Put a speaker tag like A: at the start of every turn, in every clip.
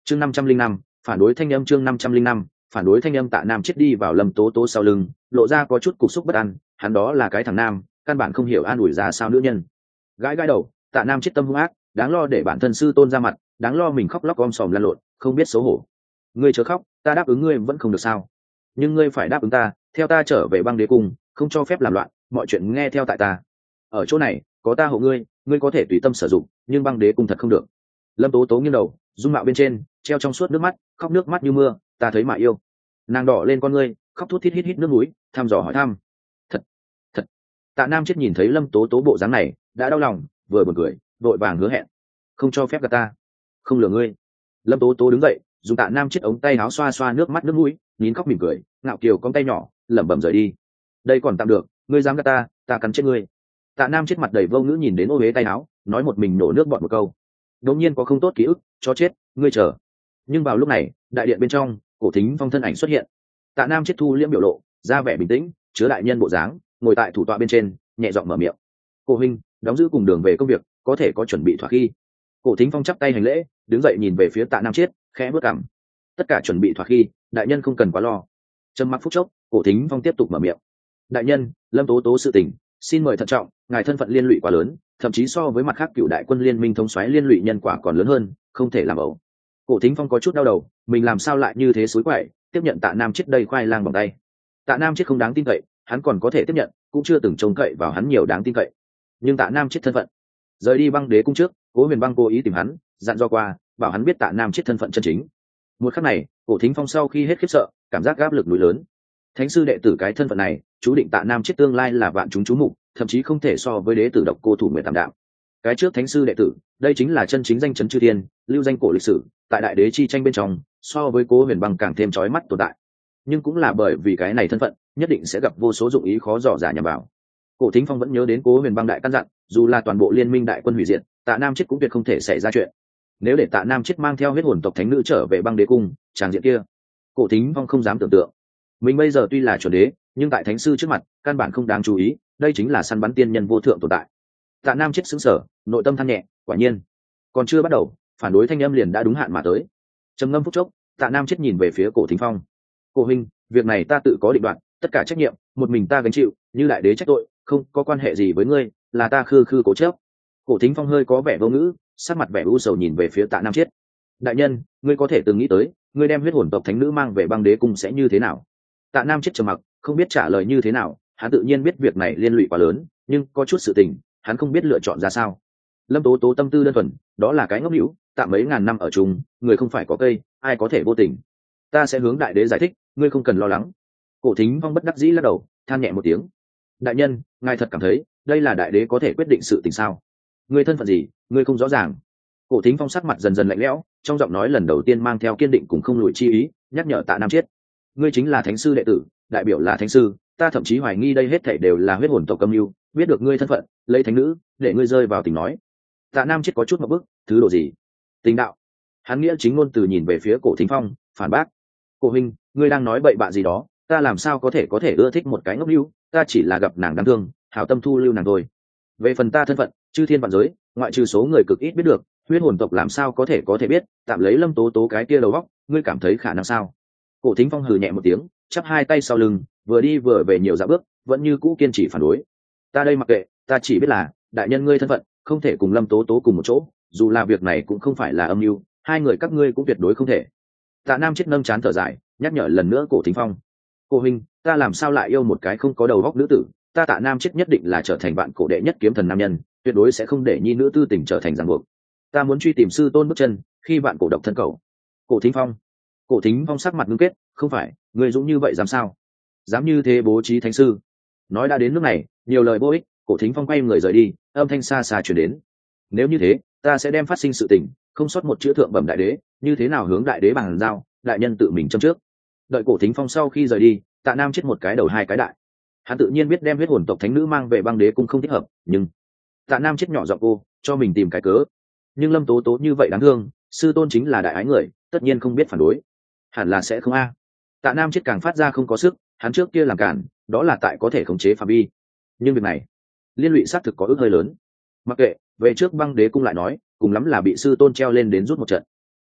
A: chương 505, phản đối thanh âm. chương 505, phản đối thanh âm. Tạ Nam chết đi vào Lâm Tố Tố sau lưng, lộ ra có chút cục xúc bất an. Hắn đó là cái thằng nam, căn bản không hiểu an ủi ra sao nữ nhân. Gãi gãi đầu, Tạ Nam chết tâm hung ác, đáng lo để bản thân sư tôn ra mặt, đáng lo mình khóc lóc om sòm lăn lộn, không biết xấu hổ. Ngươi chớ khóc, ta đáp ứng ngươi vẫn không được sao? Nhưng ngươi phải đáp ứng ta, theo ta trở về băng đế cung, không cho phép làm loạn, mọi chuyện nghe theo tại ta. Ở chỗ này có ta hộ ngươi, ngươi có thể tùy tâm sử dụng, nhưng băng đế cung thật không được. Lâm Tố Tố nghiêng đầu, dung mạo bên trên treo trong suốt nước mắt, khóc nước mắt như mưa. Ta thấy mà yêu. Nàng đỏ lên con ngươi, khóc thút thít hít hít nước mũi, thăm dò hỏi thăm. Thật. Tạ Nam chết nhìn thấy Lâm Tố Tố bộ dáng này, đã đau lòng, vừa buồn cười, vội vàng hứa hẹn, không cho phép gạt ta, không lừa ngươi. Lâm Tố Tố đứng dậy, dùng Tạ Nam chết ống tay áo xoa xoa nước mắt nước mũi, nín khóc mỉm cười, ngạo kiều cong tay nhỏ, lẩm bẩm rời đi. Đây còn tạm được, ngươi dám gạt ta cắn chết ngươi. Tạ Nam chết mặt đầy vô ngữ nhìn đến ô huế tay áo, nói một mình nổ nước bọt một câu. Đột nhiên có không tốt ký ức, cho chết, ngươi chờ. Nhưng vào lúc này, đại điện bên trong, Cổ Thính Phong thân ảnh xuất hiện. Tạ Nam chết thu liễm biểu lộ, ra vẻ bình tĩnh, chứa đại nhân bộ dáng, ngồi tại thủ tọa bên trên, nhẹ giọng mở miệng. Cổ huynh, đóng giữ cùng đường về công việc, có thể có chuẩn bị thỏa khi. Cổ Thính Phong chắp tay hành lễ, đứng dậy nhìn về phía Tạ Nam chết, khẽ bước cằm. Tất cả chuẩn bị thỏa khi, đại nhân không cần quá lo. Trầm mặc phút chốc, Cổ Thính Phong tiếp tục mở miệng. Đại nhân, Lâm Tố Tố sự tình, xin mời thận trọng, ngài thân phận liên lụy quá lớn, thậm chí so với mặt khác cựu đại quân liên minh thống soái liên lụy nhân quả còn lớn hơn, không thể làm ẩu. Cổ Thính Phong có chút đau đầu, mình làm sao lại như thế suối quậy, tiếp nhận Tạ Nam chết đây khoai lang bằng tay. Tạ Nam chết không đáng tin cậy, hắn còn có thể tiếp nhận, cũng chưa từng trông cậy vào hắn nhiều đáng tin cậy. Nhưng Tạ Nam chết thân phận, rời đi băng đế cung trước, Cố Huyền Băng cố ý tìm hắn, dặn dò qua, bảo hắn biết Tạ Nam chết thân phận chân chính. Một khắc này, Cổ Thính Phong sau khi hết khiếp sợ, cảm giác áp lực núi lớn. Thánh sư đệ tử cái thân phận này, chú định Tạ Nam chết tương lai là vạn chúng chú mục, thậm chí không thể so với đế tử Độc Cô Thủ Nguyệt Tam Đạo. Cái trước thánh sư đệ tử, đây chính là chân chính danh chấn chư thiên, lưu danh cổ lịch sử, tại đại đế chi tranh bên trong, so với Cố Huyền Băng càng thêm chói mắt tồn tại. Nhưng cũng là bởi vì cái này thân phận, nhất định sẽ gặp vô số dụng ý khó dò giả nhằm vào. Cổ Thính Phong vẫn nhớ đến Cố Huyền Băng đại căn dặn, dù là toàn bộ liên minh đại quân hủy diệt, Tạ Nam chết cũng tuyệt không thể xảy ra chuyện. Nếu để Tạ Nam chết mang theo huyết hồn tộc thánh nữ trở về băng đế cung, tràng diện kia, Cổ Thính Phong không dám tưởng tượng. Mình bây giờ tuy là chuẩn đế, nhưng tại thánh sư trước mặt, căn bản không đáng chú ý, đây chính là săn bắn tiên nhân vô thượng tồn tại. Tạ Nam chết sững sờ, nội tâm than nhẹ, quả nhiên, còn chưa bắt đầu, phản đối thanh âm liền đã đúng hạn mà tới. Trầm ngâm phút chốc, Tạ Nam chết nhìn về phía Cổ Thính Phong. Cổ huynh, việc này ta tự có định đoạt, tất cả trách nhiệm một mình ta gánh chịu, như đại đế trách tội, không có quan hệ gì với ngươi, là ta khư khư cố chấp. Cổ Thính Phong hơi có vẻ vô ngữ, sắc mặt vẻ u sầu nhìn về phía Tạ Nam chết. Đại nhân, ngươi có thể từng nghĩ tới, ngươi đem huyết hồn tộc thánh nữ mang về băng đế cung sẽ như thế nào? Tạ Nam chết trầm mặc, không biết trả lời như thế nào. Hắn tự nhiên biết việc này liên lụy quá lớn, nhưng có chút sự tình, hắn không biết lựa chọn ra sao. Lâm Tố Tố tâm tư đơn thuần, đó là cái ngốc hữu, tạm mấy ngàn năm ở chung, người không phải có cây, ai có thể vô tình. Ta sẽ hướng đại đế giải thích, ngươi không cần lo lắng. Cổ Thính Phong bất đắc dĩ lắc đầu, than nhẹ một tiếng. Đại nhân, ngài thật cảm thấy đây là đại đế có thể quyết định sự tình sao? Ngươi thân phận gì, ngươi không rõ ràng. Cổ Thính Phong sắc mặt dần dần lạnh lẽo, trong giọng nói lần đầu tiên mang theo kiên định cùng không lùi chi ý, nhắc nhở Tạ Nam chết. Ngươi chính là thánh sư đệ tử, đại biểu là thánh sư, ta thậm chí hoài nghi đây hết thảy đều là huyết hồn tộc âm mưu, biết được ngươi thân phận, lấy thánh nữ, để ngươi rơi vào tình nói. Tạ Nam chết có chút một bức, thứ độ gì? Tình đạo. Hắn nghĩa chính ngôn từ nhìn về phía Cổ Thính Phong, phản bác. Cổ huynh, ngươi đang nói bậy bạ gì đó, ta làm sao có thể ưa thích một cái ngốc lưu, ta chỉ là gặp nàng đáng thương, hảo tâm thu lưu nàng thôi. Về phần ta thân phận, chư thiên vạn giới, ngoại trừ số người cực ít biết được, huyết hồn tộc làm sao có thể biết, tạm lấy Lâm Tố Tố cái kia đầu óc, ngươi cảm thấy khả năng sao? Cổ Thính Phong hừ nhẹ một tiếng, chắp hai tay sau lưng, vừa đi vừa về nhiều dạo bước, vẫn như cũ kiên trì phản đối. Ta đây mặc kệ, ta chỉ biết là đại nhân ngươi thân phận không thể cùng Lâm Tố Tố cùng một chỗ, dù là việc này cũng không phải là âm mưu, hai người các ngươi cũng tuyệt đối không thể. Tạ Nam chết nâng chán thở dài, nhắc nhở lần nữa Cổ Thính Phong. Cô huynh, ta làm sao lại yêu một cái không có đầu óc nữ tử? Ta Tạ Nam chết nhất định là trở thành bạn cổ đệ nhất kiếm thần nam nhân, tuyệt đối sẽ không để nhi nữ tư tình trở thành ràng buộc. Ta muốn truy tìm sư tôn bước chân, khi bạn cổ độc thân cầu. Cổ Thính Phong. Cổ Thính Phong sắc mặt ngưng kết, không phải, người dũng như vậy dám sao? Dám như thế bố trí thánh sư? Nói đã đến nước này, nhiều lời vô ích. Cổ Thính Phong quay người rời đi, âm thanh xa xa truyền đến. Nếu như thế, ta sẽ đem phát sinh sự tình, không sót một chữ thượng bẩm đại đế, như thế nào hướng đại đế bàn giao, đại nhân tự mình châm trước. Đợi Cổ Thính Phong sau khi rời đi, Tạ Nam chết một cái đầu hai cái đại. Hắn tự nhiên biết đem huyết hồn tộc thánh nữ mang về băng đế cũng không thích hợp, nhưng Tạ Nam chết nhỏ giọng cô, cho mình tìm cái cớ. Nhưng Lâm Tố Tố như vậy đáng thương, sư tôn chính là đại ái người, tất nhiên không biết phản đối. Hẳn là sẽ không a. Tạ Nam chết càng phát ra không có sức, hắn trước kia làm cản, đó là tại có thể khống chế phạm vi. Nhưng việc này, liên lụy xác thực có ước hơi lớn. Mặc kệ, về trước băng đế cung lại nói, cùng lắm là bị sư tôn treo lên đến rút một trận.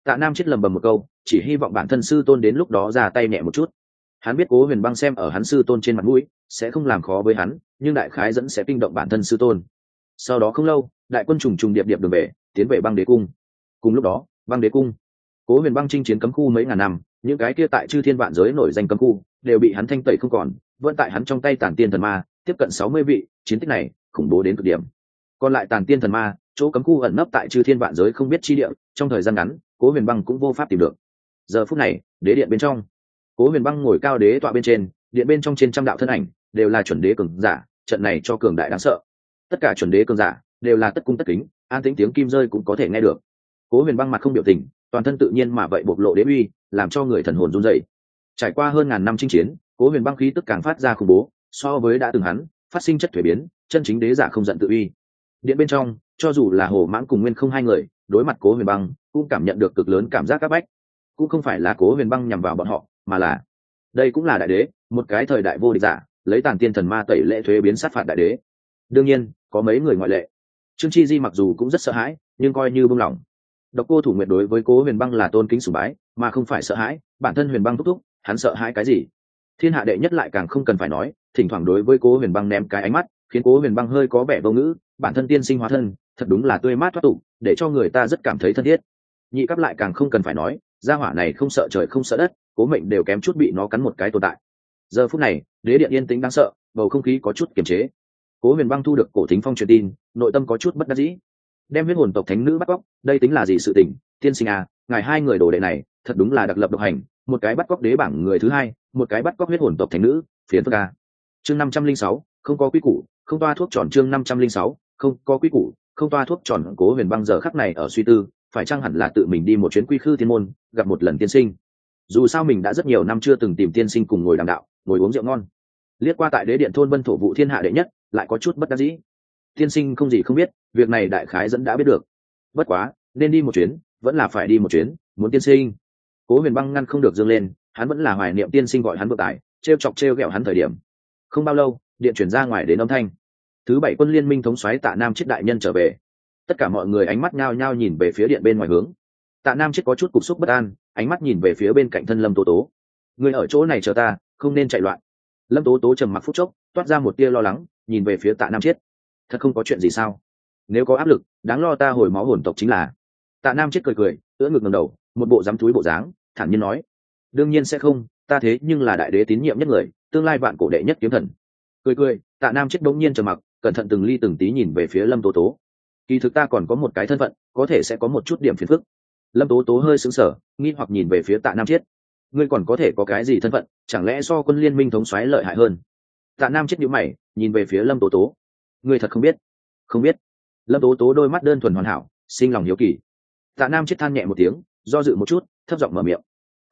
A: Tạ Nam chết lầm bầm một câu, chỉ hy vọng bản thân sư tôn đến lúc đó ra tay nhẹ một chút. Hắn biết Cố Huyền Băng xem ở hắn sư tôn trên mặt mũi sẽ không làm khó với hắn, nhưng đại khái dẫn sẽ kinh động bản thân sư tôn. Sau đó không lâu, đại quân trùng trùng điệp điệp đường về, tiến về Băng Đế cung. Cùng lúc đó, Băng Đế cung, Cố Huyền Băng chinh chiến cấm khu mấy ngàn năm, những cái kia tại chư thiên vạn giới nổi danh cấm khu đều bị hắn thanh tẩy không còn, vẫn tại hắn trong tay Tản Tiên Thần Ma, tiếp cận 60 vị, chiến tích này khủng bố đến cực điểm. Còn lại Tản Tiên Thần Ma, chỗ cấm khu ẩn nấp tại chư thiên vạn giới không biết chi địa, trong thời gian ngắn, Cố Huyền Băng cũng vô pháp tìm được. Giờ phút này, đế điện bên trong, Cố Huyền Băng ngồi cao đế tọa bên trên, điện bên trong trên trăm đạo thân ảnh đều là chuẩn đế cường giả, trận này cho cường đại đáng sợ. Tất cả chuẩn đế cường giả đều là tất cung tất kính, an tĩnh tiếng kim rơi cũng có thể nghe được. Cố Huyền Băng mặt không biểu tình, toàn thân tự nhiên mà vậy bộc lộ đế uy, làm cho người thần hồn run rẩy. Trải qua hơn ngàn năm chinh chiến, Cố Huyền Băng khí tức càng phát ra khủng bố, so với đã từng hắn, phát sinh chất thuế biến, chân chính đế giả không giận tự uy. Điện bên trong, cho dù là Hồ Mãng cùng Nguyên Không hai người, đối mặt Cố Huyền Băng, cũng cảm nhận được cực lớn cảm giác áp bách. Cũng không phải là Cố Huyền Băng nhằm vào bọn họ, mà là đây cũng là đại đế, một cái thời đại vô địch giả, lấy Tản Tiên Thần Ma tẩy lễ thuế biến sát phạt đại đế. Đương nhiên, có mấy người ngoại lệ. Trương Chi Di mặc dù cũng rất sợ hãi, nhưng coi như buông lỏng. Độc Cô Thủ Nguyệt đối với Cố Huyền Băng là tôn kính sùng bái, mà không phải sợ hãi, bản thân Huyền Băng thúc thúc, hắn sợ hãi cái gì? Thiên hạ đệ nhất lại càng không cần phải nói, thỉnh thoảng đối với Cố Huyền Băng ném cái ánh mắt, khiến Cố Huyền Băng hơi có vẻ vô ngữ, bản thân tiên sinh hóa thân, thật đúng là tươi mát thoát tục, để cho người ta rất cảm thấy thân thiết. Nhị cấp lại càng không cần phải nói, gia hỏa này không sợ trời không sợ đất, Cố Mệnh đều kém chút bị nó cắn một cái tồn tại. Giờ phút này, đế điện yên tĩnh đáng sợ, bầu không khí có chút kiềm chế. Cố Huyền Băng thu được Cổ Thính Phong truyền tin, nội tâm có chút bất đắc dĩ. Đem huyết hồn tộc thánh nữ bắt cóc, đây tính là gì sự tình? Tiên sinh à, ngài hai người đồ đệ này, thật đúng là đặc lập độc hành, một cái bắt cóc đế bảng người thứ hai, một cái bắt cóc huyết hồn tộc thánh nữ, phiền phức à. Chương 506, không có quy củ, không toa thuốc tròn. Chương 506, không có quy củ, không toa thuốc tròn. Cố Huyền Băng giờ khắc này ở suy tư, phải chăng hẳn là tự mình đi một chuyến Quy Khư Thiên môn, gặp một lần tiên sinh. Dù sao mình đã rất nhiều năm chưa từng tìm tiên sinh cùng ngồi đàm đạo, ngồi uống rượu ngon. Liếc qua tại đế điện thôn Vân Thổ Vụ thiên hạ đệ nhất, lại có chút bất đắc dĩ. Tiên sinh không gì không biết, việc này đại khái dẫn đã biết được. Bất quá, nên đi một chuyến, vẫn là phải đi một chuyến, muốn tiên sinh. Cố Huyền Băng ngăn không được dương lên, hắn vẫn là hoài niệm tiên sinh gọi hắn vượng tài, trêu chọc trêu ghẹo hắn thời điểm. Không bao lâu, điện chuyển ra ngoài đến âm thanh. Thứ bảy quân liên minh thống soái Tạ Nam Chiết đại nhân trở về. Tất cả mọi người ánh mắt nhao nhao nhìn về phía điện bên ngoài hướng. Tạ Nam Chiết có chút cục xúc bất an, ánh mắt nhìn về phía bên cạnh thân Lâm Tố Tố. Người ở chỗ này chờ ta, không nên chạy loạn. Lâm Tố Tố trầm mặc phút chốc, toát ra một tia lo lắng, nhìn về phía Tạ Nam Chiết. Thật không có chuyện gì sao? Nếu có áp lực, đáng lo ta hồi máu hồn tộc chính là. Tạ Nam Chiết cười cười, ưỡn ngực ngẩng đầu, một bộ dám túi bộ dáng, thản nhiên nói: đương nhiên sẽ không, ta thế nhưng là đại đế tín nhiệm nhất người, tương lai vạn cổ đệ nhất kiếm thần. Cười cười, Tạ Nam Chiết bỗng nhiên trầm mặc, cẩn thận từng ly từng tí nhìn về phía Lâm Tố Tố. Kỳ thực ta còn có một cái thân phận, có thể sẽ có một chút điểm phiền phức. Lâm Tố Tố hơi sững sờ, nghi hoặc nhìn về phía Tạ Nam Chiết. Ngươi còn có thể có cái gì thân phận, chẳng lẽ so quân liên minh thống soái lợi hại hơn? Tạ Nam Chiết nhíu mày, nhìn về phía Lâm Tố Tố. Ngươi thật không biết? Không biết. Lâm Tố Tố đôi mắt đơn thuần hoàn hảo, sinh lòng hiếu kỳ. Tạ Nam Chiết than nhẹ một tiếng, do dự một chút, thấp giọng mở miệng.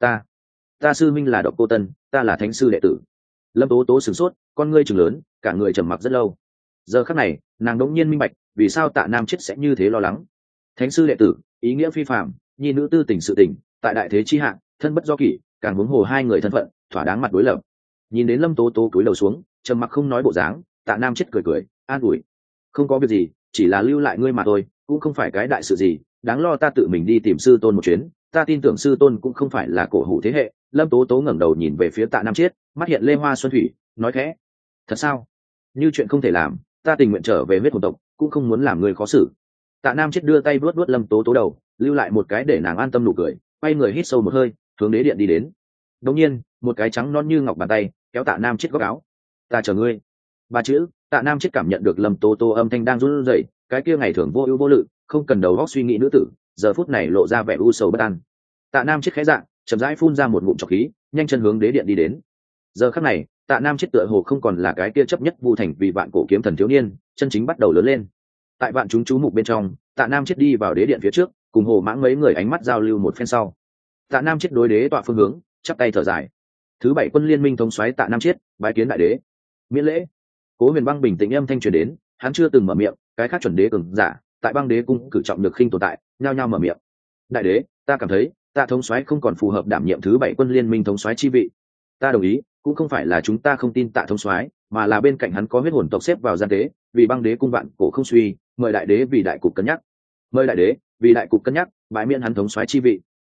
A: Ta sư minh là Độc Cô Tân, ta là thánh sư đệ tử. Lâm Tố Tố sửng sốt, con ngươi trừng lớn, cả người trầm mặc rất lâu. Giờ khắc này, nàng đống nhiên minh bạch, vì sao Tạ Nam Chiết sẽ như thế lo lắng. Thánh sư đệ tử, ý nghĩa phi phàm, nhi nữ tư tình sự tình, tại đại thế chi hạng, thân bất do kỷ, càng huống hồ hai người thân phận, thỏa đáng mặt đối lập. Nhìn đến Lâm Tố Tố cúi đầu xuống, trầm mặc không nói bộ dáng, Tạ Nam Chiết cười cười, an ủi: không có việc gì, chỉ là lưu lại ngươi mà thôi, cũng không phải cái đại sự gì, đáng lo ta tự mình đi tìm sư tôn một chuyến, ta tin tưởng sư tôn cũng không phải là cổ hủ thế hệ. Lâm Tố Tố ngẩng đầu nhìn về phía Tạ Nam Chiết, mắt hiện lê hoa xuân thủy, nói khẽ: thật sao? Như chuyện không thể làm, ta tình nguyện trở về huyết hồn tộc, cũng không muốn làm người khó xử. Tạ Nam Chiết đưa tay vuốt vuốt Lâm Tố Tố đầu, lưu lại một cái để nàng an tâm nụ cười, quay người hít sâu một hơi, hướng đế điện đi đến. Đột nhiên, một cái trắng non như ngọc bàn tay kéo Tạ Nam Chiết góc áo. Ta chờ ngươi. Ba chữ, Tạ Nam Chiết cảm nhận được Lâm Tố Tố âm thanh đang run rẩy, cái kia ngày thường vô ưu vô lự, không cần đầu óc suy nghĩ nữ tử, giờ phút này lộ ra vẻ u sầu bất an. Tạ Nam Chiết khẽ dạng, chậm rãi phun ra một ngụm trọc khí, nhanh chân hướng đế điện đi đến. Giờ khắc này, Tạ Nam Chiết tựa hồ không còn là cái kia chấp nhất Vu Thành vì vạn cổ kiếm thần thiếu niên, chân chính bắt đầu lớn lên. Tại vạn chúng chú mục bên trong, Tạ Nam Chiết đi vào đế điện phía trước, cùng Hồ Mãng mấy người ánh mắt giao lưu một phen sau. Tạ Nam Chiết đối đế tọa phương hướng, chắp tay thở dài. Thứ bảy quân liên minh thống soái Tạ Nam Chiết, bái kiến đại đế. Miễn lễ. Cố Huyền Băng bình tĩnh âm thanh truyền đến, hắn chưa từng mở miệng, cái khác chuẩn đế cường giả, tại Băng Đế cung cử trọng được khinh tồn tại, nhao nhao mở miệng. Đại đế, ta cảm thấy, Tạ thống soái không còn phù hợp đảm nhiệm thứ bảy quân liên minh thống soái chi vị. Ta đồng ý, cũng không phải là chúng ta không tin Tạ thống soái, mà là bên cạnh hắn có huyết hồn tộc xếp vào gian tế, vì Băng Đế cung vạn cổ không suy, mời đại đế vì đại cục cân nhắc. Mời đại đế vì đại cục cân nhắc, bãi miễn hắn thống soái chi vị.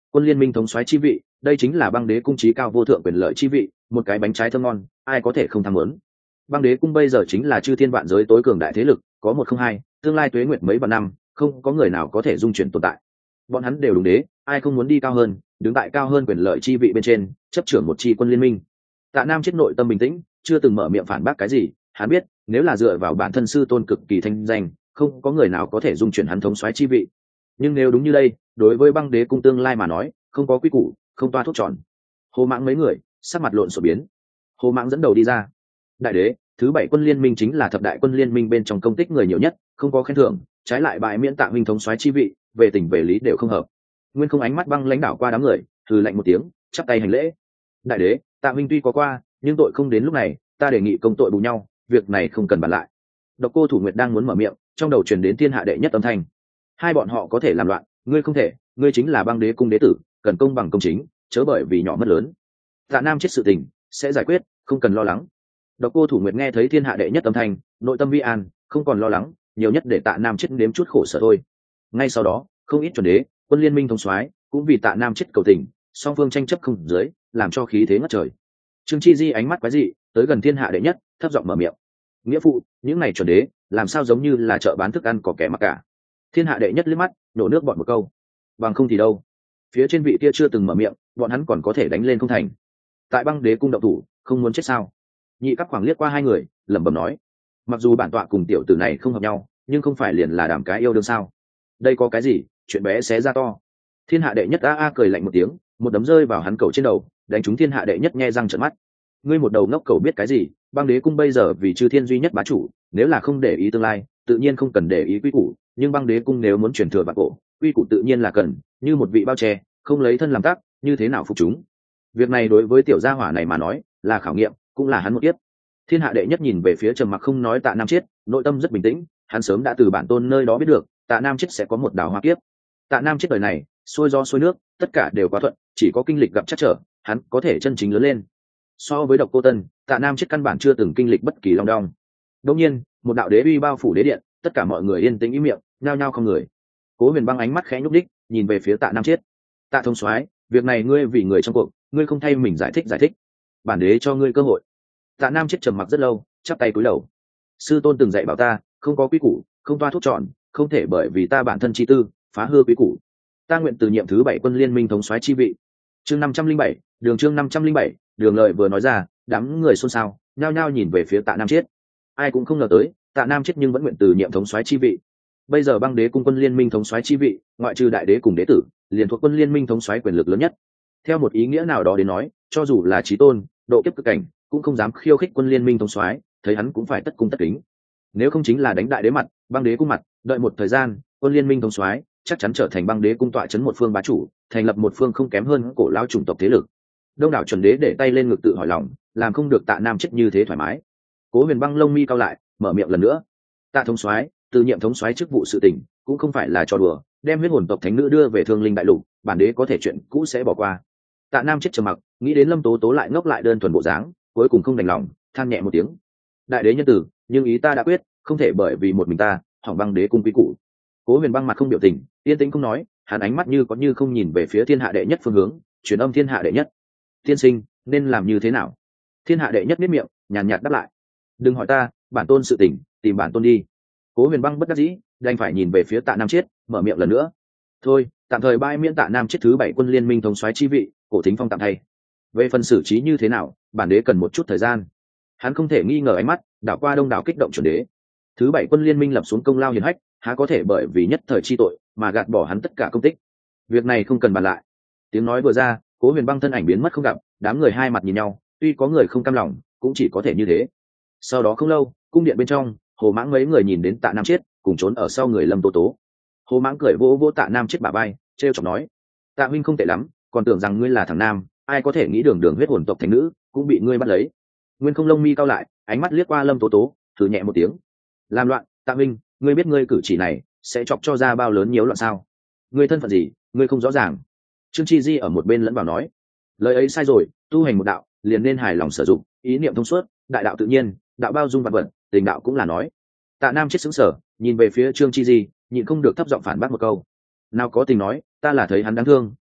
A: Quân liên minh thống soái chi vị, đây chính là băng đế cung trí cao vô thượng quyền lợi chi vị, một cái bánh trái thơm ngon, ai có thể không tham muốn. Băng đế cung bây giờ chính là chư thiên vạn giới tối cường đại thế lực, có một không hai, tương lai tuế nguyệt mấy vạn năm, không có người nào có thể dung chuyển tồn tại. Bọn hắn đều đúng đế, ai không muốn đi cao hơn, đứng tại cao hơn quyền lợi chi vị bên trên, chấp trưởng một chi quân liên minh. Tạ Nam chết nội tâm bình tĩnh, chưa từng mở miệng phản bác cái gì. Hắn biết, nếu là dựa vào bản thân sư tôn cực kỳ thanh danh, không có người nào có thể dung chuyển hắn thống soái chi vị. Nhưng nếu đúng như đây, đối với băng đế cung tương lai mà nói, không có quy củ, không toa thuốc tròn. Hồ Mãng mấy người sắc mặt lộn xộn biến. Hồ Mãng dẫn đầu đi ra. Đại đế, thứ bảy quân liên minh chính là thập đại quân liên minh bên trong công tích người nhiều nhất, không có khen thưởng, trái lại bãi miễn Tạ huynh thống soái chi vị, về tình về lý đều không hợp. Nguyên Không ánh mắt băng lãnh đảo qua đám người, hừ lạnh một tiếng, chắp tay hành lễ. Đại đế, Tạ huynh tuy có qua, nhưng tội không đến lúc này, ta đề nghị công tội bù nhau, việc này không cần bàn lại. Độc Cô Thủ Nguyệt đang muốn mở miệng, trong đầu truyền đến thiên hạ đệ nhất âm thanh. Hai bọn họ có thể làm loạn, ngươi không thể, ngươi chính là băng đế cung đế tử, cần công bằng công chính, chớ bởi vì nhỏ mất lớn. Tạ Nam chết sự tình sẽ giải quyết, không cần lo lắng. Độc Cô Thủ Nguyệt nghe thấy thiên hạ đệ nhất âm thanh, nội tâm vi an, không còn lo lắng, nhiều nhất để Tạ Nam chết nếm chút khổ sở thôi. Ngay sau đó, không ít chuẩn đế, quân liên minh thống soái cũng vì Tạ Nam chết cầu tình, song phương tranh chấp không dưới, làm cho khí thế ngất trời. Trương Chi Di ánh mắt quái dị, tới gần thiên hạ đệ nhất, thấp giọng mở miệng. Nghĩa phụ, những này chuẩn đế, làm sao giống như là chợ bán thức ăn có kẻ mặc cả. Thiên hạ đệ nhất liếc mắt, nổ nước bọn một câu. Bằng không thì đâu? Phía trên vị kia chưa từng mở miệng, bọn hắn còn có thể đánh lên không thành. Tại băng đế cung động thủ, không muốn chết sao? Nhị Các khoảng liếc qua hai người, lẩm bẩm nói. Mặc dù bản tọa cùng tiểu tử này không hợp nhau, nhưng không phải liền là đàm cái yêu đương sao? Đây có cái gì, chuyện bé xé ra to. Thiên hạ đệ nhất a cười lạnh một tiếng, một đấm rơi vào hắn cầu trên đầu, đánh trúng thiên hạ đệ nhất nhe răng trợn mắt. Ngươi một đầu ngốc cầu biết cái gì? Băng đế cung bây giờ vì chư thiên duy nhất bá chủ, nếu là không để ý tương lai, tự nhiên không cần để ý quy củ, nhưng băng đế cung nếu muốn truyền thừa vạn cổ, quy củ tự nhiên là cần, như một vị bao che, không lấy thân làm tác, như thế nào phục chúng. Việc này đối với tiểu gia hỏa này mà nói, là khảo nghiệm, cũng là hắn một kiếp. Thiên hạ đệ nhất nhìn về phía trầm mặc không nói Tạ Nam Chiết, nội tâm rất bình tĩnh, hắn sớm đã từ bản tôn nơi đó biết được, Tạ Nam Chiết sẽ có một đào hoa kiếp. Tạ Nam Chiết đời này, xuôi gió xuôi nước, tất cả đều quá thuận, chỉ có kinh lịch gặp trắc trở, hắn có thể chân chính lớn lên. So với Độc Cô Tân, Tạ Nam Chiết căn bản chưa từng kinh lịch bất kỳ long đong. Đương nhiên, một đạo đế uy bao phủ đế điện, tất cả mọi người yên tĩnh im miệng, nhao nhao không người. Cố Huyền Băng ánh mắt khẽ nhúc đích, nhìn về phía Tạ Nam Chiết. Tạ thông soái, việc này ngươi vì người trong cuộc, ngươi không thay mình giải thích, bản đế cho ngươi cơ hội. Tạ Nam Chiết trầm mặc rất lâu, chắp tay cúi đầu. Sư tôn từng dạy bảo ta, không có quy củ, không toa thuốc chọn, không thể bởi vì ta bản thân chi tư phá hư quy củ. Ta nguyện từ nhiệm thứ bảy quân liên minh thống soái chi vị. Chương 507, chương 507, đường lời vừa nói ra, đám người xôn xao, nhao nhao nhìn về phía Tạ Nam Chiết. Ai cũng không ngờ tới, Tạ Nam Chiết nhưng vẫn nguyện từ nhiệm thống soái chi vị. Bây giờ băng đế cung quân liên minh thống soái chi vị, ngoại trừ đại đế cùng đế tử, liền thuộc quân liên minh thống soái quyền lực lớn nhất. Theo một ý nghĩa nào đó đến nói, cho dù là chí tôn, độ kiếp cực cảnh, cũng không dám khiêu khích quân liên minh thống soái, thấy hắn cũng phải tất cung tất kính. Nếu không chính là đánh đại đế mặt, băng đế cung mặt, đợi một thời gian, quân liên minh thống soái chắc chắn trở thành băng đế cung tọa chấn một phương bá chủ, thành lập một phương không kém hơn cổ lao chủng tộc thế lực. Đông đảo chuẩn đế để tay lên ngực tự hỏi lòng, làm không được Tạ Nam Chiết như thế thoải mái. Cố Huyền Băng lông mi cao lại, mở miệng lần nữa. Tạ thống soái, từ nhiệm thống soái chức vụ sự tình, cũng không phải là trò đùa, đem huyết hồn tộc thánh nữ đưa về Thương Linh đại lục, bản đế có thể chuyện cũ sẽ bỏ qua. Tạ Nam Chiết trầm mặc, nghĩ đến Lâm Tố Tố lại ngốc lại đơn thuần bộ dáng, cuối cùng không đành lòng, than nhẹ một tiếng. Đại đế nhân tử, nhưng ý ta đã quyết, không thể bởi vì một mình ta hỏng băng đế cung quý cũ. Cố Huyền Băng mặt không biểu tình, yên tĩnh không nói, hắn ánh mắt như có như không nhìn về phía thiên hạ đệ nhất phương hướng, truyền âm thiên hạ đệ nhất. Tiên sinh, nên làm như thế nào? Thiên hạ đệ nhất miết miệng, nhàn nhạt đáp lại. Đừng hỏi ta, bản tôn sự tình, tìm bản tôn đi. Cố Huyền Băng bất đắc dĩ, đành phải nhìn về phía Tạ Nam Chiết, mở miệng lần nữa. Thôi, tạm thời bãi miễn Tạ Nam Chiết thứ bảy quân liên minh thống soái chi vị, Cổ Thính Phong tạm thay. Về phần xử trí như thế nào, bản đế cần một chút thời gian. Hắn không thể nghi ngờ ánh mắt đảo qua đông đảo kích động chuẩn đế. Thứ bảy quân liên minh lập xuống công lao hiển hách, há có thể bởi vì nhất thời chi tội mà gạt bỏ hắn tất cả công tích. Việc này không cần bàn lại. Tiếng nói vừa ra, Cố Huyền Băng thân ảnh biến mất không gặp, đám người hai mặt nhìn nhau, tuy có người không cam lòng, cũng chỉ có thể như thế. Sau đó không lâu, cung điện bên trong, Hồ Mãng mấy người nhìn đến Tạ Nam Chiết, cùng trốn ở sau người Lâm Tố Tố. Hồ Mãng cười vỗ vỗ Tạ Nam Chiết bả vai, trêu chọc nói: Tạ huynh không tệ lắm, còn tưởng rằng ngươi là thằng nam, ai có thể nghĩ đường đường huyết hồn tộc thành nữ cũng bị ngươi bắt lấy. Nguyên Không lông mi cao lại, ánh mắt liếc qua Lâm Tố Tố, thử nhẹ một tiếng: làm loạn. Tạ huynh, ngươi biết ngươi cử chỉ này sẽ chọc cho ra bao lớn nhiễu loạn sao? Ngươi thân phận gì, ngươi không rõ ràng. Trương Chi Di ở một bên lẫn vào nói: lời ấy sai rồi, tu hành một đạo liền nên hài lòng sử dụng, ý niệm thông suốt, đại đạo tự nhiên, đạo bao dung vạn vật, tình đạo cũng là nói. Tạ Nam Chiết sững sờ, nhìn về phía Trương Chi Di, nhịn không được thấp giọng phản bác một câu: nào có tình nói, ta là thấy hắn đáng thương,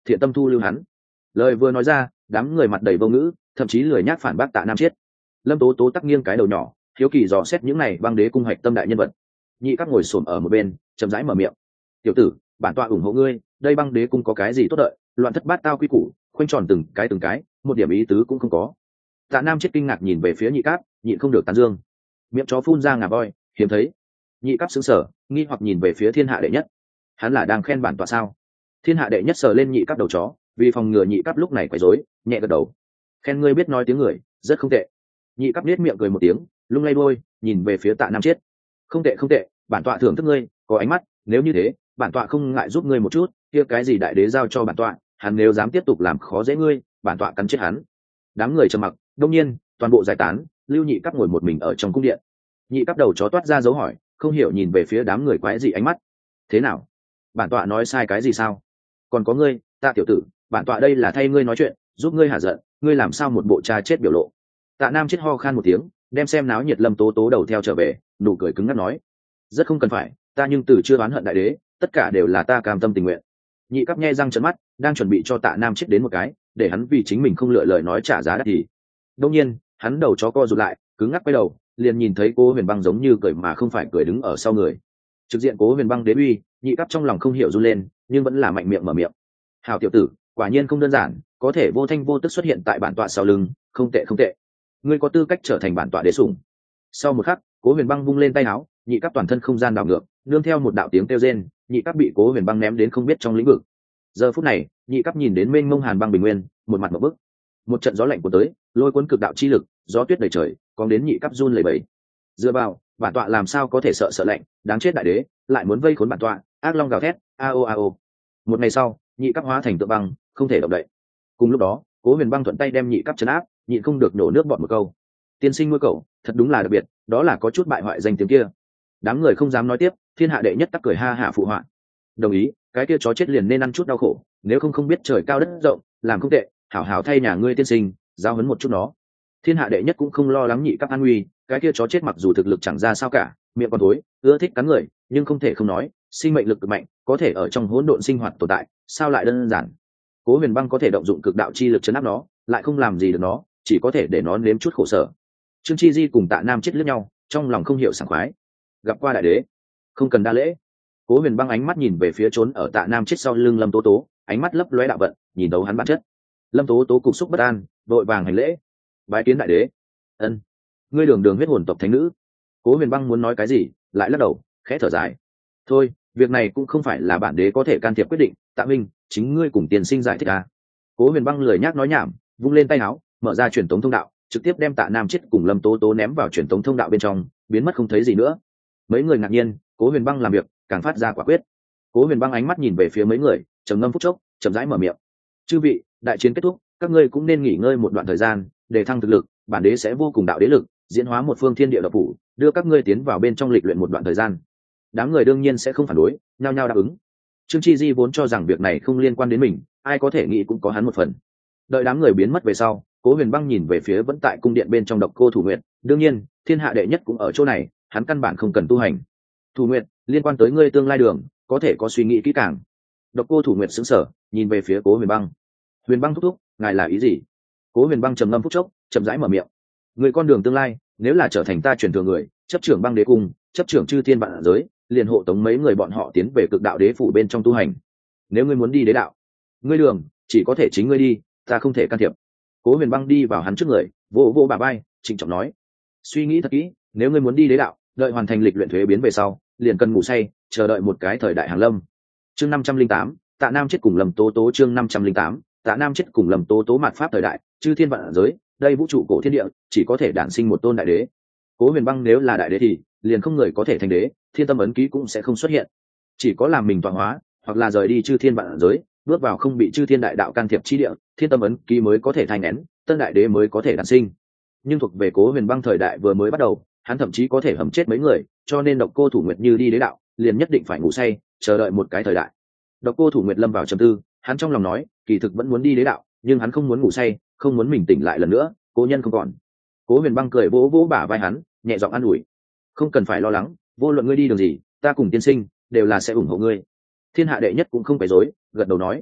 A: thiện tâm thu lưu hắn. Lời vừa nói ra, đám người mặt đầy vô ngữ, thậm chí lười nhác phản bác Tạ Nam Chiết. Lâm Tố Tố tắc nghiêng cái đầu nhỏ, hiếu kỳ dò xét những này băng đế cung hoạch tâm đại nhân vật. Nhị Cáp ngồi xổm ở một bên, chậm rãi mở miệng: "Tiểu tử, bản tọa ủng hộ ngươi, đây băng đế cung có cái gì tốt đợi, loạn thất bát tao quy củ, khoanh tròn từng cái, một điểm ý tứ cũng không có." Tạ Nam Chiết kinh ngạc nhìn về phía Nhị Cáp, nhịn không được tán dương: "Miệng chó phun ra ngà voi, hiếm thấy." Nhị Cáp sững sờ, nghi hoặc nhìn về phía Thiên Hạ đệ nhất. Hắn là đang khen bản tọa sao? Thiên Hạ đệ nhất sờ lên Nhị Cáp đầu chó, vì phòng ngừa Nhị Cáp lúc này quấy rối, nhẹ gật đầu: "Khen ngươi biết nói tiếng người, rất không tệ." Nhị Cáp nết miệng cười một tiếng, lung lay đuôi, nhìn về phía Tạ Nam Chiết: "Không tệ không tệ, bản tọa thưởng thức ngươi, có ánh mắt, nếu như thế, bản tọa không ngại giúp ngươi một chút, kia cái gì đại đế giao cho bản tọa, hắn nếu dám tiếp tục làm khó dễ ngươi, bản tọa cắn chết hắn." Đám người trầm mặc, đương nhiên, toàn bộ giải tán, lưu Nhị Cáp ngồi một mình ở trong cung điện. Nhị Cáp đầu chó toát ra dấu hỏi, không hiểu nhìn về phía đám người quái gì ánh mắt. "Thế nào? Bản tọa nói sai cái gì sao? Còn có ngươi, Tạ tiểu tử, bản tọa đây là thay ngươi nói chuyện, giúp ngươi hạ giận, ngươi làm sao một bộ cha chết biểu lộ?" Tạ Nam Chiết ho khan một tiếng, đem xem náo nhiệt Lâm Tố Tố đầu theo trở về, nụ cười cứng ngắc nói: "Rất không cần phải, ta nhưng từ chưa oán hận đại đế, tất cả đều là ta cam tâm tình nguyện." Nhị Cáp nhe răng trợn mắt, đang chuẩn bị cho Tạ Nam Chiết đến một cái, để hắn vì chính mình không lựa lời nói trả giá đắt thì đương nhiên, hắn đầu chó co rụt lại, cứng ngắc quay đầu, liền nhìn thấy Cố Huyền Băng giống như cười mà không phải cười đứng ở sau người. Trực diện Cố Huyền Băng đế uy, Nhị Cáp trong lòng không hiểu run lên, nhưng vẫn là mạnh miệng mở miệng: "Hảo tiểu tử, quả nhiên không đơn giản, có thể vô thanh vô tức xuất hiện tại bản tọa sau lưng, không tệ không tệ. Ngươi có tư cách trở thành bản tọa đế sủng." Sau một khắc, Cố Huyền Băng vung lên tay áo, Nhị Cáp toàn thân không gian đảo ngược, nương theo một đạo tiếng kêu rên, Nhị Cáp bị Cố Huyền Băng ném đến không biết trong lĩnh vực. Giờ phút này, Nhị Cáp nhìn đến mênh mông hàn băng bình nguyên, một mặt ngộp bức. Một trận gió lạnh cuốn tới, lôi cuốn cực đạo chi lực, gió tuyết đầy trời, còn đến Nhị Cáp run lẩy bẩy. Dựa vào, bản tọa làm sao có thể sợ lạnh, đáng chết đại đế, lại muốn vây khốn bản tọa, ác long gào thét, a o a o. Một ngày sau, Nhị Cáp hóa thành tượng băng, không thể động đậy. Cùng lúc đó, Cố Huyền Băng thuận tay đem Nhị Cáp trấn áp, nhịn không được nổ nước bọt một câu: "Tiên sinh nuôi cậu, thật đúng là đặc biệt, đó là có chút bại hoại danh tiếng kia." Đám người không dám nói tiếp, Thiên Hạ đệ nhất tắc cười ha hả phụ họa: "Đồng ý, cái kia chó chết liền nên ăn chút đau khổ, nếu không biết trời cao đất rộng, làm không tệ, hảo hảo thay nhà ngươi tiên sinh, giao huấn một chút nó." Thiên Hạ đệ nhất cũng không lo lắng Nhị Cáp an nguy, cái kia chó chết mặc dù thực lực chẳng ra sao cả, miệng còn thối, ưa thích cắn người, nhưng không thể không nói, sinh mệnh lực cực mạnh, có thể ở trong hỗn độn sinh hoạt tồn tại, sao lại đơn giản. Cố Huyền Băng có thể động dụng cực đạo chi lực chấn áp nó, lại không làm gì được nó, chỉ có thể để nó nếm chút khổ sở. Trương Chi Di cùng Tạ Nam Chiết liếc nhau, trong lòng không hiểu sảng khoái. Gặp qua đại đế, không cần đa lễ. Cố Huyền Băng ánh mắt nhìn về phía trốn ở Tạ Nam Chiết sau lưng Lâm Tố Tố, ánh mắt lấp lóe đạo vận, nhìn đấu hắn bản chất. Lâm Tố Tố cục xúc bất an, vội vàng hành lễ: "Bái kiến đại đế." "Ân, ngươi đường đường huyết hồn tộc thánh nữ." Cố Huyền Băng muốn nói cái gì, lại lắc đầu, khẽ thở dài: "Thôi, việc này cũng không phải là bản đế có thể can thiệp quyết định, Tạ Minh, chính ngươi cùng tiền sinh giải thích à." Cố Huyền Băng lười nhác nói nhảm, vung lên tay áo, mở ra truyền tống thông đạo, trực tiếp đem Tạ Nam Chiết cùng Lâm Tố Tố ném vào truyền tống thông đạo bên trong, biến mất không thấy gì nữa. Mấy người ngạc nhiên, Cố Huyền Băng làm việc càng phát ra quả quyết. Cố Huyền Băng ánh mắt nhìn về phía mấy người, trầm ngâm phút chốc, chậm rãi mở miệng: "Chư vị, đại chiến kết thúc, các ngươi cũng nên nghỉ ngơi một đoạn thời gian, để thăng thực lực, bản đế sẽ vô cùng đạo đế lực, diễn hóa một phương thiên địa độc phủ, đưa các ngươi tiến vào bên trong lịch luyện một đoạn thời gian." Đám người đương nhiên sẽ không phản đối, nhao nhao đáp ứng. Trương Chi Di vốn cho rằng việc này không liên quan đến mình, ai có thể nghĩ cũng có hắn một phần. Đợi đám người biến mất về sau, Cố Huyền Băng nhìn về phía vẫn tại cung điện bên trong Độc Cô Thủ Nguyệt, đương nhiên, Thiên Hạ đệ nhất cũng ở chỗ này, hắn căn bản không cần tu hành. "Thủ Nguyệt, liên quan tới ngươi tương lai đường, có thể có suy nghĩ kỹ càng." Độc Cô Thủ Nguyệt sững sờ, nhìn về phía Cố Huyền Băng. "Huyền Băng thúc thúc, ngài là ý gì?" Cố Huyền Băng trầm ngâm phút chốc, chậm rãi mở miệng: "Người con đường tương lai, nếu là trở thành ta truyền thừa người, chấp trưởng băng đế cung, chấp trưởng chư thiên vạn giới, liền hộ tống mấy người bọn họ tiến về cực đạo đế phủ bên trong tu hành. Nếu ngươi muốn đi đế đạo, ngươi đường chỉ có thể chính ngươi đi, ta không thể can thiệp." Cố Huyền Băng đi vào hắn trước người, vỗ vỗ bả vai, trịnh trọng nói: "Suy nghĩ thật kỹ, nếu ngươi muốn đi đế đạo, đợi hoàn thành lịch luyện thuế biến về sau, liền cần ngủ say, chờ đợi một cái thời đại hàng lâm." Chương 508, Tạ Nam Chiết cùng Lâm Tố Tố. Chương 508, Tạ Nam Chiết cùng Lâm Tố Tố. Mạt pháp thời đại, chư thiên vạn giới, đây vũ trụ cổ thiên địa, chỉ có thể đản sinh một tôn đại đế. Cố Huyền Băng nếu là đại đế thì liền không người có thể thành đế, thiên tâm ấn ký cũng sẽ không xuất hiện, chỉ có làm mình tọa hóa, hoặc là rời đi chư thiên vạn giới, bước vào không bị chư thiên đại đạo can thiệp chi địa, thiên tâm ấn ký mới có thể thành nén, tân đại đế mới có thể đản sinh. Nhưng thuộc về Cố Huyền Băng thời đại vừa mới bắt đầu, hắn thậm chí có thể hầm chết mấy người, cho nên Độc Cô Thủ Nguyệt như đi đế đạo, liền nhất định phải ngủ say, chờ đợi một cái thời đại. Độc Cô Thủ Nguyệt lâm vào trầm tư, hắn trong lòng nói, kỳ thực vẫn muốn đi đế đạo, nhưng hắn không muốn ngủ say, không muốn mình tỉnh lại lần nữa, cố nhân không còn. Cố Huyền Băng cười vỗ vỗ bả vai hắn, nhẹ giọng an ủi: "Không cần phải lo lắng, vô luận ngươi đi đường gì, ta cùng tiên sinh đều là sẽ ủng hộ ngươi." Thiên Hạ đệ nhất cũng không phải dối, gật đầu nói: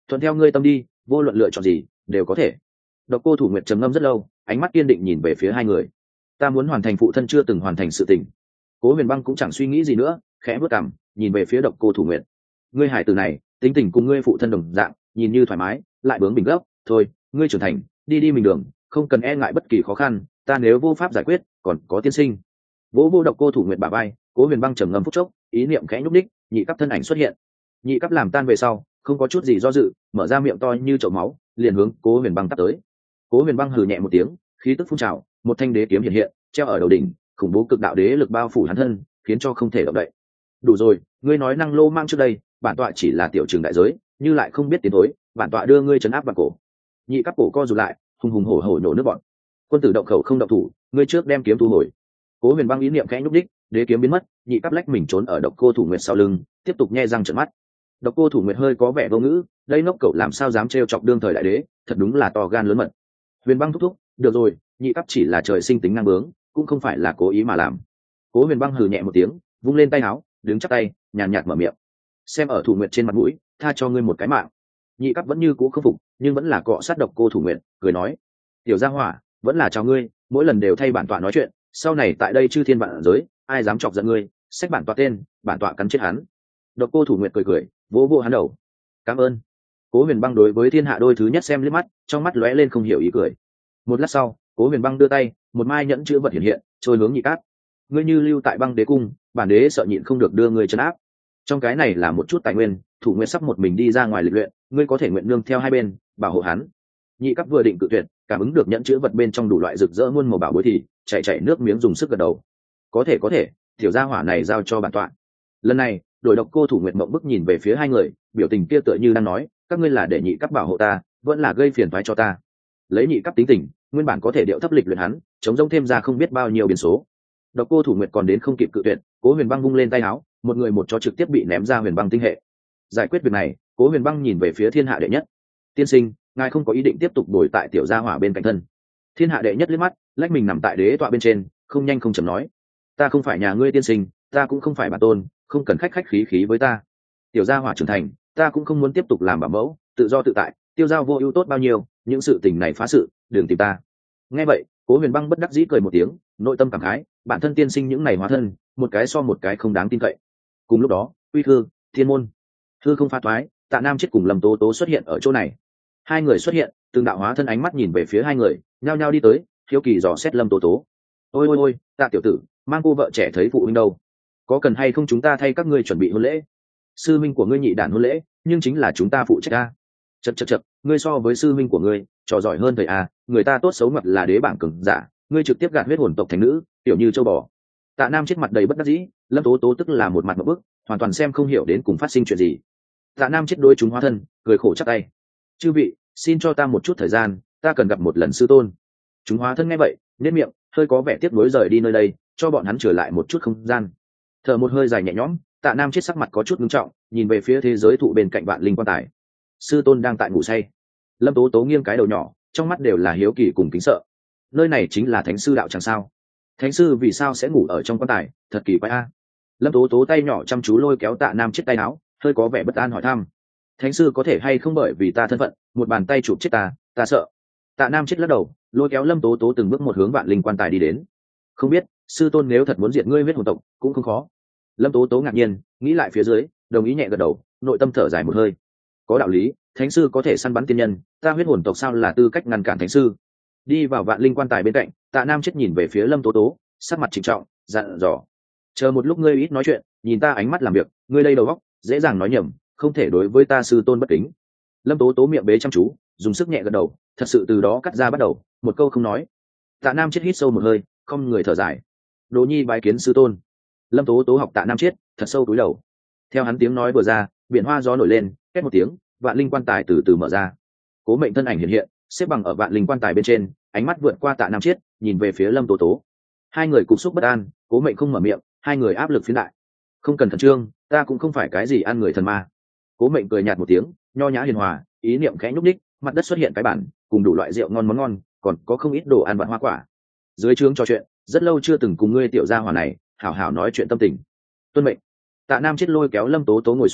A: thuận theo ngươi tâm đi, vô luận lựa chọn gì đều có thể. Độc Cô Thủ Nguyệt trầm ngâm rất lâu, ánh mắt kiên định nhìn về phía hai người. Ta muốn hoàn thành phụ thân chưa từng hoàn thành sự tình. Cố Huyền Băng cũng chẳng suy nghĩ gì nữa, khẽ bước cằm, nhìn về phía Độc Cô Thủ Nguyệt. Ngươi hải tử này, tính tình cùng ngươi phụ thân đồng dạng, nhìn như thoải mái, lại bướng bỉnh gấp. Thôi, ngươi trưởng thành, đi đi mình đường, không cần e ngại bất kỳ khó khăn. Ta nếu vô pháp giải quyết, còn có tiên sinh. Vỗ vô Độc Cô Thủ Nguyệt bả vai, Cố Huyền Băng trầm ngâm phút chốc, ý niệm khẽ nhúc đích, nhị cấp thân ảnh xuất hiện. Nhị cấp làm tan về sau, không có chút gì do dự, mở ra miệng to như chậu máu, liền hướng Cố Huyền Băng tắt tới. Cố Huyền Băng hừ nhẹ một tiếng, khí tức phun trào, một thanh đế kiếm hiện hiện, treo ở đầu đỉnh, khủng bố cực đạo đế lực bao phủ hắn thân, khiến cho không thể động đậy. Đủ rồi, ngươi nói năng lô mang trước đây, bản tọa chỉ là tiểu trường đại giới, như lại không biết tiến thối, bản tọa đưa ngươi trấn áp vào cổ. Nhị cấp cổ co rụt lại, hùng hùng hổ hổ nổ nước bọn. Quân tử động khẩu không động thủ, ngươi trước đem kiếm thu hồi. Cố Huyền Băng ý niệm khẽ nhúc đích, đế kiếm biến mất, nhị cấp lách mình trốn ở Độc Cô Thủ Nguyệt sau lưng, tiếp tục nhe răng trợn mắt. Độc Cô Thủ Nguyệt hơi có vẻ vô ngữ, đây ngốc cậu làm sao dám trêu chọc đương thời đại đế, thật đúng là to gan lớn mật. Huyền Băng thúc thúc, được rồi, nhị cấp chỉ là trời sinh tính năng bướng, cũng không phải là cố ý mà làm. Cố Huyền Băng hừ nhẹ một tiếng, vung lên tay áo, đứng chắp tay, nhàn nhạt mở miệng. Xem ở Thủ Nguyệt trên mặt mũi, tha cho ngươi một cái mạng. Nhị cấp vẫn như cũ không phục, nhưng vẫn là cọ sát Độc Cô Thủ Nguyệt, cười nói: "Tiểu gia hỏa, vẫn là chào ngươi, mỗi lần đều thay bản tọa nói chuyện, sau này tại đây chư thiên vạn giới, ai dám chọc giận ngươi, xách bản tọa tên, bản tọa cắn chết hắn." Độc Cô Thủ Nguyệt cười cười, vỗ vỗ hắn đầu. "Cảm ơn." Cố Huyền Băng đối với thiên hạ đôi thứ nhất xem liếc mắt, trong mắt lóe lên không hiểu ý cười. Một lát sau, Cố Huyền Băng đưa tay, một mai nhẫn chữ vật hiện hiện, trôi hướng nhị cát. Ngươi như lưu tại băng đế cung, bản đế sợ nhịn không được đưa ngươi trấn áp. Trong cái này là một chút tài nguyên, Thủ Nguyệt sắp một mình đi ra ngoài lịch luyện, ngươi có thể nguyện nương theo hai bên, bảo hộ hắn. Nhị cấp vừa định cự tuyệt, cảm ứng được nhẫn chữ vật bên trong đủ loại rực rỡ muôn màu bảo bối thì chảy nước miếng dùng sức gật đầu. Có thể, tiểu gia hỏa này giao cho bản tọa. Lần này, đội Độc Cô Thủ Nguyệt mộng bức nhìn về phía hai người, biểu tình kia tựa như đang nói, các ngươi là để nhị cấp bảo hộ ta, vẫn là gây phiền toái cho ta. Lấy nhị cấp tính tình, nguyên bản có thể điệu thấp lịch luyện hắn, chống rông thêm ra không biết bao nhiêu biến số. Độc Cô Thủ Nguyệt còn đến không kịp cự tuyệt, Cố Huyền Băng vung lên tay áo, một người một chó trực tiếp bị ném ra huyền băng tinh hệ. Giải quyết việc này, Cố Huyền Băng nhìn về phía thiên hạ đệ nhất. Tiên sinh, ngài không có ý định tiếp tục đổi tại tiểu gia hỏa bên cạnh thân. Thiên hạ đệ nhất liếc mắt, lách mình nằm tại đế tọa bên trên, không nhanh không chậm nói: ta không phải nhà ngươi tiên sinh, ta cũng không phải bản tôn, không cần khách khí với ta. Tiểu gia hỏa trưởng thành, ta cũng không muốn tiếp tục làm bảo mẫu, tự do tự tại, tiêu giao vô ưu tốt bao nhiêu, những sự tình này phá sự, đừng tìm ta. Nghe vậy, Cố Huyền Băng bất đắc dĩ cười một tiếng, nội tâm cảm khái, bản thân tiên sinh những này hóa thân, một cái so một cái không đáng tin cậy. Cùng lúc đó, Uy Thư, Thiên Môn, Thư không pha thoái, Tạ Nam Chết cùng Lâm Tố Tố xuất hiện ở chỗ này. Hai người xuất hiện, từng đạo hóa thân ánh mắt nhìn về phía hai người, nhao nhao đi tới, hiếu kỳ dò xét Lâm Tố Tố. Ôi, Tạ tiểu tử, mang cô vợ trẻ thấy phụ huynh đâu? Có cần hay không chúng ta thay các ngươi chuẩn bị hôn lễ? Sư minh của ngươi nhị đản hôn lễ, nhưng chính là chúng ta phụ trách a. Chậc, ngươi so với sư minh của ngươi, trò giỏi hơn thầy a, người ta tốt xấu mặt là đế bảng cường giả, ngươi trực tiếp gạt huyết hồn tộc thành nữ, tiểu như châu bò. Tạ Nam Chết mặt đầy bất đắc dĩ, Lâm Tố Tố tức là một mặt ngộp bức, hoàn toàn xem không hiểu đến cùng phát sinh chuyện gì. Tạ Nam Chết đối chúng hóa thân, cười khổ chắp tay. Chư vị, xin cho ta một chút thời gian, ta cần gặp một lần sư tôn. Chúng hóa thân nghe vậy, nhếch miệng, hơi có vẻ tiếc nuối rời đi nơi đây, cho bọn hắn trở lại một chút không gian. Thở một hơi dài nhẹ nhõm, Tạ Nam Chết sắc mặt có chút nghiêm trọng, nhìn về phía thế giới thụ bên cạnh Vạn Linh quan tài. Sư tôn đang tại ngủ say. Lâm Tố Tố nghiêng cái đầu nhỏ, trong mắt đều là hiếu kỳ cùng kính sợ. Nơi này chính là thánh sư đạo chẳng sao? Thánh sư vì sao sẽ ngủ ở trong quan tài, thật kỳ quái a. Lâm Tố Tố tay nhỏ chăm chú lôi kéo Tạ Nam Chết tay áo, hơi có vẻ bất an hỏi thăm. Thánh sư có thể hay không bởi vì ta thân phận, một bàn tay chụp chết ta sợ. Tạ Nam Chết lắc đầu, lôi kéo Lâm Tố Tố từng bước một hướng Vạn Linh quan tài đi đến. Không biết, sư tôn nếu thật muốn diệt ngươi huyết hồn tộc, cũng không khó. Lâm Tố Tố ngạc nhiên, nghĩ lại phía dưới, đồng ý nhẹ gật đầu, nội tâm thở dài một hơi. Có đạo lý, thánh sư có thể săn bắn tiên nhân, ta huyết hồn tộc sao là tư cách ngăn cản thánh sư? Đi vào Vạn Linh quan tài bên cạnh, Tạ Nam Chết nhìn về phía Lâm Tố Tố, sắc mặt trịnh trọng, dặn dò: chờ một lúc ngươi ít nói chuyện, nhìn ta ánh mắt làm việc, ngươi đây đầu óc dễ dàng nói nhầm, không thể đối với ta sư tôn bất kính. Lâm Tố Tố miệng bế chăm chú, dùng sức nhẹ gật đầu, thật sự từ đó cắt ra bắt đầu, một câu không nói. Tạ Nam Chết hít sâu một hơi, không người thở dài. Đỗ Nhi bái kiến sư tôn. Lâm Tố Tố học Tạ Nam Chết, thật sâu cúi đầu. Theo hắn tiếng nói vừa ra, biển hoa gió nổi lên, két một tiếng, Vạn Linh quan tài từ từ mở ra. Cố Mệnh thân ảnh hiện hiện, xếp bằng ở Vạn Linh quan tài bên trên, ánh mắt vượt qua Tạ Nam Chết, nhìn về phía Lâm Tố Tố. Hai người cục xúc bất an, Cố Mệnh không mở miệng, hai người áp lực phiến đại. Không cần khẩn trương, ta cũng không phải cái gì ăn người thần ma. Cố Mệnh cười nhạt một tiếng, nho nhã hiền hòa, ý niệm khẽ nhúc nhích, mặt đất xuất hiện cái bản, cùng đủ loại rượu ngon món ngon, còn có không ít đồ ăn vặt hoa quả. Dưới trướng trò chuyện, rất lâu chưa từng cùng ngươi tiểu gia hỏa này hảo hảo nói chuyện tâm tình. Tuân mệnh. Tạ Nam Chết lôi kéo Lâm Tố Tố ngồi xuống,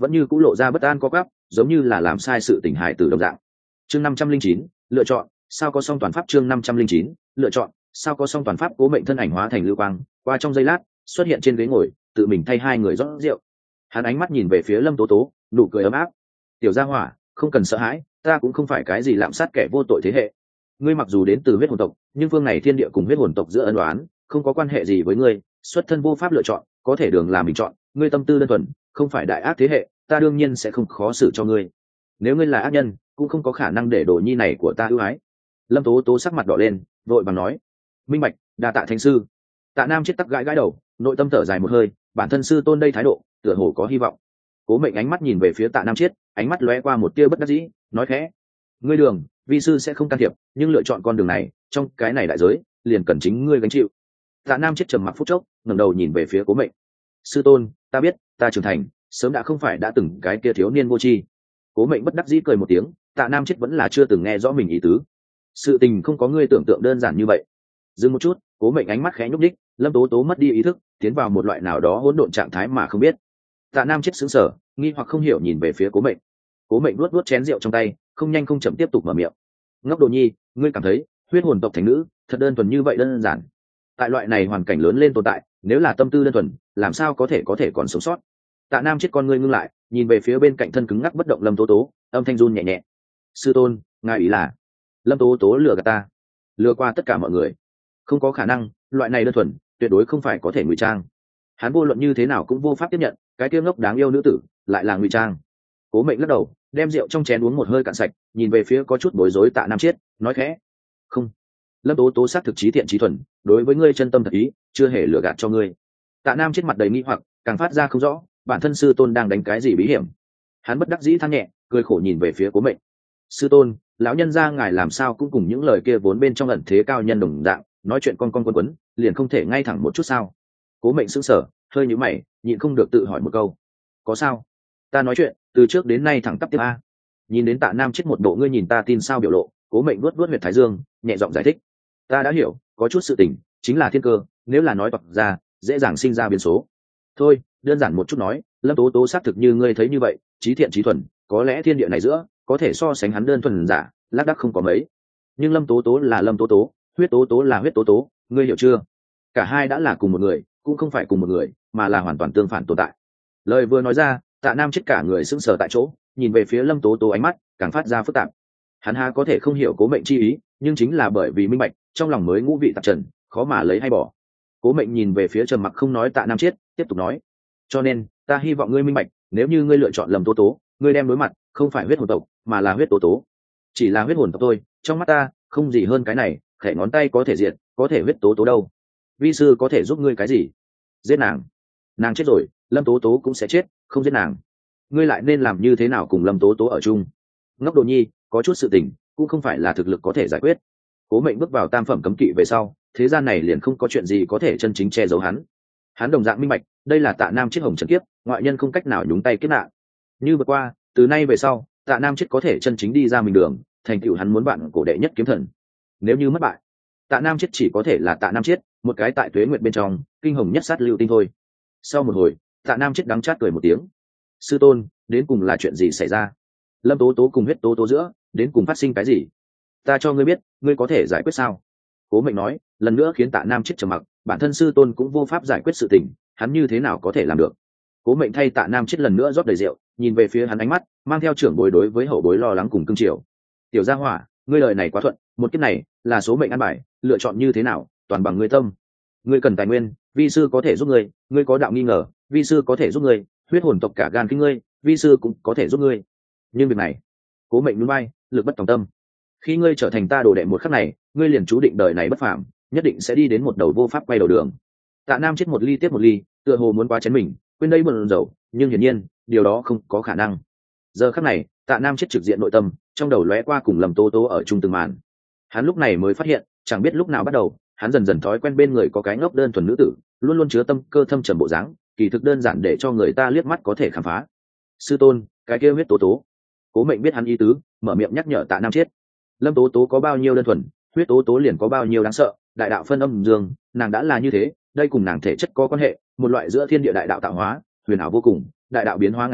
A: vẫn như cũng lộ ra bất an co quắp, giống như là làm sai sự tình hại từ đồng dạng. Chương 509, lựa chọn, sao có song toàn pháp. Chương 509, lựa chọn, sao có song toàn pháp. Cố Mệnh thân ảnh hóa thành lưu quang, qua trong giây lát xuất hiện trên ghế ngồi, tự mình thay hai người rót rượu. Hắn ánh mắt nhìn về phía Lâm Tố Tố, nụ cười ấm áp. Tiểu gia hỏa, không cần sợ hãi, ta cũng không phải cái gì lạm sát kẻ vô tội thế hệ. Ngươi mặc dù đến từ huyết hồn tộc, nhưng phương này thiên địa cùng huyết hồn tộc giữa ân oán không có quan hệ gì với ngươi, xuất thân vô pháp lựa chọn, có thể đường làm mình chọn. Ngươi tâm tư đơn thuần, không phải đại ác thế hệ, ta đương nhiên sẽ không khó xử cho ngươi. Nếu ngươi là ác nhân, cũng không có khả năng để đồ nhi này của ta ưu ái. Lâm Tố Tố sắc mặt đỏ lên, vội vàng nói: minh bạch, đa tạ thánh sư. Tạ Nam chết tắc gãi gãi đầu, nội tâm thở dài một hơi, bản thân sư tôn đây thái độ tựa hồ có hy vọng. Cố Mệnh ánh mắt nhìn về phía Tạ Nam Chiết, ánh mắt lóe qua một tia bất đắc dĩ, nói khẽ: ngươi đường, vi sư sẽ không can thiệp, nhưng lựa chọn con đường này, trong cái này đại giới, liền cần chính ngươi gánh chịu. Tạ Nam Chiết trầm mặc phút chốc, ngẩng đầu nhìn về phía Cố Mệnh: sư tôn, ta biết, ta trưởng thành, sớm đã không phải đã từng cái kia thiếu niên vô tri. Cố Mệnh bất đắc dĩ cười một tiếng, Tạ Nam Chiết vẫn là chưa từng nghe rõ mình ý tứ. Sự tình không có ngươi tưởng tượng đơn giản như vậy. Dừng một chút, Cố Mệnh ánh mắt khẽ nhúc nhích, Lâm Tố Tố mất đi ý thức, tiến vào một loại nào đó hỗn độn trạng thái mà không biết. Tạ Nam Chiết sững sờ, nghi hoặc không hiểu nhìn về phía Cố Mệnh. Cố Mệnh nuốt nuốt chén rượu trong tay, không nhanh không chậm tiếp tục mở miệng: ngốc đồ nhi, ngươi cảm thấy huyết hồn tộc thành nữ thật đơn thuần như vậy đơn giản? Tại loại này hoàn cảnh lớn lên tồn tại, nếu là tâm tư đơn thuần, làm sao có thể còn sống sót? Tạ Nam Chiết con ngươi ngưng lại, nhìn về phía bên cạnh thân cứng ngắc bất động Lâm Tố Tố, âm thanh run nhẹ nhẹ: sư tôn, ngài ý là? Lâm Tố Tố lừa gạt ta, lừa qua tất cả mọi người? Không có khả năng, loại này đơn thuần tuyệt đối không phải có thể ngụy trang. Hắn vô luận như thế nào cũng vô pháp tiếp nhận, cái kia ngốc đáng yêu nữ tử lại là ngụy trang. Cố Mệnh lắc đầu, đem rượu trong chén uống một hơi cạn sạch, nhìn về phía có chút bối rối Tạ Nam Chiết, nói khẽ: không, Lâm Tố Tố xác thực trí thiện trí thuần, đối với ngươi chân tâm thật ý, chưa hề lừa gạt cho ngươi. Tạ Nam Chiết mặt đầy nghi hoặc, càng phát ra không rõ bản thân sư tôn đang đánh cái gì bí hiểm. Hắn bất đắc dĩ than nhẹ, cười khổ nhìn về phía Cố Mệnh: sư tôn, lão nhân gia ngài làm sao cũng cùng những lời kia vốn bên trong ẩn thế cao nhân đồng dạng, nói chuyện con quấn quấn, liền không thể ngay thẳng một chút sao? Cố Mệnh sững sờ, hơi nhíu mày, nhịn không được tự hỏi một câu: có sao? Ta nói chuyện từ trước đến nay thẳng tắp tiếp a. Nhìn đến Tạ Nam Chiết một bộ ngươi nhìn ta tin sao biểu lộ, Cố Mệnh vuốt vuốt huyệt thái dương, nhẹ giọng giải thích: ta đã hiểu, có chút sự tình chính là thiên cơ, nếu là nói toạc ra, dễ dàng sinh ra biến số. Thôi, đơn giản một chút nói, Lâm Tố Tố xác thực như ngươi thấy như vậy, trí thiện trí thuần, có lẽ thiên địa này giữa có thể so sánh hắn đơn thuần giả, lác đác không có mấy. Nhưng Lâm Tố Tố là Lâm Tố Tố, huyết tố tố là huyết tố tố, ngươi hiểu chưa? Cả hai đã là cùng một người, cũng không phải cùng một người, mà là hoàn toàn tương phản tồn tại. Lời vừa nói ra, Tạ Nam Chiết cả người sững sờ tại chỗ, nhìn về phía Lâm Tố Tố ánh mắt càng phát ra phức tạp. Hắn há có thể không hiểu Cố Mệnh chi ý, nhưng chính là bởi vì minh bạch, trong lòng mới ngũ vị tạp trần, khó mà lấy hay bỏ. Cố Mệnh nhìn về phía trầm mặc không nói Tạ Nam Chiết, tiếp tục nói: cho nên ta hy vọng ngươi minh bạch, nếu như ngươi lựa chọn Lâm Tố Tố, ngươi đem đối mặt không phải huyết hồn tộc, mà là huyết tố tố. Chỉ là huyết hồn tộc thôi, trong mắt ta không gì hơn cái này, khẽ ngón tay có thể diệt, có thể huyết tố tố đâu? Vi sư có thể giúp ngươi cái gì? Giết nàng. Nàng chết rồi, Lâm Tố Tố cũng sẽ chết, không giết nàng, ngươi lại nên làm như thế nào cùng Lâm Tố Tố ở chung? Ngốc đồ nhi, có chút sự tình cũng không phải là thực lực có thể giải quyết. Cố Mệnh bước vào tam phẩm cấm kỵ về sau, thế gian này liền không có chuyện gì có thể chân chính che giấu hắn. Hắn đồng dạng minh bạch, đây là Tạ Nam Chiết hồng trần kiếp, ngoại nhân không cách nào nhúng tay kiếp nạn. Như vượt qua, từ nay về sau, Tạ Nam Chiết có thể chân chính đi ra mình đường, thành tựu hắn muốn bạn cổ đệ nhất kiếm thần. Nếu như mất bại, Tạ Nam Chiết chỉ có thể là Tạ Nam Chiết, một cái tại tuế nguyệt bên trong, kinh hồng nhất sát lưu tinh thôi. Sau một hồi, Tạ Nam Chiết đắng chát cười một tiếng: sư tôn, đến cùng là chuyện gì xảy ra? Lâm Tố Tố cùng huyết tố tố giữa đến cùng phát sinh cái gì? Ta cho ngươi biết, ngươi có thể giải quyết sao? Cố Mệnh nói, lần nữa khiến Tạ Nam Chiết trầm mặc, bản thân sư tôn cũng vô pháp giải quyết sự tình, hắn như thế nào có thể làm được? Cố Mệnh thay Tạ Nam Chiết lần nữa rót đầy rượu, nhìn về phía hắn ánh mắt mang theo trưởng bối đối với hậu bối lo lắng cùng cưng chiều. Tiểu gia hỏa, ngươi lời này quá thuận, một kiếp này là số mệnh ăn bài, lựa chọn như thế nào toàn bằng ngươi tâm. Ngươi cần tài nguyên, vi sư có thể giúp ngươi, ngươi có đạo nghi ngờ, vi sư có thể giúp ngươi, huyết hồn tộc cả gan kinh ngươi, vi sư cũng có thể giúp ngươi. Nhưng việc này, Cố Mệnh núi bay, lực bất tòng tâm. Khi ngươi trở thành ta đồ đệ một khắc này, ngươi liền chú định đời này bất phàm, nhất định sẽ đi đến một đầu vô pháp quay đầu đường. Tạ Nam Chiết một ly tiếp một ly, tựa hồ muốn quá chén mình, quên đây bận rầu, nhưng hiển nhiên điều đó không có khả năng. Giờ khắc này, Tạ Nam Chiết trực diện nội tâm, trong đầu lóe qua cùng Lâm Tố Tố ở chung từng màn. Hắn lúc này mới phát hiện, chẳng biết lúc nào bắt đầu, hắn dần dần thói quen bên người có cái ngốc đơn thuần nữ tử, luôn luôn chứa tâm cơ thâm trầm bộ dáng, kỳ thực đơn giản để cho người ta liếc mắt có thể khám phá. Sư tôn, cái kia huyết tố tố. Cố Mệnh biết hắn ý tứ, mở miệng nhắc nhở Tạ Nam Chiết. Lâm Tố Tố có bao nhiêu đơn thuần, huyết tố tố liền có bao nhiêu đáng sợ, đại đạo phân âm dương, nàng đã là như thế, đây cùng nàng thể chất có quan hệ, một loại giữa thiên địa đại đạo tạo hóa, huyền ảo vô cùng, đại đạo biến hóa ngàn vạn,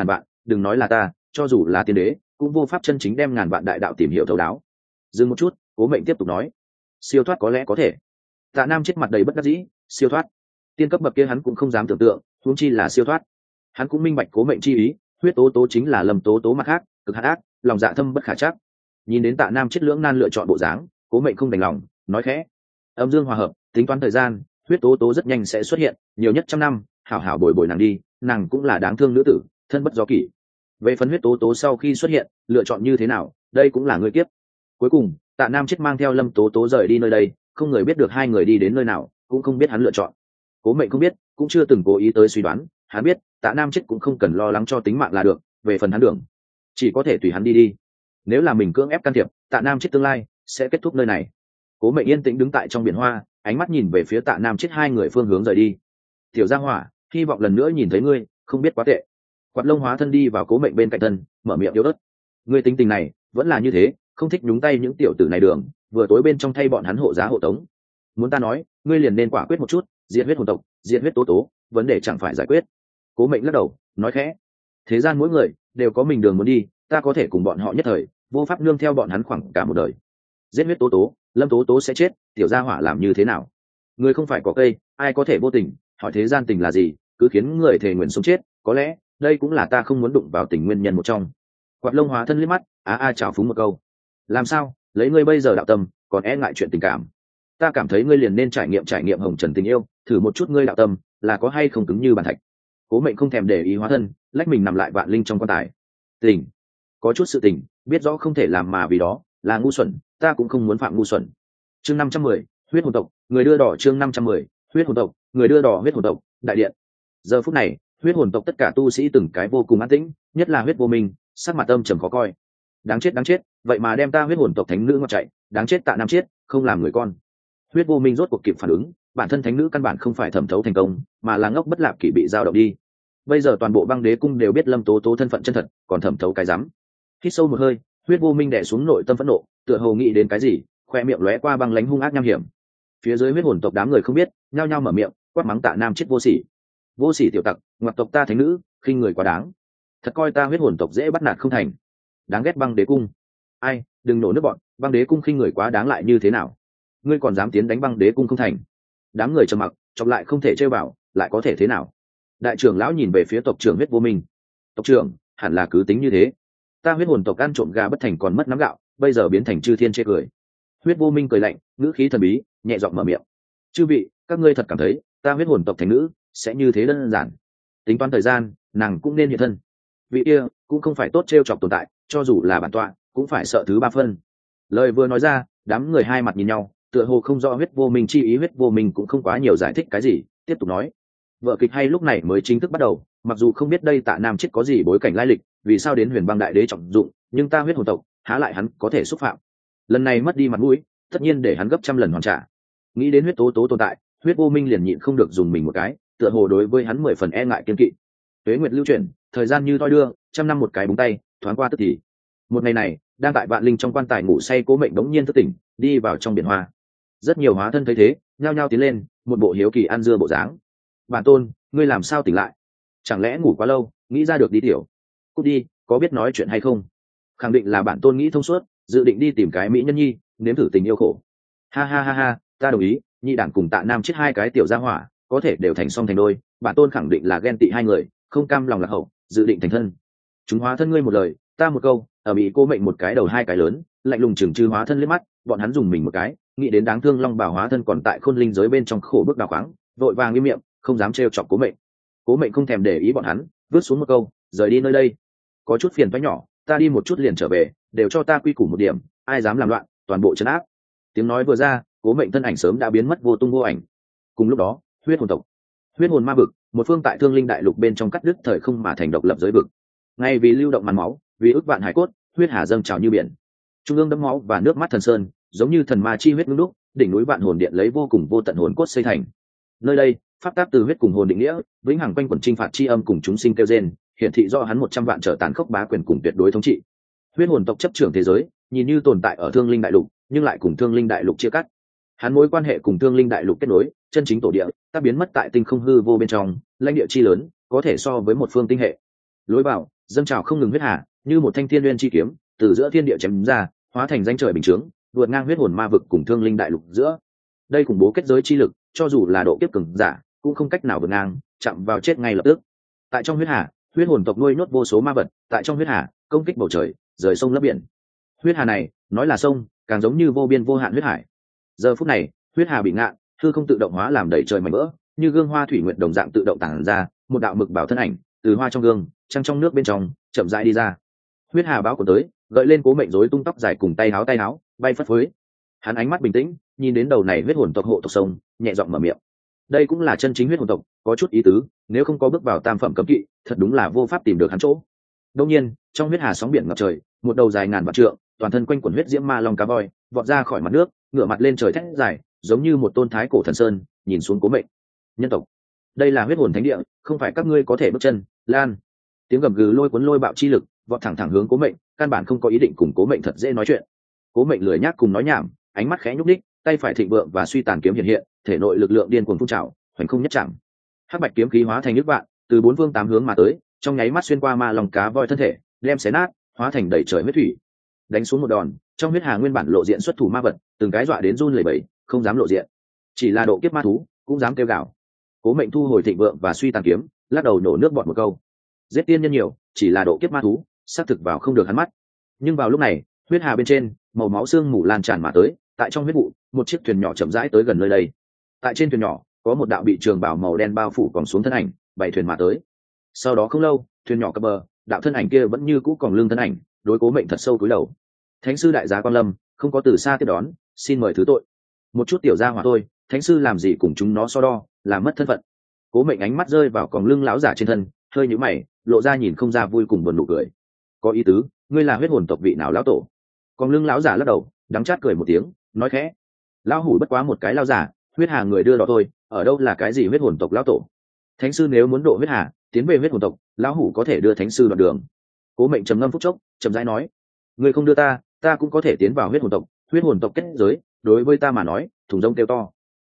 A: đừng nói là ta, cho dù là tiên đế cũng vô pháp chân chính đem ngàn vạn đại đạo tìm hiểu thấu đáo. Dừng một chút, Cố Mệnh tiếp tục nói, siêu thoát có lẽ có thể. Tạ Nam chết mặt đầy bất đắc dĩ, siêu thoát, tiên cấp bậc kia hắn cũng không dám tưởng tượng, huống chi là siêu thoát. Hắn cũng minh bạch Cố Mệnh chi ý, huyết tố tố chính là Lâm tố tố mặt khác, cực hạt ác, lòng dạ thâm bất khả chắc. Nhìn đến Tạ Nam chết lưỡng nan lựa chọn bộ dáng, Cố Mệnh không đành lòng, nói khẽ, âm dương hòa hợp, tính toán thời gian, huyết tố tố rất nhanh sẽ xuất hiện, nhiều nhất 100 năm, hảo hảo bồi bồi nàng đi, nàng cũng là đáng thương nữ tử, thân bất do kỷ. Về phần huyết tố tố sau khi xuất hiện, lựa chọn như thế nào, đây cũng là người kiếp. Cuối cùng, Tạ Nam chết mang theo Lâm tố tố rời đi nơi đây, không người biết được hai người đi đến nơi nào, cũng không biết hắn lựa chọn. Cố Mệnh không biết, cũng chưa từng cố ý tới suy đoán, hắn biết Tạ Nam chết cũng không cần lo lắng cho tính mạng là được, về phần hắn đường, chỉ có thể tùy hắn đi đi. Nếu là mình cưỡng ép can thiệp, Tạ Nam chết tương lai sẽ kết thúc nơi này. Cố Mệnh yên tĩnh đứng tại trong biển hoa, ánh mắt nhìn về phía Tạ Nam chết hai người phương hướng rời đi. Tiểu Gia Hỏa, hy vọng lần nữa nhìn thấy ngươi, không biết quá tệ. Quạt lông hóa thân đi vào Cố Mệnh bên cạnh thân, mở miệng yếu ớt. Ngươi tính tình này vẫn là như thế, không thích nhúng tay những tiểu tử này đường, vừa tối bên trong thay bọn hắn hộ giá hộ tống. Muốn ta nói, ngươi liền nên quả quyết một chút, diệt huyết hồn tộc, diệt huyết tố tố, vấn đề chẳng phải giải quyết. Cố Mệnh lắc đầu, nói khẽ, thế gian mỗi người đều có mình đường muốn đi, ta có thể cùng bọn họ nhất thời, vô pháp nương theo bọn hắn khoảng cả một đời. Giết huyết tố tố, Lâm tố tố sẽ chết, Tiểu Gia Hỏa làm như thế nào? Người không phải có cây, ai có thể vô tình, hỏi thế gian tình là gì, cứ khiến người thề nguyện sống chết, có lẽ đây cũng là ta không muốn đụng vào tình nguyên nhân một trong. Quạt lông hóa thân liếc mắt, chào phúng một câu. Làm sao, lấy ngươi bây giờ đạo tâm, còn e ngại chuyện tình cảm? Ta cảm thấy ngươi liền nên trải nghiệm hồng trần tình yêu, thử một chút ngươi đạo tâm là có hay không cứng như bàn thạch. Cố Mệnh không thèm để ý hóa thân, lách mình nằm lại vạn linh trong quan tài. Tình, có chút sự tình, biết rõ không thể làm mà vì đó là ngu xuẩn, ta cũng không muốn phạm ngu xuẩn. Chương 510, huyết hồn tộc, người đưa đỏ. Chương 510, huyết hồn tộc, người đưa đỏ. Huyết hồn tộc, đại điện. Giờ phút này, huyết hồn tộc tất cả tu sĩ từng cái vô cùng an tĩnh, nhất là huyết vô minh, sắc mặt âm trầm khó coi. Đáng chết, vậy mà đem ta huyết hồn tộc thánh nữ ngọt chạy, đáng chết Tạ Nam chết, không làm người con. Huyết vô minh rốt cuộc kịp phản ứng, bản thân thánh nữ căn bản không phải thẩm thấu thành công, mà là ngốc bất lạp kỷ bị dao động đi. Bây giờ toàn bộ băng đế cung đều biết Lâm tố tố thân phận chân thật, còn thẩm thấu cái rắm. Hít sâu một hơi, huyết vô minh đè xuống nội tâm phẫn nộ, tựa hồ nghĩ đến cái gì, khoe miệng lóe qua băng lãnh hung ác nham hiểm. Phía dưới huyết hồn tộc đám người không biết, nhao nhao mở miệng quát mắng Tạ Nam chết vô sỉ tiểu tặc, ngoặc tộc ta thánh nữ, khinh người quá đáng, thật coi ta huyết hồn tộc dễ bắt nạt không thành. Đáng ghét băng đế cung. Ai, đừng nổ nước bọn, băng đế cung khinh người quá đáng lại như thế nào? Ngươi còn dám tiến đánh băng đế cung không thành? Đám người trầm mặc, chọc lại không thể chơi bảo, lại có thể thế nào? Đại trưởng lão nhìn về phía tộc trưởng huyết vô minh. Tộc trưởng, hẳn là cứ tính như thế. Ta huyết hồn tộc ăn trộm gà bất thành còn mất nắm gạo, bây giờ biến thành chư thiên chê cười. Huyết vô minh cười lạnh, ngữ khí thần bí, nhẹ giọng mở miệng. Chư vị, các ngươi thật cảm thấy ta huyết hồn tộc thành nữ sẽ như thế đơn giản? Tính toán thời gian, nàng cũng nên hiện thân. Vị kia cũng không phải tốt trêu chọc tồn tại, cho dù là bản tọa cũng phải sợ thứ ba phân. Lời vừa nói ra, đám người hai mặt nhìn nhau, tựa hồ không rõ huyết vô minh chi ý. Huyết vô minh cũng không quá nhiều giải thích cái gì, tiếp tục nói. Vở kịch hay lúc này mới chính thức bắt đầu, mặc dù không biết đây Tạ Nam chết có gì bối cảnh lai lịch, vì sao đến huyền băng đại đế trọng dụng, nhưng ta huyết hồn tộc há lại hắn có thể xúc phạm. Lần này mất đi mặt mũi, tất nhiên để hắn gấp trăm lần hoàn trả. Nghĩ đến huyết tố tố tồn tại, huyết vô minh liền nhịn không được dùng mình một cái, tựa hồ đối với hắn 10 phần e ngại kiên kỵ. Tuế nguyệt lưu chuyển, thời gian như thoi đưa, 100 năm một cái búng tay, thoáng qua tức thì. Một ngày này, đang tại vạn linh trong quan tài ngủ say Cố Mệnh đống nhiên thức tỉnh, đi vào trong biển hoa. Rất nhiều hóa thân thấy thế, nhao nhao tiến lên, một bộ hiếu kỳ ăn dưa bộ dáng. Bản tôn, ngươi làm sao tỉnh lại? Chẳng lẽ ngủ quá lâu, nghĩ ra được đi tiểu? Cút đi, có biết nói chuyện hay không? Khẳng định là bản tôn nghĩ thông suốt, dự định đi tìm cái mỹ nhân nhi, nếm thử tình yêu khổ. Ha, ta đồng ý, nhị đảng cùng Tạ Nam chết hai cái tiểu gia hỏa, có thể đều thành song thành đôi, bản tôn khẳng định là ghen tị hai người, không cam lòng lạc hậu, dự định thành thân. Chúng hóa thân ngươi một lời, ta một câu, ở bị Cố Mệnh một cái đầu hai cái lớn, lạnh lùng chừng chư hóa thân liếc mắt, bọn hắn dùng mình một cái, nghĩ đến đáng thương Long Bảo hóa thân còn tại khôn linh giới bên trong khổ bức đào khoáng, vội vàng im miệng, không dám trêu chọc Cố Mệnh. Cố Mệnh không thèm để ý bọn hắn, vứt xuống một câu, rời đi nơi đây. Có chút phiền toái nhỏ, ta đi một chút liền trở về, đều cho ta quy củ một điểm, ai dám làm loạn, toàn bộ trấn áp. Tiếng nói vừa ra, Cố Mệnh thân ảnh sớm đã biến mất vô tung vô ảnh. Cùng lúc đó, huyết hồn tộc, huyết hồn ma vực, một phương tại Thương Linh đại lục bên trong cắt đứt thời không mà thành độc lập giới vực. Ngay vì lưu động màn máu, vì ức vạn hải cốt, huyết hà dâng trào như biển. Trung ương đẫm máu và nước mắt thần sơn, giống như thần ma chi huyết ngưng đúc, đỉnh núi vạn hồn điện lấy vô cùng vô tận hồn cốt xây thành. Nơi đây, pháp tác từ huyết cùng hồn định nghĩa, vĩnh hằng quanh quẩn chinh phạt chi âm cùng chúng sinh kêu rên, hiển thị do hắn 100 vạn trở tàn khốc bá quyền cùng tuyệt đối thống trị. Huyết hồn tộc chấp trưởng thế giới, nhìn như tồn tại ở Thương Linh đại lục, nhưng lại cùng Thương Linh đại lục chia cắt. Hắn mối quan hệ cùng Thương Linh đại lục kết nối, chân chính tổ địa, ta biến mất tại tinh không hư vô bên trong, lãnh địa chi lớn, có thể so với một phương tinh hệ. Lối vào, dâng trào không ngừng huyết hà như một thanh thiên nguyên chi kiếm từ giữa thiên địa chém ra, hóa thành danh trời bình chướng, vượt ngang huyết hồn ma vực cùng thương linh đại lục giữa. Đây khủng bố kết giới chi lực, cho dù là độ kiếp cường giả cũng không cách nào vượt ngang, chạm vào chết ngay lập tức. Tại trong huyết hà, huyết hồn tộc nuôi nhốt vô số ma vật, tại trong huyết hà công kích bầu trời, rời sông lấp biển. Huyết hà này nói là sông, càng giống như vô biên vô hạn huyết hải. Giờ phút này, huyết hà bị ngạn, hư không tự động hóa làm đầy trời mảnh vỡ, như gương hoa thủy nguyệt đồng dạng tự động tản ra, một đạo mực bảo thân ảnh từ hoa trong gương, trăng trong nước bên trong chậm rãi đi ra. Huyết hà báo của tới, gợi lên Cố Mệnh rối tung tóc dài cùng tay áo bay phất phới. Hắn ánh mắt bình tĩnh, nhìn đến đầu này huyết hồn tộc hộ tộc sông, nhẹ giọng mở miệng. Đây cũng là chân chính huyết hồn tộc, có chút ý tứ, nếu không có bước vào tam phẩm cấm kỵ, thật đúng là vô pháp tìm được hắn chỗ. Đương nhiên, trong huyết hà sóng biển ngập trời, một đầu dài ngàn vạn trượng, toàn thân quanh quẩn huyết diễm ma long cá voi, vọt ra khỏi mặt nước, ngửa mặt lên trời thét dài, giống như một tôn thái cổ thần sơn, nhìn xuống Cố Mệnh. Nhân tộc, đây là huyết hồn thánh địa, không phải các ngươi có thể bước chân. Lan. Tiếng gầm gừ lôi cuốn lôi bạo chi lực, vọt thẳng hướng Cố Mệnh, căn bản không có ý định cùng Cố Mệnh thật dễ nói chuyện. Cố Mệnh lười nhác cùng nói nhảm, ánh mắt khẽ nhúc nhích, tay phải thịnh vượng và suy tàn kiếm hiện hiện, thể nội lực lượng điên cuồng phun trào, hoành không nhất chạm. Hắc bạch kiếm khí hóa thành nước vạn, từ bốn phương tám hướng mà tới, trong nháy mắt xuyên qua ma lòng cá voi thân thể, đem xé nát, hóa thành đầy trời huyết thủy. Đánh xuống một đòn, trong huyết hà nguyên bản lộ diện xuất thủ ma vật, từng cái dọa đến run lẩy bẩy, không dám lộ diện. Chỉ là độ kiếp ma thú, cũng dám kêu gào. Cố Mệnh thu hồi thịnh vượng và suy tàn kiếm, lắc đầu nổ nước bọt một câu. Giết tiên nhân nhiều, chỉ là độ kiếp ma thú, xác thực vào không được hắn mắt. Nhưng vào lúc này, huyết hà bên trên, màu máu xương mù lan tràn mà tới, tại trong huyết vụ, một chiếc thuyền nhỏ chậm rãi tới gần nơi đây. Tại trên thuyền nhỏ, có một đạo bị trường bào màu đen bao phủ còn xuống thân ảnh, bảy thuyền mà tới. Sau đó không lâu, thuyền nhỏ cập bờ, đạo thân ảnh kia vẫn như cũ còn lưng thân ảnh, đối Cố Mệnh thật sâu cúi đầu. Thánh sư đại giá quan lâm, không có từ xa tiếp đón, xin mời thứ tội. Một chút tiểu gia hỏa thôi, thánh sư làm gì cùng chúng nó so đo, làm mất thân phận. Cố Mệnh ánh mắt rơi vào còn lưng lão giả trên thân, hơi nhíu mày, lộ ra nhìn không ra vui cùng buồn nụ cười. Có ý tứ, ngươi là huyết hồn tộc vị nào lão tổ? Còn lưng lão giả lắc đầu, đắng chát cười một tiếng, nói khẽ. Lão hủ bất quá một cái lão giả, huyết hà người đưa đỏ thôi, ở đâu là cái gì huyết hồn tộc lão tổ? Thánh sư nếu muốn độ huyết hà, tiến về huyết hồn tộc, lão hủ có thể đưa thánh sư đoạn đường. Cố Mệnh trầm ngâm phút chốc, chậm rãi nói. Ngươi không đưa ta, ta cũng có thể tiến vào huyết hồn tộc kết giới, đối với ta mà nói, thùng rông kêu to.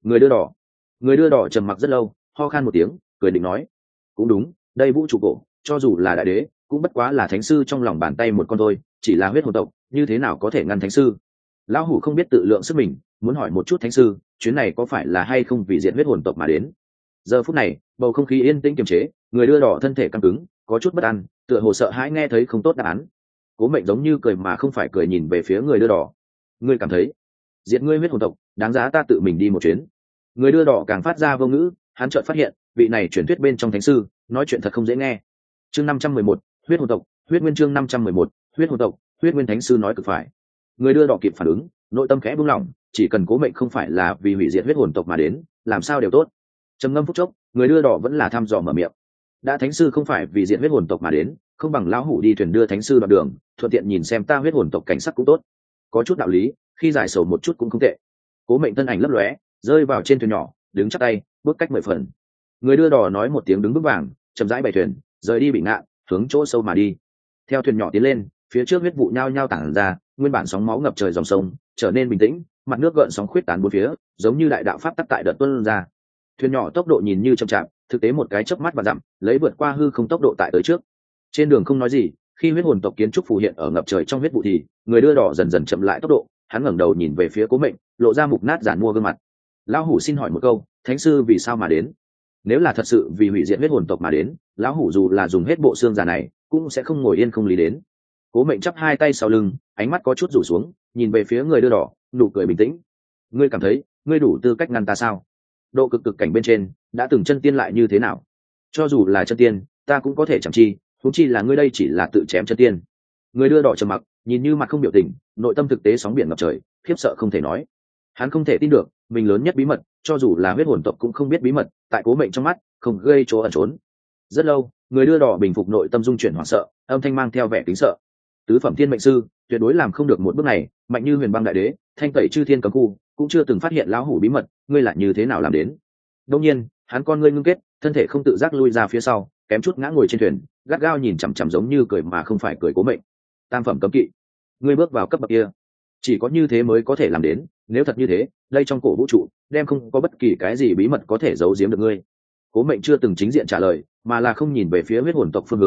A: Người đưa đỏ trầm mặc rất lâu, ho khan một tiếng, cười định nói. Cũng đúng, đây vũ trụ cổ, cho dù là đại đế, cũng bất quá là thánh sư trong lòng bàn tay một con thôi, chỉ là huyết hồn tộc, như thế nào có thể ngăn thánh sư? Lão hủ không biết tự lượng sức mình, muốn hỏi một chút thánh sư, chuyến này có phải là hay không vì diện huyết hồn tộc mà đến? Giờ phút này, bầu không khí yên tĩnh kiềm chế, người đưa đỏ thân thể căng cứng, có chút bất an, tựa hồ sợ hãi nghe thấy không tốt đáp án. Cố Mệnh giống như cười mà không phải cười nhìn về phía người đưa đỏ. Ngươi cảm thấy, diệt ngươi huyết hồn tộc, đáng giá ta tự mình đi một chuyến. Người đưa đỏ càng phát ra vô ngữ, hắn chợt phát hiện, vị này truyền thuyết bên trong thánh sư, nói chuyện thật không dễ nghe. Chương 511, huyết hồn tộc, huyết nguyên chương 511, huyết hồn tộc, huyết nguyên thánh sư nói cực phải. Người đưa đỏ kịp phản ứng, nội tâm khẽ buông lỏng, chỉ cần Cố Mệnh không phải là vì hủy diệt huyết hồn tộc mà đến, làm sao đều tốt. Trầm ngâm phút chốc, người đưa đỏ vẫn là thăm dò mở miệng. Đã thánh sư không phải vì diệt huyết hồn tộc mà đến, không bằng lão hủ đi thuyền đưa thánh sư đoạn đường, thuận tiện nhìn xem ta huyết hồn tộc cảnh sắc cũng tốt. Có chút đạo lý, khi giải sầu một chút cũng không tệ. Cố Mệnh thân ảnh lấp lóe, rơi vào trên thuyền nhỏ, đứng chắc tay, bước cách 10 phần. Người đưa đỏ nói một tiếng đứng bước vàng, chậm rãi bày thuyền, rời đi bị ngạn, hướng chỗ sâu mà đi. Theo thuyền nhỏ tiến lên, phía trước huyết vụ nhao nhao tản ra, nguyên bản sóng máu ngập trời dòng sông trở nên bình tĩnh, mặt nước gợn sóng khuyết tán bốn phía, giống như đại đạo pháp tắc tại đợt tuôn ra. Thuyền nhỏ tốc độ nhìn như chậm chạp, thực tế một cái chớp mắt và dặm, lấy vượt qua hư không tốc độ tại tới trước. Trên đường không nói gì, khi huyết hồn tộc kiến trúc phù hiện ở ngập trời trong huyết vụ thì người đưa đỏ dần dần chậm lại tốc độ, hắn ngẩng đầu nhìn về phía Cố Mệnh, lộ ra mục nát giản mua gương mặt. Lão hủ xin hỏi một câu, thánh sư vì sao mà đến? Nếu là thật sự vì hủy diệt huyết hồn tộc mà đến, lão hủ dù là dùng hết bộ xương già này, cũng sẽ không ngồi yên không lý đến. Cố Mệnh chắp hai tay sau lưng, ánh mắt có chút rủ xuống, nhìn về phía người đưa đỏ, nụ cười bình tĩnh. Ngươi cảm thấy, ngươi đủ tư cách ngăn ta sao? Độ cực cảnh bên trên, đã từng chân tiên lại như thế nào? Cho dù là chân tiên, ta cũng có thể chẳng chi, huống chi là ngươi đây chỉ là tự chém chân tiên. Người đưa đỏ trầm mặc, nhìn như mặt không biểu tình, nội tâm thực tế sóng biển ngập trời, khiếp sợ không thể nói. Hắn không thể tin được, mình lớn nhất bí mật, cho dù là huyết hồn tộc cũng không biết bí mật, tại Cố Mệnh trong mắt, không gây chỗ ẩn trốn. Rất lâu, người đưa đỏ bình phục nội tâm dung chuyển hoảng sợ, âm thanh mang theo vẻ kính sợ. Tứ phẩm thiên mệnh sư, tuyệt đối làm không được một bước này, mạnh như Huyền Băng đại đế, thanh tẩy chư thiên cấm khu, cũng chưa từng phát hiện lão hủ bí mật, ngươi lại như thế nào làm đến? Đương nhiên, hắn con ngươi ngưng kết, thân thể không tự giác lui ra phía sau, kém chút ngã ngồi trên thuyền, gắt gao nhìn chằm chằm giống như cười mà không phải cười Cố Mệnh. Tam phẩm cấm kỵ, ngươi bước vào cấp bậc kia, chỉ có như thế mới có thể làm đến, nếu thật như thế, đây trong cổ vũ trụ, đem không có bất kỳ cái gì bí mật có thể giấu giếm được ngươi. Cố Mệnh chưa từng chính diện trả lời, mà là không nhìn về phía huyết hồn tộc phương hướng,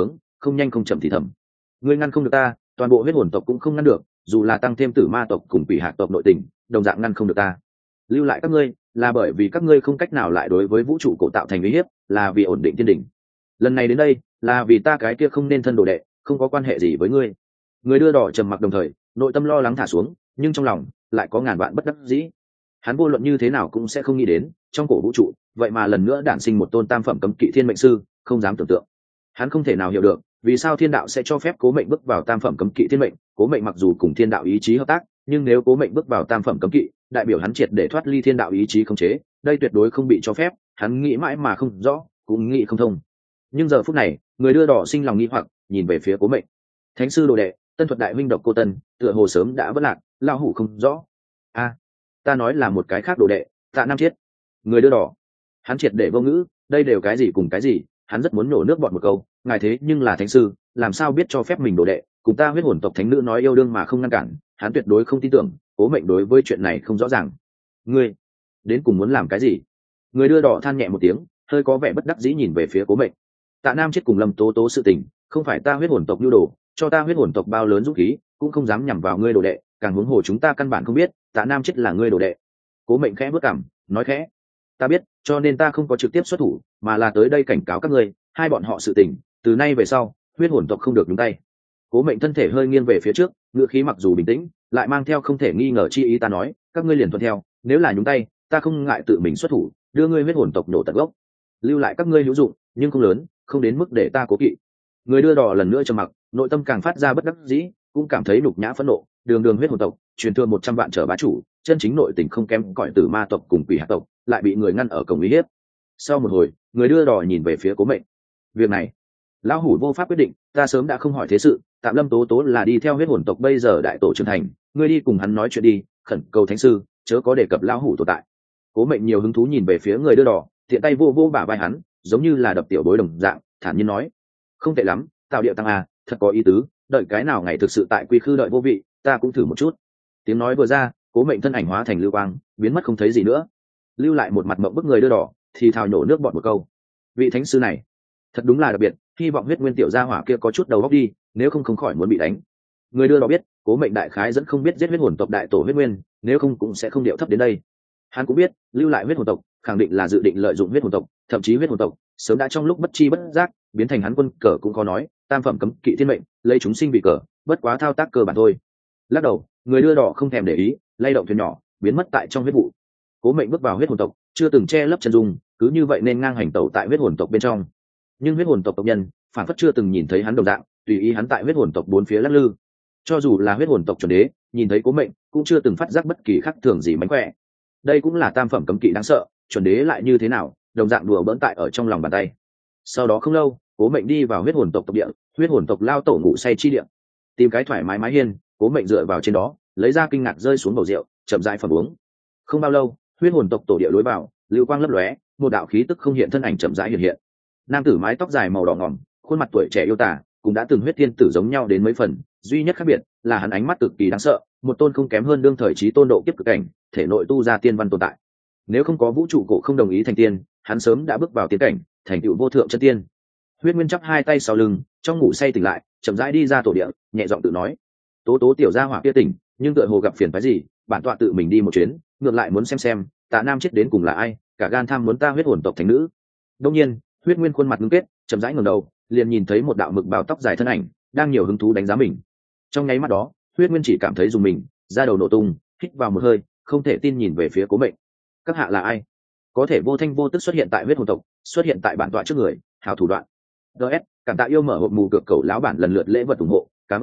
A: không nhanh không chậm thì thầm: ngươi ngăn không được ta, toàn bộ huyết hồn tộc cũng không ngăn được, dù là tăng thêm tử ma tộc cùng quỷ hạt tộc nội tình đồng dạng ngăn không được ta. Lưu lại các ngươi là bởi vì các ngươi không cách nào lại đối với vũ trụ cổ tạo thành uy hiếp, là vì ổn định thiên đỉnh. Lần này đến đây là vì ta cái kia không nên thân đồ đệ, không có quan hệ gì với ngươi. Người đưa đỏ trầm mặc, đồng thời nội tâm lo lắng thả xuống, nhưng trong lòng lại có ngàn vạn bất đắc dĩ. Hắn vô luận như thế nào cũng sẽ không nghĩ đến, trong cổ vũ trụ vậy mà lần nữa đản sinh một tôn tam phẩm cấm kỵ thiên mệnh sư, không dám tưởng tượng. Hắn không thể nào hiểu được vì sao thiên đạo sẽ cho phép Cố Mệnh bước vào tam phẩm cấm kỵ thiên mệnh. Cố Mệnh mặc dù cùng thiên đạo ý chí hợp tác, nhưng nếu Cố Mệnh bước vào tam phẩm cấm kỵ, đại biểu hắn triệt để thoát ly thiên đạo ý chí khống chế, đây tuyệt đối không bị cho phép. Hắn nghĩ mãi mà không rõ, cũng nghĩ không thông. Nhưng giờ phút này, người đưa đỏ sinh lòng nghi hoặc, nhìn về phía Cố Mệnh. Thánh sư đồ đệ, Tân Thuật đại huynh Độc Cô Tân, tựa hồ sớm đã vỡ lạc, lão hủ không rõ. A, ta nói là một cái khác đồ đệ, Tạ Nam Chiết. Người đưa đỏ, hắn triệt để vô ngữ, đây đều cái gì cùng cái gì. Hắn rất muốn nổ nước bọt một câu, ngài thế nhưng là thánh sư, làm sao biết cho phép mình đồ đệ cùng ta huyết hồn tộc thánh nữ nói yêu đương mà không ngăn cản. Hắn tuyệt đối không tin tưởng, Cố Mệnh đối với chuyện này không rõ ràng. Ngươi đến cùng muốn làm cái gì? Người đưa đỏ than nhẹ một tiếng, hơi có vẻ bất đắc dĩ nhìn về phía Cố Mệnh. Tạ Nam Chiết cùng Lâm Tố Tố sự tình, không phải ta huyết hồn tộc nhu đồ, cho ta huyết hồn tộc bao lớn dũng khí, cũng không dám nhằm vào ngươi đồ đệ, càng huống hồ chúng ta căn bản không biết Tạ Nam Chiết là ngươi đồ đệ. Cố Mệnh khẽ bước cằm, nói khẽ: ta biết, cho nên ta không có trực tiếp xuất thủ, mà là tới đây cảnh cáo các ngươi, hai bọn họ sự tình, từ nay về sau huyết hồn tộc không được nhúng tay. Cố Mệnh thân thể hơi nghiêng về phía trước, ngữ khí mặc dù bình tĩnh, lại mang theo không thể nghi ngờ chi ý. Ta nói, các ngươi liền thuận theo, nếu là nhúng tay, ta không ngại tự mình xuất thủ, đưa ngươi huyết hồn tộc nổ tận gốc. Lưu lại các ngươi hữu dụng, nhưng không lớn, không đến mức để ta cố kỵ. Người đưa đỏ lần nữa trầm mặc, nội tâm càng phát ra bất đắc dĩ, cũng cảm thấy nhục nhã phẫn nộ. Đường huyết hồn tộc truyền thừa 100 vạn trở bá chủ, chân chính nội tình không kém cõi tử ma tộc cùng quỷ hạt tộc, lại bị người ngăn ở cổng uy hiếp. Sau một hồi, người đưa đỏ nhìn về phía Cố Mệnh. Việc này lão hủ vô pháp quyết định, ta sớm đã không hỏi thế sự. Tạm Lâm Tố Tố là đi theo huyết hồn tộc bây giờ đại tổ trưởng thành, ngươi đi cùng hắn nói chuyện đi, khẩn cầu thánh sư chớ có đề cập lão hủ tồn tại. Cố Mệnh nhiều hứng thú nhìn về phía người đưa đỏ, tiện tay vô vô bả vai hắn, giống như là đập tiểu bối đồng dạng, thản nhiên nói: không tệ lắm, tạo điệu tăng à, thật có ý tứ, đợi cái nào ngày thực sự tại quy khư đợi vô vị, ta cũng thử một chút. Tiếng nói vừa ra, Cố Mệnh thân ảnh hóa thành lưu quang, biến mất không thấy gì nữa, lưu lại một mặt mộng bức người đưa đỏ, thì thào nhổ nước bọt một câu: vị thánh sư này thật đúng là đặc biệt, hy vọng huyết nguyên tiểu gia hỏa kia có chút đầu óc đi, nếu không khỏi muốn bị đánh. Người đưa đỏ biết Cố Mệnh đại khái dẫn không biết giết huyết hồn tộc đại tổ huyết nguyên, nếu không cũng sẽ không điệu thấp đến đây. Hắn cũng biết lưu lại huyết hồn tộc khẳng định là dự định lợi dụng huyết hồn tộc, thậm chí huyết hồn tộc sớm đã trong lúc bất chi bất giác biến thành hắn quân cờ cũng có nói. Tam phẩm cấm kỵ thiên mệnh, lấy chúng sinh vì cờ, bất quá thao tác cơ bản thôi. Lắc đầu, người đưa đỏ không thèm để ý, lay động thuyền nhỏ biến mất tại trong huyết vụ. Cố Mệnh bước vào huyết hồn tộc, chưa từng che lấp chân dung, cứ như vậy nên ngang hành tẩu tại huyết hồn tộc bên trong. Nhưng huyết hồn tộc tộc nhân phản phất chưa từng nhìn thấy hắn đồng dạng, tùy ý hắn tại huyết hồn tộc bốn phía lắc lư. Cho dù là huyết hồn tộc chuẩn đế nhìn thấy Cố Mệnh cũng chưa từng phát giác bất kỳ khác thường gì mánh khỏe. Đây cũng là tam phẩm cấm kỵ đáng sợ, chuẩn đế lại như thế nào, đồng dạng đùa bỡn tại ở trong lòng bàn tay. Sau đó không lâu, Cố Mệnh đi vào huyết hồn tộc tộc địa, huyết hồn tộc lao tổ ngủ say chi địa, tìm cái thoải mái mái hiên, Cố Mệnh dựa vào trên đó, lấy ra kinh ngạc rơi xuống bầu rượu, chậm rãi phẩm uống. Không bao lâu, huyết hồn tộc tổ địa lối vào, lưu quang lấp lóe, một đạo khí tức không hiện thân ảnh chậm rãi hiện hiện. Nam tử mái tóc dài màu đỏ ngỏm, khuôn mặt tuổi trẻ yêu tả, cũng đã từng huyết thiên tử giống nhau đến mấy phần, duy nhất khác biệt là hắn ánh mắt cực kỳ đáng sợ, một tôn không kém hơn đương thời chí tôn độ kiếp cực cảnh, thể nội tu ra tiên văn tồn tại. Nếu không có vũ trụ cổ không đồng ý thành tiên, hắn sớm đã bước vào tiên cảnh, thành tựu vô thượng chân tiên. Huyết Nguyên chắp hai tay sau lưng, trong ngủ say tỉnh lại, chậm rãi đi ra tổ địa, nhẹ giọng tự nói: Tố Tố tiểu gia hỏa kia tỉnh, nhưng tựa hồ gặp phiền phức gì, bản tọa tự mình đi một chuyến, ngược lại muốn xem Tạ Nam chết đến cùng là ai, cả gan tham muốn ta huyết hồn tộc thành nữ. Đương nhiên, Huyết Nguyên khuôn mặt ngưng kết, chậm rãi ngẩng đầu, liền nhìn thấy một đạo mực bào tóc dài thân ảnh, đang nhiều hứng thú đánh giá mình. Trong nháy mắt đó, Huyết Nguyên chỉ cảm thấy rùng mình, da đầu nổ tung, hít vào một hơi, không thể tin nhìn về phía Cố Mệnh. Các hạ là ai? Có thể vô thanh vô tức xuất hiện tại huyết hồn tộc, xuất hiện tại bản tọa trước người, hào thủ đoạn. DS, cảm tạ yêu mở hộp mù cược cầu lão bản lần lượt lễ vật ủng hộ, cảm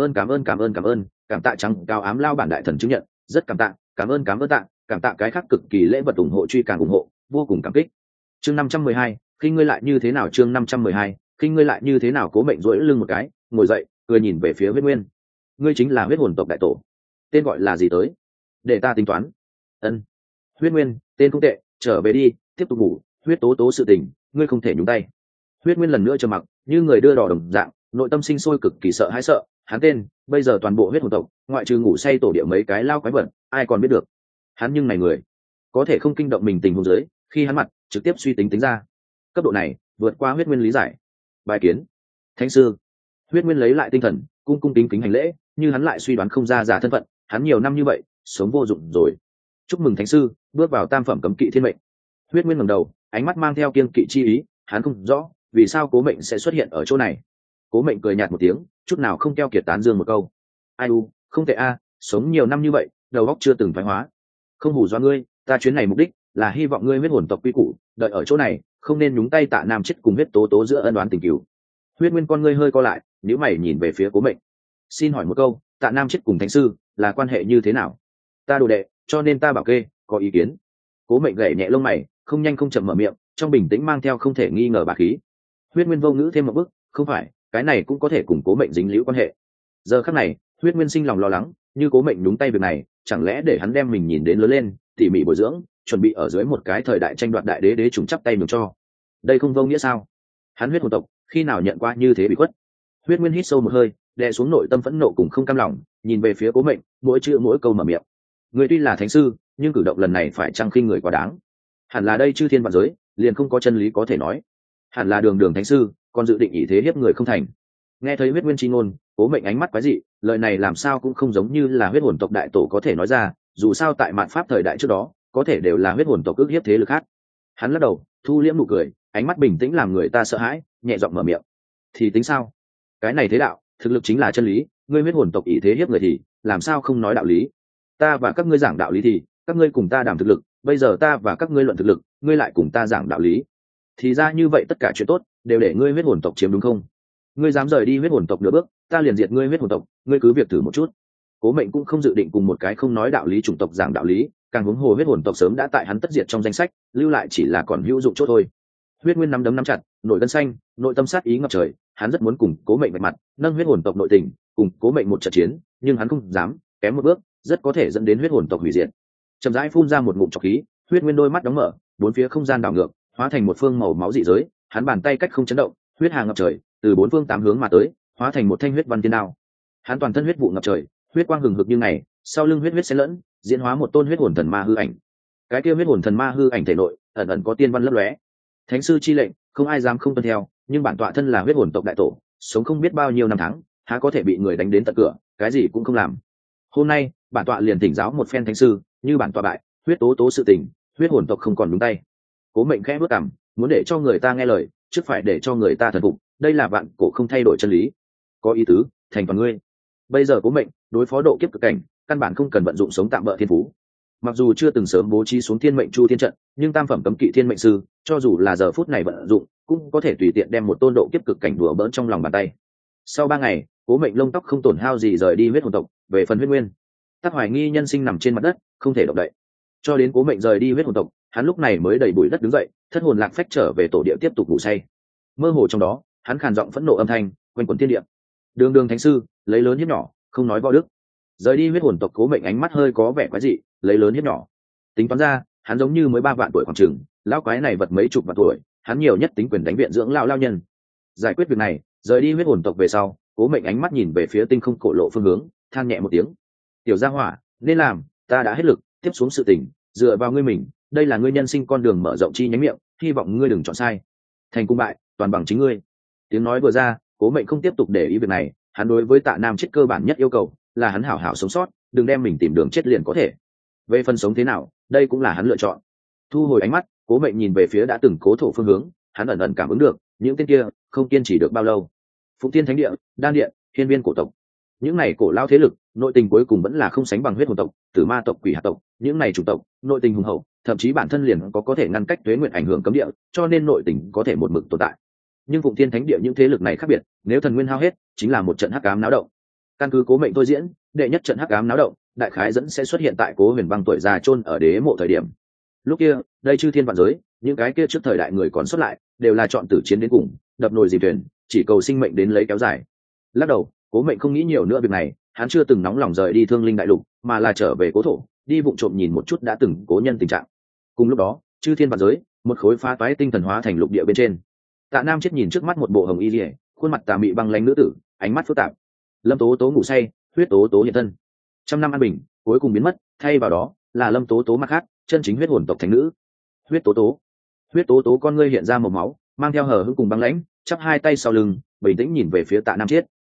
A: ơn, cảm tạ trắng cao ám lao bản đại thần chứng nhận, rất cảm tạ, cảm ơn tạ, cảm tạ cái khác cực kỳ lễ vật ủng hộ truy càng ủng hộ, vô cùng cảm kích. Chương 512, khi ngươi lại như thế nào? Chương 512, khi ngươi lại như thế nào? Cố Mệnh duỗi lưng một cái, ngồi dậy, cười nhìn về phía Huyết Nguyên. Ngươi chính là huyết hồn tộc đại tổ, tên gọi là gì tới? Để ta tính toán. Ân. Huyết Nguyên, tên không tệ, trở về đi, tiếp tục ngủ. Huyết Tố Tố sự tình, ngươi không thể nhúng tay. Huyết Nguyên lần nữa trầm mặc, như người đưa đỏ đồng dạng, nội tâm sinh sôi cực kỳ sợ hãi sợ. Hắn tên, bây giờ toàn bộ huyết hồn tộc, ngoại trừ ngủ say tổ địa mấy cái lao quái vật, ai còn biết được. Hắn nhưng này người, có thể không kinh động mình tình huống dưới, khi hắn mặt trực tiếp suy tính ra. Cấp độ này, vượt qua Huyết Nguyên lý giải. Bài kiến. Thánh sư. Huyết Nguyên lấy lại tinh thần, cung cung kính kính hành lễ, như hắn lại suy đoán không ra giả thân phận, hắn nhiều năm như vậy sống vô dụng rồi. Chúc mừng thánh sư bước vào tam phẩm cấm kỵ thiên mệnh. Huyết Nguyên ngẩng đầu, ánh mắt mang theo kiên kỵ chi ý, hắn không rõ vì sao Cố Mệnh sẽ xuất hiện ở chỗ này. Cố Mệnh cười nhạt một tiếng, chút nào không keo kiệt tán dương một câu. Ai u, không tệ a, sống nhiều năm như vậy, đầu óc chưa từng thoái hóa. Không hù dọa ngươi, ta chuyến này mục đích là hy vọng ngươi huyết hồn tộc quy củ, đợi ở chỗ này, không nên nhúng tay Tạ Nam chết cùng huyết tố tố giữa ân oán tình cừu. Huyết Nguyên con ngươi hơi co lại, nếu mày nhìn về phía Cố Mệnh. Xin hỏi một câu, Tạ Nam chết cùng thánh sư là quan hệ như thế nào? Ta đồ đệ, cho nên ta bảo kê, có ý kiến. Cố Mệnh gảy nhẹ lông mày, không nhanh không chậm mở miệng, trong bình tĩnh mang theo không thể nghi ngờ bá khí. Huyết Nguyên vô ngữ thêm một bước, không phải, cái này cũng có thể cùng Cố Mệnh dính liễu quan hệ. Giờ khắc này, Huyết Nguyên sinh lòng lo lắng, như Cố Mệnh đúng tay việc này, chẳng lẽ để hắn đem mình nhìn đến lớn lên, tỉ mỉ bồi dưỡng, chuẩn bị ở dưới một cái thời đại tranh đoạt đại đế đế trùng chắp tay nhường cho. Đây không vô nghĩa sao? Hắn huyết hồn tộc khi nào nhận qua như thế bị khuất? Huyết Nguyên hít sâu một hơi, đè xuống nội tâm phẫn nộ cùng không cam lòng, nhìn về phía Cố Mệnh, mỗi chữ mỗi câu mở miệng. Người tuy là thánh sư, nhưng cử động lần này phải chăng khinh người quá đáng? Hẳn là đây chư thiên vạn giới, liền không có chân lý có thể nói. Hẳn là đường đường thánh sư, còn dự định ý thế hiếp người không thành. Nghe thấy Huyết Nguyên chi ngôn, Cố Mệnh ánh mắt quái dị, lời này làm sao cũng không giống như là huyết hồn tộc đại tổ có thể nói ra, dù sao tại mạn pháp thời đại trước đó, có thể đều là huyết hồn tộc ước hiếp thế lực khác. Hắn lắc đầu, thu liễm nụ cười, ánh mắt bình tĩnh làm người ta sợ hãi, nhẹ giọng mở miệng. Thì tính sao? Cái này thế đạo, thực lực chính là chân lý, ngươi huyết hồn tộc ý thế hiếp người thì làm sao không nói đạo lý? Ta và các ngươi giảng đạo lý thì các ngươi cùng ta đàm thực lực, bây giờ ta và các ngươi luận thực lực, ngươi lại cùng ta giảng đạo lý. Thì ra như vậy tất cả chuyện tốt đều để ngươi huyết hồn tộc chiếm đúng không? Ngươi dám rời đi huyết hồn tộc nửa bước, ta liền diệt ngươi huyết hồn tộc, ngươi cứ việc thử một chút. Cố Mệnh cũng không dự định cùng một cái không nói đạo lý chủng tộc giảng đạo lý, càng huống hồ huyết hồn tộc sớm đã tại hắn tất diệt trong danh sách, lưu lại chỉ là còn hữu dụng chỗ thôi. Huyết Nguyên nắm đấm nắm chặt, nổi gân xanh, nội tâm sát ý ngập trời, hắn rất muốn cùng Cố Mệnh vạch mặt, nâng huyết hồn tộc nội tình, cùng Cố Mệnh một trận chiến, nhưng hắn không dám, kém một bước, rất có thể dẫn đến huyết hồn tộc hủy diệt. Chậm rãi phun ra một ngụm trọc khí, Huyết Nguyên đôi mắt đóng mở, bốn phía không gian đảo ngược, hóa thành một phương màu máu dị giới, hắn bàn tay cách không chấn động, huyết hà ngập trời, từ bốn phương tám hướng mà tới, hóa thành một thanh huyết văn tiên đao. Hắn toàn thân huyết vụ ngập trời, huyết quang hừng hực như ngày, sau lưng huyết xen lẫn, diễn hóa một tôn huyết hồn thần ma hư ảnh. Cái kia huyết hồn thần ma hư ảnh thể nội ẩn ẩn có tiên văn lấp lóe. Thánh sư chi lệnh, không ai dám không tuân theo, nhưng bản tọa thân là huyết hồn tộc đại tổ, sống không biết bao nhiêu năm tháng, há có thể bị người đánh đến tận cửa, cái gì cũng không làm. Hôm nay, bản tọa liền thỉnh giáo một phen thánh sư, như bản tọa bại, huyết tố tố sự tình, huyết hồn tộc không còn đúng tay. Cố Mệnh khẽ bước cằm, muốn để cho người ta nghe lời, trước phải để cho người ta thần phục, đây là vạn cổ không thay đổi chân lý. Có ý tứ, thành toàn ngươi. Bây giờ Cố Mệnh đối phó độ kiếp cực cảnh, căn bản không cần vận dụng sống tạm bỡ thiên phú. Mặc dù chưa từng sớm bố trí xuống thiên mệnh chu thiên trận, nhưng tam phẩm cấm kỵ thiên mệnh sư, cho dù là giờ phút này vận dụng, cũng có thể tùy tiện đem một tôn độ kiếp cực cảnh đùa bỡn trong lòng bàn tay. Sau 3 ngày, Cố Mệnh lông tóc không tổn hao gì rời đi huyết hồn tộc, về phần Huyết Nguyên, Tắc Hoài Nghi nhân sinh nằm trên mặt đất, không thể động đậy. Cho đến Cố Mệnh rời đi huyết hồn tộc, hắn lúc này mới đầy bụi đất đứng dậy, thất hồn lạc phách trở về tổ địa tiếp tục ngủ say. Mơ hồ trong đó, hắn khàn giọng phẫn nộ âm thanh quanh quẩn thiên địa. Đường đường thánh sư, lấy lớn hiếp nhỏ, không nói võ đức. Rời đi huyết hồn tộc, Cố Mệnh ánh mắt hơi có vẻ quái dị, lấy lớn hiếp nhỏ. Tính toán ra, hắn giống như mới 3 vạn tuổi khoảng chừng, lão quái này vật mấy chục vạn tuổi, hắn nhiều nhất tính quyền đánh viện dưỡng lao nhân. Giải quyết việc này, rời đi huyết hồn tộc về sau, Cố Mệnh ánh mắt nhìn về phía tinh không cổ lộ phương hướng, than nhẹ một tiếng. Tiểu gia hỏa, nên làm, ta đã hết lực, tiếp xuống sự tình, dựa vào ngươi mình, đây là ngươi nhân sinh con đường mở rộng chi nhánh miệng, hy vọng ngươi đừng chọn sai. Thành cung bại, toàn bằng chính ngươi. Tiếng nói vừa ra, Cố Mệnh không tiếp tục để ý việc này, hắn đối với Tạ Nam chết cơ bản nhất yêu cầu là hắn hảo hảo sống sót, đừng đem mình tìm đường chết liền có thể. Về phần sống thế nào, đây cũng là hắn lựa chọn. Thu hồi ánh mắt, Cố Mệnh nhìn về phía đã từng cố thổ phương hướng, hắn ẩn ẩn cảm ứng được, những tên kia không kiên trì được bao lâu. Phụng Tiên Thánh Địa, Đan Điện, Hiên Viên cổ tộc, những này cổ lao thế lực, nội tình cuối cùng vẫn là không sánh bằng huyết hồn tộc, Tử Ma tộc, Quỷ Hạt tộc, những này chủng tộc, nội tình hùng hậu, thậm chí bản thân liền có thể ngăn cách tuế nguyện ảnh hưởng cấm địa, cho nên nội tình có thể một mực tồn tại. Nhưng Phụng Tiên Thánh Địa những thế lực này khác biệt, nếu thần nguyên hao hết, chính là một trận hắc ám náo động. Căn cứ Cố Mệnh tôi diễn, đệ nhất trận hắc ám náo động, đại khái dẫn sẽ xuất hiện tại Cố Huyền Băng tuổi già chôn ở đế mộ thời điểm. Lúc kia, đây chư thiên vạn giới, những cái kia trước thời đại người còn xuất lại, đều là chọn tử chiến đến cùng, đập nồi dìm thuyền, chỉ cầu sinh mệnh đến lấy kéo dài. Lắc đầu, Cố Mệnh không nghĩ nhiều nữa việc này, hắn chưa từng nóng lòng rời đi Thương Linh đại lục, mà là trở về cố thổ, đi vụng trộm nhìn một chút đã từng cố nhân tình trạng. Cùng lúc đó, chư thiên vạn giới, một khối phá toái tinh thần hóa thành lục địa bên trên. Tạ Nam chết nhìn trước mắt một bộ hồng y liễu, khuôn mặt tà mị băng lãnh nữ tử, ánh mắt phức tạp. Lâm Tố Tố ngủ say, huyết tố tố hiện thân. Trăm năm an bình, cuối cùng biến mất, thay vào đó là Lâm Tố Tố mặt khác, chân chính huyết hồn tộc thánh nữ. Huyết tố tố, huyết tố tố con ngươi hiện ra màu máu, mang theo hờ hững cùng băng lãnh, chắp hai tay sau lưng, bình tĩnh nhìn về phía Tạ Nam Chiết.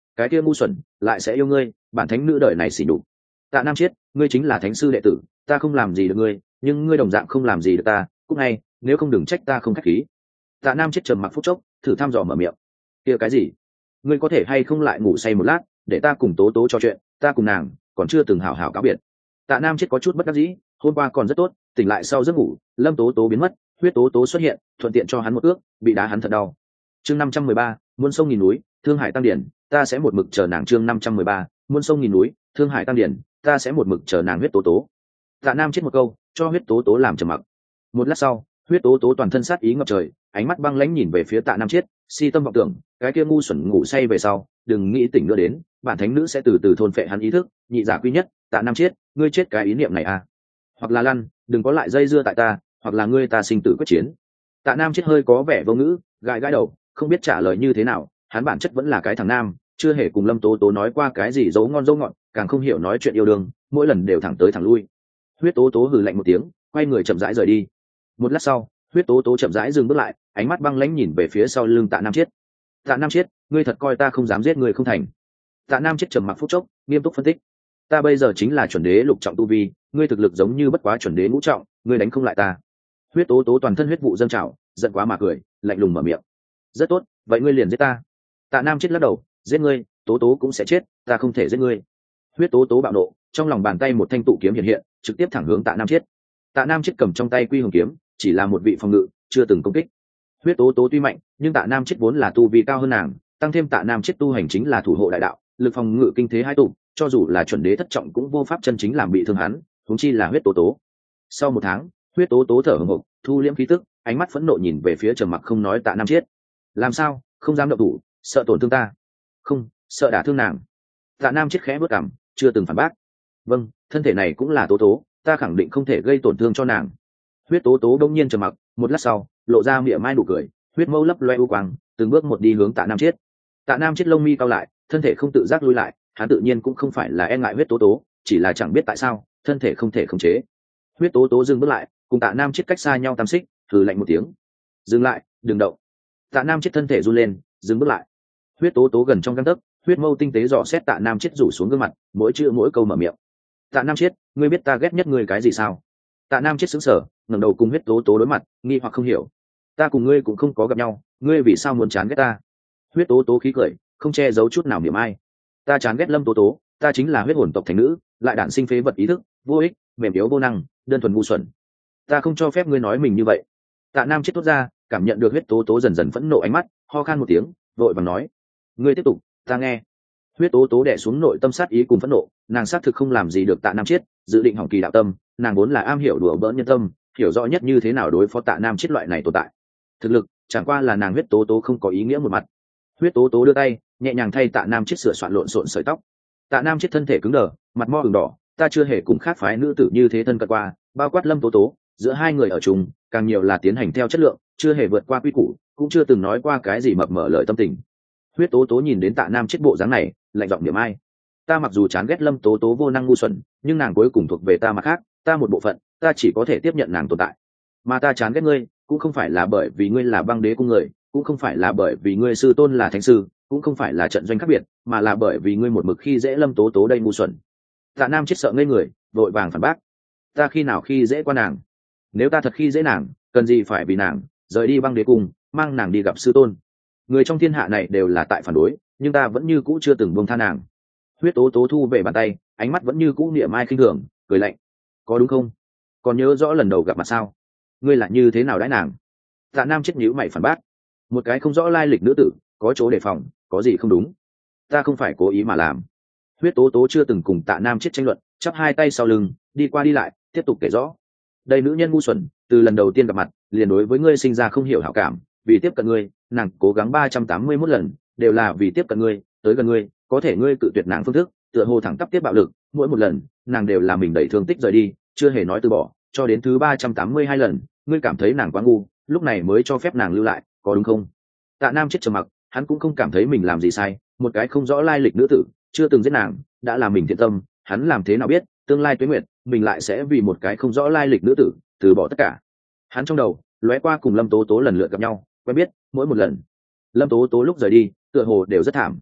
A: cái kia ngu xuẩn lại sẽ yêu ngươi, bản thánh nữ đời này xỉ nhục. Tạ Nam Chiết, ngươi chính là thánh sư đệ tử, ta không làm gì được ngươi, nhưng ngươi đồng dạng không làm gì được ta, cúc ngay, nếu không đừng trách ta không khách khí. Tạ Nam Chiết trầm mặc phút chốc, thử thăm dò mở miệng. Kia cái gì? Ngươi có thể hay không lại ngủ say một lát, để ta cùng Tố Tố trò chuyện, ta cùng nàng còn chưa từng hảo hảo cáo biệt. Tạ Nam Chiết có chút bất đắc dĩ, hôm qua còn rất tốt, tỉnh lại sau giấc ngủ, Lâm Tố Tố biến mất, huyết Tố Tố xuất hiện, thuận tiện cho hắn một ước, bị đá hắn thật đau. Chương 513, muôn sông nghìn núi, Thương Hải tăng điển, ta sẽ một mực chờ nàng. Chương 513, muôn sông nghìn núi, Thương Hải tăng điển, ta sẽ một mực chờ nàng. Huyết Tố Tố. Tạ Nam Chiết một câu, cho huyết Tố Tố làm trầm mặc. Một lát sau, huyết Tố Tố toàn thân sát ý ngập trời, ánh mắt băng lãnh nhìn về phía Tạ Nam Chiết, si tâm vọng tưởng, cái kia ngu xuẩn ngủ say về sau, đừng nghĩ tỉnh nữa đến, bản thánh nữ sẽ từ từ thôn phệ hắn ý thức, nhị giả quý nhất, Tạ Nam Chiết, ngươi chết cái ý niệm này à? Hoặc là lăn, đừng có lại dây dưa tại ta, hoặc là ngươi ta sinh tử quyết chiến. Tạ Nam Chiết hơi có vẻ vô ngữ, gãi gãi đầu, không biết trả lời như thế nào, hắn bản chất vẫn là cái thằng nam, chưa hề cùng Lâm Tố Tố nói qua cái gì dấu ngon dấu ngọt, càng không hiểu nói chuyện yêu đương, mỗi lần đều thẳng tới thẳng lui. Huyết Tố Tố hừ lạnh một tiếng, quay người chậm rãi rời đi. Một lát sau, huyết Tố Tố chậm rãi dừng bước lại, ánh mắt băng lãnh nhìn về phía sau lưng Tạ Nam Chiết. Tạ Nam Chiết, ngươi thật coi ta không dám giết ngươi không thành? Tạ Nam Chiết trầm mặc phút chốc, nghiêm túc phân tích. Ta bây giờ chính là chuẩn đế lục trọng tu vi, ngươi thực lực giống như bất quá chuẩn đế ngũ trọng, ngươi đánh không lại ta. Huyết Tố Tố toàn thân huyết vụ dâng trào, giận quá mà cười, lạnh lùng mở miệng. Rất tốt, vậy ngươi liền giết ta. Tạ Nam Chiết lắc đầu, giết ngươi, Tố Tố cũng sẽ chết, ta không thể giết ngươi. Huyết Tố Tố bạo nộ, trong lòng bàn tay một thanh tụ kiếm hiện hiện, trực tiếp thẳng hướng Tạ Nam Chiết. Tạ Nam Chiết cầm trong tay Quy Hồng kiếm, chỉ là một vị phòng ngự, chưa từng công kích. Huyết Tố Tố tuy mạnh, nhưng Tạ Nam Chiết vốn là tu vi cao hơn nàng, tăng thêm Tạ Nam Chiết tu hành chính là thủ hộ đại đạo, lực phòng ngự kinh thế hai tụ, cho dù là chuẩn đế thất trọng cũng vô pháp chân chính làm bị thương hắn, huống chi là Huyết Tố Tố. Sau một tháng, Huyết Tố Tố thở hổn hộc, thu liễm khí tức, ánh mắt phẫn nộ nhìn về phía trầm mặc không nói Tạ Nam Chiết. Làm sao, không dám động thủ, sợ tổn thương ta? Không, sợ đả thương nàng. Tạ Nam Chiết khẽ bước cằm, chưa từng phản bác. Vâng, thân thể này cũng là Tố Tố, ta khẳng định không thể gây tổn thương cho nàng. Huyết Tố Tố đông nhiên trầm mặc, một lát sau, lộ ra miệng mai nụ cười, huyết mâu lấp loe u quang, từng bước một đi hướng Tạ Nam Chiết. Tạ Nam Chiết lông mi cau lại, thân thể không tự giác lui lại, hắn tự nhiên cũng không phải là e ngại Huyết Tố Tố, chỉ là chẳng biết tại sao, thân thể không thể khống chế. Huyết Tố Tố dừng bước lại, cùng Tạ Nam Chiết cách xa nhau tam xích, hừ lạnh một tiếng. Dừng lại, đừng động. Tạ Nam Chiết thân thể run lên, dừng bước lại. Huyết Tố Tố gần trong gang tấc, huyết mâu tinh tế dò xét Tạ Nam Chiết rủ xuống gương mặt, mỗi chữ mỗi câu mở miệng. Tạ Nam Chiết, ngươi biết ta ghét nhất ngươi cái gì sao? Tạ Nam Chiết sững sờ, ngẩng đầu cùng Huyết Tố Tố đối mặt, nghi hoặc không hiểu. Ta cùng ngươi cũng không có gặp nhau, ngươi vì sao muốn chán ghét ta? Huyết Tố Tố khí cười, không che giấu chút nào miệng ai. Ta chán ghét Lâm Tố Tố, ta chính là huyết hồn tộc thành nữ, lại đản sinh phế vật ý thức, vô ích, mềm yếu vô năng, đơn thuần ngu xuẩn. Ta không cho phép ngươi nói mình như vậy. Tạ Nam Chiết thốt ra, cảm nhận được Huyết Tố Tố dần dần phẫn nộ ánh mắt, ho khan một tiếng, vội vàng nói: ngươi tiếp tục, ta nghe. Huyết Tố Tố đè xuống nội tâm sát ý cùng phẫn nộ, nàng xác thực không làm gì được Tạ Nam Chiết, dự định hỏng kỳ đạo tâm, nàng vốn là am hiểu đùa bỡn nhân tâm, hiểu rõ nhất như thế nào đối phó Tạ Nam Chiết loại này tồn tại. Thực lực chẳng qua là nàng Huyết Tố Tố không có ý nghĩa một mặt. Huyết Tố Tố đưa tay nhẹ nhàng thay Tạ Nam Chiết sửa soạn lộn xộn sợi tóc. Tạ Nam Chiết thân thể cứng đờ, mặt mo ửng đỏ, ta chưa hề cùng khác phái nữ tử như thế thân cận qua, bao quát Lâm Tố Tố, giữa hai người ở chung, càng nhiều là tiến hành theo chất lượng, chưa hề vượt qua quy củ, cũng chưa từng nói qua cái gì mập mờ lời tâm tình. Huyết Tố Tố nhìn đến Tạ Nam Chiết bộ dáng này, lạnh giọng niệm ai. Ta mặc dù chán ghét Lâm Tố Tố vô năng ngu xuẩn, nhưng nàng cuối cùng thuộc về ta mà khác, ta một bộ phận, ta chỉ có thể tiếp nhận nàng tồn tại. Mà ta chán ghét ngươi, cũng không phải là bởi vì ngươi là băng đế cung người, cũng không phải là bởi vì ngươi sư tôn là thánh sư, cũng không phải là trận doanh khác biệt, mà là bởi vì ngươi một mực khi dễ Lâm Tố Tố đây ngu xuẩn. Tạ Nam Chiết sợ ngây người, vội vàng phản bác. Ta khi nào khi dễ qua nàng? Nếu ta thật khi dễ nàng, cần gì phải vì nàng rời đi băng đế cung, mang nàng đi gặp sư tôn? Người trong thiên hạ này đều là tại phản đối, nhưng ta vẫn như cũ chưa từng buông tha nàng. Huyết Tố Tố thu về bàn tay, ánh mắt vẫn như cũ niệm ai khinh thường, cười lạnh. Có đúng không? Còn nhớ rõ lần đầu gặp mặt sao? Ngươi là như thế nào đãi nàng? Tạ Nam Chiết nhíu mày phản bác. Một cái không rõ lai lịch nữ tử, có chỗ đề phòng, có gì không đúng? Ta không phải cố ý mà làm. Huyết Tố Tố chưa từng cùng Tạ Nam Chiết tranh luận, chắp hai tay sau lưng, đi qua đi lại, tiếp tục kể rõ. Đây nữ nhân ngu xuẩn, từ lần đầu tiên gặp mặt, liền đối với ngươi sinh ra không hiểu hảo cảm, vì tiếp cận ngươi, nàng cố gắng 381 lần, đều là vì tiếp cận ngươi, tới gần ngươi, có thể ngươi cự tuyệt nàng phương thức, tựa hồ thẳng tắp tiếp bạo lực, mỗi một lần, nàng đều là mình đẩy thương tích rời đi, chưa hề nói từ bỏ, cho đến thứ 382 lần, ngươi cảm thấy nàng quá ngu, lúc này mới cho phép nàng lưu lại, có đúng không? Tạ Nam Chiết trầm mặc, hắn cũng không cảm thấy mình làm gì sai, một cái không rõ lai lịch nữ tử, chưa từng giết nàng, đã là mình thiện tâm, hắn làm thế nào biết, tương lai tuế nguyệt, mình lại sẽ vì một cái không rõ lai lịch nữ tử, từ bỏ tất cả. Hắn trong đầu lóe qua cùng Lâm Tố Tố lần lượt gặp nhau, quen biết, mỗi một lần Lâm Tố Tố lúc rời đi, tựa hồ đều rất thảm.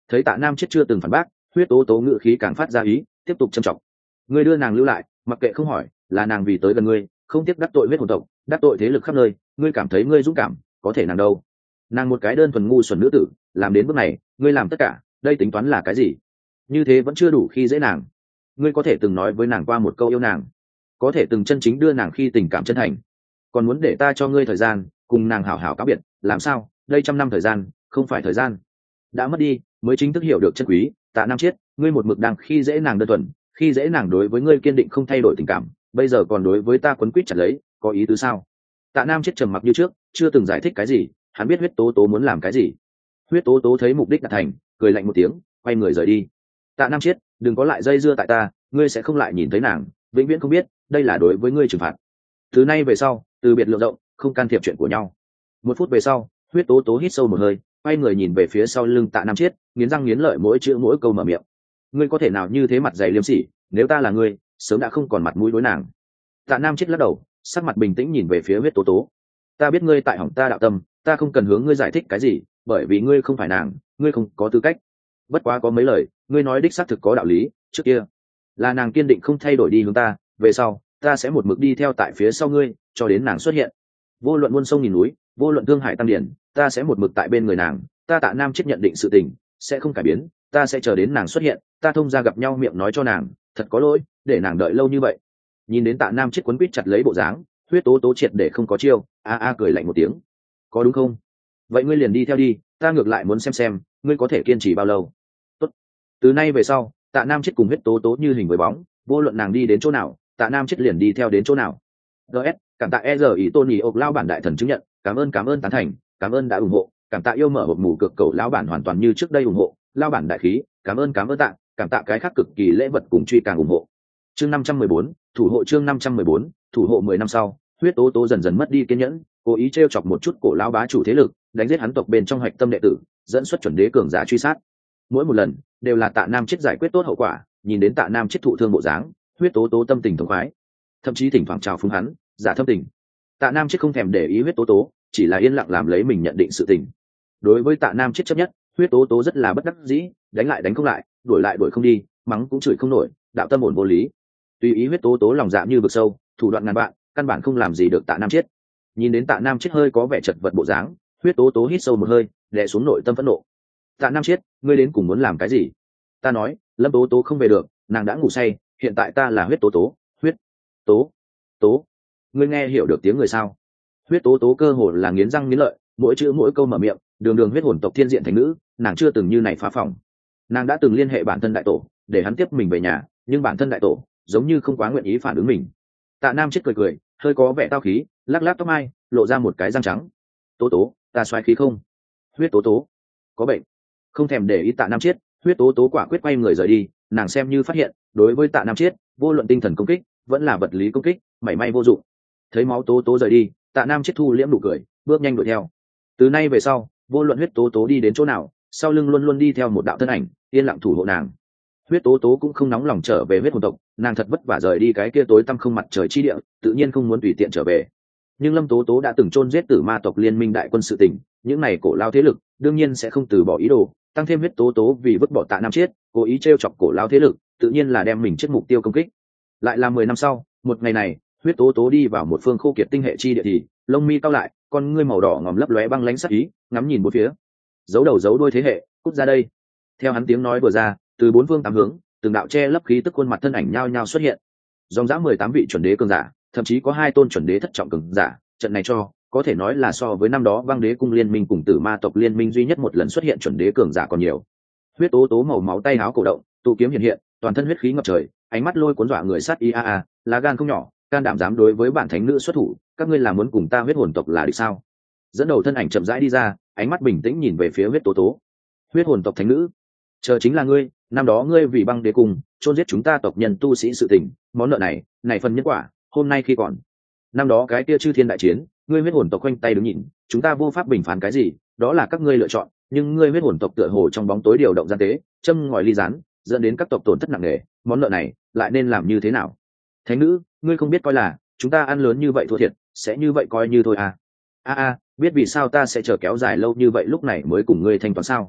A: Thấy Tạ Nam Chiết chưa từng phản bác, Huyết Tố Tố ngự khí càng phát ra ý, tiếp tục châm trọng. Ngươi đưa nàng lưu lại, mặc kệ không hỏi, là nàng vì tới gần ngươi, không tiếc đắc tội huyết hồn tộc, đắc tội thế lực khắp nơi, ngươi cảm thấy ngươi dũng cảm, có thể nàng đâu? Nàng một cái đơn thuần ngu xuẩn nữ tử, làm đến bước này, ngươi làm tất cả, đây tính toán là cái gì? Như thế vẫn chưa đủ khi dễ nàng. Ngươi có thể từng nói với nàng qua một câu yêu nàng, có thể từng chân chính đưa nàng khi tình cảm chân thành, còn muốn để ta cho ngươi thời gian cùng nàng hảo hảo cáo biệt, làm sao? Đây trăm năm thời gian, không phải thời gian đã mất đi mới chính thức hiểu được chân quý. Tạ Nam Chiết, ngươi một mực đang khi dễ nàng đơn thuần, khi dễ nàng đối với ngươi kiên định không thay đổi tình cảm, bây giờ còn đối với ta quấn quýt chặt lấy, có ý tứ sao? Tạ Nam Chiết trầm mặc như trước, chưa từng giải thích cái gì. Hắn biết Huyết Tố Tố muốn làm cái gì. Huyết Tố Tố thấy mục đích đạt thành, cười lạnh một tiếng, quay người rời đi. Tạ Nam Chiết, đừng có lại dây dưa tại ta, ngươi sẽ không lại nhìn thấy nàng, vĩnh viễn không biết, đây là đối với ngươi trừng phạt. Từ nay về sau, từ biệt lượng rộng, không can thiệp chuyện của nhau. Một phút về sau, Huyết Tố Tố hít sâu một hơi, quay người nhìn về phía sau lưng Tạ Nam Chiết, nghiến răng nghiến lợi mỗi chữ mỗi câu mở miệng. Ngươi có thể nào như thế mặt dày liêm sỉ, nếu ta là ngươi, sớm đã không còn mặt mũi đối nàng. Tạ Nam Chiết lắc đầu, sắc mặt bình tĩnh nhìn về phía Huyết Tố Tố. Ta biết ngươi tại hỏng ta đạo tâm, ta không cần hướng ngươi giải thích cái gì, bởi vì ngươi không phải nàng, ngươi không có tư cách. Bất quá có mấy lời, ngươi nói đích xác thực có đạo lý. Trước kia là nàng kiên định không thay đổi đi hướng ta, về sau ta sẽ một mực đi theo tại phía sau ngươi, cho đến nàng xuất hiện. Vô luận muôn sông nghìn núi, vô luận thương hải tăng điển, ta sẽ một mực tại bên người nàng. Ta Tạ Nam Chiết nhận định sự tình sẽ không cải biến, ta sẽ chờ đến nàng xuất hiện. Ta thông ra gặp nhau miệng nói cho nàng, thật có lỗi để nàng đợi lâu như vậy. Nhìn đến Tạ Nam Chiết quấn quýt chặt lấy bộ dáng, Huyết Tố Tố triệt để không có chiêu, cười lạnh một tiếng. Có đúng không? Vậy ngươi liền đi theo đi, ta ngược lại muốn xem ngươi có thể kiên trì bao lâu. Tốt. Từ nay về sau, Tạ Nam Chiết cùng Huyết Tố Tố như hình với bóng, vô luận nàng đi đến chỗ nào, Tạ Nam Chiết liền đi theo đến chỗ nào. DS, cảm tạ EZI Tony ộc lao bản đại thần chứng nhận, cảm ơn tán thành, cảm ơn đã ủng hộ, cảm tạ yêu mở hộp mù cực cầu lão bản hoàn toàn như trước đây ủng hộ, lao bản đại khí, cảm ơn tạ, cảm tạ cái khác cực kỳ lễ vật cùng truy càng ủng hộ. Chương 514, thủ hộ chương 514, thủ hộ 10 năm sau, Huyết Tố Tố dần dần mất đi kiên nhẫn, cố ý trêu chọc một chút cổ lão bá chủ thế lực, đánh giết hắn tộc bên trong hạch tâm đệ tử, dẫn xuất chuẩn đế cường giả truy sát. Mỗi một lần đều là Tạ Nam Chiết giải quyết tốt hậu quả, nhìn đến Tạ Nam Chiết thụ thương bộ dáng, Huyết Tố Tố tâm tình thống khoái, thậm chí thỉnh thoảng chào phúng hắn, giả thâm tình. Tạ Nam Chiết không thèm để ý Huyết Tố Tố, chỉ là yên lặng làm lấy mình nhận định sự tình. Đối với Tạ Nam Chiết chấp nhất, Huyết Tố Tố rất là bất đắc dĩ, đánh lại đánh không lại, đuổi lại đuổi không đi, mắng cũng chửi không nổi, đạo tâm ổn vô lý. Tùy ý Huyết Tố Tố lòng dạ như vực sâu, thủ đoạn ngàn vạn, căn bản không làm gì được Tạ Nam Chiết. Nhìn đến Tạ Nam Chiết hơi có vẻ chật vật bộ dáng, Huyết Tố Tố hít sâu một hơi, đè xuống nội tâm phẫn nộ. Tạ Nam Chiết, ngươi đến cùng muốn làm cái gì? Ta nói, Lâm Tố Tố không về được, nàng đã ngủ say, hiện tại ta là Huyết Tố Tố, Huyết Tố Tố, ngươi nghe hiểu được tiếng người sao? Huyết Tố Tố cơ hồ là nghiến răng nghiến lợi, mỗi chữ mỗi câu mở miệng, đường huyết hồn tộc thiên diện thành nữ, nàng chưa từng như này phá phòng. Nàng đã từng liên hệ bản thân đại tổ, để hắn tiếp mình về nhà, nhưng bản thân đại tổ giống như không quá nguyện ý phản ứng mình. Tạ Nam Chiết cười, hơi có vẻ tao khí, lắc lắc tóc mai, lộ ra một cái răng trắng. Tố Tố, ta xoáy khí không? Huyết Tố Tố, có bệnh. Không thèm để ý Tạ Nam Chiết, Huyết Tố Tố quả quyết quay người rời đi. Nàng xem như phát hiện, đối với Tạ Nam Chiết, vô luận tinh thần công kích, vẫn là vật lý công kích, mảy may vô dụng. Thấy máu Tố Tố rời đi, Tạ Nam Chiết thu liễm nụ cười, bước nhanh đuổi theo. Từ nay về sau, vô luận Huyết Tố Tố đi đến chỗ nào, sau lưng luôn luôn đi theo một đạo thân ảnh, yên lặng thủ hộ nàng. Huyết Tố Tố cũng không nóng lòng trở về huyết hồn tộc, nàng thật vất vả rời đi cái kia tối tăm không mặt trời chi địa, tự nhiên không muốn tùy tiện trở về. Nhưng Lâm Tố Tố đã từng chôn giết Tử Ma tộc liên minh đại quân sự tình, những này cổ lao thế lực đương nhiên sẽ không từ bỏ ý đồ, tăng thêm Huyết Tố Tố vì vứt bỏ Tạ Nam Chiết, cố ý trêu chọc cổ lao thế lực, tự nhiên là đem mình chết mục tiêu công kích. Lại là 10 năm sau, một ngày này, Huyết Tố Tố đi vào một phương khô kiệt tinh hệ chi địa thì, lông mi cau lại, con ngươi màu đỏ ngòm lấp lóe băng lãnh sắc ý, ngắm nhìn bốn phía. Giấu đầu giấu đuôi thế hệ, cút ra đây. Theo hắn tiếng nói vừa ra, từ bốn phương tám hướng, từng đạo che lấp khí tức khuôn mặt thân ảnh nhao nhao xuất hiện. Dòng dã 18 vị chuẩn đế cường giả, thậm chí có 2 tôn chuẩn đế thất trọng cường giả, trận này cho có thể nói là so với năm đó Băng Đế cung liên minh cùng Tử Ma tộc liên minh duy nhất một lần xuất hiện chuẩn đế cường giả còn nhiều. Huyết Tố Tố màu máu tay áo cổ động, tụ kiếm hiện hiện, toàn thân huyết khí ngập trời, ánh mắt lôi cuốn dọa người sát lá gan không nhỏ, can đảm dám đối với bản thánh nữ xuất thủ, các ngươi là muốn cùng ta huyết hồn tộc là địch sao? Dẫn đầu thân ảnh chậm rãi đi ra, ánh mắt bình tĩnh nhìn về phía Huyết Tố Tố. Huyết hồn tộc thánh nữ, chờ chính là ngươi, năm đó ngươi vì Băng Đế cung chôn giết chúng ta tộc nhân tu sĩ sự tình, món nợ này phần nhân quả, hôm nay khi còn. Năm đó cái kia chư thiên đại chiến, ngươi huyết hồn tộc quanh tay đứng nhìn, chúng ta vô pháp bình phán cái gì, đó là các ngươi lựa chọn, nhưng ngươi huyết hồn tộc tựa hồ trong bóng tối điều động gian tế, châm ngòi ly gián, dẫn đến các tộc tổn thất nặng nề, món nợ này lại nên làm như thế nào? Thánh nữ, ngươi không biết coi là chúng ta ăn lớn như vậy thua thiệt, sẽ như vậy coi như thôi à? Biết vì sao ta sẽ chờ kéo dài lâu như vậy lúc này mới cùng ngươi thanh toán sao?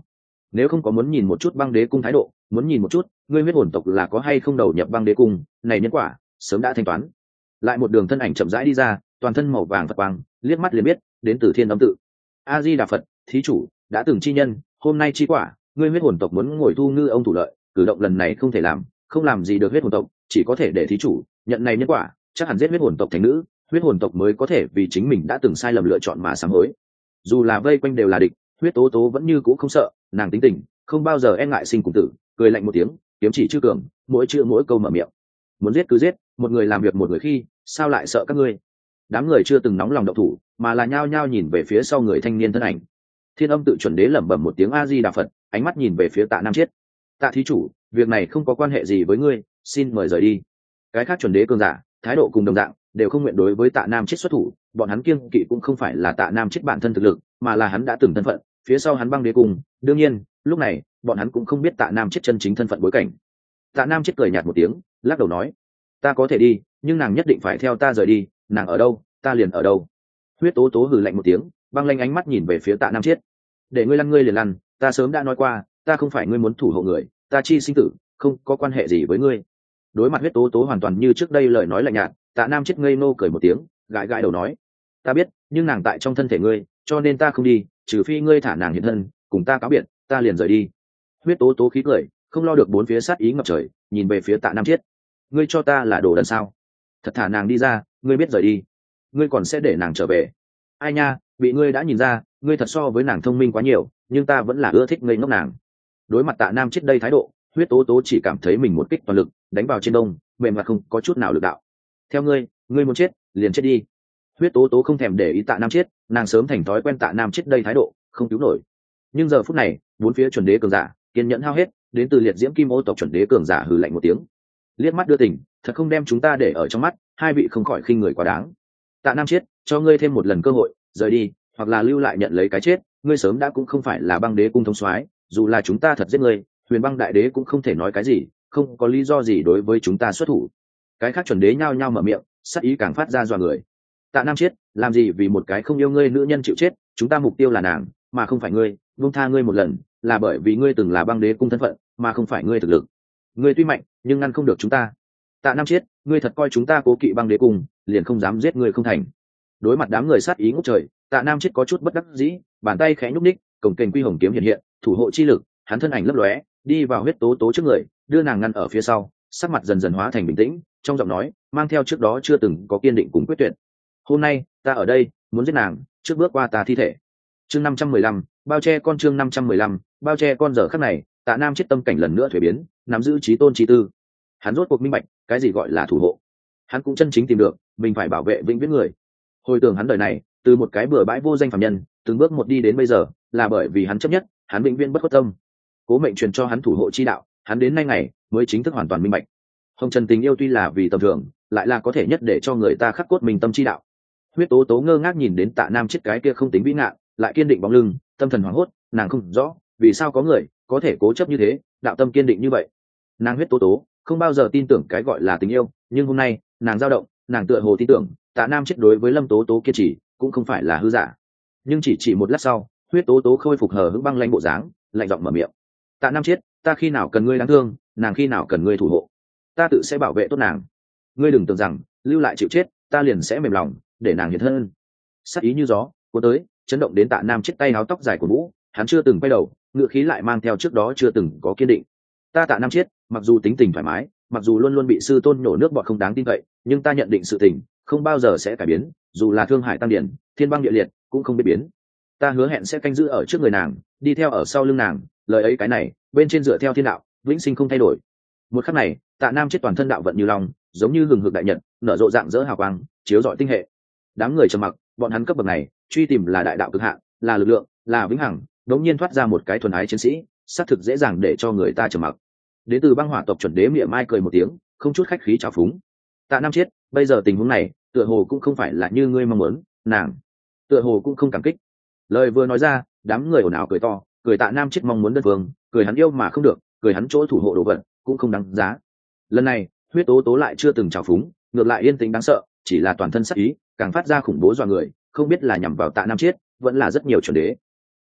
A: nếu không có muốn nhìn một chút băng đế cung thái độ, muốn nhìn một chút ngươi huyết hồn tộc là có hay không đầu nhập băng đế cung này, nhân quả sớm đã thanh toán. Lại một đường thân ảnh chậm rãi đi ra, toàn thân màu vàng phật quang, liếc mắt liền biết đến từ Thiên Âm tự. A Di Đà Phật, thí chủ đã từng chi nhân, hôm nay chi quả, ngươi huyết hồn tộc muốn ngồi thu ngư ông thủ lợi, cử động lần này không thể làm, không làm gì được huyết hồn tộc, chỉ có thể để thí chủ nhận này nhân quả, chắc hẳn giết huyết hồn tộc thành nữ, huyết hồn tộc mới có thể vì chính mình đã từng sai lầm lựa chọn mà sám hối. Dù là vây quanh đều là địch, huyết tố tố vẫn như cũ không sợ, nàng tính tình không bao giờ e ngại sinh cùng tử, cười lạnh một tiếng, kiếm chỉ chư cường, mỗi chữ mỗi câu mở miệng. Muốn giết cứ giết, một người làm việc một người khi, sao lại sợ các ngươi? Đám người chưa từng nóng lòng động thủ, mà là nhao nhao nhìn về phía sau người thanh niên thân ảnh. Thiên Âm tự chuẩn đế lẩm bẩm một tiếng A Di Đà Phật, ánh mắt nhìn về phía Tạ Nam Chiết. Tạ thí chủ, việc này không có quan hệ gì với ngươi, xin mời rời đi. Cái khác chuẩn đế cường giả, thái độ cùng đồng dạng, đều không nguyện đối với Tạ Nam Chiết xuất thủ, bọn hắn kiêng kỵ cũng không phải là Tạ Nam Chiết bản thân thực lực, mà là hắn đã từng thân phận, phía sau hắn băng đế cùng, đương nhiên, lúc này, bọn hắn cũng không biết Tạ Nam Chiết chân chính thân phận bối cảnh. Tạ Nam Chiết cười nhạt một tiếng, lắc đầu nói: "Ta có thể đi, nhưng nàng nhất định phải theo ta rời đi, nàng ở đâu, ta liền ở đâu." Huyết tố tố hừ lạnh một tiếng, băng lanh ánh mắt nhìn về phía Tạ Nam Chiết. "Để ngươi lăn ngươi liền lăn, ta sớm đã nói qua, ta không phải ngươi muốn thủ hộ người, ta chi sinh tử, không có quan hệ gì với ngươi." Đối mặt huyết tố tố hoàn toàn như trước đây lời nói lạnh nhạt, Tạ Nam Chiết ngây nô cười một tiếng, gãi gãi đầu nói: "Ta biết, nhưng nàng tại trong thân thể ngươi, cho nên ta không đi, trừ phi ngươi thả nàng hiện thân, cùng ta cáo biệt, ta liền rời đi." Huyết tố tố khí cười, không lo được bốn phía sát ý ngập trời, nhìn về phía Tạ Nam Chiết: "Ngươi cho ta là đồ đần sao? Thật thả nàng đi ra, ngươi biết rời đi, ngươi còn sẽ để nàng trở về? Ai nha, bị ngươi đã nhìn ra, ngươi thật so với nàng thông minh quá nhiều, nhưng ta vẫn là ưa thích ngây ngốc nàng." Đối mặt Tạ Nam Chiết đây thái độ, huyết tố tố chỉ cảm thấy mình một kích toàn lực đánh vào trên đông, mềm mặt không có chút nào lực đạo. "Theo ngươi, ngươi muốn chết liền chết đi." Huyết tố tố không thèm để ý Tạ Nam Chiết, nàng sớm thành thói quen Tạ Nam Chiết đây thái độ, không cứu nổi. Nhưng giờ phút này, bốn phía chuẩn đế cường giả kiên nhẫn hao hết, đến từ liệt diễm kim ô tộc chuẩn đế cường giả hừ lạnh một tiếng, liếc mắt đưa tình, thật không đem chúng ta để ở trong mắt, hai vị không khỏi khinh người quá đáng. Tạ Nam Chiết, cho ngươi thêm một lần cơ hội, rời đi, hoặc là lưu lại nhận lấy cái chết, ngươi sớm đã cũng không phải là băng đế cung thống soái, dù là chúng ta thật giết ngươi, huyền băng đại đế cũng không thể nói cái gì, không có lý do gì đối với chúng ta xuất thủ. Cái khác chuẩn đế nhao nhao mở miệng, sắc ý càng phát ra dọa người. Tạ Nam Chiết, làm gì vì một cái không yêu ngươi nữ nhân chịu chết, chúng ta mục tiêu là nàng, mà không phải ngươi, buông tha ngươi một lần, là bởi vì ngươi từng là băng đế cung thân phận, mà không phải ngươi thực lực. Ngươi tuy mạnh, nhưng ngăn không được chúng ta. Tạ Nam Chiết, ngươi thật coi chúng ta cố kỵ băng đế cung, liền không dám giết ngươi không thành. Đối mặt đám người sát ý ngút trời, Tạ Nam Chiết có chút bất đắc dĩ, bàn tay khẽ nhúc ních, cổng kềnh quy hồng kiếm hiện hiện, thủ hộ chi lực, hắn thân ảnh lấp lóe, đi vào huyết tố tố trước người, đưa nàng ngăn ở phía sau, sắc mặt dần dần hóa thành bình tĩnh, trong giọng nói mang theo trước đó chưa từng có kiên định cùng quyết tuyệt. "Hôm nay, ta ở đây, muốn giết nàng, trước bước qua ta thi thể." Chương 515, bao che con. Chương 515, bao che con. Giờ khắc này, Tạ Nam Chiết tâm cảnh lần nữa thuế biến, nắm giữ chí tôn chí tư. Hắn rốt cuộc minh bạch, cái gì gọi là thủ hộ. Hắn cũng chân chính tìm được, mình phải bảo vệ vĩnh viễn người. Hồi tưởng hắn đời này, từ một cái bừa bãi vô danh phàm nhân, từng bước một đi đến bây giờ, là bởi vì hắn chấp nhất, hắn vĩnh viễn bất khuất tâm. Cố mệnh truyền cho hắn thủ hộ chi đạo, hắn đến nay ngày mới chính thức hoàn toàn minh bạch. Hồng trần tình yêu tuy là vì tầm thường, lại là có thể nhất để cho người ta khắc cốt mình tâm chi đạo. Huyết tố tố ngơ ngác nhìn đến Tạ Nam Chiết cái kia không tính vĩ ngạn, lại kiên định bóng lưng, tâm thần hoảng hốt, nàng không rõ vì sao có người có thể cố chấp như thế, đạo tâm kiên định như vậy. Nàng huyết tố tố không bao giờ tin tưởng cái gọi là tình yêu, nhưng hôm nay nàng dao động, nàng tựa hồ tin tưởng Tạ Nam Chiết đối với Lâm Tố Tố kiên trì cũng không phải là hư giả. Nhưng chỉ một lát sau, huyết tố tố khôi phục hờ hững băng lãnh bộ dáng, lạnh giọng mở miệng: "Tạ Nam Chiết, ta khi nào cần ngươi đáng thương, nàng khi nào cần ngươi thủ hộ, ta tự sẽ bảo vệ tốt nàng. Ngươi đừng tưởng rằng lưu lại chịu chết, ta liền sẽ mềm lòng để nàng hiện thân." Sát ý như gió cuốn tới, chấn động đến Tạ Nam Chiết tay áo tóc dài của Vũ, hắn chưa từng quay đầu, ngựa khí lại mang theo trước đó chưa từng có kiên định. "Ta Tạ Nam Chiết, mặc dù tính tình thoải mái, mặc dù luôn luôn bị sư tôn nhổ nước bọt không đáng tin cậy, nhưng ta nhận định sự tình không bao giờ sẽ cải biến, dù là thương hải tăng điển, thiên băng địa liệt cũng không biết biến. Ta hứa hẹn sẽ canh giữ ở trước người nàng, đi theo ở sau lưng nàng, lời ấy cái này, bên trên dựa theo thiên đạo, vĩnh sinh không thay đổi." Một khắc này, Tạ Nam Chiết toàn thân đạo vận như long, giống như hừng hực đại nhật, nở rộ dạng dỡ hào quang, chiếu rọi tinh hệ. Đám người trầm mặc, bọn hắn cấp bậc này, truy tìm là đại đạo cực hạn, là lực lượng, là vĩnh hằng, đống nhiên thoát ra một cái thuần ái chiến sĩ, xác thực dễ dàng để cho người ta trầm mặc. Đến từ băng hỏa tộc chuẩn đế miệng mai cười một tiếng, không chút khách khí trào phúng: "Tạ Nam Chiết, bây giờ tình huống này, tựa hồ cũng không phải là như ngươi mong muốn, nàng tựa hồ cũng không cảm kích." Lời vừa nói ra, đám người ồn ào cười to, cười Tạ Nam Chiết mong muốn đơn phương, cười hắn yêu mà không được, cười hắn chỗ thủ hộ đồ vật cũng không đáng giá. Lần này, huyết tố tố lại chưa từng trào phúng, ngược lại yên tĩnh đáng sợ, chỉ là toàn thân sắc ý càng phát ra khủng bố dọa người, không biết là nhằm vào Tạ Nam Chiết, vẫn là rất nhiều chuẩn đế.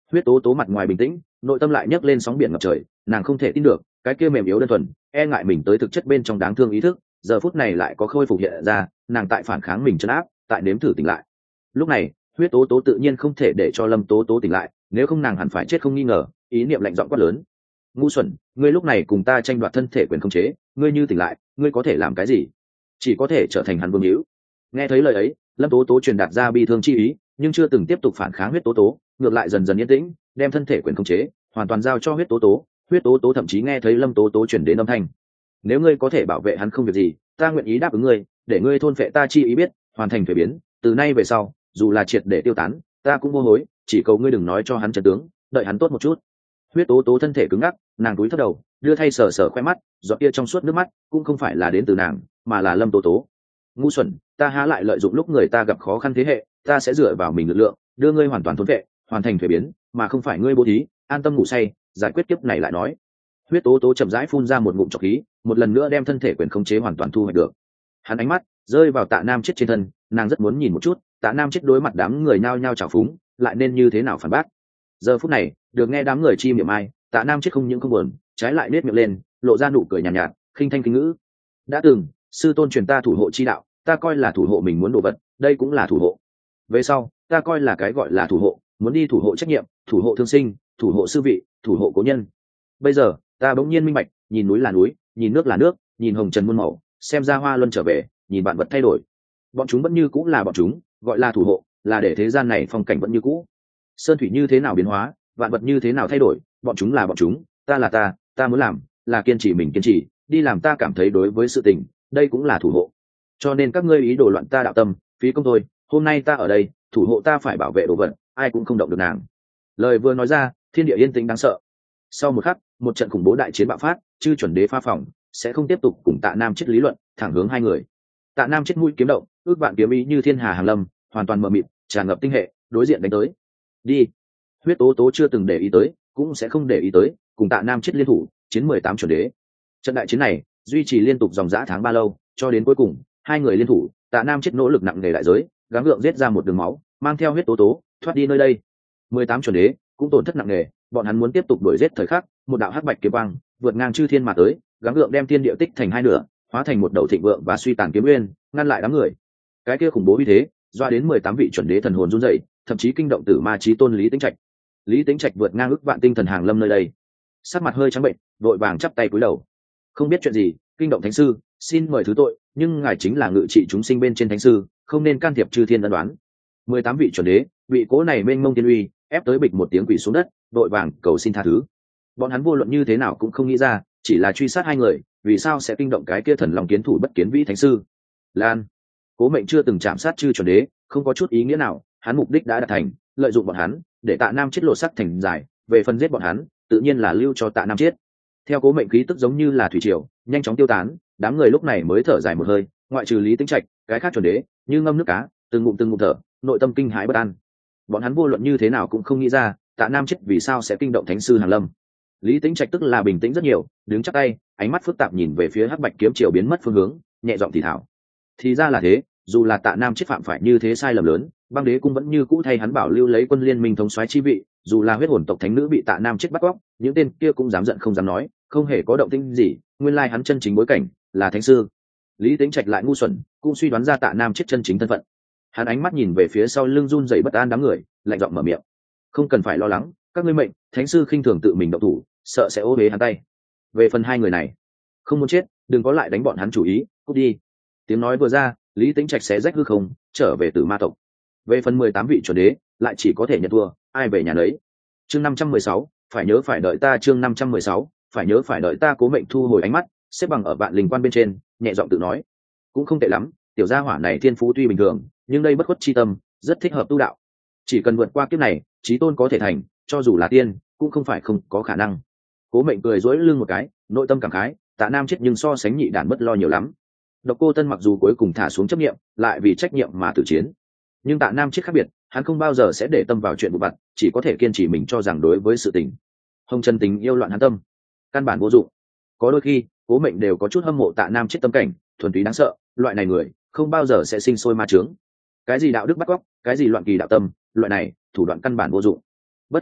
A: Huyết tố tố mặt ngoài bình tĩnh, nội tâm lại nhấc lên sóng biển ngập trời, nàng không thể tin được cái kia mềm yếu đơn thuần e ngại mình tới thực chất bên trong đáng thương ý thức giờ phút này lại có khôi phục hiện ra, nàng tại phản kháng mình trấn áp, tại nếm thử tỉnh lại. Lúc này huyết tố tố tự nhiên không thể để cho lâm tố tố tỉnh lại, nếu không nàng hẳn phải chết không nghi ngờ. Ý niệm lạnh giọng quát lớn: ngu xuẩn, ngươi lúc này cùng ta tranh đoạt thân thể quyền khống chế, ngươi như tỉnh lại ngươi có thể làm cái gì? Chỉ có thể trở thành hắn vương hữu. Nghe thấy lời ấy, lâm tố tố truyền đạt ra bi thương chi ý, nhưng chưa từng tiếp tục phản kháng huyết tố tố, ngược lại dần dần yên tĩnh, đem thân thể quyền khống chế hoàn toàn giao cho huyết tố tố. Huyết tố tố thậm chí nghe thấy lâm tố tố chuyển đến âm thanh: nếu ngươi có thể bảo vệ hắn không việc gì, ta nguyện ý đáp ứng ngươi, để ngươi thôn phệ ta chi ý biết, hoàn thành thuế biến, từ nay về sau dù là triệt để tiêu tán ta cũng vô hối, chỉ cầu ngươi đừng nói cho hắn chân tướng, đợi hắn tốt một chút. Huyết tố tố thân thể cứng ngắc, nàng cúi thấp đầu đưa thay sờ sờ khoe mắt, giọt kia trong suốt nước mắt cũng không phải là đến từ nàng mà là lâm tố tố. Ngu xuẩn, ta há lại lợi dụng lúc người ta gặp khó khăn thế hệ, ta sẽ dựa vào mình lực lượng đưa ngươi hoàn toàn thôn vệ, hoàn thành thuế biến, mà không phải ngươi bố thí. An tâm ngủ say, giải quyết kiếp này lại nói. Huyết tố tố chậm rãi phun ra một ngụm trọc khí, một lần nữa đem thân thể quyền khống chế hoàn toàn thu hoạch được. Hắn ánh mắt rơi vào Tạ Nam Chết trên thân, nàng rất muốn nhìn một chút Tạ Nam Chết đối mặt đám người nhao nhao trào phúng lại nên như thế nào phản bác. Giờ phút này được nghe đám người chi miệng ai, Tạ Nam Chết không những không buồn, trái lại nết miệng lên, lộ ra nụ cười nhàn nhạt, khinh thanh khinh ngữ: đã từng sư tôn truyền ta thủ hộ chi đạo, ta coi là thủ hộ mình muốn đồ vật, đây cũng là thủ hộ. Về sau ta coi là cái gọi là thủ hộ, muốn đi thủ hộ trách nhiệm, thủ hộ thương sinh, thủ hộ sư vị, thủ hộ cố nhân. Bây giờ ta bỗng nhiên minh bạch, nhìn núi là núi, nhìn nước là nước, nhìn hồng trần muôn màu, xem ra hoa luân trở về, nhìn vạn vật thay đổi, bọn chúng vẫn như cũ là bọn chúng, gọi là thủ hộ, là để thế gian này phong cảnh vẫn như cũ. Sơn thủy như thế nào biến hóa, vạn vật như thế nào thay đổi, bọn chúng là bọn chúng, ta là ta muốn làm là kiên trì mình kiên trì, đi làm ta cảm thấy đối với sự tình, đây cũng là thủ hộ. Cho nên các ngươi ý đồ loạn ta đạo tâm, phí công thôi, hôm nay ta ở đây, thủ hộ ta phải bảo vệ đồ vật, ai cũng không động được nàng. Lời vừa nói ra, thiên địa yên tĩnh đáng sợ. Sau một khắc, một trận khủng bố đại chiến bạo phát, chư chuẩn đế pha phòng sẽ không tiếp tục cùng Tạ Nam Chết lý luận, thẳng hướng hai người. Tạ Nam Chết mũi kiếm động, ước vạn kiếm ý như thiên hà hàng lâm, hoàn toàn mờ mịt, tràn ngập tinh hệ, đối diện đánh tới. Đi. Huyết tố tố chưa từng để ý tới, cũng sẽ không để ý tới, cùng Tạ Nam Chết liên thủ, chiến 18 chuẩn đế. Trận đại chiến này duy trì liên tục dòng dã tháng 3 lâu, cho đến cuối cùng, hai người liên thủ, Tạ Nam Chết nỗ lực nặng nề đại giới, gắng gượng giết ra một đường máu, mang theo huyết tố tố, thoát đi nơi đây. 18 chuẩn đế cũng tổn thất nặng nề, bọn hắn muốn tiếp tục đuổi giết thời khắc, một đạo hắc bạch kiếm quang vượt ngang chư thiên mà tới, gắng gượng đem thiên địa tích thành hai nửa, hóa thành một đầu thịnh vượng và suy tàn kiếm uyên, ngăn lại đám người. Cái kia khủng bố uy thế, doa đến 18 vị chuẩn đế thần hồn run rẩy, thậm chí kinh động Tử Ma Chí Tôn Lý Tĩnh Trạch. Lý Tĩnh Trạch vượt ngang ức vạn tinh thần hàng lâm nơi đây, sắc mặt hơi trắng bệnh, vội vàng chắp tay cúi đầu. Không biết chuyện gì, kinh động thánh sư, xin mời thứ tội, nhưng ngài chính là ngự trị chúng sinh bên trên thánh sư, không nên can thiệp chư thiên ân đoán. 18 vị chuẩn đế, vị cố này mênh mông thiên uy, ép tới bịch một tiếng quỳ xuống đất, vội vàng cầu xin tha thứ. Bọn hắn vô luận như thế nào cũng không nghĩ ra, chỉ là truy sát hai người, vì sao sẽ kinh động cái kia thần lòng kiến thủ bất kiến vĩ thánh sư. Lan, Cố Mệnh chưa từng chạm sát chư chuẩn đế, không có chút ý nghĩa nào, hắn mục đích đã đạt thành, lợi dụng bọn hắn để Tạ Nam Chết lộ sắc thành giải, về phần giết bọn hắn, tự nhiên là lưu cho Tạ Nam Chết. Theo Cố Mệnh khí tức giống như là thủy triều, nhanh chóng tiêu tán, đám người lúc này mới thở dài một hơi, ngoại trừ Lý Tĩnh Trạch, cái khác chuẩn đế như ngâm nước cá, từng ngụm thở, nội tâm kinh hãi bất an. Bọn hắn vô luận như thế nào cũng không nghĩ ra, Tạ Nam Chết vì sao sẽ kinh động thánh sư hàng lâm. Lý Tĩnh Trạch tức là bình tĩnh rất nhiều, đứng chắp tay, ánh mắt phức tạp nhìn về phía hắc bạch kiếm triều biến mất phương hướng, nhẹ giọng thì thảo. Thì ra là thế, dù là Tạ Nam Chết phạm phải như thế sai lầm lớn, băng đế cung vẫn như cũ thay hắn bảo lưu lấy quân liên minh thống soái chi vị, dù là huyết hồn tộc thánh nữ bị Tạ Nam Chết bắt cóc, những tên kia cũng dám giận không dám nói, không hề có động tĩnh gì, nguyên lai hắn chân chính bối cảnh là thánh sư. Lý Tĩnh Trạch lại ngu xuẩn, cũng suy đoán ra Tạ Nam Chết chân chính thân phận. Hắn ánh mắt nhìn về phía sau lưng run rẩy bất an đám người, lạnh giọng mở miệng: không cần phải lo lắng, các ngươi mệnh, thánh sư khinh thường tự mình động thủ, sợ sẽ ô uế hắn tay. Về phần hai người này, không muốn chết, đừng có lại đánh bọn hắn chủ ý, cút đi. Tiếng nói vừa ra, Lý Tĩnh Trạch xé rách hư không, trở về Tử Ma tộc. Về phần 18 vị chuẩn đế, lại chỉ có thể nhận thua, ai về nhà nấy. Chương 516, phải nhớ phải đợi ta. Chương 516, phải nhớ phải đợi ta. Cố Mệnh thu hồi ánh mắt, xếp bằng ở vạn linh quan bên trên, nhẹ giọng tự nói: cũng không tệ lắm, tiểu gia hỏa này thiên phú tuy bình thường, nhưng đây bất khuất chi tâm, rất thích hợp tu đạo. Chỉ cần vượt qua kiếp này, chí tôn có thể thành, cho dù là tiên, cũng không phải không có khả năng. Cố Mệnh cười dỗi lưng một cái, nội tâm cảm khái, Tạ Nam Chết nhưng so sánh nhị đản bất lo nhiều lắm. Độc Cô Tân mặc dù cuối cùng thả xuống chấp nhiệm, lại vì trách nhiệm mà tử chiến, nhưng Tạ Nam Chết khác biệt, hắn không bao giờ sẽ để tâm vào chuyện vụ vặt, chỉ có thể kiên trì mình cho rằng đối với sự tình. Hồng Trần tình yêu loạn hắn tâm, căn bản vô dụng. Có đôi khi, Cố Mệnh đều có chút hâm mộ Tạ Nam Chết tâm cảnh, thuần túy đáng sợ, loại này người không bao giờ sẽ sinh sôi ma chướng. Cái gì đạo đức bắt cóc, cái gì loạn kỳ đạo tâm, loại này thủ đoạn căn bản vô dụng. Bất quá,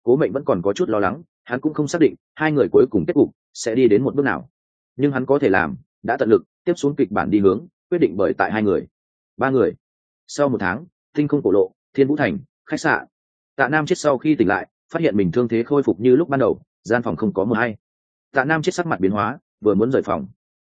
A: Cố Mệnh vẫn còn có chút lo lắng, hắn cũng không xác định hai người cuối cùng kết cục sẽ đi đến một bước nào, nhưng hắn có thể làm đã tận lực tiếp xuống kịch bản đi hướng quyết định bởi tại hai người. Ba người. Sau một tháng, Tinh Không Cổ Lộ, Thiên Vũ Thành, khách sạn. Tạ Nam Chết sau khi tỉnh lại, phát hiện mình thương thế khôi phục như lúc ban đầu, gian phòng không có mờ hay. Tạ Nam Chết sắc mặt biến hóa, vừa muốn rời phòng.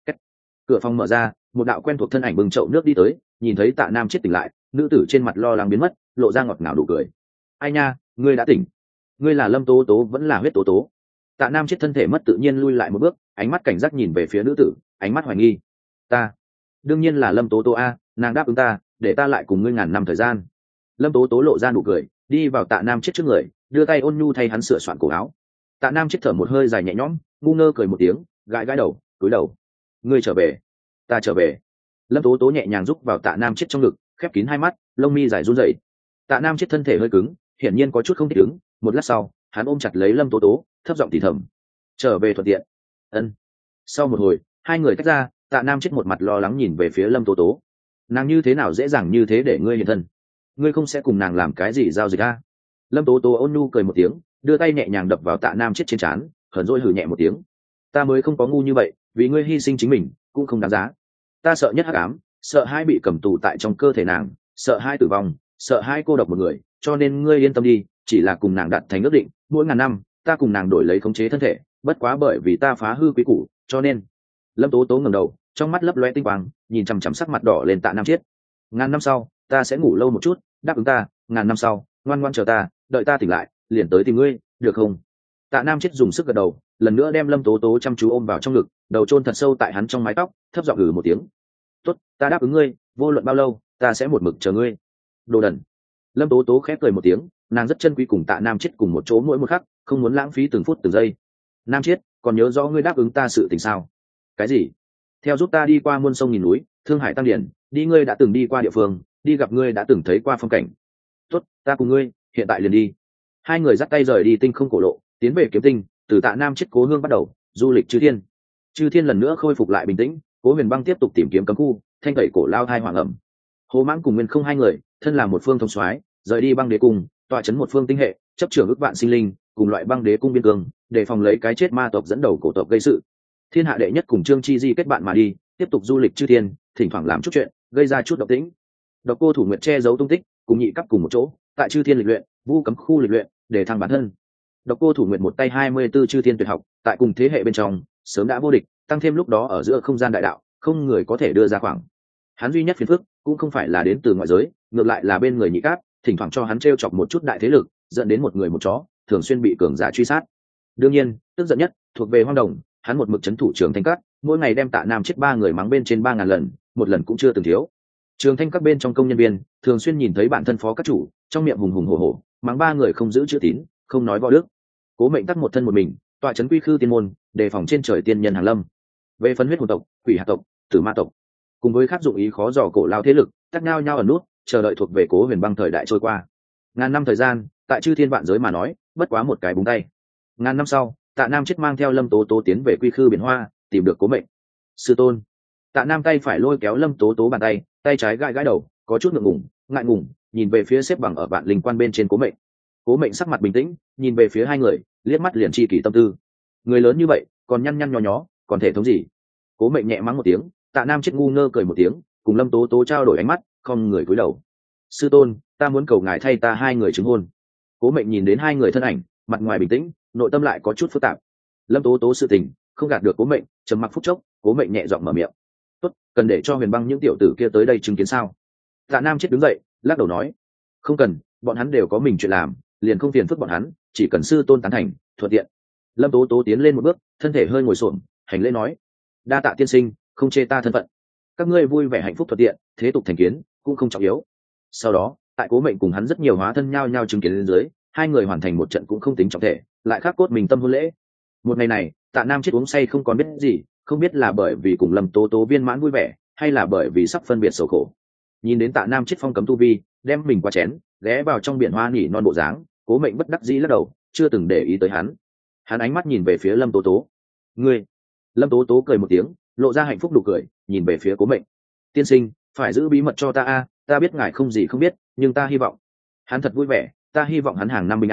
A: Cửa phòng mở ra, một đạo quen thuộc thân ảnh bưng chậu nước đi tới, nhìn thấy Tạ Nam Chết tỉnh lại, nữ tử trên mặt lo lắng biến mất, lộ ra ngọt ngào nụ cười. Ai nha, ngươi đã tỉnh. Ngươi là Lâm Tố Tố vẫn là Huyết Tố Tố? Tạ Nam Chết thân thể mất tự nhiên lui lại một bước, ánh mắt cảnh giác nhìn về phía nữ tử, ánh mắt hoài nghi. Ta đương nhiên là Lâm Tố Tố a, nàng đáp ứng ta, để ta lại cùng ngươi ngàn năm thời gian. Lâm Tố Tố lộ ra nụ cười, đi vào Tạ Nam Chết trước người, đưa tay ôn nhu thay hắn sửa soạn cổ áo. Tạ Nam Chết thở một hơi dài nhẹ nhõm, ngu ngơ cười một tiếng, gãi gãi đầu, cúi đầu. Ngươi trở về? Ta trở về. Lâm Tố Tố nhẹ nhàng rúc vào Tạ Nam Chết trong ngực, khép kín hai mắt, lông mi dài run rẩy. Tạ Nam Chết thân thể hơi cứng, hiển nhiên có chút không thích ứng, một lát sau, hắn ôm chặt lấy Lâm Tố Tố, thấp giọng thì thầm. Trở về thuận tiện. Ân. Sau một hồi, hai người tách ra, Tạ Nam Chết một mặt lo lắng nhìn về phía Lâm Tố Tố. Nàng như thế nào dễ dàng như thế để ngươi hiện thân? Ngươi không sẽ cùng nàng làm cái gì giao dịch a? Lâm Tố Tố ôn nhu cười một tiếng, đưa tay nhẹ nhàng đập vào Tạ Nam Chết trên trán, hờn dỗi hừ nhẹ một tiếng. Ta mới không có ngu như vậy, vì ngươi hy sinh chính mình cũng không đáng giá. Ta sợ nhất hắc ám, sợ hai bị cầm tù tại trong cơ thể nàng, sợ hai tử vong, sợ hai cô độc một người, cho nên ngươi yên tâm đi, chỉ là cùng nàng đặt thành ước định, mỗi ngàn năm ta cùng nàng đổi lấy khống chế thân thể, bất quá bởi vì ta phá hư quý củ, cho nên. Lâm Tố Tố ngẩng đầu, trong mắt lấp loe tinh quang, nhìn chằm chằm sắc mặt đỏ lên Tạ Nam Chiết. Ngàn năm sau ta sẽ ngủ lâu một chút, đáp ứng ta, ngàn năm sau ngoan ngoan chờ ta, đợi ta tỉnh lại liền tới tìm ngươi, được không? Tạ Nam Chiết dùng sức gật đầu, lần nữa đem Lâm Tố Tố chăm chú ôm vào trong ngực, đầu chôn thật sâu tại hắn trong mái tóc, thấp giọng một tiếng. Tốt, ta đáp ứng ngươi, vô luận bao lâu ta sẽ một mực chờ ngươi. Đồ đần. Lâm Tố Tố khép cười một tiếng, nàng rất chân quý cùng Tạ Nam Chiết cùng một chỗ mỗi một khắc, không muốn lãng phí từng phút từng giây. Nam Chiết, còn nhớ rõ ngươi đáp ứng ta sự tình sao? Cái gì? Theo giúp ta đi qua muôn sông nghìn núi, Thương Hải Tăng Điển, đi ngươi đã từng đi qua địa phương, đi gặp ngươi đã từng thấy qua phong cảnh. Tốt, ta cùng ngươi, hiện tại liền đi. Hai người dắt tay rời đi Tinh Không Cổ Lộ, tiến về Kiếm Tinh, từ Tạ Nam Chiết cố hương bắt đầu, du lịch Chư Thiên. Chư Thiên lần nữa khôi phục lại bình tĩnh, Cố Huyền Băng tiếp tục tìm kiếm cấm khu, thanh tẩy cổ lao thai hoàng ẩm. Hồ Mãng cùng Nguyên Không hai người, thân là một phương thông soái, rời đi băng đế cung, tọa chấn một phương tinh hệ, chấp trưởng ước vạn sinh linh, cùng loại băng đế cung biên cương, để phòng lấy cái chết ma tộc dẫn đầu cổ tộc gây sự. Thiên hạ đệ nhất cùng Trương Chi Di kết bạn mà đi, tiếp tục du lịch Chư Thiên, thỉnh thoảng làm chút chuyện, gây ra chút động tĩnh. Độc Cô Thủ Nguyệt che giấu tung tích, cùng nhị cấp cùng một chỗ, tại Chư Thiên lịch luyện, vu cấm khu lịch luyện, để thăng bản thân. Độc Cô Thủ Nguyệt một tay 24 Chư Thiên tuyệt học, tại cùng thế hệ bên trong, sớm đã vô địch, tăng thêm lúc đó ở giữa không gian đại đạo, không người có thể đưa ra khoảng. Hắn duy nhất phiền phức, cũng không phải là đến từ ngoại giới, ngược lại là bên người nhị cấp, thỉnh thoảng cho hắn trêu chọc một chút đại thế lực, dẫn đến một người một chó, thường xuyên bị cường giả truy sát. Đương nhiên, tức giận nhất thuộc về Hoang Đồng, hắn một mực trấn thủ Trường Thanh Các, mỗi ngày đem Tạ Nam Chiết ba người mắng bên trên 3000 lần, một lần cũng chưa từng thiếu. Trường Thanh Các bên trong công nhân viên thường xuyên nhìn thấy bản thân phó các chủ, trong miệng hùng hùng hổ hổ, mắng ba người không giữ chữ tín, không nói võ đức. Cố Mệnh tắc một thân một mình, tọa trấn Quy Khư Tiên môn, đề phòng trên trời tiên nhân hàng lâm. Về phân huyết hồn tộc, quỷ hạt tộc, tử ma tộc, cùng với các dụng ý khó dò cổ lao thế lực, tắc nhau nhau ở nút, chờ đợi thuộc về Cố Huyền Băng thời đại trôi qua. Ngàn năm thời gian, tại Chư Thiên vạn giới mà nói, bất quá một cái búng tay. Ngàn năm sau, Tạ Nam Chiết mang theo Lâm Tố Tố tiến về Quy Khư biển hoa, tìm được Cố Mệnh. Sư tôn. Tạ Nam tay phải lôi kéo Lâm Tố Tố bàn tay, tay trái gãi gãi đầu, có chút ngượng ngùng, ngại ngùng, nhìn về phía xếp bằng ở vạn linh quan bên trên Cố Mệnh. Cố Mệnh sắc mặt bình tĩnh, nhìn về phía hai người, liếc mắt liền chi kỷ tâm tư. Người lớn như vậy, còn nhăn nhăn nhó nhó, còn thể thống gì? Cố Mệnh nhẹ mắng một tiếng, Tạ Nam Chiết ngu ngơ cười một tiếng, cùng Lâm Tố Tố trao đổi ánh mắt, không người cúi đầu. Sư tôn, ta muốn cầu ngài thay ta hai người chứng hôn. Cố Mệnh nhìn đến hai người thân ảnh, mặt ngoài bình tĩnh, nội tâm lại có chút phức tạp. Lâm Tố Tố sự tình không gạt được Cố Mệnh, trầm mặc phút chốc, Cố Mệnh nhẹ giọng mở miệng. Tốt, cần để cho Huyền Băng những tiểu tử kia tới đây chứng kiến sao? Tạ Nam Chiết đứng dậy, lắc đầu nói, không cần, bọn hắn đều có mình chuyện làm, liền không phiền phức bọn hắn, chỉ cần sư tôn tán thành, thuận tiện. Lâm Tố Tố tiến lên một bước, thân thể hơi ngồi xổm, hành lễ nói, đa tạ tiên sinh, không chê ta thân phận. Các ngươi vui vẻ hạnh phúc thuận tiện, thế tục thành kiến cũng không trọng yếu. Sau đó, tại Cố Mệnh cùng hắn rất nhiều hóa thân nhau nhau chứng kiến lên dưới, hai người hoàn thành một trận cũng không tính trọng thể, lại khắc cốt mình tâm hôn lễ. Một ngày này, Tạ Nam Chiết uống say không còn biết gì, không biết là bởi vì cùng Lâm Tố Tố viên mãn vui vẻ, hay là bởi vì sắp phân biệt sầu khổ. Nhìn đến Tạ Nam Chiết phong cấm tu vi, đem mình qua chén, ghé vào trong biển hoa nỉ non bộ dáng, Cố Mệnh bất đắc dĩ lắc đầu, chưa từng để ý tới hắn. Hắn ánh mắt nhìn về phía Lâm Tố Tố. Ngươi. Lâm Tố Tố cười một tiếng, lộ ra hạnh phúc nụ cười, nhìn về phía Cố Mệnh. Tiên sinh, phải giữ bí mật cho ta a, ta biết ngài không gì không biết, nhưng ta hy vọng. Hắn thật vui vẻ, ta hy vọng hắn hàng năm bình an,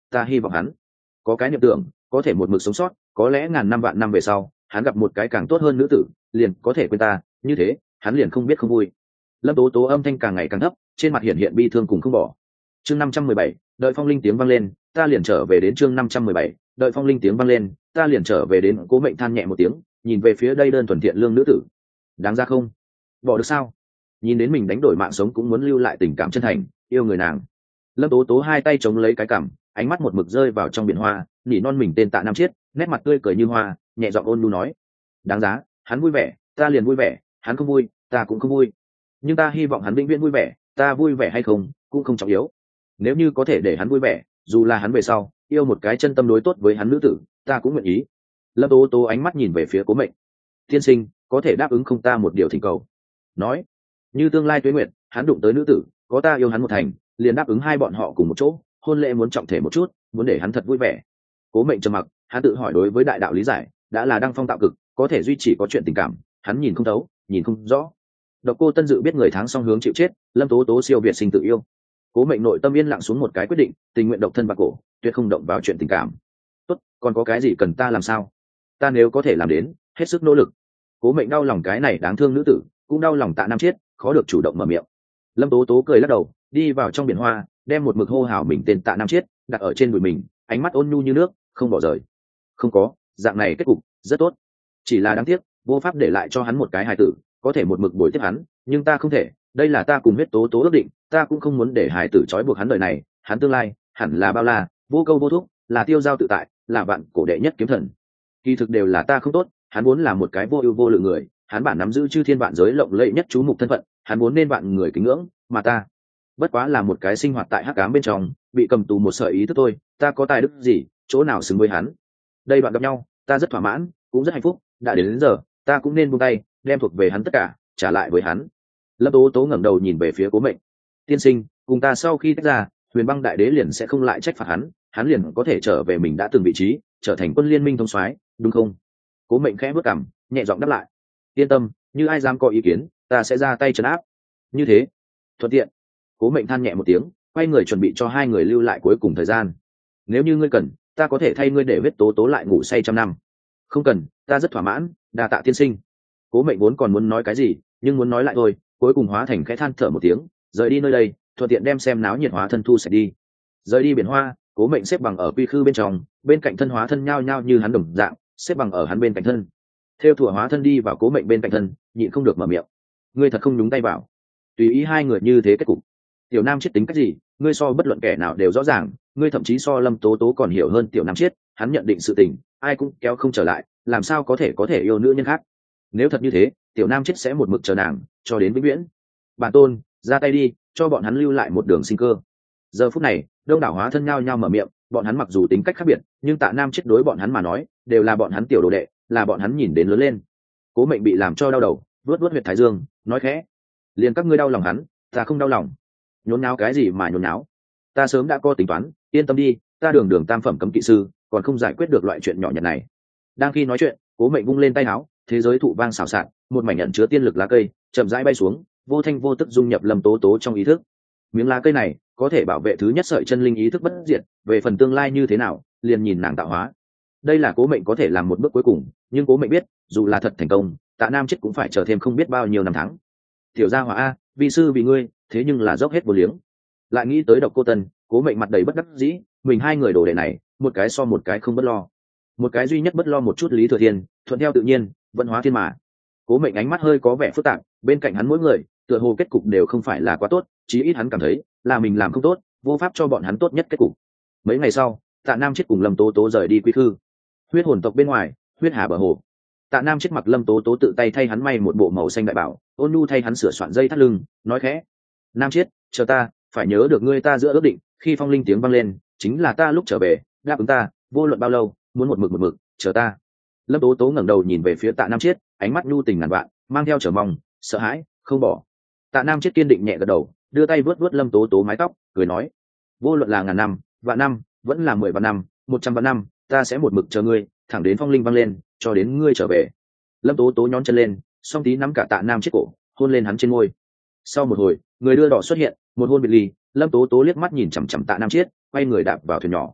A: ta hy vọng hắn có cái niệm tưởng có thể một mực sống sót, có lẽ ngàn năm vạn năm về sau hắn gặp một cái càng tốt hơn nữ tử liền có thể quên ta, như thế hắn liền không biết không vui. Lâm tố tố âm thanh càng ngày càng thấp, trên mặt hiện hiện bi thương cùng không bỏ. Chương 517, đợi phong linh tiếng vang lên ta liền trở về đến. Chương 517, đợi phong linh tiếng vang lên ta liền trở về đến. Cố Mệnh than nhẹ một tiếng, nhìn về phía đây đơn thuần thiện lương nữ tử. Đáng ra không? Bỏ được sao? Nhìn đến mình đánh đổi mạng sống cũng muốn lưu lại tình cảm chân thành yêu người nàng. Lâm tố tố hai tay chống lấy cái cằm, ánh mắt một mực rơi vào trong biển hoa, nỉ non mình tên Tạ Nam Chiết, nét mặt tươi cười như hoa, nhẹ giọng ôn nhu nói: đáng giá, hắn vui vẻ ta liền vui vẻ, hắn không vui ta cũng không vui, nhưng ta hy vọng hắn vĩnh viễn vui vẻ, ta vui vẻ hay không cũng không trọng yếu. Nếu như có thể để hắn vui vẻ, dù là hắn về sau yêu một cái chân tâm đối tốt với hắn nữ tử, ta cũng nguyện ý. Lâm tố tố ánh mắt nhìn về phía Cố Mệnh. Tiên sinh có thể đáp ứng không ta một điều thỉnh cầu? Nói như tương lai tuế nguyệt hắn đụng tới nữ tử có ta yêu hắn một thành, liền đáp ứng hai bọn họ cùng một chỗ, hôn lễ muốn trọng thể một chút, muốn để hắn thật vui vẻ. Cố Mệnh trầm mặc, hắn tự hỏi đối với đại đạo lý giải đã là đăng phong tạo cực, có thể duy trì có chuyện tình cảm hắn nhìn không thấu nhìn không rõ. Độc Cô Tân Dự biết người thắng song hướng chịu chết, Lâm tố tố siêu việt sinh tự yêu. Cố Mệnh nội tâm yên lặng xuống một cái quyết định, tình nguyện độc thân bạc cổ, tuyệt không động vào chuyện tình cảm. Tốt, còn có cái gì cần ta làm sao? Ta nếu có thể làm đến, hết sức nỗ lực. Cố Mệnh đau lòng cái này đáng thương nữ tử, cũng đau lòng Tạ Nam Chiết, khó được chủ động mở miệng. Lâm tố tố cười lắc đầu, đi vào trong biển hoa, đem một mực hô hào mình tên Tạ Nam Chiết đặt ở trên đùi mình, ánh mắt ôn nhu như nước, không bỏ rời. Không có, dạng này kết cục rất tốt, chỉ là đáng tiếc vô pháp để lại cho hắn một cái hài tử có thể một mực bồi tiếp hắn, nhưng ta không thể, đây là ta cùng huyết tố tố ước định, ta cũng không muốn để hài tử trói buộc hắn đời này, hắn tương lai hẳn là bao la vô câu vô thúc, là tiêu dao tự tại, là vạn cổ đệ nhất kiếm thần. Kỳ thực đều là ta không tốt, hắn vốn là một cái vô ưu vô lự người, hắn bản nắm giữ chư thiên vạn giới lộng lẫy nhất chú mục thân phận, hắn vốn nên vạn người kính ngưỡng, mà ta bất quá là một cái sinh hoạt tại hắc ám bên trong, bị cầm tù một sợi ý thức thôi, ta có tài đức gì, chỗ nào xứng với hắn. Đây bạn gặp nhau, ta rất thỏa mãn, cũng rất hạnh phúc, đã đến giờ ta cũng nên buông tay, đem thuộc về hắn tất cả trả lại với hắn. Lâm tố tố ngẩng đầu nhìn về phía Cố Mệnh. Tiên sinh, cùng ta sau khi tách ra, Huyền Băng đại đế liền sẽ không lại trách phạt hắn, hắn liền có thể trở về mình đã từng vị trí, trở thành quân liên minh thông soái, đúng không? Cố Mệnh khẽ bước cằm, nhẹ giọng đáp lại. Yên tâm, như ai dám có ý kiến, ta sẽ ra tay trấn áp. Như thế thuận tiện. Cố Mệnh than nhẹ một tiếng, quay người chuẩn bị cho hai người lưu lại cuối cùng thời gian. Nếu như ngươi cần, ta có thể thay ngươi để huyết tố tố lại ngủ say 100 năm. Không cần, ta rất thỏa mãn, đa tạ tiên sinh. Cố Mệnh vốn còn muốn nói cái gì, nhưng muốn nói lại thôi, cuối cùng hóa thành khẽ than thở một tiếng, rời đi nơi đây, thuận tiện đem xem náo nhiệt hóa thân thu sạch đi. Rời đi biển hoa, Cố Mệnh xếp bằng ở quy khư bên trong, bên cạnh thân hóa thân nhao nhao như hắn đồng dạng, xếp bằng ở hắn bên cạnh thân. Theo thủa hóa thân đi vào Cố Mệnh bên cạnh thân, nhịn không được mở miệng. Ngươi thật không nhúng tay vào, tùy ý hai người như thế kết cục. Tiểu Nam Chiết tính cách gì, ngươi so bất luận kẻ nào đều rõ ràng, ngươi thậm chí so Lâm tố tố còn hiểu hơn Tiểu Nam Chiết, hắn nhận định sự tình, ai cũng kéo không trở lại, làm sao có thể yêu nữ nhân khác. Nếu thật như thế, Tiểu Nam Chiết sẽ một mực chờ nàng cho đến vĩnh viễn. Bản tôn, ra tay đi, cho bọn hắn lưu lại một đường sinh cơ. Giờ phút này, đông đảo hóa thân nhao nhao mở miệng, bọn hắn mặc dù tính cách khác biệt, nhưng Tạ Nam Chiết đối bọn hắn mà nói đều là bọn hắn tiểu đồ đệ, là bọn hắn nhìn đến lớn lên. Cố Mệnh bị làm cho đau đầu, vuốt vuốt huyệt thái dương, nói khẽ: liền các ngươi đau lòng hắn, ta không đau lòng. Nhốn náo cái gì mà nhốn náo, ta sớm đã có tính toán, yên tâm đi, ta đường đường tam phẩm cấm kỵ sư, còn không giải quyết được loại chuyện nhỏ nhặt này. Đang khi nói chuyện, Cố Mệnh vung lên tay áo, thế giới thụ vang xào xạc, một mảnh nhận chứa tiên lực lá cây chậm rãi bay xuống, vô thanh vô tức dung nhập Lâm tố tố trong ý thức. Miếng lá cây này có thể bảo vệ thứ nhất sợi chân linh ý thức bất diệt, về phần tương lai như thế nào liền nhìn nàng tạo hóa. Đây là Cố Mệnh có thể làm một bước cuối cùng, nhưng Cố Mệnh biết dù là thật thành công, Tạ Nam Chiết cũng phải chờ thêm không biết bao nhiêu năm tháng. Tiểu gia hỏa a, vi sư vì ngươi, thế nhưng là dốc hết vô liếng. Lại nghĩ tới Độc Cô Tân, Cố Mệnh mặt đầy bất đắc dĩ, mình hai người đồ đệ này, một cái so một cái không bất lo, một cái duy nhất bất lo một chút Lý Thừa Thiên, thuận theo tự nhiên, vận hóa thiên mà. Cố Mệnh ánh mắt hơi có vẻ phức tạp, bên cạnh hắn mỗi người tựa hồ kết cục đều không phải là quá tốt, chí ít hắn cảm thấy là mình làm không tốt, vô pháp cho bọn hắn tốt nhất kết cục. Mấy ngày sau, Tạ Nam Chiết cùng Lâm tố tố rời đi quy khư. Huyết hồn tộc bên ngoài, huyết hà bờ hồ. Tạ Nam Chiết mặc Lâm tố tố tự tay thay hắn may một bộ màu xanh đại bảo, ôn nhu thay hắn sửa soạn dây thắt lưng, nói khẽ: Nam Chiết, chờ ta, phải nhớ được ngươi ta giữa ước định, khi phong linh tiếng vang lên, chính là ta lúc trở về, đáp ứng ta, vô luận bao lâu, muốn một mực chờ ta. Lâm tố tố ngẩng đầu nhìn về phía Tạ Nam Chiết, ánh mắt nhu tình ngàn vạn, mang theo chờ mong, sợ hãi, không bỏ. Tạ Nam Chiết kiên định nhẹ gật đầu, đưa tay vuốt vuốt Lâm tố tố mái tóc, cười nói: vô luận là ngàn năm, vạn năm, vẫn là 10 vạn năm, 100 vạn năm, ta sẽ một mực chờ ngươi, thẳng đến phong linh vang lên, cho đến ngươi trở về. Lâm tố tố nhón chân lên, song tí nắm cả Tạ Nam Chiết cổ, hôn lên hắn trên môi. Sau một hồi, người đưa đỏ xuất hiện, một hôn biệt ly, Lâm tố tố liếc mắt nhìn chằm chằm Tạ Nam Chiết, quay người đạp vào thuyền nhỏ.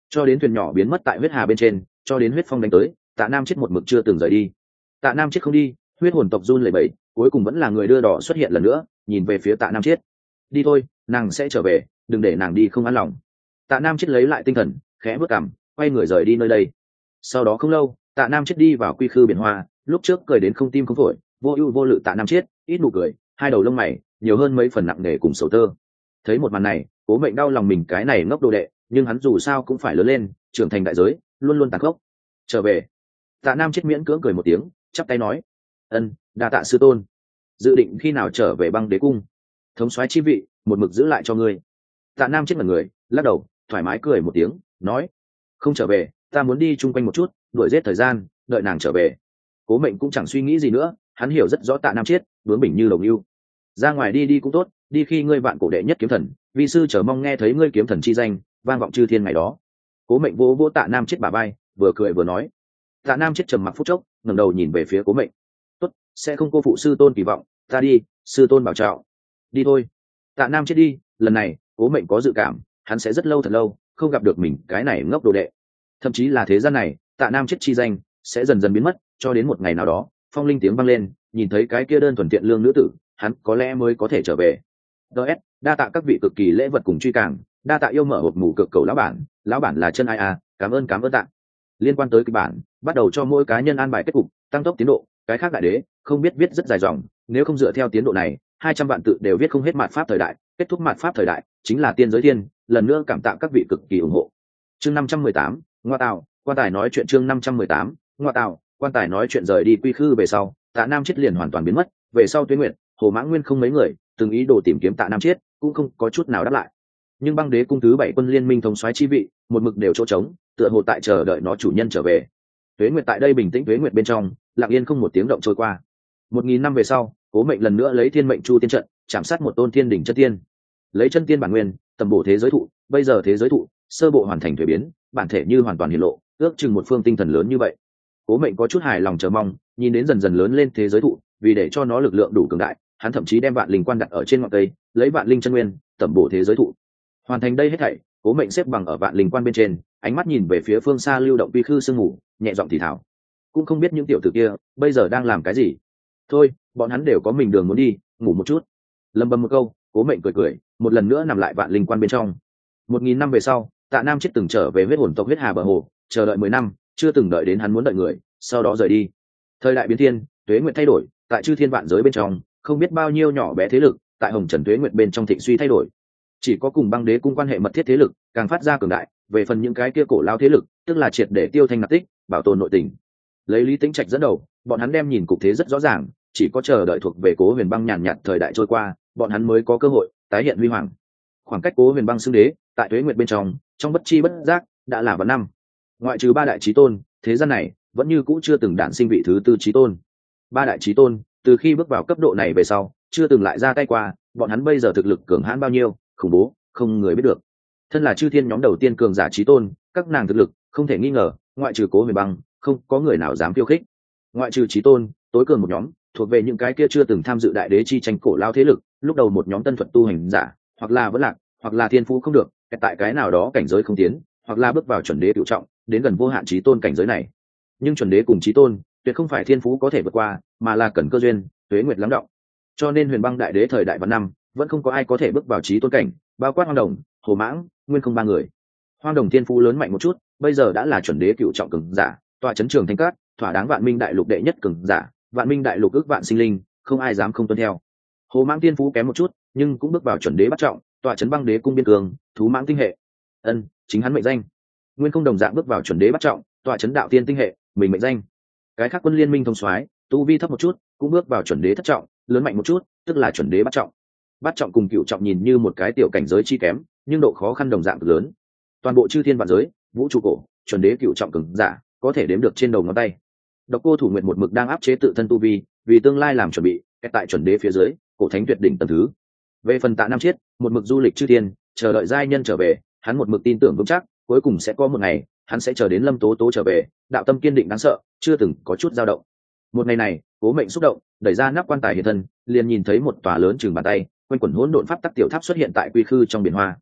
A: cho đến thuyền nhỏ biến mất tại huyết hà bên trên, cho đến huyết phong đánh tới, Tạ Nam Chiết một mực chưa từng rời đi. Tạ Nam Chiết không đi, huyết hồn tộc run lẩy bẩy, cuối cùng vẫn là người đưa đỏ xuất hiện lần nữa, nhìn về phía Tạ Nam Chiết. Đi thôi, nàng sẽ trở về, đừng để nàng đi không an lòng. Tạ Nam Chiết lấy lại tinh thần, khẽ bước cằm, quay người rời đi nơi đây. Sau đó không lâu, Tạ Nam Chiết đi vào quy khư biển hoa, lúc trước cười đến không tim không phổi, vô ưu vô lự Tạ Nam Chiết, ít nụ cười, hai đầu lông mày nhiều hơn mấy phần nặng nề cùng sầu tơ. Thấy một màn này, Cố Mệnh đau lòng mình cái này ngốc đồ đệ, nhưng hắn dù sao cũng phải lớn lên, trưởng thành đại giới, luôn luôn tàn khốc. Trở về. Tạ Nam Chiết miễn cưỡng cười một tiếng, chắp tay nói: "Ân, đa tạ sư tôn. Dự định khi nào trở về Băng Đế cung? Thống soái chi vị, một mực giữ lại cho ngươi." Tạ Nam Chiết mặt người, lắc đầu, thoải mái cười một tiếng, nói: "Không trở về, ta muốn đi chung quanh một chút, đuổi giết thời gian, đợi nàng trở về." Cố Mệnh cũng chẳng suy nghĩ gì nữa, hắn hiểu rất rõ Tạ Nam Chiết, bướng bỉnh như lồng yêu. Ra ngoài đi đi cũng tốt, đi khi ngươi vạn cổ đệ nhất kiếm thần, vi sư chờ mong nghe thấy ngươi kiếm thần chi danh vang vọng chư thiên ngày đó. Cố Mệnh vỗ vỗ Tạ Nam Chiết bả vai, vừa cười vừa nói. Tạ Nam Chiết trầm mặc phút chốc, ngẩng đầu nhìn về phía Cố Mệnh. "Tốt, sẽ không cô phụ sư tôn kỳ vọng, ta đi, sư tôn bảo trọng." "Đi thôi." Tạ Nam Chiết đi, lần này Cố Mệnh có dự cảm, hắn sẽ rất lâu thật lâu không gặp được mình cái này ngốc đồ đệ. Thậm chí là thế gian này, Tạ Nam Chiết chi danh sẽ dần dần biến mất, cho đến một ngày nào đó, phong linh tiếng vang lên, nhìn thấy cái kia đơn thuần thiện lương nữ tử, hắn có lẽ mới có thể trở về. DS, đa tạ các vị cực kỳ lễ vật cùng truy càng, đa tạ yêu mở hộp mù cực cầu lão bản là chân ai à, cảm ơn tạ. Liên quan tới kịch bản, bắt đầu cho mỗi cá nhân an bài kết cục, tăng tốc tiến độ, cái khác đại đế không biết viết rất dài dòng, nếu không dựa theo tiến độ này, 200 vạn tự đều viết không hết mạt pháp thời đại, kết thúc mạt pháp thời đại chính là tiên giới thiên, lần nữa cảm tạ các vị cực kỳ ủng hộ. Chương 518, ngoa tạo, quan tài nói chuyện chương 518, ngoa tạo, quan tài nói chuyện rời đi quy khư về sau, Tạ Nam Chiết liền hoàn toàn biến mất, về sau Tuyết Nguyệt, Hồ Mãng Nguyên không mấy người, từng ý đồ tìm kiếm Tạ Nam Chiết, cũng không có chút nào đáp lại. Nhưng Băng Đế cung thứ 7 quân liên minh thống soái chi vị, một mực đều chỗ trống, tựa hồ tại chờ đợi nó chủ nhân trở về. Tuế Nguyệt tại đây bình tĩnh Tuế Nguyệt bên trong, lặng yên không một tiếng động trôi qua. 1000 năm về sau, Cố Mệnh lần nữa lấy Thiên Mệnh Chu tiên trận, chạm sát một tôn thiên đỉnh chân tiên. Lấy chân tiên bản nguyên, tầm bổ thế giới thụ, bây giờ thế giới thụ sơ bộ hoàn thành thuế biến, bản thể như hoàn toàn hiện lộ, ước chừng một phương tinh thần lớn như vậy. Cố Mệnh có chút hài lòng chờ mong, nhìn đến dần dần lớn lên thế giới thụ, vì để cho nó lực lượng đủ cường đại, hắn thậm chí đem vạn linh quan đặt ở trên ngọn cây, lấy vạn linh chân nguyên tẩm bổ thế giới thụ. Hoàn thành đây hết thảy, Cố Mệnh xếp bằng ở vạn linh quan bên trên, ánh mắt nhìn về phía phương xa lưu động vi khư sương ngủ, nhẹ giọng thì thào. Cũng không biết những tiểu tử kia bây giờ đang làm cái gì. Thôi, bọn hắn đều có mình đường muốn đi, ngủ một chút. Lầm bầm một câu, Cố Mệnh cười cười, một lần nữa nằm lại vạn linh quan bên trong. 1000 năm về sau, Tạ Nam Chiết từng trở về huyết hồn tộc huyết hà bờ hồ, chờ đợi 10 năm, chưa từng đợi đến hắn muốn đợi người, sau đó rời đi. Thời đại biến thiên, tuế nguyệt thay đổi, tại chư thiên vạn giới bên trong, không biết bao nhiêu nhỏ bé thế lực, tại hồng trần tuế nguyệt bên trong thịnh suy thay đổi. Chỉ có cùng Băng Đế cung quan hệ mật thiết thế lực, càng phát ra cường đại, về phần những cái kia cổ lao thế lực, tức là triệt để tiêu thanh nạp tích, bảo tồn nội tình. Lấy Lý Tĩnh Trạch dẫn đầu, bọn hắn đem nhìn cục thế rất rõ ràng, chỉ có chờ đợi thuộc về Cố Huyền Băng nhàn nhạt thời đại trôi qua, bọn hắn mới có cơ hội tái hiện huy hoàng. Khoảng cách Cố Huyền Băng xưng đế, tại tuế nguyệt bên trong bất chi bất giác đã là vạn năm. Ngoại trừ ba đại chí tôn, thế gian này vẫn như cũ chưa từng đản sinh vị thứ tư chí tôn. Ba đại chí tôn, từ khi bước vào cấp độ này về sau, chưa từng lại ra tay qua, bọn hắn bây giờ thực lực cường hãn bao nhiêu, khủng bố, không người biết được. Thân là chư thiên nhóm đầu tiên cường giả chí tôn, các nàng thực lực không thể nghi ngờ, ngoại trừ Cố Huyền Băng, không có người nào dám khiêu khích. Ngoại trừ chí tôn, tối cường một nhóm, thuộc về những cái kia chưa từng tham dự đại đế chi tranh cổ lao thế lực, lúc đầu một nhóm tân thuật tu hành giả, hoặc là vẫn lạc, hoặc là thiên phú không được, tại cái nào đó cảnh giới không tiến, hoặc là bước vào chuẩn đế cửu trọng, đến gần vô hạn chí tôn cảnh giới này. Nhưng chuẩn đế cùng chí tôn, tuyệt không phải thiên phú có thể vượt qua, mà là cần cơ duyên, tuế nguyệt lắng đọng. Cho nên Huyền Băng đại đế thời đại vạn năm, vẫn không có ai có thể bước vào chí tôn cảnh, bao quát Hoang Đồng, Hồ Mãng, Nguyên không ba người. Hoang Đồng thiên phú lớn mạnh một chút, bây giờ đã là chuẩn đế cửu trọng cường giả, tọa chấn trường thanh cát, thỏa đáng vạn minh đại lục đệ nhất cường giả, vạn minh đại lục ước vạn sinh linh, không ai dám không tuân theo. Hồ Mãng thiên phú kém một chút, nhưng cũng bước vào chuẩn đế bắt trọng, tọa chấn Băng đế cung biên cường, thú mãng tinh hệ. Chính hắn mệnh danh. Nguyên không đồng dạng bước vào chuẩn đế bắt trọng, tọa chấn đạo tiên tinh hệ, mình mệnh danh. Cái khác quân liên minh thông soái, tu vi thấp một chút, cũng bước vào chuẩn đế thất trọng, lớn mạnh một chút, tức là chuẩn đế bắt trọng. Bắt trọng cùng cửu trọng nhìn như một cái tiểu cảnh giới chi kém, nhưng độ khó khăn đồng dạng cực lớn. Toàn bộ chư thiên vạn giới, vũ trụ cổ, chuẩn đế cửu trọng cường giả, có thể đếm được trên đầu ngón tay. Độc Cô Thủ Nguyệt một mực đang áp chế tự thân tu vi, vì tương lai làm chuẩn bị, tại chuẩn đế phía dưới, cổ thánh tuyệt đỉnh tầng thứ. Về phần Tạ Nam Chiết, một mực du lịch chư thiên, chờ đợi giai nhân trở về, hắn một mực tin tưởng vững chắc, cuối cùng sẽ có một ngày, hắn sẽ chờ đến Lâm Tố Tố trở về, đạo tâm kiên định đáng sợ, chưa từng có chút dao động. Một ngày này, Cố Mệnh xúc động, đẩy ra nắp quan tài hiện thân, liền nhìn thấy một tòa lớn chừng bàn tay, quanh quẩn hỗn độn pháp tắc tiểu tháp xuất hiện tại quy khư trong biển hoa.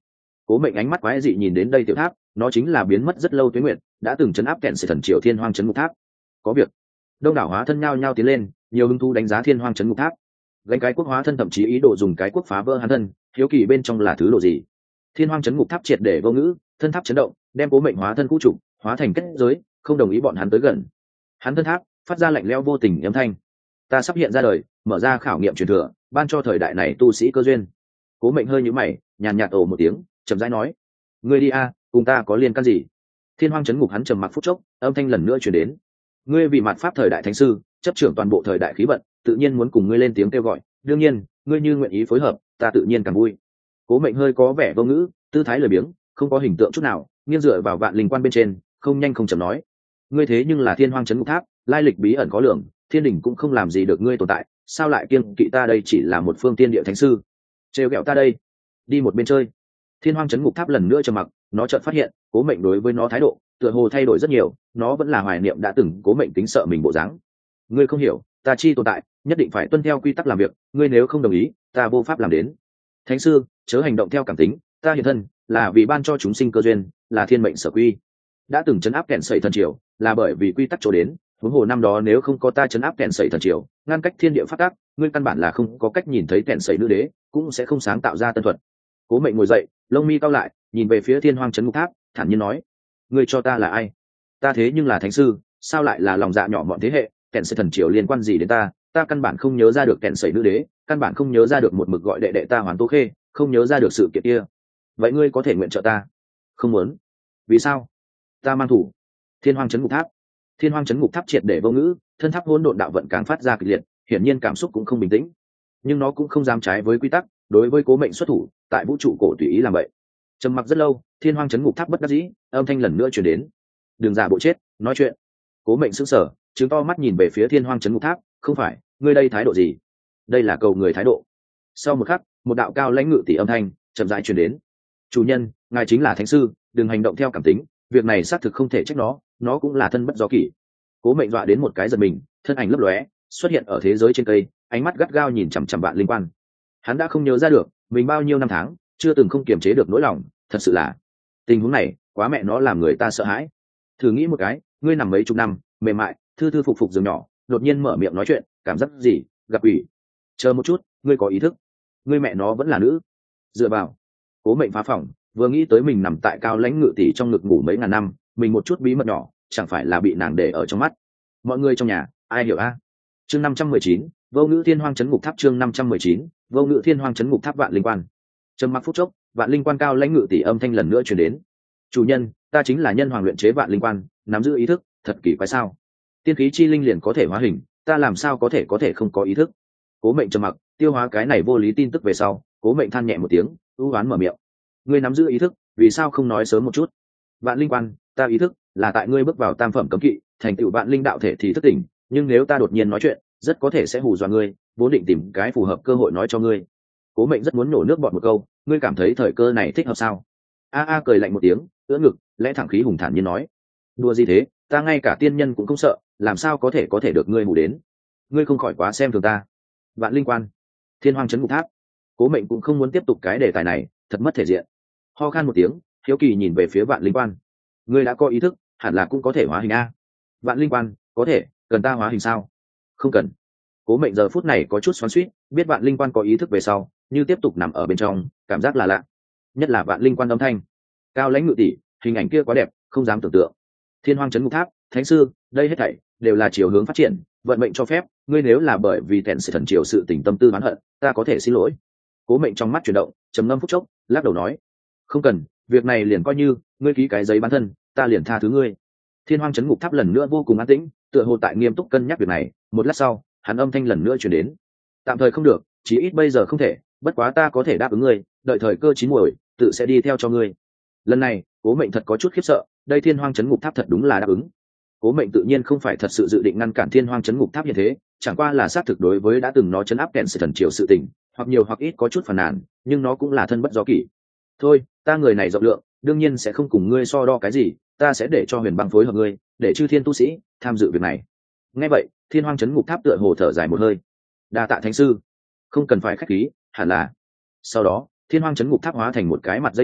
A: Cố Mệnh ánh mắt quái dị nhìn đến đây tiểu tháp, nó chính là biến mất rất lâu tuế nguyện, đã từng chấn áp kẹn sợi thần triều thiên hoang chấn ngục tháp. Có việc. Đông đảo hóa thân nhao nhao tiến lên, nhiều hứng thú đánh giá thiên hoang chấn ngục tháp. Gánh cái quốc hóa thân thậm chí ý đồ dùng cái quốc phá vỡ hắn thân, hiếu kỳ bên trong là thứ đồ gì. Thiên hoang chấn ngục tháp triệt để vô ngữ, thân tháp chấn động, đem Cố Mệnh hóa thân cũ trục, hóa thành kết giới, không đồng ý bọn hắn tới gần. Hắn thân tháp phát ra lạnh lẽo vô tình âm thanh. Ta sắp hiện ra đời, mở ra khảo nghiệm truyền thừa, ban cho thời đại này tu sĩ cơ duyên. Cố Mệnh hơi nhíu mày, nhàn nhạt ồ một tiếng, chậm rãi nói: ngươi đi a, cùng ta có liên can gì? Thiên hoang chấn ngục hắn trầm mặc phút chốc, âm thanh lần nữa truyền đến: ngươi vì mạt pháp thời đại thánh sư, chấp trưởng toàn bộ thời đại khí vận, tự nhiên muốn cùng ngươi lên tiếng kêu gọi, đương nhiên ngươi như nguyện ý phối hợp, ta tự nhiên càng vui. Cố Mệnh hơi có vẻ vô ngữ, tư thái lười biếng, không có hình tượng chút nào, nghiêng dựa vào vạn linh quan bên trên, không nhanh không chậm nói: ngươi thế nhưng là thiên hoang chấn ngục tháp, lai lịch bí ẩn khó lường, thiên đình cũng không làm gì được ngươi tồn tại, sao lại kiêng kỵ ta đây chỉ là một phương tiên địa thánh sư? Trêu ghẹo ta đây, đi một bên chơi. Thiên hoang chấn ngục tháp lần nữa trầm mặc, nó chợt phát hiện Cố Mệnh đối với nó thái độ tựa hồ thay đổi rất nhiều, nó vẫn là hoài niệm đã từng Cố Mệnh kính sợ mình bộ dáng. Ngươi không hiểu, ta chi tồn tại nhất định phải tuân theo quy tắc làm việc, ngươi nếu không đồng ý, ta vô pháp làm đến. Thánh sư, chớ hành động theo cảm tính, ta hiện thân là vì ban cho chúng sinh cơ duyên, là thiên mệnh sở quy. Đã từng chấn áp kẹn sẩy thần triều, là bởi vì quy tắc chỗ đến, huống hồ năm đó nếu không có ta chấn áp kẹn sẩy thần triều, ngăn cách thiên địa phát tác, ngươi căn bản là không có cách nhìn thấy kẹn sẩy nữ đế, cũng sẽ không sáng tạo ra tân thuật. Cố Mệnh ngồi dậy, lông mi cau lại, nhìn về phía thiên hoang chấn ngục tháp, thản nhiên nói: ngươi cho ta là ai? Ta thế nhưng là thánh sư, sao lại là lòng dạ nhỏ mọn thế hệ, kẹn sẩy thần triều liên quan gì đến ta? Ta căn bản không nhớ ra được kẹn sẩy nữ đế, căn bản không nhớ ra được một mực gọi đệ đệ ta Hoàn Tố Khê, không nhớ ra được sự kiện kia. Vậy ngươi có thể nguyện trợ ta? Không muốn. Vì sao? Ta mang thủ. Thiên hoang chấn ngục tháp. Thiên hoang chấn ngục tháp triệt để vô ngữ, thân tháp hỗn độn đạo vận càng phát ra kịch liệt, hiển nhiên cảm xúc cũng không bình tĩnh, nhưng nó cũng không dám trái với quy tắc, đối với Cố Mệnh xuất thủ, tại vũ trụ cổ tùy ý làm vậy. Trầm mặc rất lâu, thiên hoang chấn ngục tháp bất đắc dĩ, âm thanh lần nữa truyền đến: đừng giả bộ chết, nói chuyện. Cố Mệnh sững sờ, trừng to mắt nhìn về phía thiên hoang chấn ngục tháp: không phải, ngươi đây thái độ gì? Đây là cầu người thái độ. Sau một khắc, một đạo cao lãnh ngự tỷ âm thanh chậm rãi truyền đến: chủ nhân, ngài chính là thánh sư, đừng hành động theo cảm tính, việc này xác thực không thể trách nó cũng là thân bất do kỷ. Cố Mệnh dọa đến một cái giật mình, thân ảnh lấp lóe xuất hiện ở thế giới trên cây, ánh mắt gắt gao nhìn chằm chằm vạn linh quan. Hắn đã không nhớ ra được mình bao nhiêu năm tháng chưa từng không kiềm chế được nỗi lòng, thật sự là tình huống này quá mẹ nó làm người ta sợ hãi. Thử nghĩ một cái, ngươi nằm mấy chục năm mềm mại thư thư phục phục giường nhỏ, đột nhiên mở miệng nói chuyện, cảm giác gì? Gặp ủy. Chờ một chút, ngươi có ý thức, ngươi mẹ nó vẫn là nữ. Dựa vào. Cố Mệnh phá phòng, vừa nghĩ tới mình nằm tại cao lãnh ngự tỷ trong ngực ngủ mấy ngàn năm, mình một chút bí mật nhỏ chẳng phải là bị nàng để ở trong mắt. Mọi người trong nhà ai hiểu a? Chương 519, vô ngữ thiên hoang chấn ngục tháp. Chương 519, vô ngữ thiên hoang chấn ngục tháp. Vạn linh quan. Trầm mặc phút chốc, vạn linh quan cao lãnh ngự tỷ âm thanh lần nữa truyền đến: chủ nhân, ta chính là nhân hoàng luyện chế vạn linh quan, nắm giữ ý thức, thật kỳ quái sao? Tiên khí chi linh liền có thể hóa hình, ta làm sao có thể không có ý thức? Cố Mệnh trầm mặc, tiêu hóa cái này vô lý tin tức về sau, Cố Mệnh than nhẹ một tiếng, ưu oán mở miệng: ngươi nắm giữ ý thức, vì sao không nói sớm một chút? Vạn linh quan, ta ý thức là tại ngươi bước vào tam phẩm cấm kỵ, thành tựu vạn linh đạo thể thì thức tỉnh, nhưng nếu ta đột nhiên nói chuyện, rất có thể sẽ hù dọa ngươi, vốn định tìm cái phù hợp cơ hội nói cho ngươi. Cố Mệnh rất muốn nổ nước bọt một câu: ngươi cảm thấy thời cơ này thích hợp sao? A cười lạnh một tiếng, ưỡn ngực, lẽ thẳng khí hùng thản nhiên nói: đùa gì thế, ta ngay cả tiên nhân cũng không sợ, làm sao có thể được ngươi hù đến? Ngươi không khỏi quá xem thường ta. Vạn linh quan, thiên hoang chấn ngục tháp. Cố Mệnh cũng không muốn tiếp tục cái đề tài này, thật mất thể diện. Ho khan một tiếng, hiếu kỳ nhìn về phía vạn linh quan: ngươi đã có ý thức, hẳn là cũng có thể hóa hình a. Vạn linh quan: có thể, cần ta hóa hình sao? Không cần. Cố Mệnh giờ phút này có chút xoắn xuýt, biết vạn linh quan có ý thức về sau, như tiếp tục nằm ở bên trong, cảm giác là lạ. Nhất là vạn linh quan âm thanh cao lãnh ngự tỷ, hình ảnh kia quá đẹp, không dám tưởng tượng. Thiên hoang chấn ngục tháp, thánh sư, đây hết thảy đều là chiều hướng phát triển, vận mệnh cho phép, ngươi nếu là bởi vì thẹn sự thần triều sự tình tâm tư oán hận, ta có thể xin lỗi. Cố Mệnh trong mắt chuyển động, trầm ngâm phút chốc, lắc đầu nói: không cần, việc này liền coi như ngươi ký cái giấy bán thân, ta liền tha thứ ngươi. Thiên hoang chấn ngục tháp lần nữa vô cùng an tĩnh, tựa hồ tại nghiêm túc cân nhắc việc này. Một lát sau, hắn âm thanh lần nữa truyền đến: tạm thời không được, chí ít bây giờ không thể, bất quá ta có thể đáp ứng ngươi, đợi thời cơ chín muồi, tự sẽ đi theo cho ngươi. Lần này, Cố Mệnh thật có chút khiếp sợ, đây thiên hoang chấn ngục tháp thật đúng là đáp ứng. Cố Mệnh tự nhiên không phải thật sự dự định ngăn cản thiên hoang chấn ngục tháp như thế, chẳng qua là xác thực đối với đã từng nó chấn áp kẹn sự thần triều sự tình, hoặc nhiều hoặc ít có chút phàn nàn, nhưng nó cũng là thân bất do kỷ. Thôi, ta người này rộng lượng, đương nhiên sẽ không cùng ngươi so đo cái gì, ta sẽ để cho Huyền Băng phối hợp ngươi, để chư thiên tu sĩ tham dự việc này. Nghe vậy, thiên hoang chấn ngục tháp tựa hồ thở dài một hơi: đa tạ thánh sư, không cần phải khách khí, hẳn là. Sau đó, thiên hoang chấn ngục tháp hóa thành một cái mặt dây chuyền,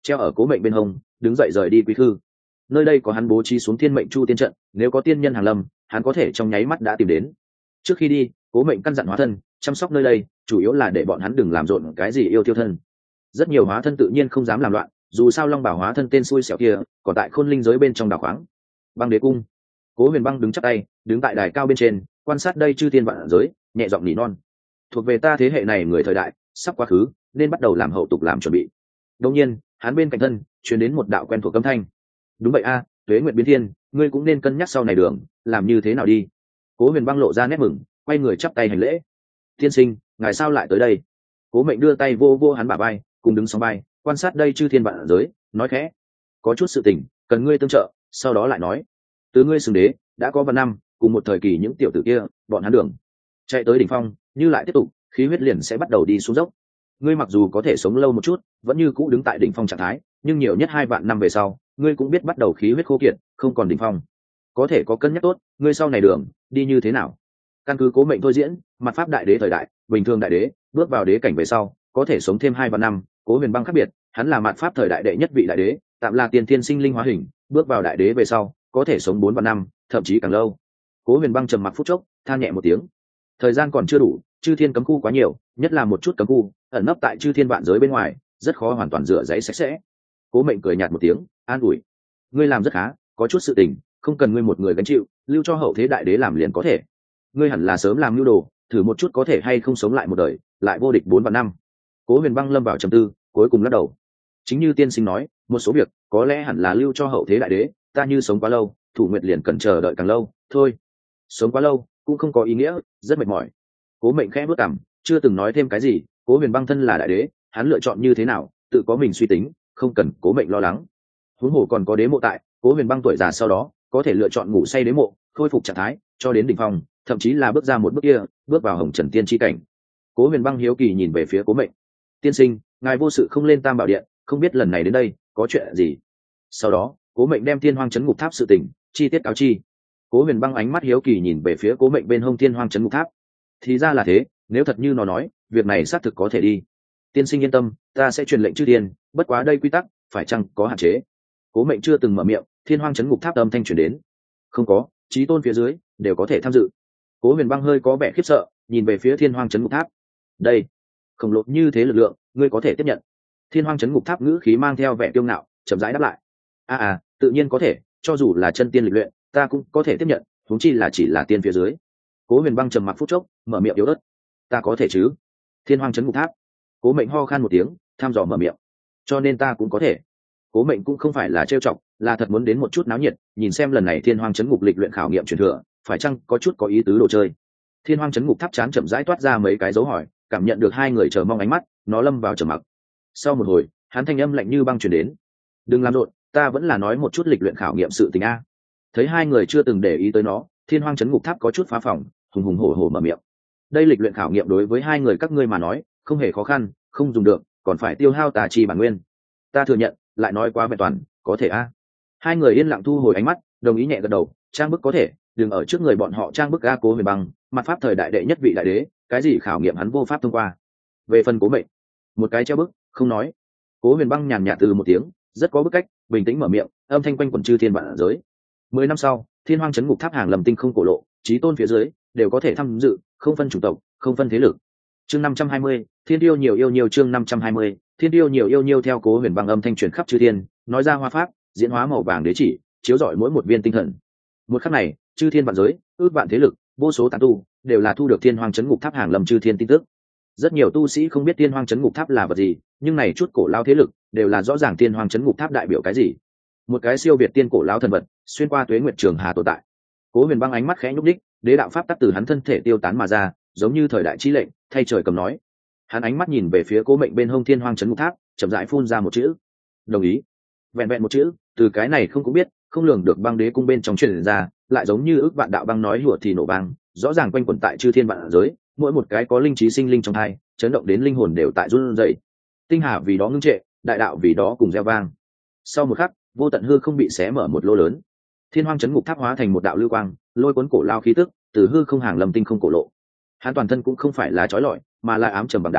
A: treo ở cố mệnh bên hông, đứng dậy rời đi quý khư. Nơi đây có hắn bố trí xuống thiên mệnh chu tiên trận, nếu có tiên nhân hàng lâm, hắn có thể trong nháy mắt đã tìm đến. Trước khi đi, cố mệnh căn dặn hóa thân chăm sóc nơi đây, chủ yếu là để bọn hắn đừng làm rộn cái gì yêu tiêu thân. Rất nhiều hóa thân tự nhiên không dám làm loạn, dù sao Long Bảo hóa thân tên xui xẻo kia còn tại khôn linh giới bên trong đào khoáng. Băng đế cung, cố huyền băng đứng chắp tay, đứng tại đài cao bên trên, quan sát đây chư thiên vạn giới, nhẹ giọng nỉ non: thuộc về ta thế hệ này người thời đại sắp quá khứ, nên bắt đầu làm hậu tục làm chuẩn bị. Đương nhiên, hắn bên cạnh thân truyền đến một đạo quen thuộc âm thanh: đúng vậy a, tuế nguyệt biến thiên, ngươi cũng nên cân nhắc sau này đường làm như thế nào đi. Cố huyền băng lộ ra nét mừng, quay người chắp tay hành lễ: tiên sinh, ngài sao lại tới đây? Cố mệnh đưa tay vô vô hắn bả vai, cùng đứng song vai, quan sát đây chư thiên vạn giới, nói khẽ: có chút sự tình cần ngươi tương trợ, sau đó lại nói. Từ ngươi xưng đế đã có vạn năm, cùng một thời kỳ những tiểu tử kia bọn hắn đường chạy tới đỉnh phong, như lại tiếp tục, khí huyết liền sẽ bắt đầu đi xuống dốc. Ngươi mặc dù có thể sống lâu một chút, vẫn như cũ đứng tại đỉnh phong trạng thái, nhưng nhiều nhất 2 vạn năm về sau, ngươi cũng biết bắt đầu khí huyết khô kiệt, không còn đỉnh phong. Có thể có cân nhắc tốt, ngươi sau này đường đi như thế nào? Căn cứ cố mệnh thôi diễn, mặt pháp đại đế thời đại, bình thường đại đế bước vào đế cảnh về sau, có thể sống thêm 2 vạn năm. Cố huyền băng khác biệt, hắn là mặt pháp thời đại đệ nhất vị đại đế, tạm là tiền thiên sinh linh hóa hình, bước vào đại đế về sau, có thể sống 4 vạn năm, thậm chí càng lâu. Cố huyền băng trầm mặc phút chốc, than nhẹ một tiếng: thời gian còn chưa đủ, chư thiên cấm khu quá nhiều, nhất là một chút cấm khu ẩn nấp tại chư thiên vạn giới bên ngoài, rất khó hoàn toàn rửa giấy sạch sẽ. Cố mệnh cười nhạt một tiếng, an ủi: ngươi làm rất khá, có chút sự tình không cần ngươi một người gánh chịu, lưu cho hậu thế đại đế làm liền có thể. Ngươi hẳn là sớm làm nhu đồ, thử một chút có thể hay không sống lại một đời, lại vô địch 4 vạn năm. Cố huyền băng lâm vào trầm tư, cuối cùng lắc đầu: chính như tiên sinh nói, một số việc có lẽ hẳn là lưu cho hậu thế đại đế, ta như sống quá lâu, thủ nguyện liền cần chờ đợi càng lâu thôi. Sống quá lâu cũng không có ý nghĩa, rất mệt mỏi. Cố mệnh khẽ bước cằm, chưa từng nói thêm cái gì. Cố huyền băng thân là đại đế, hắn lựa chọn như thế nào tự có mình suy tính, không cần cố mệnh lo lắng. Huống hồ còn có đế mộ tại, cố huyền băng tuổi già sau đó có thể lựa chọn ngủ say đế mộ, khôi phục trạng thái cho đến đỉnh phong, thậm chí là bước ra một bước kia, bước vào hồng trần tiên chi cảnh. Cố huyền băng hiếu kỳ nhìn về phía cố mệnh: tiên sinh, ngài vô sự không lên Tam Bảo Điện, không biết lần này đến đây có chuyện gì? Sau đó cố mệnh đem thiên hoang trấn ngục tháp sự tình chi tiết cáo chi. Cố huyền băng ánh mắt hiếu kỳ nhìn về phía cố mệnh bên hông thiên hoang trấn ngục tháp. Thì ra là thế, nếu thật như nó nói, việc này xác thực có thể đi. Tiên sinh yên tâm, ta sẽ truyền lệnh chư thiên, bất quá đây quy tắc phải chăng có hạn chế? Cố mệnh chưa từng mở miệng, thiên hoang trấn ngục tháp âm thanh truyền đến: không có, chí tôn phía dưới đều có thể tham dự. Cố huyền băng hơi có vẻ khiếp sợ, nhìn về phía thiên hoang trấn ngục tháp. Đây, khổng lồ như thế lực lượng, ngươi có thể tiếp nhận? Thiên hoang trấn ngục tháp ngữ khí mang theo vẻ kiêu ngạo, chậm rãi đáp lại: tự nhiên có thể, cho dù là chân tiên lịch luyện, ta cũng có thể tiếp nhận, huống chi là chỉ là tiên phía dưới. Cố huyền băng trầm mặc phút chốc, mở miệng yếu ớt: ta có thể chứ? Thiên hoang trấn ngục tháp. Cố mệnh ho khan một tiếng, tham dò mở miệng: cho nên ta cũng có thể. Cố mệnh cũng không phải là trêu chọc, là thật muốn đến một chút náo nhiệt, nhìn xem lần này thiên hoang trấn ngục lịch luyện khảo nghiệm truyền thừa phải chăng có chút có ý tứ đồ chơi. Thiên hoang trấn ngục tháp chán chậm rãi toát ra mấy cái dấu hỏi, cảm nhận được hai người chờ mong ánh mắt, nó lâm vào trầm mặc. Sau một hồi, hắn thanh âm lạnh như băng truyền đến: đừng làm rộn, ta vẫn là nói một chút lịch luyện khảo nghiệm sự tình a. Thấy hai người chưa từng để ý tới nó, thiên hoang trấn ngục tháp có chút phá phòng, hùng hùng hổ hổ mở miệng: đây lịch luyện khảo nghiệm đối với hai người các ngươi mà nói không hề khó khăn, không dùng được còn phải tiêu hao tà chi bản nguyên. Ta thừa nhận, lại nói quá vẹn toàn, có thể a. Hai người yên lặng thu hồi ánh mắt, đồng ý nhẹ gật đầu: trang bức có thể, đừng ở trước người bọn họ trang bức a. Cố huyền băng, mặt pháp thời đại đệ nhất vị đại đế, cái gì khảo nghiệm hắn vô pháp thông qua. Về phần cố mệnh, một cái treo bức, không nói. Cố huyền băng nhàn nhạt từ một tiếng, rất có bức cách, bình tĩnh mở miệng, âm thanh quanh quẩn chư thiên vạn giới. 10 năm sau, thiên hoang trấn ngục tháp hàng lầm tinh không cổ lộ, chí tôn phía dưới đều có thể tham dự, không phân chủng tộc, không phân thế lực. Chương 520, thiên tiêu nhiều yêu nhiều. Chương 520, thiên tiêu nhiều yêu nhiều. Theo cố huyền băng âm thanh truyền khắp chư thiên, nói ra hoa pháp diễn hóa màu vàng đế chỉ, chiếu rọi mỗi một viên tinh thần. Một khắc này, chư thiên vạn giới, ước vạn thế lực, vô số tán tu đều là thu được thiên hoang trấn ngục tháp hàng lâm chư thiên tin tức. Rất nhiều tu sĩ không biết thiên hoang trấn ngục tháp là vật gì, nhưng này chút cổ lao thế lực đều là rõ ràng thiên hoang trấn ngục tháp đại biểu cái gì. Một cái siêu việt tiên cổ lao thần vật, xuyên qua tuế nguyệt trường hà tồn tại. Cố huyền băng ánh mắt khẽ nhúc đích, đế đạo pháp tắc từ hắn thân thể tiêu tán mà ra, giống như thời đại chí lệnh thay trời cầm nói. Hắn ánh mắt nhìn về phía cố mệnh bên hông thiên hoang trấn ngục tháp, chậm rãi phun ra một chữ: đồng ý. Vẹn vẹn một chữ, từ cái này không cũng biết, không lường được băng đế cung bên trong truyền ra, lại giống như ước vạn đạo băng nói hùa thì nổ vang, rõ ràng quanh quẩn tại chư thiên vạn giới, mỗi một cái có linh trí sinh linh trong hai, chấn động đến linh hồn đều tại run rẩy. Tinh hà vì đó ngưng trệ, đại đạo vì đó cùng reo vang. Sau một khắc, vô tận hư không bị xé mở một lỗ lớn, thiên hoang trấn ngục tháp hóa thành một đạo lưu quang, lôi cuốn cổ lao khí tức từ hư không hàng lầm tinh không cổ lộ. Hắn toàn thân cũng không phải là trói lọi, mà là ám trầm bằng đá,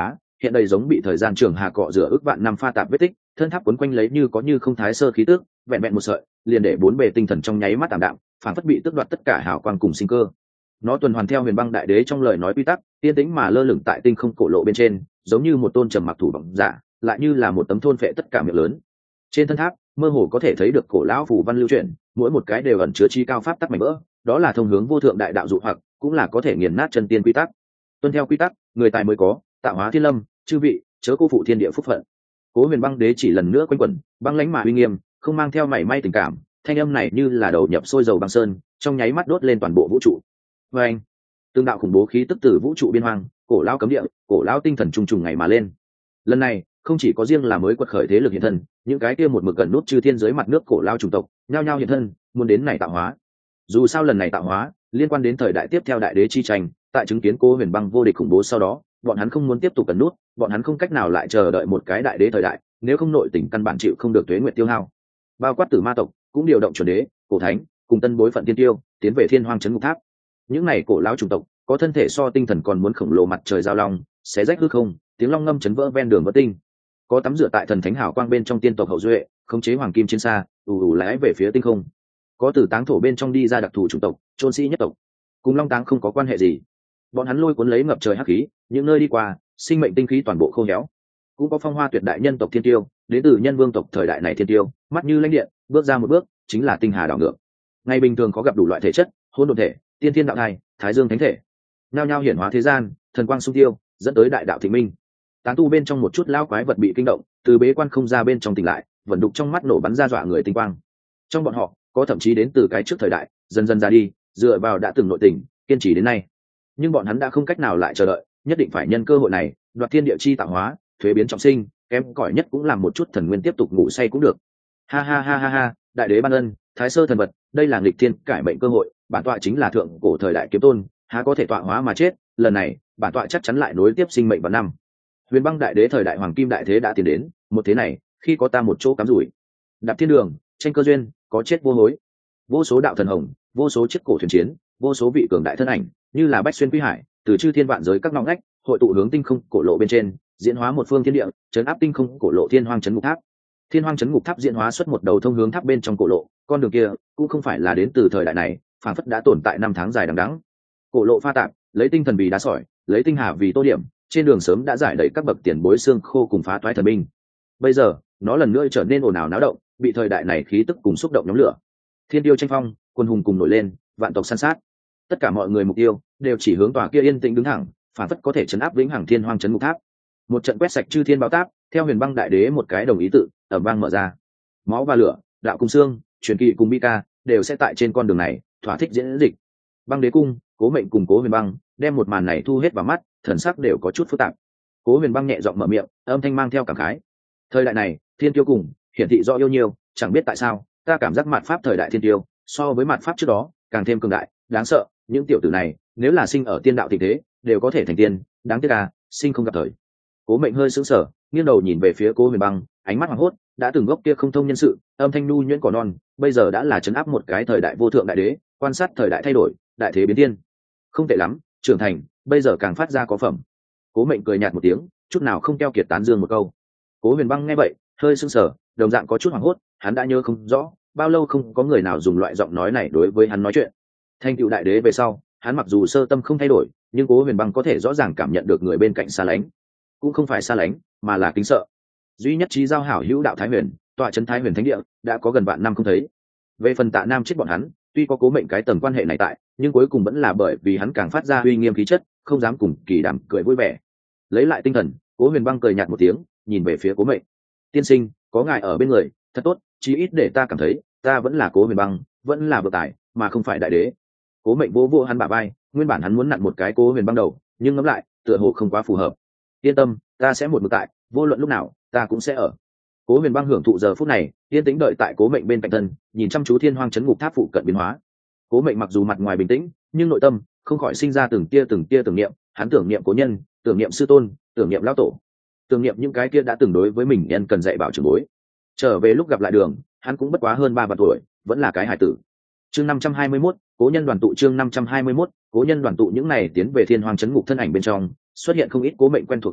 A: hiện đầy giống bị thời gian trường hà cọ rửa ước vạn năm pha tạp vết tích, thân tháp quấn quanh lấy như có như không thái sơ khí tức, vẹn vẹn một sợi liền để bốn bề tinh thần trong nháy mắt tạm đạm, phản phất bị tước đoạt tất cả hào quang cùng sinh cơ. Nó tuần hoàn theo Huyền Băng Đại Đế trong lời nói quy tắc, yên tĩnh mà lơ lửng tại tinh không cổ lộ bên trên, giống như một tôn trầm mặc thủ vọng giả, lại như là một tấm thôn phệ tất cả miệng lớn. Trên thân tháp mơ hồ có thể thấy được cổ lão phù văn lưu chuyển, mỗi một cái đều ẩn chứa chi cao pháp tắc mảnh vỡ, đó là thông hướng vô thượng đại đạo dụ hoặc, cũng là có thể nghiền nát chân tiên quy tắc. Tuân theo quy tắc, người tài mới có, tạo hóa thiên lâm, chư vị chớ cô phụ thiên địa phúc phận. Cố Huyền Băng Đế chỉ lần nữa quanh quẩn, băng lãnh mà uy nghiêm, không mang theo mảy may tình cảm, thanh âm này như là đầu nhập sôi dầu băng sơn, trong nháy mắt đốt lên toàn bộ vũ trụ. Và anh, tương đạo khủng bố khí tức từ vũ trụ biên hoang, cổ lão cấm địa, cổ lão tinh thần trùng trùng ngày mà lên. Lần này không chỉ có riêng là mới quật khởi thế lực hiện thân, những cái kia một mực gần nút chư thiên dưới mặt nước cổ lão chủng tộc nhao nhao hiện thân, muốn đến này tạo hóa. Dù sao lần này tạo hóa liên quan đến thời đại tiếp theo đại đế chi tranh, tại chứng kiến Cố Huyền Băng vô địch khủng bố sau đó, bọn hắn không muốn tiếp tục gần nút, bọn hắn không cách nào lại chờ đợi một cái đại đế thời đại, nếu không nội tình căn bản chịu không được tuế nguyệt tiêu hao. Bao quát Tử Ma tộc cũng điều động chuẩn đế, cổ thánh cùng tân bối phận tiên tiêu tiến về Thiên Hoang trấn ngục tháp. Những này cổ lão chủng tộc có thân thể so tinh thần còn muốn khổng lồ, mặt trời giao long xé rách hư không, tiếng long ngâm chấn vỡ ven đường vỡ tinh. Có tắm rửa tại thần thánh hào quang bên trong tiên tộc hậu duệ, khống chế hoàng kim chiến xa ù ù lái về phía tinh không. Có từ táng thổ bên trong đi ra đặc thù chủng tộc, chôn sĩ nhất tộc, cùng long táng không có quan hệ gì, bọn hắn lôi cuốn lấy ngập trời hắc khí, những nơi đi qua sinh mệnh tinh khí toàn bộ khô héo. Cũng có phong hoa tuyệt đại nhân tộc thiên tiêu, đến từ nhân vương tộc thời đại này thiên tiêu, mắt như lãnh điện, bước ra một bước chính là tinh hà đảo ngược. Ngày bình thường có gặp đủ loại thể chất, hôn độn thể, tiên thiên đạo thai, thái dương thánh thể, nhao nhao hiển hóa thế gian, thần quang xung tiêu, dẫn tới đại đạo thịnh minh. Tán tu bên trong một chút lao quái vật bị kinh động, từ bế quan không ra bên trong tỉnh lại, vận đục trong mắt nổ bắn ra dọa người tinh quang. Trong bọn họ có thậm chí đến từ cái trước thời đại, dần dần ra đi, dựa vào đã từng nội tình, kiên trì đến nay. Nhưng bọn hắn đã không cách nào lại chờ đợi, nhất định phải nhân cơ hội này đoạt thiên địa chi tạo hóa, thuế biến trọng sinh, kém cỏi nhất cũng làm một chút thần nguyên tiếp tục ngủ say cũng được. Ha ha ha ha ha, đại đế ban ân, thái sơ thần vật, đây là nghịch thiên cải mệnh cơ hội, bản tọa chính là thượng cổ thời đại kiếm tôn, há có thể tọa hóa mà chết, lần này bản tọa chắc chắn lại nối tiếp sinh mệnh vào năm. Huyền Băng Đại Đế thời đại hoàng kim đại thế đã tiến đến, một thế này khi có ta một chỗ cắm rủi, đạp thiên đường, tranh cơ duyên, có chết vô hối. Vô số đạo thần hồng, vô số chiếc cổ thuyền chiến, vô số vị cường đại thân ảnh, như là bách xuyên quý hải, từ chư thiên vạn giới các ngõ ngách hội tụ hướng tinh không cổ lộ bên trên, diễn hóa một phương thiên địa, chấn áp tinh không cổ lộ Thiên Hoang trấn ngục tháp. Thiên Hoang trấn ngục tháp diễn hóa xuất một đầu thông hướng tháp bên trong cổ lộ, con đường kia cũng không phải là đến từ thời đại này, phản phất đã tồn tại năm tháng dài đằng đẵng. Cổ lộ pha tạp, lấy tinh thần vì đá sỏi, lấy tinh hà vì tô điểm, trên đường sớm đã giải đầy các bậc tiền bối xương khô cùng phá toái thần binh. Bây giờ nó lần nữa trở nên ồn ào náo động, bị thời đại này khí tức cùng xúc động nhóm lửa. Thiên tiêu tranh phong, quân hùng cùng nổi lên, vạn tộc săn sát. Tất cả mọi người mục tiêu đều chỉ hướng tòa kia yên tĩnh đứng thẳng, phản phất có thể chấn áp vĩnh hằng Thiên Hoang trấn ngục tháp. Một trận quét sạch chư thiên báo táp, theo Huyền Băng Đại Đế một cái đồng ý tự ầm vang mở ra. Máu và lửa, đạo cùng xương, truyền kỳ cùng bi ca đều sẽ tại trên con đường này thỏa thích diễn dịch. Băng Đế cung, Cố Mệnh cùng Cố Huyền Băng đem một màn này thu hết vào mắt, thần sắc đều có chút phức tạp. Cố Huyền Băng nhẹ giọng mở miệng, âm thanh mang theo cảm khái. Thời đại này, thiên tiêu cùng hiển thị rõ yêu nhiều, chẳng biết tại sao, ta cảm giác mạt pháp thời đại thiên tiêu so với mạt pháp trước đó càng thêm cường đại, đáng sợ. Những tiểu tử này nếu là sinh ở tiên đạo tình thế, đều có thể thành tiên, đáng tiếc à, sinh không gặp thời. Cố Mệnh hơi sững sờ, nghiêng đầu nhìn về phía Cố Huyền Băng, ánh mắt hoảng hốt, đã từng gốc kia không thông nhân sự, âm thanh nu nhuyễn cỏ non, bây giờ đã là trấn áp một cái thời đại vô thượng đại đế, quan sát thời đại thay đổi, đại thế biến thiên. Không tệ lắm, trưởng thành, bây giờ càng phát ra có phẩm. Cố Mệnh cười nhạt một tiếng, chút nào không keo kiệt tán dương một câu. Cố Huyền Băng nghe vậy, hơi sững sờ, đồng dạng có chút hoảng hốt, hắn đã nhớ không rõ, bao lâu không có người nào dùng loại giọng nói này đối với hắn nói chuyện. Thành tựu đại đế về sau, hắn mặc dù sơ tâm không thay đổi, nhưng Cố Huyền Băng có thể rõ ràng cảm nhận được người bên cạnh xa lánh, cũng không phải xa lánh, mà là kính sợ. Duy nhất trí giao hảo hữu đạo Thái Huyền, tọa trấn Thái Huyền thánh địa, đã có gần vạn năm không thấy. Về phần Tạ Nam chết bọn hắn, tuy có Cố Mệnh cái tầng quan hệ này tại, nhưng cuối cùng vẫn là bởi vì hắn càng phát ra uy nghiêm khí chất, không dám cùng kỳ đàm cười vui vẻ. Lấy lại tinh thần, Cố Huyền Băng cười nhạt một tiếng, nhìn về phía Cố Mệnh. Tiên sinh, có ngài ở bên người, thật tốt, chí ít để ta cảm thấy, ta vẫn là Cố Huyền Băng, vẫn là bậc tài, mà không phải đại đế. Cố Mệnh vỗ vỗ hắn bả vai, nguyên bản hắn muốn nặn một cái Cố Huyền Băng đầu, nhưng ngẫm lại, tựa hồ không quá phù hợp. Yên tâm, ta sẽ một mực tại, vô luận lúc nào, ta cũng sẽ ở. Cố Huyền Băng hưởng thụ giờ phút này, yên tĩnh đợi tại Cố Mệnh bên cạnh thân, nhìn chăm chú Thiên Hoang trấn ngục tháp phụ cận biến hóa. Cố Mệnh mặc dù mặt ngoài bình tĩnh, nhưng nội tâm không khỏi sinh ra từng tia tưởng niệm, hắn tưởng niệm cố nhân, tưởng niệm sư tôn, tưởng niệm lão tổ, tưởng niệm những cái kia đã từng đối với mình nhân cần dạy bảo trưởng bối. Trở về lúc gặp lại đường, hắn cũng bất quá hơn 3 vạn tuổi, vẫn là cái hải tử. Chương 521, Cố nhân đoàn tụ. Chương 521, Cố nhân đoàn tụ. Những này tiến về Thiên Hoang trấn ngục thân ảnh bên trong, xuất hiện không ít Cố Mệnh quen thuộc thân ảnh,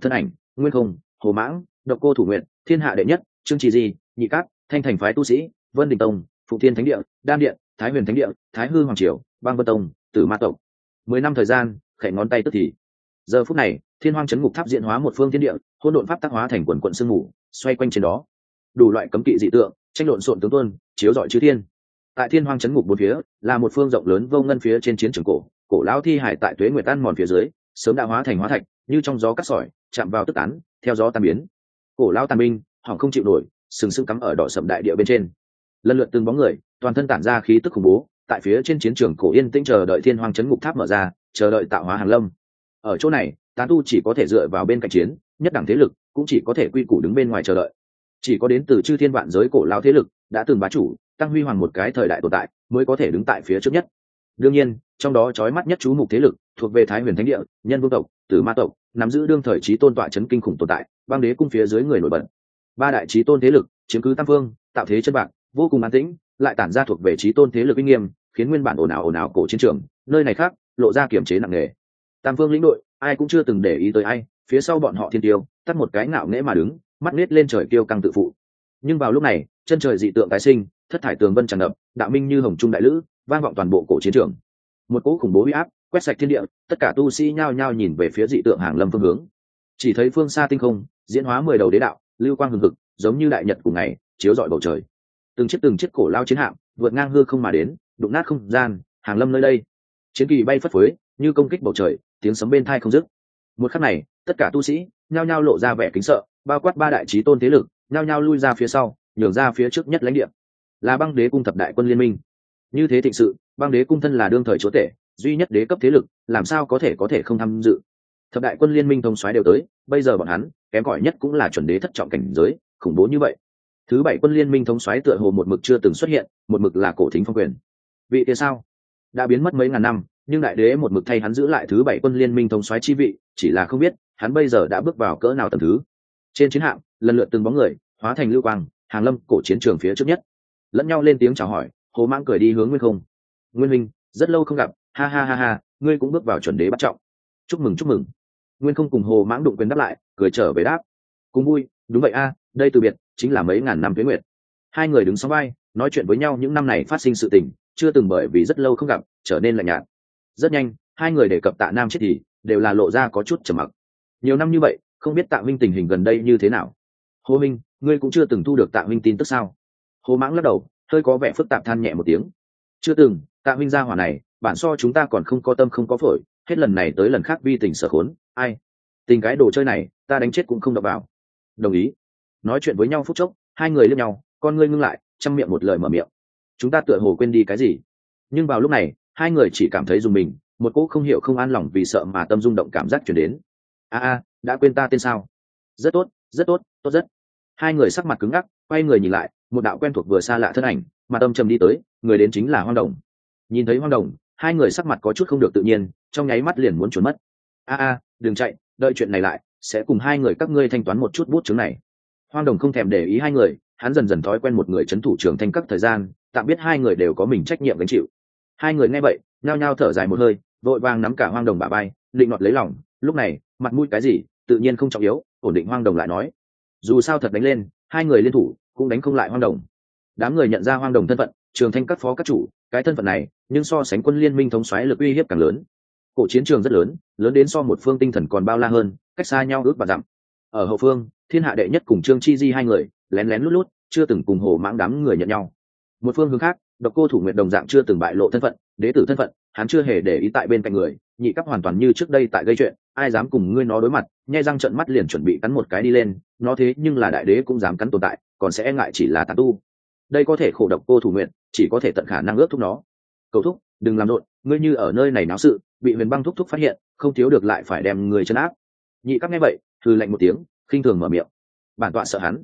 A: Nguyên Không, Hồ Mãng, Độc Cô Thủ Nguyện, Thiên Hạ Đệ Nhất, Trương Trì Di, Nhị Cát, Thanh Thành phái tu sĩ, Vân Đình Tông, Phụng Thiên Thánh Địa, Đan Điện, Thái Huyền Thánh Địa, Thái Hư Hoàng Triều, Băng Vân Tông, Tử Ma Tộc. 10 năm thời gian, khẽ ngón tay tức thì. Giờ phút này, Thiên Hoang Chấn Ngục Tháp diễn hóa một phương thiên địa, hỗn độn pháp tác hóa thành quần quần sương mù, xoay quanh trên đó. Đủ loại cấm kỵ dị tượng, tranh lộn xộn tướng tuôn, chiếu rọi chư thiên. Tại Thiên Hoang Chấn Ngục bốn phía, là một phương rộng lớn vô ngân phía trên chiến trường cổ lão thi hải tại tuế nguyệt tan mòn phía dưới, sớm đã hóa thành hóa thạch, như trong gió cắt sỏi, chạm vào tức tán, theo gió tan biến. Cổ lão tàn binh, hỏng không chịu nổi, sừng sững cắm ở đỏ sậm đại địa bên trên. Lần lượt từng bóng người, toàn thân tản ra khí tức khủng bố, tại phía trên chiến trường cổ yên tĩnh chờ đợi Thiên Hoang Chấn Ngục Tháp mở ra, chờ đợi tạo hóa hàng lâm. Ở chỗ này, tán tu chỉ có thể dựa vào bên cạnh chiến, nhất đẳng thế lực cũng chỉ có thể quy củ đứng bên ngoài chờ đợi. Chỉ có đến từ chư thiên vạn giới cổ lão thế lực đã từng bá chủ, tăng huy hoàng một cái thời đại tồn tại, mới có thể đứng tại phía trước nhất. Đương nhiên, trong đó chói mắt nhất chú mục thế lực thuộc về Thái Huyền Thánh Địa, Nhân Vương tộc, Tử Ma tộc, nắm giữ đương thời chí tôn tọa chấn kinh khủng tồn tại, Băng Đế cung phía dưới người nổi bật. Ba đại chí tôn thế lực chiếm cứ tam phương, tạo thế chân bạc, vô cùng an tĩnh, lại tản ra thuộc về chí tôn thế lực uy nghiêm, khiến nguyên bản ồn ào cổ chiến trường, nơi này khác, lộ ra kiềm chế nặng nề. Tam phương lĩnh đội, ai cũng chưa từng để ý tới ai, phía sau bọn họ thiên tiêu, tắt một cái ngạo nghễ mà đứng, mắt nết lên trời kiêu căng tự phụ. Nhưng vào lúc này, chân trời dị tượng tái sinh, thất thải tường vân tràn ngập, đạo minh như hồng trung đại lữ, vang vọng toàn bộ cổ chiến trường. Một cỗ khủng bố uy áp quét sạch thiên địa, tất cả tu sĩ nhao nhao nhìn về phía dị tượng hàng lâm phương hướng. Chỉ thấy phương xa tinh không diễn hóa 10 đầu đế đạo, lưu quang hừng hực, giống như đại nhật cùng ngày chiếu rọi bầu trời. Từng chiếc cổ lao chiến hạm vượt ngang hư không mà đến, đụng nát không gian, hàng lâm nơi đây. Chiến kỳ bay phất phới, như công kích bầu trời, tiếng sấm bên tai không dứt. Một khắc này, tất cả tu sĩ nhao nhao lộ ra vẻ kính sợ, bao quát ba đại chí tôn thế lực nhao nhao lui ra phía sau, nhường ra phía trước nhất lãnh địa. Là Băng Đế cung thập đại quân liên minh. Như thế thịnh sự, Băng Đế cung thân là đương thời chúa tể, duy nhất đế cấp thế lực, làm sao có thể không tham dự. Thập đại quân liên minh thống soái đều tới, bây giờ bọn hắn kém cỏi nhất cũng là chuẩn đế thất trọng cảnh giới, khủng bố như vậy. Thứ bảy quân liên minh thống soái tựa hồ một mực chưa từng xuất hiện, một mực là Cổ Thính Phong Quyền. Vị kia sao? Đã biến mất mấy ngàn năm, nhưng đại đế một mực thay hắn giữ lại thứ bảy quân liên minh thống soái chi vị, chỉ là không biết hắn bây giờ đã bước vào cỡ nào tầng thứ. Trên chiến hạm, lần lượt từng bóng người hóa thành lưu quang, hàng lâm cổ chiến trường phía trước nhất, lẫn nhau lên tiếng chào hỏi. Hồ Mãng cười đi hướng Nguyên Không. Nguyên Minh, rất lâu không gặp, ha ha ha ha, ngươi cũng bước vào chuẩn đế bắt trọng. Chúc mừng chúc mừng. Nguyên Không cùng Hồ Mãng đụng quyền đáp lại, cười trở về đáp. Cùng vui, đúng vậy a, đây từ biệt chính là mấy ngàn năm tuế nguyệt. Hai người đứng song vai, nói chuyện với nhau những năm này phát sinh sự tình, chưa từng bởi vì rất lâu không gặp trở nên lạnh nhạt. Rất nhanh, hai người đề cập Tạ Nam chết thì đều là lộ ra có chút trầm mặc. Nhiều năm như vậy, không biết Tạ Minh tình hình gần đây như thế nào. Hồ Minh, ngươi cũng chưa từng thu được Tạ Minh tin tức sao? Hồ Mãng lắc đầu, hơi có vẻ phức tạp than nhẹ một tiếng. Chưa từng. Tạ Minh gia hỏa này, bản so chúng ta còn không có tâm không có phổi, hết lần này tới lần khác vi tình sở khốn. Ai? Tình cái đồ chơi này, ta đánh chết cũng không đập vào. Đồng ý. Nói chuyện với nhau phút chốc, hai người liếc nhau, con ngươi ngưng lại, trăm miệng một lời mở miệng. Chúng ta tựa hồ quên đi cái gì. Nhưng vào lúc này, hai người chỉ cảm thấy dùng mình, một cỗ không hiểu không an lòng vì sợ mà tâm rung động cảm giác chuyển đến. Đã quên ta tên sao? Rất tốt, rất tốt, tốt rất. Hai người sắc mặt cứng ngắc, quay người nhìn lại, một đạo quen thuộc vừa xa lạ thân ảnh, mà tâm trầm đi tới, người đến chính là Hoang Đồng. Nhìn thấy Hoang Đồng, hai người sắc mặt có chút không được tự nhiên, trong nháy mắt liền muốn trốn mất. Đừng chạy, đợi chuyện này lại, sẽ cùng hai người các ngươi thanh toán một chút bút chứng này. Hoang Đồng không thèm để ý hai người, hắn dần dần thói quen một người trấn thủ trường thanh các thời gian, tạm biết hai người đều có mình trách nhiệm gánh chịu. Hai người nghe vậy, nhao nhao thở dài một hơi, vội vàng nắm cả Hoang Đồng bả vai, định nọt lấy lòng. Lúc này, mặt mũi cái gì, tự nhiên không trọng yếu, ổn định Hoang Đồng lại nói. Dù sao thật đánh lên, hai người liên thủ cũng đánh không lại Hoang Đồng. Đám người nhận ra Hoang Đồng thân phận, trường thanh các phó các chủ, cái thân phận này, nhưng so sánh quân liên minh thống soái lực uy hiếp càng lớn. Cổ chiến trường rất lớn, lớn đến so một phương tinh thần còn bao la hơn, cách xa nhau ước và dặm. Ở hậu phương, Thiên Hạ Đệ Nhất cùng Trương Chi Di hai người lén lén lút lút, chưa từng cùng Hồ Mãng đám người nhận nhau. Một phương hướng khác, Độc Cô Thủ Nguyệt đồng dạng chưa từng bại lộ thân phận, đế tử thân phận, hắn chưa hề để ý tại bên cạnh người, nhị cấp hoàn toàn như trước đây tại gây chuyện, ai dám cùng ngươi nó đối mặt, nhe răng trợn mắt liền chuẩn bị cắn một cái đi lên, nó thế nhưng là đại đế cũng dám cắn tồn tại, còn sẽ e ngại chỉ là tán tu. Đây có thể khổ Độc Cô Thủ Nguyệt, chỉ có thể tận khả năng ước thúc nó. Cầu thúc, đừng làm rộn, ngươi như ở nơi này náo sự, bị Huyền Băng thúc thúc phát hiện, không thiếu được lại phải đem người trấn áp. Nhị cấp nghe vậy, hừ lạnh một tiếng, khinh thường mở miệng. Bản tọa sợ hắn.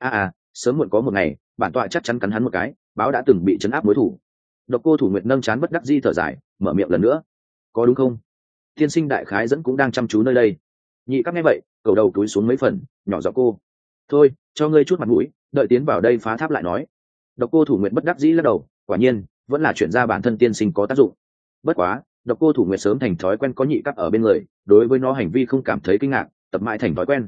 A: Sớm muộn có một ngày, bản tọa chắc chắn cắn hắn một cái, báo đã từng bị trấn áp đối thủ. Độc Cô Thủ Nguyệt nâng chán bất đắc dĩ thở dài, mở miệng lần nữa. Có đúng không? Tiên sinh đại khái dẫn cũng đang chăm chú nơi đây. Nhị cấp nghe vậy, cầu đầu túi xuống mấy phần, nhỏ giọng cô. Thôi, cho ngươi chút mặt mũi, đợi tiến vào đây phá tháp lại nói. Độc Cô Thủ Nguyệt bất đắc dĩ lắc đầu, quả nhiên, vẫn là chuyển ra bản thân tiên sinh có tác dụng. Bất quá, Độc Cô Thủ Nguyệt sớm thành thói quen có nhị cấp ở bên người, đối với nó hành vi không cảm thấy kinh ngạc, tập mãi thành thói quen.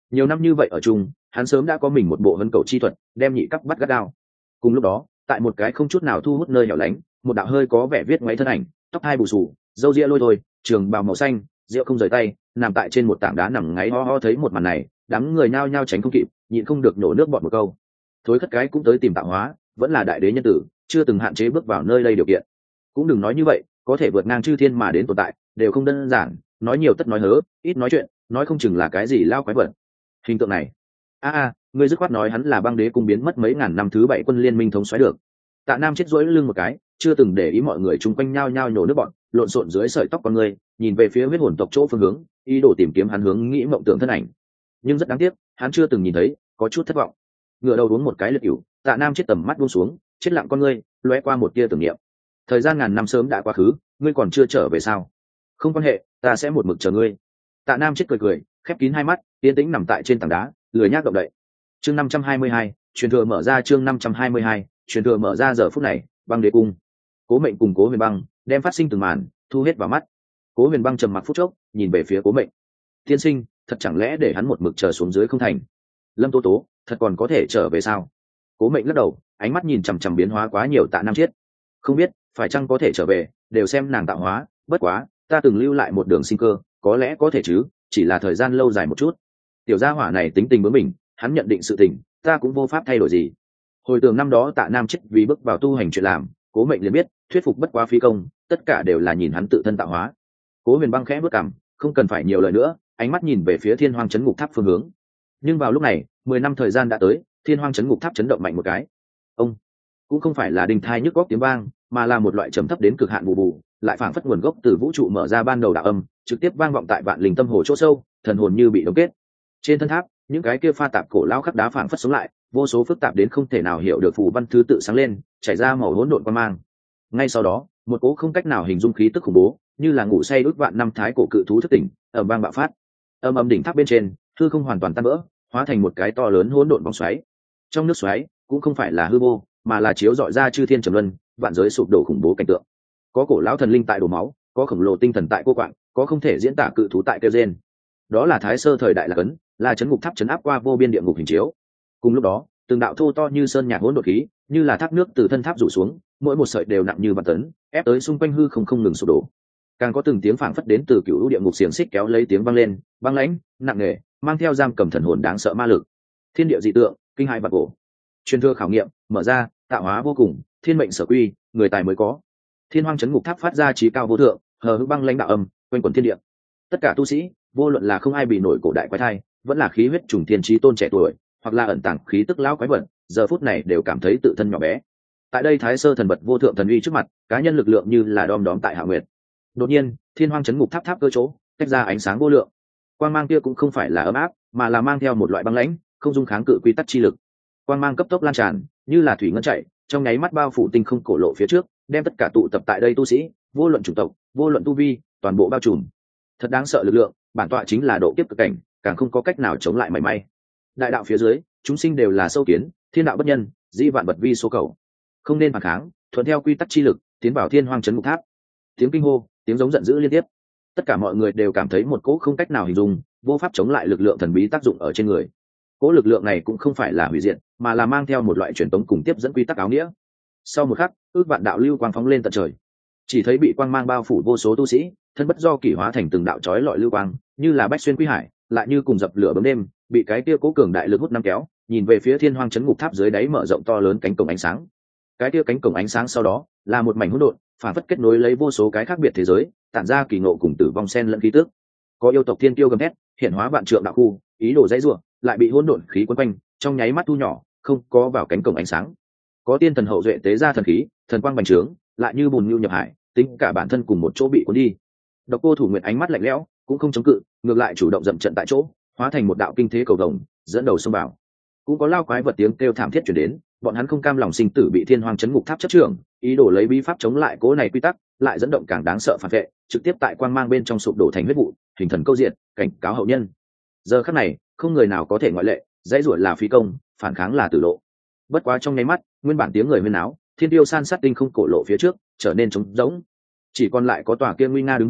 A: Nhiều năm như vậy ở chung, hắn sớm đã có mình một bộ hấn cầu chi thuật, đem nhị cấp bắt gắt gao. Cùng lúc đó, tại một cái không chút nào thu hút nơi hẻo lánh, một đạo hơi có vẻ viết ngoáy thân ảnh, tóc hai bù xù, râu ria lôi thôi, trường bào màu xanh, rượu không rời tay, nằm tại trên một tảng đá nằm ngáy ho ho. Thấy một màn này, đám người nhao nhao tránh không kịp, nhịn không được nổ nước bọt một câu. Thối khất cái cũng tới tìm tạo hóa, vẫn là đại đế nhân tử, chưa từng hạn chế bước vào nơi đây điều kiện. Cũng đừng nói như vậy, có thể vượt ngang chư thiên mà đến tồn tại, đều không đơn giản, nói nhiều tất nói hớ, ít nói chuyện, nói không chừng là cái gì lao quái vật. Hình tượng này, ngươi dứt khoát nói hắn là băng đế cung biến mất mấy ngàn năm thứ 7 quân liên minh thống soái được. Tạ Nam chết rỗi lưng một cái, chưa từng để ý mọi người chung quanh nhao nhao nhổ nước bọn, lộn xộn dưới sợi tóc con người, nhìn về phía huyết hồn tộc chỗ phương hướng, ý đồ tìm kiếm hắn hướng nghĩ mộng tưởng thân ảnh. Nhưng rất đáng tiếc, hắn chưa từng nhìn thấy, có chút thất vọng. Ngửa đầu uống một cái liệt cửu, Tạ Nam chết tầm mắt buông xuống, chết lặng con ngươi, lóe qua một tia tưởng niệm. Thời gian ngàn năm sớm đã quá khứ, ngươi còn chưa trở về sao? Không quan hệ, ta sẽ một mực chờ ngươi. Tạ Nam chết cười cười, khép kín hai mắt, yên tĩnh nằm tại trên tảng đá, lười nhác động đậy. Chương 522, truyền thừa mở ra. Chương 522, truyền thừa mở ra. Giờ phút này, băng đế cung, Cố Mệnh cùng Cố Huyền Băng đem phát sinh từng màn thu hết vào mắt. Cố Huyền Băng trầm mặc phút chốc, nhìn về phía Cố Mệnh. Tiên sinh, thật chẳng lẽ để hắn một mực chờ xuống dưới không thành? Lâm Tố Tố, thật còn có thể trở về sao? Cố Mệnh lắc đầu, ánh mắt nhìn chằm chằm biến hóa quá nhiều Tạ Nam Chiết. Không biết, phải chăng có thể trở về, đều xem nàng tạo hóa, bất quá, ta từng lưu lại một đường sinh cơ, có lẽ có thể chứ, chỉ là thời gian lâu dài một chút. Tiểu gia hỏa này tính tình bướng bỉnh, hắn nhận định sự tình, ta cũng vô pháp thay đổi gì. Hồi tưởng năm đó Tạ Nam chết vì bước vào tu hành chuyện làm, Cố Mệnh liền biết, thuyết phục bất quá phí công, tất cả đều là nhìn hắn tự thân tạo hóa. Cố Huyền Băng khẽ bước cằm, không cần phải nhiều lời nữa, ánh mắt nhìn về phía Thiên Hoang Chấn Ngục Tháp phương hướng. Nhưng vào lúc này, 10 năm thời gian đã tới, Thiên Hoang Chấn Ngục Tháp chấn động mạnh một cái. Ông cũng không phải là đình thai nhức góc tiếng vang, mà là một loại trầm thấp đến cực hạn bù bù, lại phảng phất nguồn gốc từ vũ trụ mở ra ban đầu đạo âm, trực tiếp vang vọng tại vạn linh tâm hồ chỗ sâu, thần hồn như bị đóng kết. Trên thân tháp, những cái kia pha tạp cổ lao khắc đá phảng phất sống lại, vô số phức tạp đến không thể nào hiểu được phù văn thứ tự sáng lên, chảy ra màu hỗn độn quang mang. Ngay sau đó, một cỗ không cách nào hình dung khí tức khủng bố, như là ngủ say đốt vạn năm thái cổ cự thú thức tỉnh, ầm vang bạo phát. Âm đỉnh tháp bên trên, hư không hoàn toàn tan vỡ, hóa thành một cái to lớn hỗn độn vòng xoáy. Trong nước xoáy, cũng không phải là hư vô, mà là chiếu rọi ra chư thiên trầm luân, vạn giới sụp đổ khủng bố cảnh tượng. Có cổ lão thần linh tại đổ máu, có khổng lồ tinh thần tại cô quạng, có không thể diễn tả cự thú tại kêu rên. Đó là thái sơ thời đại Lạc Ấn, là chấn ngục tháp chấn áp qua vô biên địa ngục hình chiếu. Cùng lúc đó, từng đạo thô to như sơn nhạc hỗn độn khí, như là thác nước từ thân tháp rủ xuống, mỗi một sợi đều nặng như vạn tấn, ép tới xung quanh hư không ngừng sụp đổ. Càng có từng tiếng phảng phất đến từ cựu lũ địa ngục xiềng xích kéo lấy tiếng vang lên, băng lãnh, nặng nề, mang theo giam cầm thần hồn đáng sợ ma lực. Thiên địa dị tượng, kinh hãi vạn cổ. Truyền thừa khảo nghiệm, mở ra, tạo hóa vô cùng, thiên mệnh sở quy, người tài mới có. Thiên Hoang Chấn Ngục Tháp phát ra chí cao vô thượng, hờ hững băng lãnh đạo âm, quanh quẩn thiên địa. Tất cả tu sĩ, vô luận là không ai bị nổi cổ đại quái thai, vẫn là khí huyết trùng thiên chí tôn trẻ tuổi, hoặc là ẩn tàng khí tức lão quái vật, giờ phút này đều cảm thấy tự thân nhỏ bé. Tại đây thái sơ thần vật vô thượng thần uy trước mặt, cá nhân lực lượng như là đom đóm tại hạ nguyệt. Đột nhiên, Thiên Hoang Chấn Ngục Tháp tháp cơ chỗ, tách ra ánh sáng vô lượng. Quang mang kia cũng không phải là ấm áp, mà là mang theo một loại băng lãnh, không dung kháng cự quy tắc chi lực. Quang mang cấp tốc lan tràn, như là thủy ngân chảy, trong nháy mắt bao phủ tinh không cổ lộ phía trước, đem tất cả tụ tập tại đây tu sĩ, vô luận chủng tộc, vô luận tu vi, toàn bộ bao trùm. Thật đáng sợ lực lượng, bản tọa chính là độ kiếp cực cảnh, càng không có cách nào chống lại mảy may. Đại đạo phía dưới, chúng sinh đều là sâu kiến, thiên đạo bất nhân, di vạn vật vi số cầu, không nên phản kháng, thuận theo quy tắc chi lực, tiến vào Thiên Hoang Chấn Ngục Tháp. Tiếng kinh hô, tiếng giống giận dữ liên tiếp. Tất cả mọi người đều cảm thấy một cỗ không cách nào hình dung, vô pháp chống lại lực lượng thần bí tác dụng ở trên người. Cỗ lực lượng này cũng không phải là hủy diệt, mà là mang theo một loại truyền tống cùng tiếp dẫn quy tắc áo nghĩa. Sau một khắc, ước vạn đạo lưu quang phóng lên tận trời. Chỉ thấy bị quang mang bao phủ vô số tu sĩ, thân bất do kỷ hóa thành từng đạo chói lọi lưu quang, như là bách xuyên quy hải, lại như cùng dập lửa bấm đêm, bị cái kia cố cường đại lực hút năm kéo, nhìn về phía Thiên Hoang Chấn Ngục Tháp dưới đáy mở rộng to lớn cánh cổng ánh sáng. Cái kia cánh cổng ánh sáng sau đó là một mảnh hỗn độn, phản phất kết nối lấy vô số cái khác biệt thế giới, tản ra kỳ ngộ cùng tử vong xen lẫn khí tức. Có yêu tộc thiên kiêu gầm thét, hiện hóa vạn trượng đạo khu, ý đồ dãy rủa, lại bị hỗn độn khí quấn quanh, trong nháy mắt thu nhỏ, không có vào cánh cổng ánh sáng. Có tiên thần hậu duệ tế ra thần khí, thần quang bành trướng, lại như bùn nhưu nhập hải, tính cả bản thân cùng một chỗ bị cuốn đi. Độc Cô Thủ Nguyệt ánh mắt lạnh lẽo, cũng không chống cự, ngược lại chủ động dậm trận tại chỗ, hóa thành một đạo kinh thế cầu vồng, dẫn đầu xông vào. Cũng có lao quái vật tiếng kêu thảm thiết truyền đến, bọn hắn không cam lòng sinh tử bị Thiên Hoang Chấn Ngục Tháp chấp trưởng, ý đồ lấy bí pháp chống lại cố này quy tắc, lại dẫn động càng đáng sợ phản vệ, trực tiếp tại quang mang bên trong sụp đổ thành huyết vụ, hình thần câu diện, cảnh cáo hậu nhân. Giờ khắc này, không người nào có thể ngoại lệ, dãy rủa là phí công, phản kháng là tử lộ. Bất quá trong nháy mắt, nguyên bản tiếng người huyên náo, thiên tiêu san sát tinh không cổ lộ phía trước, trở nên trống rỗng. Chỉ còn lại có tòa kia nguy nga đứng vững,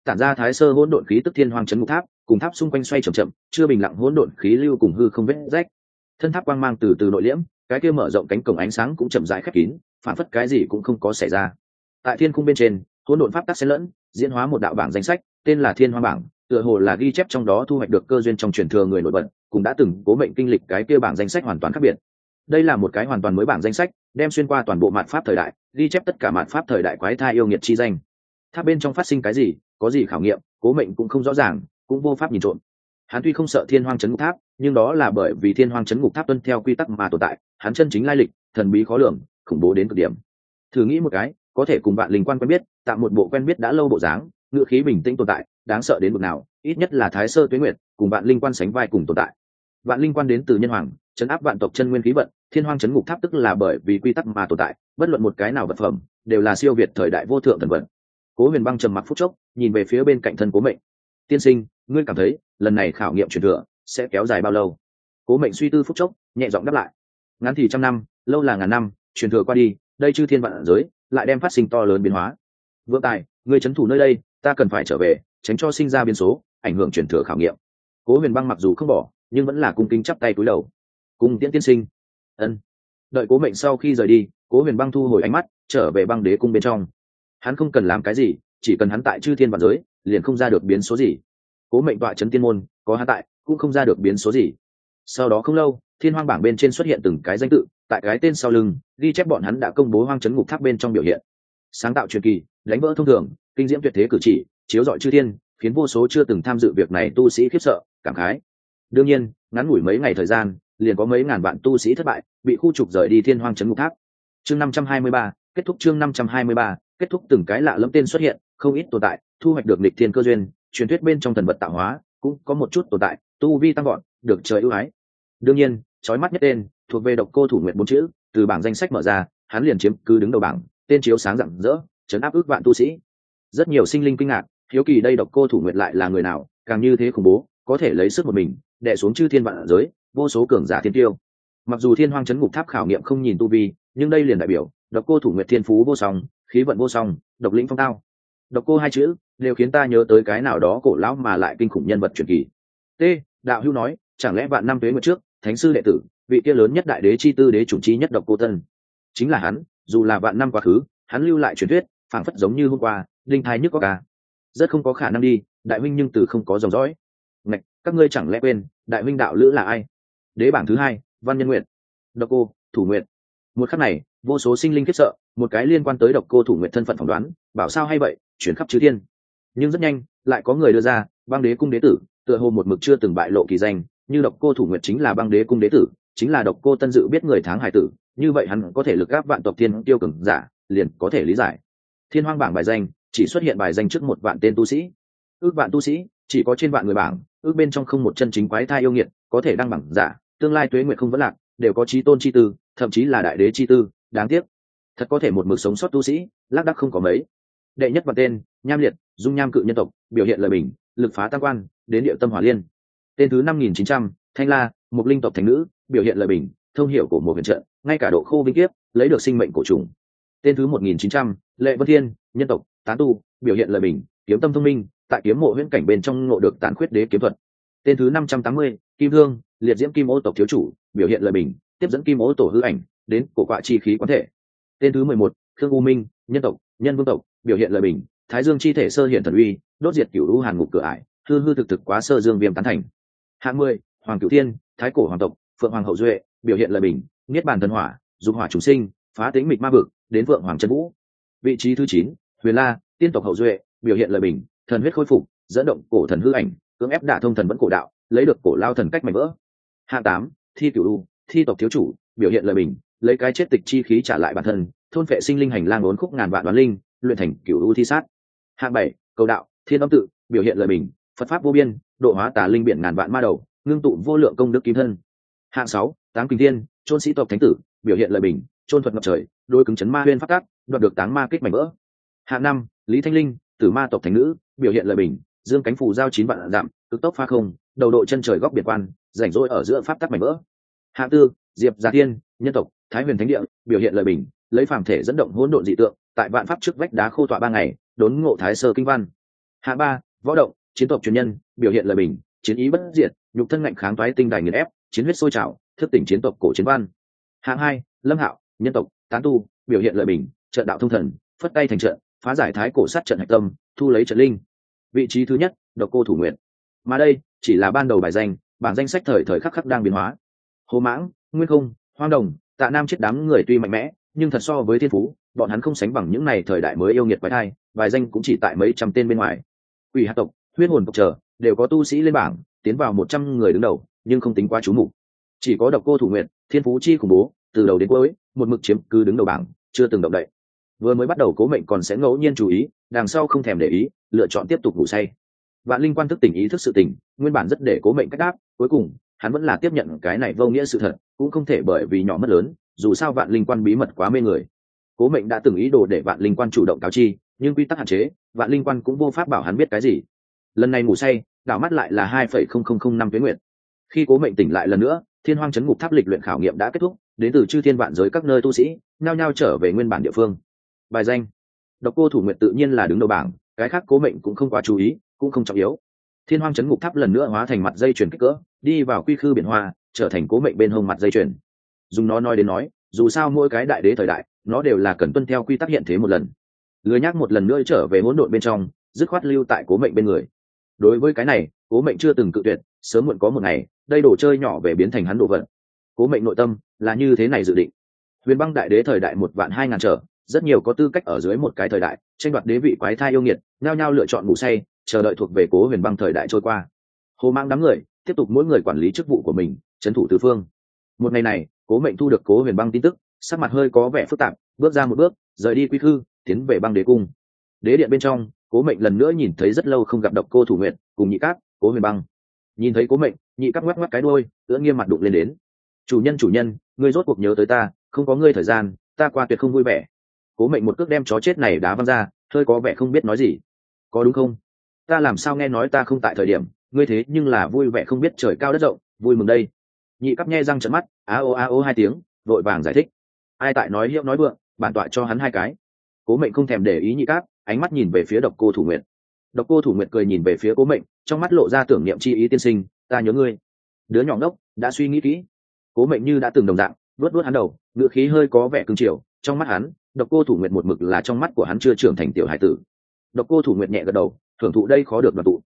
A: tản ra thái sơ hỗn độn khí tức thiên hoang chấn ngục tháp, cùng tháp xung quanh xoay chậm chậm, chưa bình lặng hỗn độn khí lưu cùng hư không vết rách. Thân tháp quang mang từ từ nội liễm, cái kia mở rộng cánh cổng ánh sáng cũng chậm rãi khép kín, phản phất cái gì cũng không có xảy ra. Tại thiên khung bên trên, hỗn độn pháp tắc xen lẫn, diễn hóa một đạo bảng danh sách, tên là Thiên Hoang bảng, tựa hồ là ghi chép trong đó thu hoạch được cơ duyên trong truyền thừa người nổi bật, cũng đã từng cố mệnh kinh lịch cái kia bảng danh sách hoàn toàn khác biệt. Đây là một cái hoàn toàn mới bảng danh sách, đem xuyên qua toàn bộ mạt pháp thời đại, ghi chép tất cả mạt pháp thời đại quái thai yêu nghiệt chi danh. Tháp bên trong phát sinh cái gì, có gì khảo nghiệm, cố mệnh cũng không rõ ràng, cũng vô pháp nhìn trộm. Hắn tuy không sợ Thiên Hoang chấn ngục tháp, nhưng đó là bởi vì Thiên Hoang chấn ngục tháp tuân theo quy tắc mà tồn tại, hắn chân chính lai lịch, thần bí khó lường, khủng bố đến cực điểm. Thử nghĩ một cái, có thể cùng Vạn Linh Quan quen biết, tạo một bộ quen biết đã lâu bộ dáng, ngữ khí bình tĩnh tồn tại, đáng sợ đến mức nào, ít nhất là Thái Sơ Tuế Nguyệt, cùng Vạn Linh Quan sánh vai cùng tồn tại. Vạn Linh Quan đến từ nhân hoàng, chấn áp vạn tộc chân nguyên khí vận, Thiên Hoang chấn ngục tháp tức là bởi vì quy tắc mà tồn tại, bất luận một cái nào vật phẩm, đều là siêu việt thời đại vô thượng thần vật. Cố Huyền Băng trầm mặc phút chốc, nhìn về phía bên cạnh thân Cố Mệnh. Tiên sinh, ngươi cảm thấy, lần này khảo nghiệm truyền thừa sẽ kéo dài bao lâu? Cố Mệnh suy tư phút chốc, nhẹ giọng đáp lại. Ngắn thì trăm năm, lâu là ngàn năm, truyền thừa qua đi, đây chư thiên vạn giới lại đem phát sinh to lớn biến hóa. Vượng Tài, ngươi trấn thủ nơi đây, ta cần phải trở về, tránh cho sinh ra biến số, ảnh hưởng truyền thừa khảo nghiệm. Cố Huyền Băng mặc dù không bỏ, nhưng vẫn là cung kính chắp tay cúi đầu. Cung tiễn tiên sinh. Ân. Đợi Cố Mệnh sau khi rời đi, Cố Huyền Băng thu hồi ánh mắt, trở về băng đế cung bên trong. Hắn không cần làm cái gì, chỉ cần hắn tại chư thiên vạn giới, liền không ra được biến số gì. Cố Mệnh tọa trấn tiên môn, có hắn tại, cũng không ra được biến số gì. Sau đó không lâu, Thiên Hoang bảng bên trên xuất hiện từng cái danh tự, tại cái tên sau lưng ghi chép bọn hắn đã công bố hoang trấn ngục tháp bên trong biểu hiện. Sáng tạo truyền kỳ, đánh vỡ thông thường, kinh diễm tuyệt thế cử chỉ, chiếu rọi chư thiên, khiến vô số chưa từng tham dự việc này tu sĩ khiếp sợ, cảm khái. Đương nhiên, ngắn ngủi mấy ngày thời gian, liền có mấy ngàn vạn tu sĩ thất bại, bị khu trục rời đi Thiên Hoang trấn ngục tháp. Chương 523, kết thúc chương 523, kết thúc từng cái lạ lẫm tên xuất hiện, không ít tồn tại, thu hoạch được nghịch thiên cơ duyên, truyền thuyết bên trong thần vật tạo hóa, cũng có một chút tồn tại, tu vi tăng vọt, được trời ưu ái. Đương nhiên, chói mắt nhất tên, thuộc về Độc Cô Thủ Nguyện 4 chữ, từ bảng danh sách mở ra, hắn liền chiếm cứ đứng đầu bảng, tên chiếu sáng rạng rỡ, trấn áp ước vạn tu sĩ. Rất nhiều sinh linh kinh ngạc, hiếu kỳ đây Độc Cô Thủ Nguyện lại là người nào, càng như thế khủng bố, có thể lấy sức một mình, đè xuống chư thiên vạn giới, vô số cường giả thiên tiêu. Mặc dù Thiên Hoang trấn ngục tháp khảo nghiệm không nhìn tu vi, nhưng đây liền đại biểu, Độc Cô Thủ Nguyện thiên phú vô song, khí vận vô song, độc lĩnh phong tao. Độc Cô hai chữ, đều khiến ta nhớ tới cái nào đó cổ lão mà lại kinh khủng nhân vật truyền kỳ. T, đạo hữu nói, chẳng lẽ vạn năm tuế nguyệt trước, thánh sư đệ tử, vị kia lớn nhất đại đế chi tư đế chủ trí nhất Độc Cô Tân, chính là hắn. Dù là vạn năm quá khứ, hắn lưu lại truyền thuyết, phảng phất giống như hôm qua, đinh thai nhức có ca. Rất không có khả năng đi, đại huynh nhưng từ không có dòng dõi. Ngạch, các ngươi chẳng lẽ quên, đại huynh đạo lữ là ai? Đế bảng thứ hai, Văn Nhân Nguyệt, Độc Cô Thủ Nguyệt. Một khắc này, vô số sinh linh khiếp sợ, một cái liên quan tới Độc Cô Thủ Nguyệt thân phận phỏng đoán, bảo sao hay vậy, chuyển khắp chư thiên. Nhưng rất nhanh, lại có người đưa ra, băng đế cung đế tử, tựa hồ một mực chưa từng bại lộ kỳ danh, như Độc Cô Thủ Nguyệt chính là băng đế cung đế tử, chính là Độc Cô Tân Dự biết người tháng hải tử, như vậy hắn có thể lực gáp vạn tộc thiên tiêu cường giả, liền có thể lý giải. Thiên Hoang bảng bài danh chỉ xuất hiện bài danh trước một vạn tên tu sĩ, ước vạn tu sĩ, chỉ có trên vạn người bảng, ước bên trong không một chân chính quái thai yêu nghiệt, có thể đăng bảng giả, tương lai tuế nguyệt không vấn lạc, đều có chí tôn chi tư, thậm chí là đại đế chi tư, đáng tiếc, thật có thể một mực sống sót tu sĩ, lác đác không có mấy. Đệ nhất vạn tên, Nham Liệt, dung nham cự nhân tộc, biểu hiện lời bình, lực phá tam quan, đến địa tâm hỏa liên. Tên thứ 5900, Thanh La, một linh tộc thánh nữ, biểu hiện lời bình, thông hiểu của một huyền trận, ngay cả độ khô vinh kiếp, lấy được sinh mệnh cổ trùng. Tên thứ 1900, Lệ Vân Thiên, nhân tộc, tán tu, biểu hiện lời bình, kiếm tâm thông minh, tại kiếm mộ huyễn cảnh bên trong ngộ được tán khuyết đế kiếm thuật. Tên thứ 580, Kim Thương, liệt diễm kim ô tộc thiếu chủ, biểu hiện lời bình, tiếp dẫn kim ô tổ hư ảnh, đến cổ quạ chi khí quán thể. Tên thứ 11, Khương U Minh, nhân tộc, nhân vương tộc, biểu hiện lời bình, thái dương chi thể sơ hiện thần uy, đốt diệt cửu u hàn ngục cửa ải, hư hư thực thực quá sơ dương viêm tán thành. Hạng 10, Hoàng Cửu Thiên, thái cổ hoàng tộc, phượng hoàng hậu duệ, biểu hiện lời bình, niết bàn thần hỏa, dục hỏa chúng sinh, phá tính mịch ma vực, đến vượng hoàng chân vũ. Vị trí thứ 9, Huyền La, tiên tộc hậu duệ, biểu hiện lời bình, thần huyết khôi phục, dẫn động cổ thần hư ảnh, cưỡng ép đả thông thần vẫn cổ đạo, lấy được cổ lao thần cách mảnh vỡ. Hạng 8, Thi Cửu U, thi tộc thiếu chủ, biểu hiện lời bình, lấy cái chết tịch chi khí trả lại bản thân, thôn phệ sinh linh hành lang uốn khúc ngàn vạn đoán linh, luyện thành Cửu U thi sát. Hạng 7, Cầu Đạo, Thiên Âm tự, biểu hiện lời bình, Phật pháp vô biên, độ hóa tà linh biển ngàn vạn ma đầu, ngưng tụ vô lượng công đức kim thân. Hạng 6, Táng Kình Thiên, chôn sĩ tộc thánh tử, biểu hiện lời bình, chôn thuật ngập trời, đôi cứng chấn ma huyên pháp tắc, đoạt được táng ma kích mảnh vỡ. Hạng 5, Lý Thanh Linh, tử ma tộc thánh nữ, biểu hiện lời bình, dương cánh phù giao 9 vạn dặm, cực tốc pha không, đầu đội chân trời góc biệt quan, rảnh rỗi ở giữa pháp tắc mảnh vỡ. Hạng 4, Diệp Gia Thiên, nhân tộc, Thái Huyền Thánh Địa, biểu hiện lời bình, lấy phàm thể dẫn động hỗn độn dị tượng, tại vạn pháp trước vách đá khô tọa 3 ngày, đốn ngộ thái sơ kinh văn. Hạng ba, võ động, chiến tộc truyền nhân, biểu hiện lời bình, chiến ý bất diệt, nhục thân ngạnh kháng toái tinh đài nghiền ép, chiến huyết sôi trào, thức tỉnh chiến tộc cổ chiến văn. Hạng hai, lâm hạo, nhân tộc, tán tu, biểu hiện lợi bình, trận đạo thông thần, phất tay thành trận, phá giải thái cổ sát trận hạch tâm, thu lấy trận linh. Vị trí thứ nhất, độc cô thủ nguyện. Mà đây chỉ là ban đầu bài danh, bảng danh sách thời thời khắc khắc đang biến hóa. Hồ Mãng, Nguyên Không, Hoang Đồng, Tạ Nam chết đám người tuy mạnh mẽ, nhưng thật so với thiên phú, bọn hắn không sánh bằng những này thời đại mới yêu nghiệt quái thai, bài danh cũng chỉ tại mấy trăm tên bên ngoài. Quỷ hạt tộc, huyết hồn tộc chờ đều có tu sĩ lên bảng, tiến vào 100 người đứng đầu, nhưng không tính quá chú mục. Chỉ có độc cô thủ nguyện, thiên phú chi khủng bố, từ đầu đến cuối một mực chiếm cứ đứng đầu bảng, chưa từng động đậy. Vừa mới bắt đầu Cố Mệnh còn sẽ ngẫu nhiên chú ý, đằng sau không thèm để ý, lựa chọn tiếp tục ngủ say. Vạn Linh Quan thức tỉnh ý thức sự tỉnh, nguyên bản rất để Cố Mệnh cách đáp, cuối cùng hắn vẫn là tiếp nhận cái này vô nghĩa sự thật, cũng không thể bởi vì nhỏ mất lớn, dù sao Vạn Linh Quan bí mật quá mê người. Cố Mệnh đã từng ý đồ để Vạn Linh Quan chủ động cáo chi, nhưng quy tắc hạn chế, Vạn Linh Quan cũng vô pháp bảo hắn biết cái gì. Lần này ngủ say, đảo mắt lại là 2,0005 tuyến nguyện. Khi Cố Mệnh tỉnh lại lần nữa, Thiên Hoang Trấn Ngục Tháp lịch luyện khảo nghiệm đã kết thúc, đến từ chư thiên vạn giới các nơi tu sĩ, nhao nhao trở về nguyên bản địa phương. Bài danh, độc cô thủ nguyện tự nhiên là đứng đầu bảng, cái khác Cố Mệnh cũng không quá chú ý, cũng không trọng yếu. Thiên Hoang Trấn Ngục Tháp lần nữa hóa thành mặt dây chuyền kích cỡ, đi vào quy khư biển hoa, trở thành Cố Mệnh bên hông mặt dây chuyền. Dùng nó nói đến nói, dù sao mỗi cái đại đế thời đại, nó đều là cần tuân theo quy tắc hiện thế một lần. Lười nhác một lần nữa trở về hỗn độn bên trong, dứt khoát lưu tại Cố Mệnh bên người. Đối với cái này, Cố Mệnh chưa từng cự tuyệt, sớm muộn có một ngày, đây đồ chơi nhỏ về biến thành hắn đồ vật. Cố Mệnh nội tâm là như thế này dự định. Huyền Băng đại đế thời đại 1.200.000 trở, rất nhiều có tư cách ở dưới một cái thời đại, tranh đoạt đế vị quái thai yêu nghiệt, nhao nhao lựa chọn ngủ say, chờ đợi thuộc về Cố Huyền Băng thời đại trôi qua. Hồ Mãng đám người tiếp tục mỗi người quản lý chức vụ của mình, trấn thủ tứ phương. Một ngày này, Cố Mệnh thu được Cố Huyền Băng tin tức, sắc mặt hơi có vẻ phức tạp, bước ra một bước, rời đi quy khư, tiến về băng đế cung. Đế điện bên trong, Cố Mệnh lần nữa nhìn thấy rất lâu không gặp độc cô thủ nguyện cùng nhị cáp Cố Huyền Băng. Nhìn thấy Cố Mệnh, nhị cáp ngoắc ngoắc cái đuôi, ưỡn nghiêm mặt đụng lên đến. Chủ nhân, ngươi rốt cuộc nhớ tới ta, không có ngươi thời gian, ta qua tuyệt không vui vẻ. Cố Mệnh một cước đem chó chết này đá văng ra, hơi có vẻ không biết nói gì. Có đúng không? Ta làm sao nghe nói ta không tại thời điểm, ngươi thế nhưng là vui vẻ không biết trời cao đất rộng, vui mừng đây. Nhị cáp nhe răng trợn mắt, a ô hai tiếng, vội vàng giải thích. Ai tại nói hiệu nói vượng, bản tọa cho hắn hai cái. Cố Mệnh không thèm để ý nhị cáp, ánh mắt nhìn về phía độc cô thủ nguyện. Độc cô thủ nguyện cười nhìn về phía Cố Mệnh, trong mắt lộ ra tưởng niệm chi ý tiên sinh, ta nhớ ngươi. Đứa nhỏ ngốc, đã suy nghĩ kỹ. Cố Mệnh như đã từng đồng dạng, vuốt hắn đầu, ngựa khí hơi có vẻ cứng chiều, trong mắt hắn, độc cô thủ nguyện một mực là trong mắt của hắn chưa trưởng thành tiểu hải tử. Độc cô thủ nguyện nhẹ gật đầu, thưởng thụ đây khó được đoàn tụ.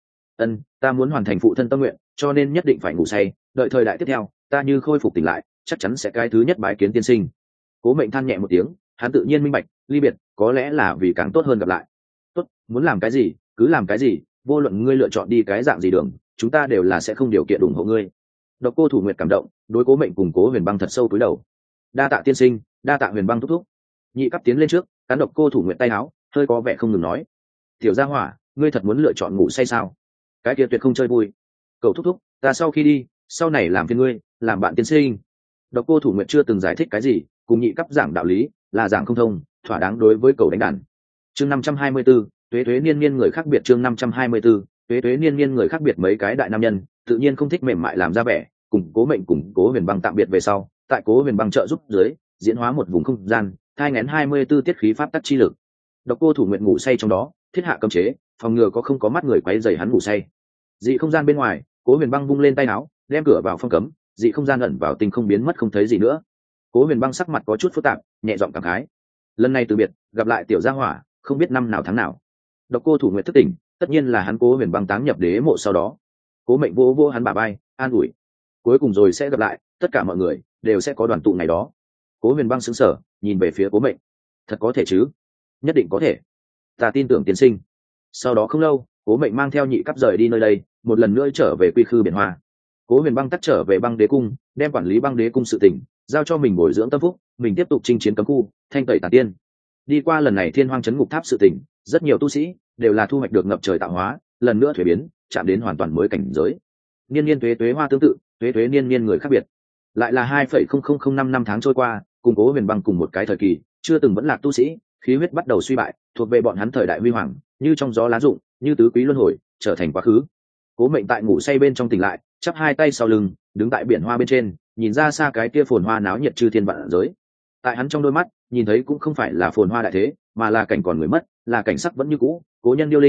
A: Ta muốn hoàn thành phụ thân tâm nguyện, cho nên nhất định phải ngủ say, đợi thời đại tiếp theo, ta như khôi phục tỉnh lại, chắc chắn sẽ cái thứ nhất bái kiến tiên sinh. Cố Mệnh than nhẹ một tiếng, hắn tự nhiên minh bạch, ly biệt có lẽ là vì càng tốt hơn gặp lại. Tốt, muốn làm cái gì cứ làm cái gì, vô luận ngươi lựa chọn đi cái dạng gì đường, chúng ta đều là sẽ không điều kiện ủng hộ ngươi. Độc cô thủ nguyện cảm động, đối Cố Mệnh cùng Cố Huyền Băng thật sâu cúi đầu. Đa tạ tiên sinh, đa tạ Huyền Băng thúc thúc. Nhị cấp tiến lên trước, cán độc cô thủ nguyện tay áo, hơi có vẻ không ngừng nói. Tiểu gia hỏa, ngươi thật muốn lựa chọn ngủ say sao? Cái kia tuyệt không chơi vui. Cậu thúc thúc, ta sau khi đi, sau này làm phiền ngươi, làm bạn tiên sinh. Độc cô thủ nguyện chưa từng giải thích cái gì, cùng nhị cấp giảng đạo lý, là giảng không thông, thỏa đáng đối với cậu đánh đàn. Chương 524, tuế niên người khác biệt. Chương 524, tuế niên người khác biệt. Mấy cái đại nam nhân tự nhiên không thích mềm mại làm ra vẻ, cùng Cố Mệnh cùng Cố Huyền Băng tạm biệt về sau, tại Cố Huyền Băng trợ giúp dưới, diễn hóa một vùng không gian, thai nghén 24 tiết khí pháp tắc chi lực. Độc cô thủ nguyện ngủ say trong đó, thiết hạ cấm chế, phòng ngừa có không có mắt người quấy rầy hắn ngủ say. Dị không gian bên ngoài, Cố Huyền Băng vung lên tay áo, đem cửa vào phong cấm, dị không gian ẩn vào tinh không biến mất không thấy gì nữa. Cố Huyền Băng sắc mặt có chút phức tạp, nhẹ giọng cảm khái. Lần này từ biệt, gặp lại tiểu gia hỏa, không biết năm nào tháng nào. Độc cô thủ nguyện thức tỉnh, tất nhiên là hắn Cố Huyền Băng táng nhập đế mộ sau đó. Cố Mệnh vô hắn bả vai, an ủi. Cuối cùng rồi sẽ gặp lại, tất cả mọi người đều sẽ có đoàn tụ ngày đó. Cố Huyền Băng sững sờ, nhìn về phía Cố Mệnh. Thật có thể chứ? Nhất định có thể. Ta tin tưởng tiên sinh. Sau đó không lâu, Cố Mệnh mang theo nhị cấp rời đi nơi đây, một lần nữa trở về quy khư biển hoa. Cố Huyền Băng tắt trở về băng đế cung, đem quản lý băng đế cung sự tỉnh giao cho mình bồi dưỡng tâm phúc, mình tiếp tục chinh chiến cấm khu, thanh tẩy tà tiên. Đi qua lần này Thiên Hoang Trấn Ngục Tháp sự tỉnh, rất nhiều tu sĩ đều là thu hoạch được ngập trời tạo hóa, lần nữa thuế biến, chạm đến hoàn toàn mới cảnh giới. Niên tuế hoa tương tự, tuế niên người khác biệt. Lại là 2,0005 năm tháng trôi qua, cùng Cố Huyền Băng cùng một cái thời kỳ, chưa từng vẫn lạc tu sĩ, khí huyết bắt đầu suy bại, thuộc về bọn hắn thời đại huy hoàng, như trong gió lá rụng, như tứ quý luân hồi, trở thành quá khứ. Cố Mệnh tại ngủ say bên trong tỉnh lại, chắp hai tay sau lưng, đứng tại biển hoa bên trên, nhìn ra xa cái kia phồn hoa náo nhiệt chư thiên vạn giới. Tại hắn trong đôi mắt, nhìn thấy cũng không phải là phồn hoa đại thế, mà là cảnh còn người mất, là cảnh sắc vẫn như cũ, cố nhân điêu linh,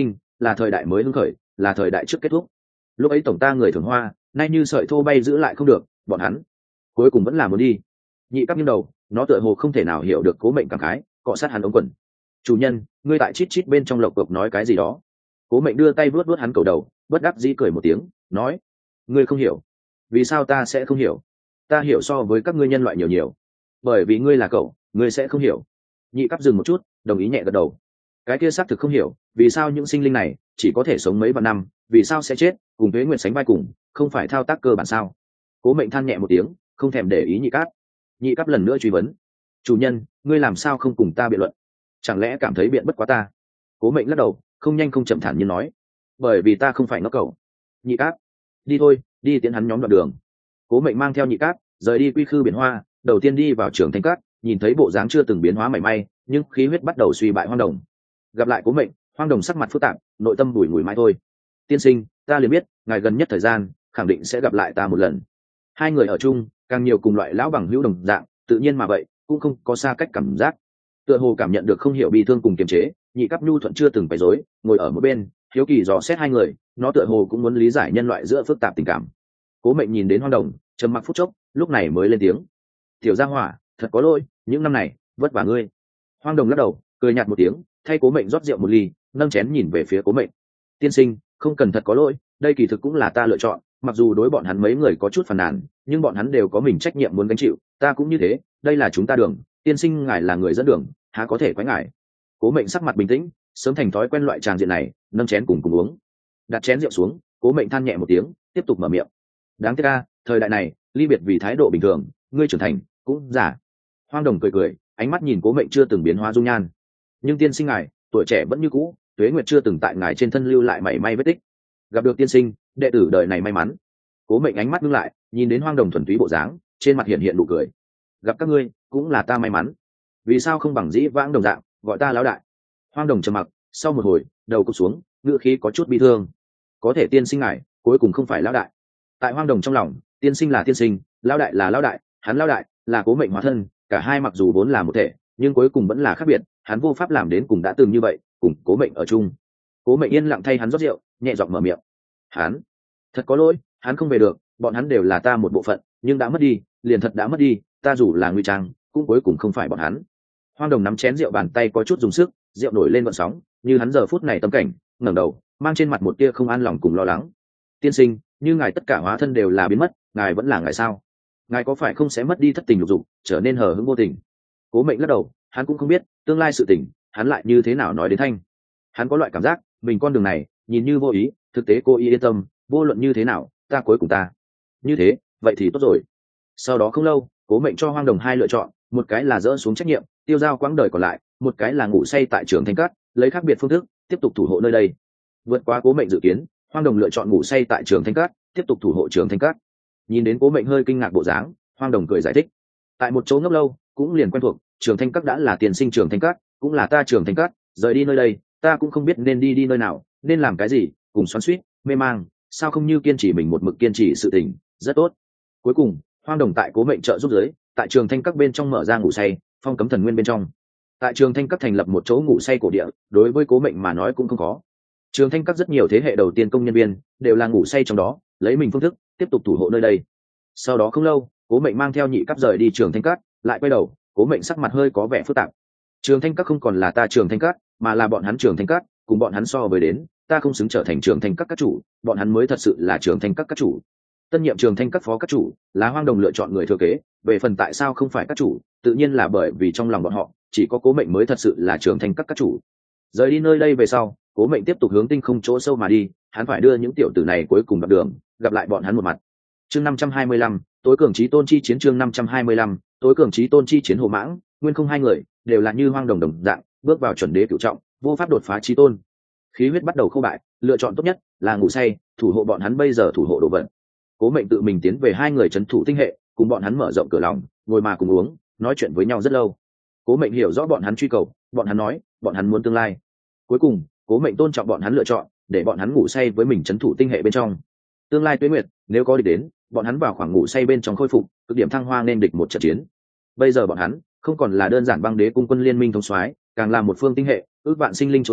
A: là thời đại mới hưng khởi, là thời đại trước kết thúc. Lúc ấy tổng ta người thường hoa, nay như sợi thô bay giữ lại không được, bọn hắn cuối cùng vẫn là muốn đi. Nhị Cáp nghiêng đầu, nó tựa hồ không thể nào hiểu được Cố Mệnh cảm khái, cọ sát hắn ống quần. Chủ nhân, ngươi tại chít chít bên trong lộc cộc nói cái gì đó? Cố Mệnh đưa tay vuốt vuốt hắn cầu đầu, bất đắc dĩ cười một tiếng, nói: ngươi không hiểu. Vì sao ta sẽ không hiểu? Ta hiểu so với các ngươi nhân loại nhiều nhiều. Bởi vì ngươi là cậu, ngươi sẽ không hiểu. Nhị Cáp dừng một chút, đồng ý nhẹ gật đầu. Cái kia xác thực không hiểu, vì sao những sinh linh này chỉ có thể sống mấy vạn năm, vì sao sẽ chết, cùng Tuế Nguyệt sánh vai cùng, không phải thao tác cơ bản sao? Cố Mệnh than nhẹ một tiếng, không thèm để ý Nhị Cáp. Nhị Cáp lần nữa truy vấn: chủ nhân, ngươi làm sao không cùng ta biện luận? Chẳng lẽ cảm thấy biện bất quá ta? Cố Mệnh lắc đầu, không nhanh không chậm thản nhiên nói: bởi vì ta không phải ngốc cậu. Nhị Cáp, đi thôi, đi tiễn hắn nhóm đoạn đường. Cố Mệnh mang theo Nhị Cáp rời đi Quy Khư Biển Hoa, đầu tiên đi vào Trường Thanh Các, nhìn thấy bộ dáng chưa từng biến hóa mảy may, nhưng khí huyết bắt đầu suy bại Hoang Đồng. Gặp lại Cố Mệnh, Hoang Đồng sắc mặt phức tạp, nội tâm bùi ngùi mãi thôi. Tiên sinh, ta liền biết ngài gần nhất thời gian khẳng định sẽ gặp lại ta một lần. Hai người ở chung, càng nhiều cùng loại lão bằng hữu đồng dạng, tự nhiên mà vậy, cũng không có xa cách cảm giác. Tựa hồ cảm nhận được không hiểu bi thương cùng kiềm chế, Nhị Cáp nhu thuận chưa từng phải dối, ngồi ở một bên, hiếu kỳ dò xét hai người, nó tựa hồ cũng muốn lý giải nhân loại giữa phức tạp tình cảm. Cố Mệnh nhìn đến Hoang Đồng, trầm mặc phút chốc, lúc này mới lên tiếng: tiểu gia hỏa, thật có lỗi, những năm này vất vả ngươi. Hoang Đồng lắc đầu, cười nhạt một tiếng, thay Cố Mệnh rót rượu một ly, nâng chén nhìn về phía Cố Mệnh: tiên sinh, không cần thật có lỗi, đây kỳ thực cũng là ta lựa chọn, mặc dù đối bọn hắn mấy người có chút phàn nàn, nhưng bọn hắn đều có mình trách nhiệm muốn gánh chịu, ta cũng như thế, đây là chúng ta đường, tiên sinh ngài là người dẫn đường, há có thể quái ngài. Cố Mệnh sắc mặt bình tĩnh, sớm thành thói quen loại tràng diện này, nâng chén cùng uống. Đặt chén rượu xuống, Cố Mệnh than nhẹ một tiếng, tiếp tục mở miệng: đáng tiếc a, thời đại này ly biệt vì thái độ bình thường, ngươi trưởng thành cũng giả. Hoang Đồng cười cười, ánh mắt nhìn Cố Mệnh chưa từng biến hóa dung nhan. nhưng tiên sinh ngài tuổi trẻ vẫn như cũ, Tuế Nguyệt chưa từng tại ngài trên thân lưu lại mảy may vết tích. Gặp được tiên sinh, đệ tử đời này may mắn. Cố Mệnh ánh mắt ngưng lại, nhìn đến Hoang Đồng thuần túy bộ dáng, trên mặt hiện hiện nụ cười. Gặp các ngươi cũng là ta may mắn. Vì sao không bằng dĩ vãng đồng dạng gọi ta lão đại? Hoang Đồng trầm mặc, sau một hồi đầu cụp xuống, ngữ khí có chút bi thương. Có thể tiên sinh ngài cuối cùng không phải lão đại. Tại Hoang Đồng trong lòng, tiên sinh là tiên sinh, lão đại là lão đại, hắn lão đại là Cố Mệnh hóa thân, cả hai mặc dù vốn là một thể, nhưng cuối cùng vẫn là khác biệt, hắn vô pháp làm đến cùng đã từng như vậy, cùng Cố Mệnh ở chung. Cố Mệnh yên lặng thay hắn rót rượu, nhẹ giọng mở miệng: hắn thật có lỗi, hắn không về được, bọn hắn đều là ta một bộ phận, nhưng đã mất đi, liền thật đã mất đi, ta dù là nguy trang, cũng cuối cùng không phải bọn hắn. Hoang Đồng nắm chén rượu, bàn tay có chút dùng sức, rượu nổi lên vận sóng, như hắn giờ phút này tâm cảnh, ngẩng đầu, mang trên mặt một tia không an lòng cùng lo lắng. Tiên sinh, như ngài tất cả hóa thân đều là biến mất, ngài vẫn là ngài sao? Ngài có phải không sẽ mất đi thất tình lục dục, trở nên hờ hững vô tình? Cố Mệnh lắc đầu, hắn cũng không biết tương lai sự tình, hắn lại như thế nào nói đến thanh. Hắn có loại cảm giác, mình con đường này nhìn như vô ý, thực tế cô ý yên tâm, vô luận như thế nào, ta cuối cùng ta. Như thế, vậy thì tốt rồi. Sau đó không lâu, Cố Mệnh cho Hoang Đồng hai lựa chọn, một cái là dỡ xuống trách nhiệm, tiêu dao quãng đời còn lại, một cái là ngủ say tại Trường Thanh Các, lấy khác biệt phương thức tiếp tục thủ hộ nơi đây. Vượt qua Cố Mệnh dự kiến, Hoang Đồng lựa chọn ngủ say tại Trường Thanh Các, tiếp tục thủ hộ Trường Thanh Các. Nhìn đến Cố Mệnh hơi kinh ngạc bộ dáng, Hoang Đồng cười giải thích: tại một chỗ ngốc lâu, cũng liền quen thuộc, Trường Thanh Các đã là tiền sinh Trường Thanh Các, cũng là ta Trường Thanh Các, rời đi nơi đây, ta cũng không biết nên đi nơi nào, nên làm cái gì, cùng xoắn xuýt, mê mang, sao không như kiên trì mình một mực kiên trì sự tình, rất tốt. Cuối cùng, Hoang Đồng tại Cố Mệnh trợ giúp dưới, tại Trường Thanh Các bên trong mở ra ngủ say, phong cấm thần nguyên bên trong. Tại Trường Thanh Các thành lập một chỗ ngủ say cổ địa, đối với Cố Mệnh mà nói cũng không khó. Trường Thanh Các rất nhiều thế hệ đầu tiên công nhân viên đều là ngủ say trong đó, lấy mình phương thức tiếp tục thủ hộ nơi đây. Sau đó không lâu, Cố Mệnh mang theo Nhị Cáp rời đi Trường Thanh Các, lại quay đầu, Cố Mệnh sắc mặt hơi có vẻ phức tạp. Trường Thanh Các không còn là ta Trường Thanh Các, mà là bọn hắn Trường Thanh Các, cùng bọn hắn so với đến, ta không xứng trở thành Trường Thanh Các các chủ, bọn hắn mới thật sự là Trường Thanh Các các chủ. Tân nhiệm Trường Thanh Các phó các chủ là Hoang Đồng lựa chọn người thừa kế, về phần tại sao không phải các chủ, tự nhiên là bởi vì trong lòng bọn họ chỉ có Cố Mệnh mới thật sự là Trường Thanh Các các chủ. Rời đi nơi đây về sau, Cố Mệnh tiếp tục hướng tinh không chỗ sâu mà đi, hắn phải đưa những tiểu tử này cuối cùng đoạn đường, gặp lại bọn hắn một mặt. Chương 525, tối cường chí tôn chi chiến. Chương 525, tối cường chí tôn chi chiến. Hồ Mãng, Nguyên Không hai người đều là như Hoang Đồng đồng dạng, bước vào chuẩn đế cửu trọng, vô pháp đột phá chí tôn. Khí huyết bắt đầu khô bại, lựa chọn tốt nhất là ngủ say, thủ hộ bọn hắn bây giờ thủ hộ đồ vật. Cố Mệnh tự mình tiến về hai người trấn thủ tinh hệ, cùng bọn hắn mở rộng cửa lòng, ngồi mà cùng uống, nói chuyện với nhau rất lâu. Cố Mệnh hiểu rõ bọn hắn truy cầu, bọn hắn nói, bọn hắn muốn tương lai. Cuối cùng, Cố Mệnh tôn trọng bọn hắn lựa chọn, để bọn hắn ngủ say với mình trấn thủ tinh hệ bên trong. Tương lai Tuế Nguyệt, nếu có địch đến, bọn hắn vào khoảng ngủ say bên trong khôi phục, cực điểm thăng hoa nên địch một trận chiến. Bây giờ bọn hắn không còn là đơn giản băng đế cung quân liên minh thống soái, càng là một phương tinh hệ, ước vạn sinh linh chúa tể,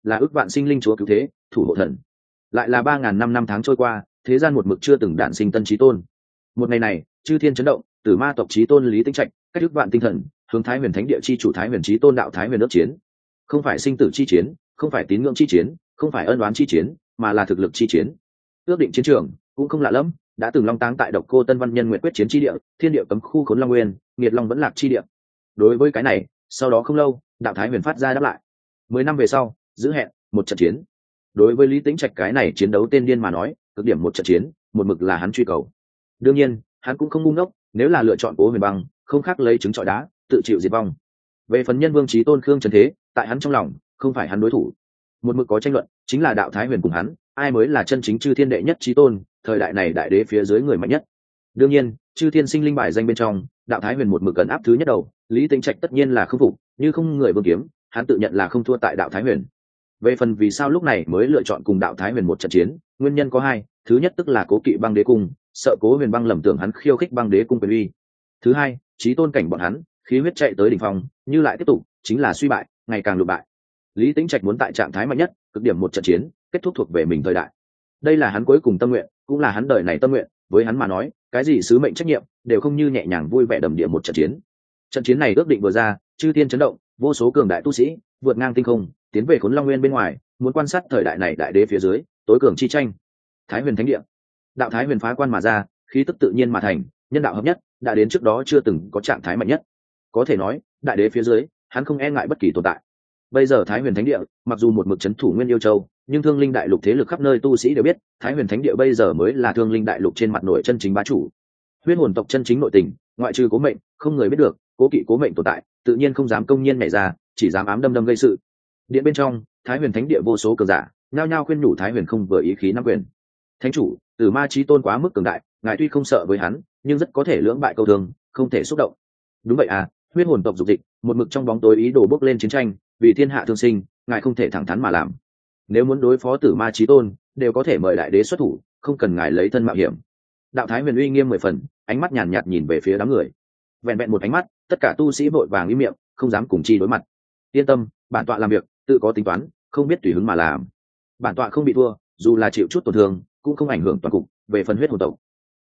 A: là ước vạn sinh linh chúa cứu thế, thủ hộ thần. Lại là 3.000 năm tháng trôi qua, thế gian một mực chưa từng đản sinh tân chí tôn. Một ngày này, chư thiên chấn động, tử ma tộc chí tôn Lý Tĩnh Trạch, cách ước vạn tinh thần, hướng Thái Huyền Thánh Địa chi chủ Thái Huyền chí tôn đạo Thái Huyền ước chiến. Không phải sinh tử chi chiến, không phải tín ngưỡng chi chiến, không phải ân oán chi chiến, mà là thực lực chi chiến. Ước định chiến trường, cũng không lạ lắm, đã từng long táng tại Độc Cô Tân Văn Nhân Nguyện quyết chiến chi địa, thiên địa cấm khu Khốn Long Nguyên, Nghiệt Long vẫn lạc chi địa. Đối với cái này, sau đó không lâu, đạo Thái Huyền phát ra đáp lại. 10 năm về sau, giữ hẹn, một trận chiến. Đối với Lý Tĩnh Trạch cái này chiến đấu tên điên mà nói, cực điểm một trận chiến, một mực là hắn truy cầu. Đương nhiên, hắn cũng không ngu ngốc, nếu là lựa chọn Cố Huyền Băng, không khác lấy trứng trọi đá, tự chịu diệt vong. Về phần Nhân Vương chí tôn Khương Trần Thế, tại hắn trong lòng, không phải hắn đối thủ. Một mực có tranh luận, chính là đạo Thái Huyền cùng hắn, ai mới là chân chính chư thiên đệ nhất chí tôn, thời đại này đại đế phía dưới người mạnh nhất. Đương nhiên, chư thiên sinh linh bài danh bên trong, đạo Thái Huyền một mực ấn áp thứ nhất đầu, Lý Tĩnh Trạch tất nhiên là không phục, như không người vương kiếm, hắn tự nhận là không thua tại đạo Thái Huyền. Về phần vì sao lúc này mới lựa chọn cùng đạo Thái Huyền một trận chiến, nguyên nhân có hai, thứ nhất tức là cố kỵ Băng Đế cung, sợ Cố Huyền Băng lầm tưởng hắn khiêu khích Băng Đế cung quyền uy. Thứ hai, chí tôn cảnh bọn hắn, khí huyết chạy tới đỉnh phong, như lại tiếp tục, chính là suy bại, ngày càng lụi bại. Lý Tĩnh Trạch muốn tại trạng thái mạnh nhất, cực điểm một trận chiến, kết thúc thuộc về mình thời đại. Đây là hắn cuối cùng tâm nguyện, cũng là hắn đời này tâm nguyện, với hắn mà nói, cái gì sứ mệnh trách nhiệm, đều không như nhẹ nhàng vui vẻ đầm địa một trận chiến. Trận chiến này ước định vừa ra, chư thiên chấn động, vô số cường đại tu sĩ vượt ngang tinh không, tiến về Khốn Long Nguyên bên ngoài, muốn quan sát thời đại này đại đế phía dưới, tối cường chi tranh. Thái Huyền Thánh Địa, đạo Thái Huyền phá quan mà ra, khí tức tự nhiên mà thành, nhân đạo hợp nhất, đã đến trước đó chưa từng có trạng thái mạnh nhất. Có thể nói, đại đế phía dưới, hắn không e ngại bất kỳ tồn tại. Bây giờ Thái Huyền Thánh Địa, mặc dù một mực trấn thủ Nguyên Yêu Châu, nhưng Thương Linh Đại Lục thế lực khắp nơi tu sĩ đều biết, Thái Huyền Thánh Địa bây giờ mới là Thương Linh Đại Lục trên mặt nội chân chính bá chủ. Huyết hồn tộc chân chính nội tình, ngoại trừ Cố Mệnh, không người biết được, Cố Kỵ Cố Mệnh tồn tại, tự nhiên không dám công nhiên nhảy ra, chỉ dám ám đâm gây sự. Điện bên trong, Thái Huyền Thánh Địa vô số cường giả, nhao nhao khuyên nhủ Thái Huyền không vừa ý khí nắm quyền. Thánh chủ, Tử Ma chí tôn quá mức cường đại, ngài tuy không sợ với hắn, nhưng rất có thể lưỡng bại câu thương, không thể xúc động. Đúng vậy à, huyết hồn tộc dục dịch, một mực trong bóng tối ý đồ bước lên chiến tranh, vì thiên hạ thương sinh, ngài không thể thẳng thắn mà làm. Nếu muốn đối phó Tử Ma chí tôn, đều có thể mời đại đế xuất thủ, không cần ngài lấy thân mạo hiểm. Đạo Thái Huyền uy nghiêm 10 phần, ánh mắt nhàn nhạt nhìn về phía đám người. Vẹn vẹn một ánh mắt, tất cả tu sĩ vội vàng im miệng, không dám cùng chi đối mặt. Yên tâm, bản tọa làm việc tự có tính toán, không biết tùy hứng mà làm. Bản tọa không bị thua, dù là chịu chút tổn thương, cũng không ảnh hưởng toàn cục. Về phần huyết hồn tộc,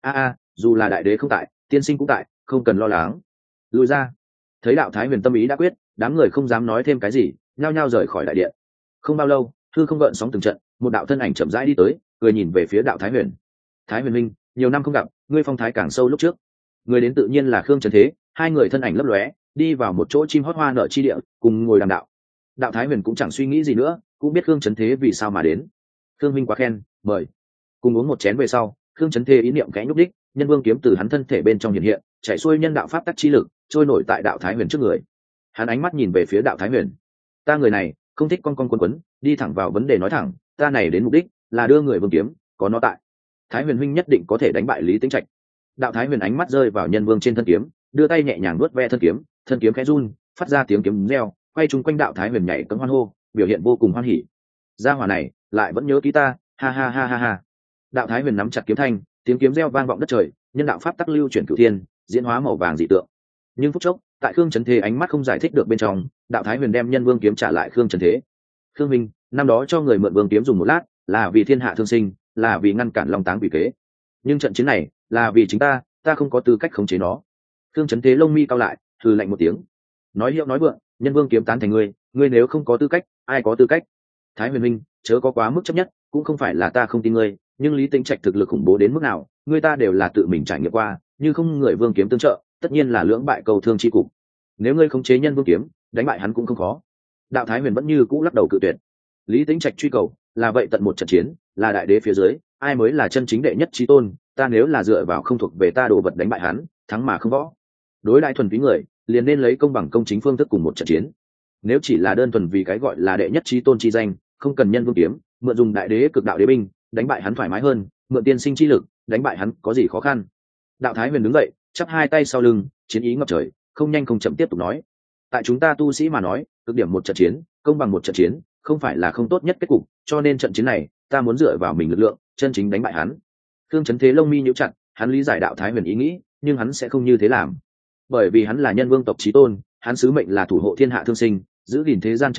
A: dù là đại đế không tại, tiên sinh cũng tại, không cần lo lắng. Lùi ra. Thấy đạo Thái Huyền tâm ý đã quyết, đám người không dám nói thêm cái gì, nhao nhao rời khỏi đại điện. Không bao lâu, hư không gợn sóng từng trận, một đạo thân ảnh chậm rãi đi tới, cười nhìn về phía đạo Thái Huyền. Thái Huyền minh, nhiều năm không gặp, ngươi phong thái càng sâu lúc trước. Người đến tự nhiên là Khương Trần Thế, hai người thân ảnh lấp lóe, đi vào một chỗ chim hót hoa nở chi địa, cùng ngồi đàm đạo. Đạo Thái Huyền cũng chẳng suy nghĩ gì nữa, cũng biết Khương Trần Thế vì sao mà đến. Khương minh quá khen, mời. Cùng uống một chén về sau, Khương Trần Thế ý niệm kẽ nhúc đích, nhân vương kiếm từ hắn thân thể bên trong hiện hiện, chạy xuôi nhân đạo pháp tắc chi lực, trôi nổi tại đạo Thái Huyền trước người. Hắn ánh mắt nhìn về phía đạo Thái Huyền. Ta người này, không thích con quấn, đi thẳng vào vấn đề nói thẳng, ta này đến mục đích là đưa người vương kiếm, có nó tại. Thái Huyền huynh nhất định có thể đánh bại Lý Tĩnh Trạch. Đạo Thái Huyền ánh mắt rơi vào nhân vương trên thân kiếm, đưa tay nhẹ nhàng vuốt ve thân kiếm khẽ run, phát ra tiếng kiếm reo, quay chung quanh đạo Thái Huyền nhảy cẫng hoan hô, biểu hiện vô cùng hoan hỉ. Gia hỏa này, lại vẫn nhớ ký ta, ha ha ha ha ha. Đạo Thái Huyền nắm chặt kiếm thanh, tiếng kiếm reo vang vọng đất trời, nhân đạo pháp tắc lưu chuyển cửu thiên, diễn hóa màu vàng dị tượng. Nhưng phút chốc, tại Khương Trần Thế ánh mắt không giải thích được bên trong, đạo Thái Huyền đem nhân vương kiếm trả lại Khương Trần Thế. Khương minh, năm đó cho người mượn vương kiếm dùng một lát, là vì thiên hạ thương sinh, là vì ngăn cản long táng quỷ kế. Nhưng trận chiến này, là vì chính ta không có tư cách khống chế nó. Khương Trần Thế lông mi cao lại, hừ lạnh một tiếng. Nói hiệu nói vượng, nhân vương kiếm tán thành ngươi nếu không có tư cách, ai có tư cách? Thái Huyền minh, chớ có quá mức chấp nhất, cũng không phải là ta không tin ngươi, nhưng Lý Tĩnh Trạch thực lực khủng bố đến mức nào, ngươi ta đều là tự mình trải nghiệm qua, như không người vương kiếm tương trợ, tất nhiên là lưỡng bại cầu thương chi cục. Nếu ngươi khống chế nhân vương kiếm, đánh bại hắn cũng không khó. Đạo Thái Huyền vẫn như cũ lắc đầu cự tuyệt. Lý Tĩnh Trạch truy cầu là vậy tận một trận chiến, là đại đế phía dưới, ai mới là chân chính đệ nhất chí tôn, ta nếu là dựa vào không thuộc về ta đồ vật đánh bại hắn, thắng mà không võ. Đối đại thuần túy người, liền nên lấy công bằng công chính phương thức cùng một trận chiến. Nếu chỉ là đơn thuần vì cái gọi là đệ nhất chí tôn chi danh, không cần nhân vương kiếm, mượn dùng đại đế cực đạo đế binh, đánh bại hắn thoải mái hơn, mượn tiên sinh chi lực, đánh bại hắn có gì khó khăn. Đạo Thái Huyền đứng dậy, chắp hai tay sau lưng, chiến ý ngập trời, không nhanh không chậm tiếp tục nói. Tại chúng ta tu sĩ mà nói, cực điểm một trận chiến, công bằng một trận chiến, không phải là không tốt nhất kết cục, cho nên trận chiến này, ta muốn dựa vào mình lực lượng, chân chính đánh bại hắn. Khương Trấn Thế lông mi nhíu chặt, hắn lý giải đạo Thái Huyền ý nghĩ, nhưng hắn sẽ không như thế làm. Bởi vì hắn là nhân vương tộc chí tôn, hắn sứ mệnh là thủ hộ thiên hạ thương sinh, giữ gìn thế gian trật tự,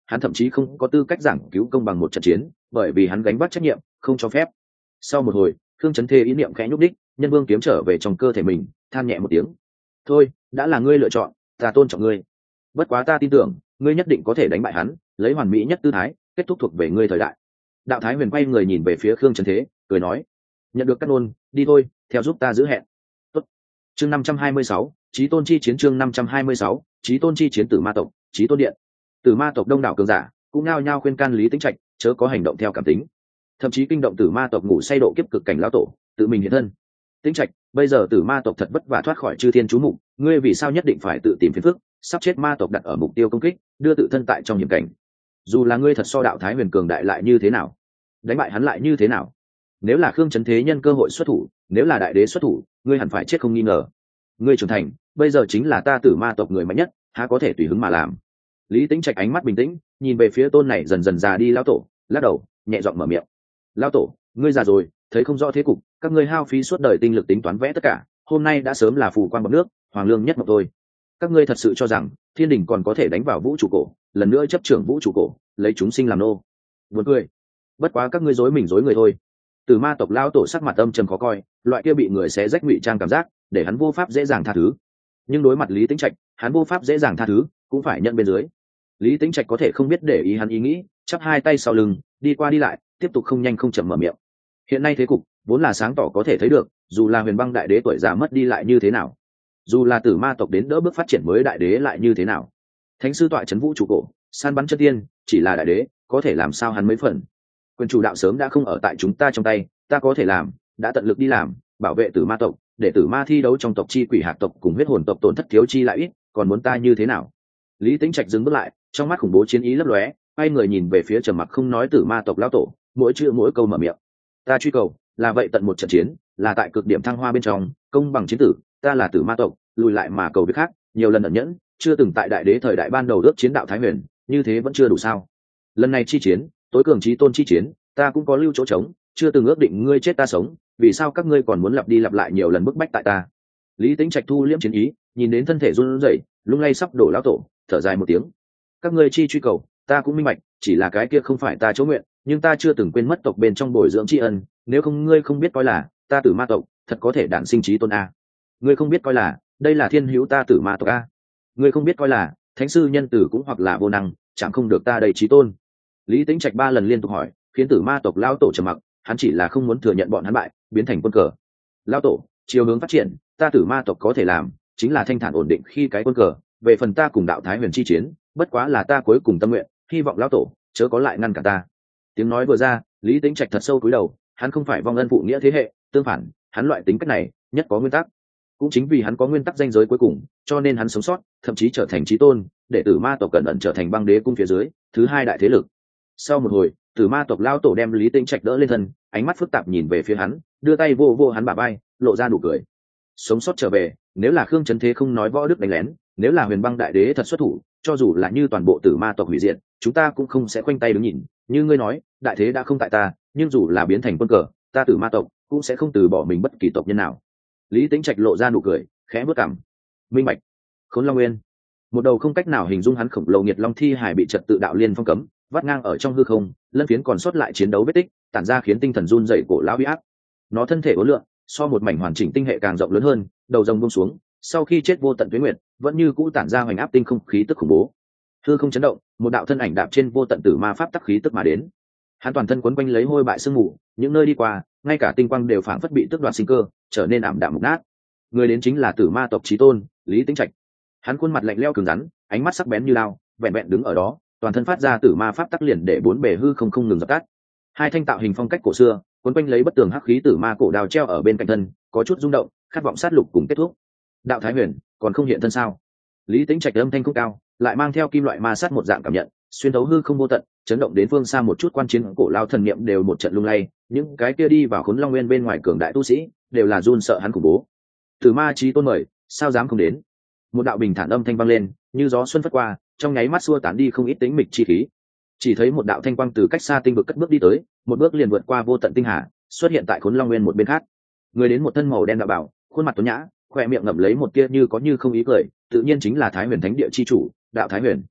A: hắn thậm chí không có tư cách giảng cứu công bằng một trận chiến, bởi vì hắn gánh vác trách nhiệm không cho phép. Sau một hồi, Khương Chấn Thế ý niệm khẽ nhúc đích, nhân vương kiếm trở về trong cơ thể mình, than nhẹ một tiếng. Thôi, đã là ngươi lựa chọn, ta tôn trọng ngươi. Bất quá ta tin tưởng, ngươi nhất định có thể đánh bại hắn, lấy hoàn mỹ nhất tư thái, kết thúc thuộc về ngươi thời đại. Đạo Thái Huyền quay người nhìn về phía Khương Chấn Thế, cười nói: nhận được cát nôn, đi thôi, theo giúp ta giữ hẹn. Tốt. Chương 526, Chí Tôn chi chiến. Chương 526, Chí Tôn chi chiến. Tử Ma tộc, Chí Tôn điện. Tử Ma tộc đông đảo cường giả cũng nao nhao khuyên can Lý Tĩnh Trạch chớ có hành động theo cảm tính, thậm chí kinh động Tử Ma tộc ngủ say độ kiếp cực cảnh lão tổ tự mình hiện thân. Tĩnh Trạch, bây giờ Tử Ma tộc thật vất vả thoát khỏi chư thiên chú mục, ngươi vì sao nhất định phải tự tìm phiền phức, sắp chết ma tộc đặt ở mục tiêu công kích, đưa tự thân tại trong hiểm cảnh. Dù là ngươi thật so đạo Thái Huyền cường đại lại như thế nào, đánh bại hắn lại như thế nào? Nếu là Khương Chấn Thế nhân cơ hội xuất thủ, nếu là đại đế xuất thủ, ngươi hẳn phải chết không nghi ngờ. Ngươi trưởng thành, bây giờ chính là ta Tử Ma tộc người mạnh nhất, há có thể tùy hứng mà làm. Lý Tĩnh Trạch ánh mắt bình tĩnh, nhìn về phía tôn này dần dần già đi lão tổ, lắc đầu, nhẹ giọng mở miệng: lão tổ, ngươi già rồi, thấy không rõ thế cục, các ngươi hao phí suốt đời tinh lực tính toán vẽ tất cả, hôm nay đã sớm là phù quan bọt nước, hoàng lương nhất mộng thôi. Các ngươi thật sự cho rằng thiên đình còn có thể đánh vào vũ trụ cổ, lần nữa chấp trưởng vũ trụ cổ, lấy chúng sinh làm nô? Buồn cười. Bất quá các ngươi dối mình dối người thôi. Tử Ma tộc lão tổ sắc mặt âm trầm khó coi, loại kia bị người xé rách ngụy trang cảm giác, để hắn vô pháp dễ dàng tha thứ. Nhưng đối mặt Lý Tĩnh Trạch, hắn vô pháp dễ dàng tha thứ, cũng phải nhận bên dưới. Lý Tĩnh Trạch có thể không biết để ý hắn ý nghĩ, chắp hai tay sau lưng, đi qua đi lại, tiếp tục không nhanh không chậm mở miệng. Hiện nay thế cục vốn là sáng tỏ có thể thấy được, dù là Huyền Băng đại đế tuổi già mất đi lại như thế nào, dù là Tử Ma tộc đến đỡ bước phát triển mới đại đế lại như thế nào, thánh sư tọa trấn vũ trụ cổ, san bắn chân tiên, chỉ là đại đế, có thể làm sao hắn mấy phần. Quyền chủ đạo sớm đã không ở tại chúng ta trong tay, ta có thể làm, đã tận lực đi làm, bảo vệ Tử Ma tộc, để Tử Ma thi đấu trong tộc chi quỷ hạc tộc cùng huyết hồn tộc tổn thất thiếu chi lại ít, còn muốn ta như thế nào? Lý Tĩnh Trạch dừng bước lại, trong mắt khủng bố chiến ý lấp lóe, quay người nhìn về phía trầm mặc không nói Tử Ma tộc lão tổ, mỗi chữ mỗi câu mở miệng: ta truy cầu là vậy tận một trận chiến, là tại cực điểm thăng hoa bên trong công bằng chiến tử, ta là Tử Ma tộc, lùi lại mà cầu việc khác, nhiều lần ẩn nhẫn, chưa từng tại đại đế thời đại ban đầu ước chiến đạo Thái Huyền, như thế vẫn chưa đủ sao? Lần này chi chiến, tối cường chí tôn chi chiến, ta cũng có lưu chỗ trống, chưa từng ước định ngươi chết ta sống, vì sao các ngươi còn muốn lặp đi lặp lại nhiều lần bức bách tại ta? Lý Tĩnh Trạch thu liễm chiến ý, nhìn đến thân thể run rẩy, lung lay sắp đổ lão tổ, thở dài một tiếng: các ngươi chi truy cầu, ta cũng minh bạch, chỉ là cái kia không phải ta chỗ nguyện, nhưng ta chưa từng quên mất tộc bên trong bồi dưỡng tri ân, nếu không ngươi không biết coi là ta Tử Ma tộc thật có thể đản sinh chí tôn a. Ngươi không biết coi là đây là thiên hữu ta Tử Ma tộc a. Ngươi không biết coi là thánh sư nhân tử cũng hoặc là vô năng, chẳng không được ta đầy chí tôn. Lý Tĩnh Trạch 3 lần liên tục hỏi, khiến Tử Ma tộc lão tổ trầm mặc, hắn chỉ là không muốn thừa nhận bọn hắn bại, biến thành quân cờ. Lão tổ, chiều hướng phát triển, ta Tử Ma tộc có thể làm, chính là thanh thản ổn định khi cái quân cờ, về phần ta cùng đạo Thái Huyền chi chiến, bất quá là ta cuối cùng tâm nguyện, hy vọng lão tổ chớ có lại ngăn cả ta. Tiếng nói vừa ra, Lý Tĩnh Trạch thật sâu cúi đầu, hắn không phải vong ân phụ nghĩa thế hệ, tương phản, hắn loại tính cách này nhất có nguyên tắc. Cũng chính vì hắn có nguyên tắc ranh giới cuối cùng, cho nên hắn sống sót, thậm chí trở thành chí tôn, để Tử Ma tộc cẩn ẩn trở thành băng đế cung phía dưới thứ 2 đại thế lực. Sau một hồi, Tử Ma tộc lão tổ đem Lý Tĩnh Trạch đỡ lên thân, ánh mắt phức tạp nhìn về phía hắn, đưa tay vô vô hắn bả vai, lộ ra nụ cười. Sống sót trở về, nếu là Khương Chấn Thế không nói võ đức đánh lén, nếu là Huyền Băng đại đế thật xuất thủ, cho dù là như toàn bộ Tử Ma tộc hủy diệt, chúng ta cũng không sẽ khoanh tay đứng nhìn. Như ngươi nói, đại thế đã không tại ta, nhưng dù là biến thành quân cờ, ta Tử Ma tộc cũng sẽ không từ bỏ mình bất kỳ tộc nhân nào. Lý Tĩnh Trạch lộ ra nụ cười, khẽ bước cằm. Minh bạch. Khốn Long Nguyên, một đầu không cách nào hình dung hắn khổng lồ nghiệt long thi hải bị trật tự đạo liên phong cấm, vắt ngang ở trong hư không, lân phiến còn sót lại chiến đấu vết tích, tản ra khiến tinh thần run rẩy cổ lão uy áp. Nó thân thể uốn lượn, so một mảnh hoàn chỉnh tinh hệ càng rộng lớn hơn, đầu rồng buông xuống, sau khi chết vô tận tuế nguyệt, vẫn như cũ tản ra hoành áp tinh không khí tức khủng bố. Hư không chấn động, một đạo thân ảnh đạp trên vô tận tử ma pháp tắc khí tức mà đến. Hắn toàn thân quấn quanh lấy hôi bại sương mù, những nơi đi qua, ngay cả tinh quang đều phảng phất bị tước đoạt sinh cơ, trở nên ảm đạm mục nát. Người đến chính là Tử Ma tộc chí tôn, Lý Tĩnh Trạch. Hắn khuôn mặt lạnh lẽo cứng rắn, ánh mắt sắc bén như lao, vẹn vẹn đứng ở đó, toàn thân phát ra tử ma pháp tắc liền để bốn bề hư không ngừng dập tắt. Hai thanh tạo hình phong cách cổ xưa, quấn quanh lấy bất tường hắc khí tử ma cổ đào treo ở bên cạnh thân, có chút rung động, khát vọng sát lục cùng kết thúc. Đạo Thái Huyền còn không hiện thân sao? Lý Tĩnh Trạch âm thanh không cao, lại mang theo kim loại ma sát một dạng cảm nhận, xuyên thấu hư không vô tận, chấn động đến phương xa một chút quan chiến cổ lao thần niệm đều một trận lung lay, những cái kia đi vào Khốn Long Nguyên bên ngoài cường đại tu sĩ, đều là run sợ hắn khủng bố. Tử Ma chí tôn mời, sao dám không đến? Một đạo bình thản âm thanh vang lên, như gió xuân phất qua, trong nháy mắt xua tán đi không ít tĩnh mịch chi khí. Chỉ thấy một đạo thanh quang từ cách xa tinh vực cất bước đi tới, một bước liền vượt qua vô tận tinh hà, xuất hiện tại Khốn Long Nguyên một bên khác. Người đến một thân màu đen đạo bảo, khuôn mặt tuấn nhã, khỏe miệng ngậm lấy một tia như có như không ý cười, tự nhiên chính là Thái Huyền Thánh Địa chi chủ, đạo Thái Huyền.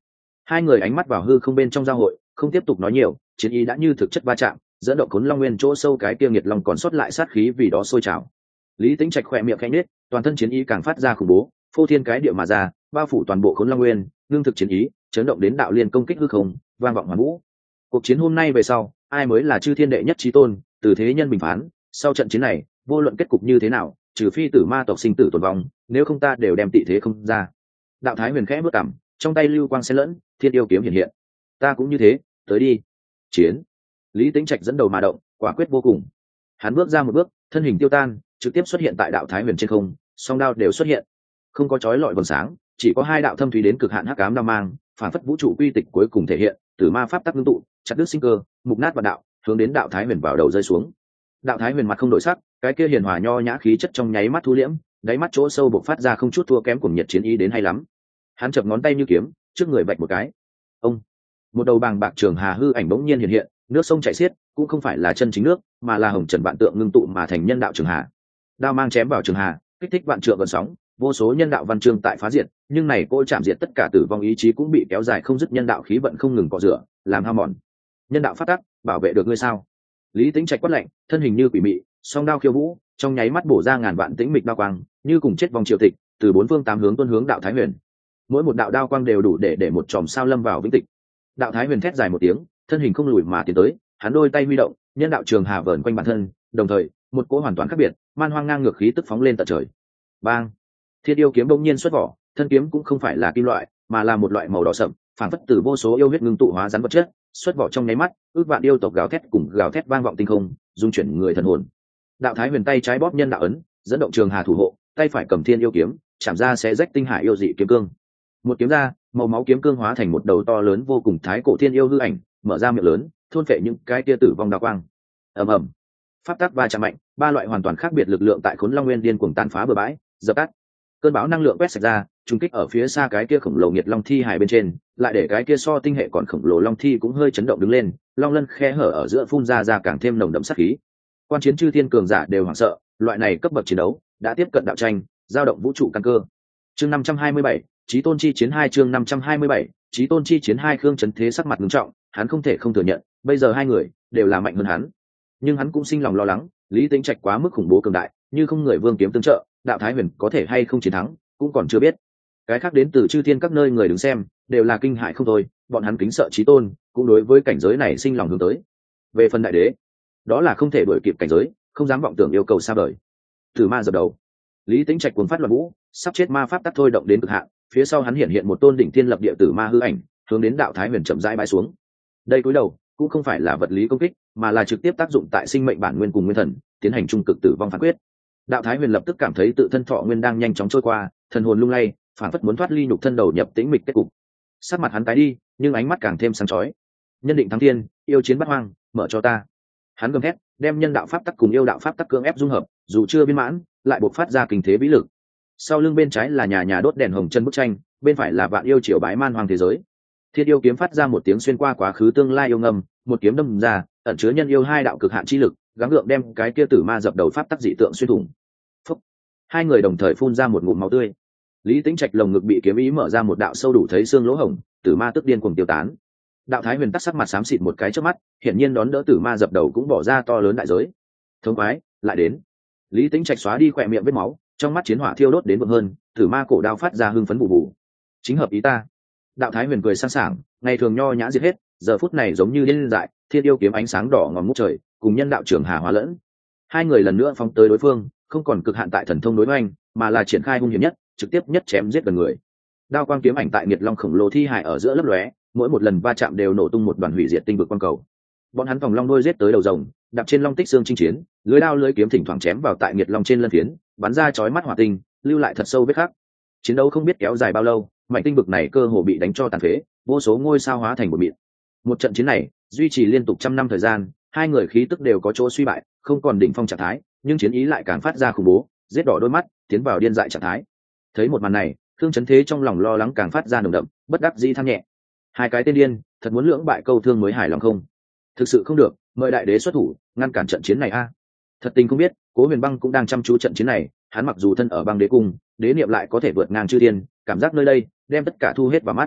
A: Hai người ánh mắt vào hư không bên trong giao hội, không tiếp tục nói nhiều, chiến ý đã như thực chất va chạm, dẫn động Khốn Long Nguyên chỗ sâu cái kia nghiệt long còn sót lại sát khí vì đó sôi trào. Lý Tĩnh Trạch khỏe miệng khẽ nhếch, toàn thân chiến ý càng phát ra khủng bố, phô thiên cái địa mà ra, bao phủ toàn bộ Khốn Long Nguyên, ngưng thực chiến ý, chấn động đến đạo liên công kích hư không, vang vọng hoàn vũ. Cuộc chiến hôm nay về sau, ai mới là chư thiên đệ nhất chí tôn, từ thế nhân bình phán, sau trận chiến này, vô luận kết cục như thế nào, trừ phi tử ma tộc sinh tử tồn vong, nếu không ta đều đem tị thế không ra. Đạo Thái Huyền khẽ bước cằm, trong tay lưu quang xen lẫn, thiên yêu kiếm hiện hiện. Ta cũng như thế, tới đi. Chiến. Lý Tĩnh Trạch dẫn đầu mà động, quả quyết vô cùng. Hắn bước ra một bước, thân hình tiêu tan, trực tiếp xuất hiện tại đạo Thái Huyền trên không, song đao đều xuất hiện. Không có chói lọi vầng sáng, chỉ có hai đạo thâm thúy đến cực hạn hắc ám đao mang, phản phất vũ trụ quy tịch cuối cùng thể hiện, tử ma pháp tắc ngưng tụ, chặt đứt sinh cơ, mục nát vạn đạo, hướng đến đạo Thái Huyền vào đầu rơi xuống. Đạo Thái Huyền mặt không đổi sắc, cái kia hiền hòa nho nhã khí chất trong nháy mắt thu liễm, đáy mắt chỗ sâu bộc phát ra không chút thua kém của nhiệt chiến ý đến hay lắm. Hắn chập ngón tay như kiếm, trước người vạch một cái. Ông, một đầu bàng bạc trường hà hư ảnh bỗng nhiên hiện hiện, nước sông chảy xiết, cũng không phải là chân chính nước, mà là hồng trần vạn tượng ngưng tụ mà thành nhân đạo trường hà. Đao mang chém vào trường hà, kích thích vạn trượng gần sóng, vô số nhân đạo văn chương tại phá diệt, nhưng này cô chạm diệt tất cả tử vong ý chí cũng bị kéo dài không dứt, nhân đạo khí vận không ngừng cọ rửa, làm hao mòn. Nhân đạo phát tắc, bảo vệ được ngươi sao? Lý Tĩnh Trạch quát lạnh, thân hình như quỷ mị, song đao khiêu vũ, trong nháy mắt bổ ra ngàn vạn tĩnh mịch đao quang, như cùng chết vòng triều tịch, từ bốn phương tám hướng tuôn hướng đạo Thái Huyền. Mỗi một đạo đao quang đều đủ để một chòm sao lâm vào vĩnh tịch. Đạo Thái Huyền thét dài một tiếng, thân hình không lùi mà tiến tới, hắn đôi tay huy động, nhân đạo trường hà vờn quanh bản thân, đồng thời, một cỗ hoàn toàn khác biệt, man hoang ngang ngược khí tức phóng lên tận trời. Bang! Thiên yêu kiếm bỗng nhiên xuất vỏ, thân kiếm cũng không phải là kim loại, mà là một loại màu đỏ sậm, phản phất từ vô số yêu huyết ngưng tụ hóa rắn vật chất, xuất vỏ trong nháy mắt, ước vạn yêu tộc gào thét cùng gào thét vang vọng tinh không, dung chuyển người thần hồn. Đạo Thái Huyền tay trái bóp nhân đạo ấn, dẫn động trường hà thủ hộ, tay phải cầm thiên yêu kiếm, chạm ra sẽ rách tinh hải yêu dị kiếm cương. Một kiếm ra, màu máu kiếm cương hóa thành một đầu to lớn vô cùng thái cổ thiên yêu hư ảnh, mở ra miệng lớn, thôn phệ những cái tia tử vong đao quang. Ầm ầm, pháp tắc va chạm mạnh, ba loại hoàn toàn khác biệt lực lượng tại Khốn Long Nguyên điên cuồng tàn phá bừa bãi, dập tắt. Cơn bão năng lượng quét sạch ra, trùng kích ở phía xa cái kia khổng lồ nghiệt long thi hài bên trên, lại để cái kia so tinh hệ còn khổng lồ long thi cũng hơi chấn động đứng lên, long lân khe hở ở giữa phun ra càng thêm nồng đậm sát khí. Quan chiến chư thiên cường giả đều hoảng sợ, loại này cấp bậc chiến đấu đã tiếp cận đạo tranh, giao động vũ trụ căn cơ. Chương 527, Chí Tôn chi chiến 2, chương 527, Chí Tôn chi chiến 2. Khương Chấn Thế sắc mặt nghiêm trọng, hắn không thể không thừa nhận, bây giờ hai người đều là mạnh hơn hắn. Nhưng hắn cũng sinh lòng lo lắng, Lý Tĩnh Trạch quá mức khủng bố cường đại, như không người vương kiếm tương trợ, đạo Thái Huyền có thể hay không chiến thắng, cũng còn chưa biết. Cái khác đến từ chư thiên các nơi người đứng xem, đều là kinh hại không thôi, bọn hắn kính sợ Chí Tôn, cũng đối với cảnh giới này sinh lòng hướng tới. Về phần đại đế, đó là không thể đuổi kịp cảnh giới, không dám vọng tưởng yêu cầu xa vời. Tử ma dập đầu, Lý Tĩnh Trạch cuồng phát loạn vũ, sắp chết ma pháp tắc thôi động đến cực hạn, phía sau hắn hiện một tôn đỉnh thiên lập địa tử ma hư ảnh, hướng đến đạo Thái Huyền chậm rãi bãi xuống. Đây cúi đầu cũng không phải là vật lý công kích, mà là trực tiếp tác dụng tại sinh mệnh bản nguyên cùng nguyên thần, tiến hành trung cực tử vong phán quyết. Đạo Thái Huyền lập tức cảm thấy tự thân thọ nguyên đang nhanh chóng trôi qua, thần hồn lung lay, phản phất muốn thoát ly nhục thân đầu nhập tĩnh mịch kết cục. Sắc mặt hắn tái đi, nhưng ánh mắt càng thêm sáng chói. Nhân định thắng thiên, yêu chiến bắt hoang, mở cho ta. Hắn gầm thét, đem nhân đạo pháp tắc cùng yêu đạo pháp tắc cưỡng ép dung hợp, dù chưa viên mãn, lại bộc phát ra kinh thế vĩ lực. Sau lưng bên trái là nhà nhà đốt đèn hồng chân bức tranh, bên phải là vạn yêu triều bái man hoàng thế giới. Thiên yêu kiếm phát ra một tiếng xuyên qua quá khứ tương lai yêu ngầm, một kiếm đâm ra, ẩn chứa nhân yêu hai đạo cực hạn chi lực, gắng gượng đem cái kia tử ma dập đầu pháp tắc dị tượng xuyên thủng. Phúc. Hai người đồng thời phun ra một ngụm máu tươi. Lý Tĩnh Trạch lồng ngực bị kiếm ý mở ra một đạo sâu đủ thấy xương lỗ hổng, tử ma tức điên cuồng tiêu tán. Đạo Thái Huyền tắc sắc mặt xám xịt một cái trước mắt, hiển nhiên đón đỡ tử ma dập đầu cũng bỏ ra to lớn đại giới. Thống quái, lại đến. Lý Tĩnh Trạch xóa đi khỏe miệng vết máu, trong mắt chiến hỏa thiêu đốt đến vượng hơn, tử ma cổ đao phát ra hưng phấn bù bù. Chính hợp ý ta. Đạo Thái Huyền cười sang sảng, ngày thường nho nhã diệt hết, giờ phút này giống như điên dại, thiên yêu kiếm ánh sáng đỏ ngòm ngút trời, cùng nhân đạo trưởng hà hóa lẫn. Hai người lần nữa phóng tới đối phương, không còn cực hạn tại thần thông đối hoành, mà là triển khai hung hiểm nhất, trực tiếp nhất chém giết gần người. Đao quang kiếm ảnh tại nghiệt long khổng lồ thi hài ở giữa lấp lóe, mỗi một lần va chạm đều nổ tung một đoàn hủy diệt tinh vực quang cầu. Bọn hắn vòng long đôi giết tới đầu rồng, đạp trên long tích xương chinh chiến, lưới đao lưới kiếm thỉnh thoảng chém vào tại nghiệt long trên lân phiến, bắn ra chói mắt hỏa tinh, lưu lại thật sâu vết khắc. Chiến đấu không biết kéo dài bao lâu, mảnh tinh vực này cơ hồ bị đánh cho tàn phế, vô số ngôi sao hóa thành một mịn. Một trận chiến này duy trì liên tục trăm năm thời gian, hai người khí tức đều có chỗ suy bại, không còn đỉnh phong trạng thái, nhưng chiến ý lại càng phát ra khủng bố, giết đỏ đôi mắt, tiến vào điên dại trạng thái. Thấy một màn này, Thương Chấn Thế trong lòng lo lắng càng phát ra nồng đậm, bất đắc dĩ than nhẹ. Hai cái tên điên, thật muốn lưỡng bại câu thương mới hài lòng không? Thực sự không được, mời đại đế xuất thủ, ngăn cản trận chiến này a. Thật tình không biết, Cố Huyền Băng cũng đang chăm chú trận chiến này, hắn mặc dù thân ở băng đế cung, đế niệm lại có thể vượt ngang chư thiên, cảm giác nơi đây, đem tất cả thu hết vào mắt.